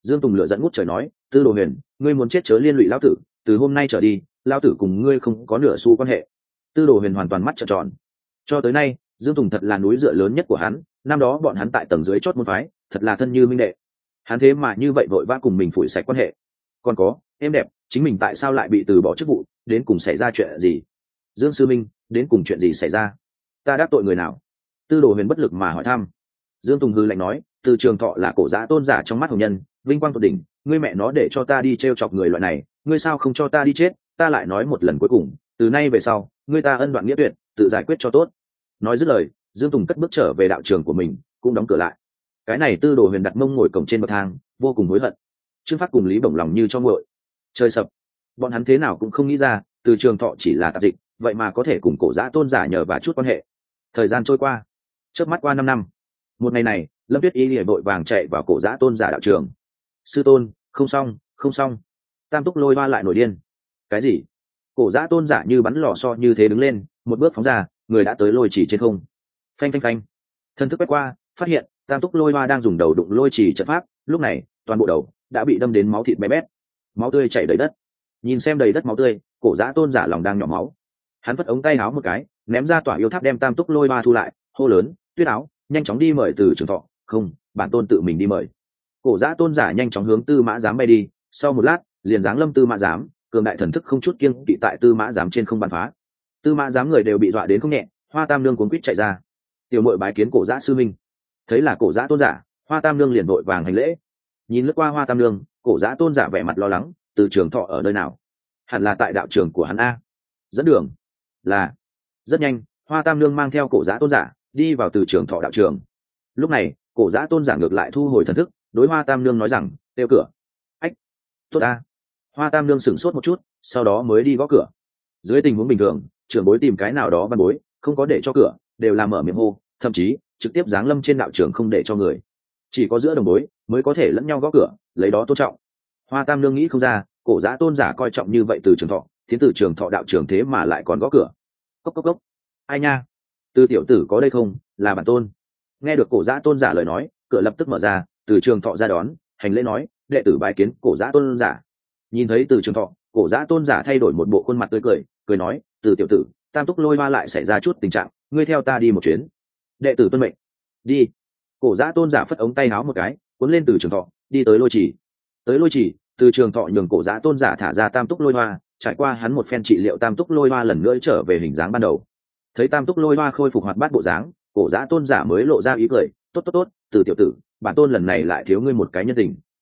Dương Tùng lửa dẫn ngút trời nói, Tư Đồ Huyền, ngươi muốn chết chớ liên lụy lão tử, từ hôm nay trở đi lão tử cùng ngươi không có nửa xu quan hệ. Tư Đồ Huyền hoàn toàn mắt trợn tròn. Cho tới nay Dương Tùng thật là núi dựa lớn nhất của hắn, năm đó bọn hắn tại tầng dưới chót môn phái thật là thân như minh đệ, hắn thế mà như vậy vội vã cùng mình phủi sạch quan hệ. Còn có em đẹp, chính mình tại sao lại bị từ bỏ chức vụ, đến cùng xảy ra chuyện gì? Dương sư minh, đến cùng chuyện gì xảy ra? Ta đắc tội người nào? Tư Đồ Huyền bất lực mà hỏi thăm. Dương Tùng hư lạnh nói, Từ Trường Thọ là cổ giá tôn giả trong mắt hồng nhân, vinh quang tột đỉnh, ngươi mẹ nó để cho ta đi t r e o chọc người loại này, ngươi sao không cho ta đi chết? Ta lại nói một lần cuối cùng, từ nay về sau ngươi ta ân đoạn nghĩa tuyệt, tự giải quyết cho tốt. Nói dứt lời, Dương Tùng cất bước trở về đạo trường của mình, cũng đóng cửa lại. Cái này Tư Đồ Huyền đặt mông ngồi cổng trên bậc thang, vô cùng hối hận. Trương Phát cùng Lý Bổng lòng như cho nguội. Trời sập, bọn hắn thế nào cũng không nghĩ ra, Từ Trường Thọ chỉ là tạp dịch, vậy mà có thể cùng cổ giã tôn giả nhờ và chút quan hệ. Thời gian trôi qua, chớp mắt qua năm năm. Một ngày này, Lâm Tuyết Y lìa vội vàng chạy vào cổ giã tôn giả đạo trường. Sư tôn, không xong, không xong. Tam Túc Lôi Hoa lại nổi điên. Cái gì? Cổ giã tôn giả như bắn lò xo như thế đứng lên, một bước phóng ra, người đã tới lôi chỉ trên không. Phanh phanh phanh. Thân thức quét qua, phát hiện Tam Túc Lôi Hoa đang dùng đầu đụng lôi chỉ trận pháp, lúc này toàn bộ đầu đã bị đâm đến máu thịt bé bét, máu tươi chảy đầy đất. Nhìn xem đầy đất máu tươi, cổ giã tôn giả lòng đang nhỏ máu. Hắn vất ống tay áo một cái, ném ra tỏa yêu tháp đem Tam Túc Lôi Hoa thu lại, hô lớn, Tuyết Áo, nhanh chóng đi mời Từ Trường Thọ. Không, bản tôn tự mình đi mời. Cổ giã tôn giả nhanh chóng hướng Tư Mã Giám bay đi, sau một lát liền giáng lâm Tư Mã Giám, cường đại thần thức không chút kiêng kỵ tại Tư Mã Giám trên không bắn phá. Tư Mã Giám người đều bị dọa đến không nhẹ, Hoa Tam Nương cuống quýt chạy ra. Tiểu muội bái kiến cổ giã sư minh. Thấy là cổ giã tôn giả, Hoa Tam Nương liền vội vàng hành lễ. Nhìn lướt qua Hoa Tam Nương, cổ giã tôn giả vẻ mặt lo lắng, Từ Trường Thọ ở nơi nào? Hẳn là tại đạo trường của hắn a. Dẫn đường. Là. Rất nhanh, Hoa Tam Nương mang theo cổ giã tôn giả đi vào Từ Trường Thọ đạo trường. Lúc này cổ giã tôn giả ngược lại thu hồi thần thức, đối Hoa Tam Nương nói rằng, kêu cửa. Ách, tốt a. Hoa Tam Nương sửng sốt một chút, sau đó mới đi gõ cửa. Dưới tình huống bình thường, trưởng bối tìm cái nào đó văn bối, không có để cho cửa, đều làm mở miệng hô, thậm chí trực tiếp giáng lâm trên đạo trường không để cho người. Chỉ có giữa đồng bối mới có thể lẫn nhau gõ cửa, lấy đó tôn trọng. Hoa Tam Nương nghĩ không ra, cổ giã tôn giả coi trọng như vậy Từ Trường Thọ, tiến Từ Trường Thọ đạo trường thế mà lại còn gõ cửa. Cốc cốc cốc. Ai nha? Từ tiểu tử có đây không? Là bản tôn. Nghe được cổ giã tôn giả lời nói, cửa lập tức mở ra, Từ Trường Thọ ra đón, hành lễ nói, đệ tử bái kiến cổ giã tôn giả. Nhìn thấy Từ Trường Thọ, cổ giã tôn giả thay đổi một bộ khuôn mặt tươi cười, cười nói, Từ tiểu tử, Tam Túc Lôi Hoa lại xảy ra chút tình trạng, ngươi theo ta đi một chuyến. Đệ tử tuân mệnh. Đi. Cổ giã tôn giả phất ống tay áo một cái, cuốn lên Từ Trường Thọ, đi tới lôi chỉ. Tới lôi chỉ, Từ Trường Thọ nhường cổ giã tôn giả thả ra Tam Túc Lôi Hoa, trải qua hắn một phen trị liệu, Tam Túc Lôi Hoa lần nữa trở về hình dáng ban đầu. Thấy Tam Túc Lôi Hoa khôi phục hoạt bát bộ dáng, cổ giã tôn giả mới lộ ra ý cười, tốt tốt tốt, Từ tiểu tử, bản tôn lần này lại thiếu ngươi một cái nhân tình,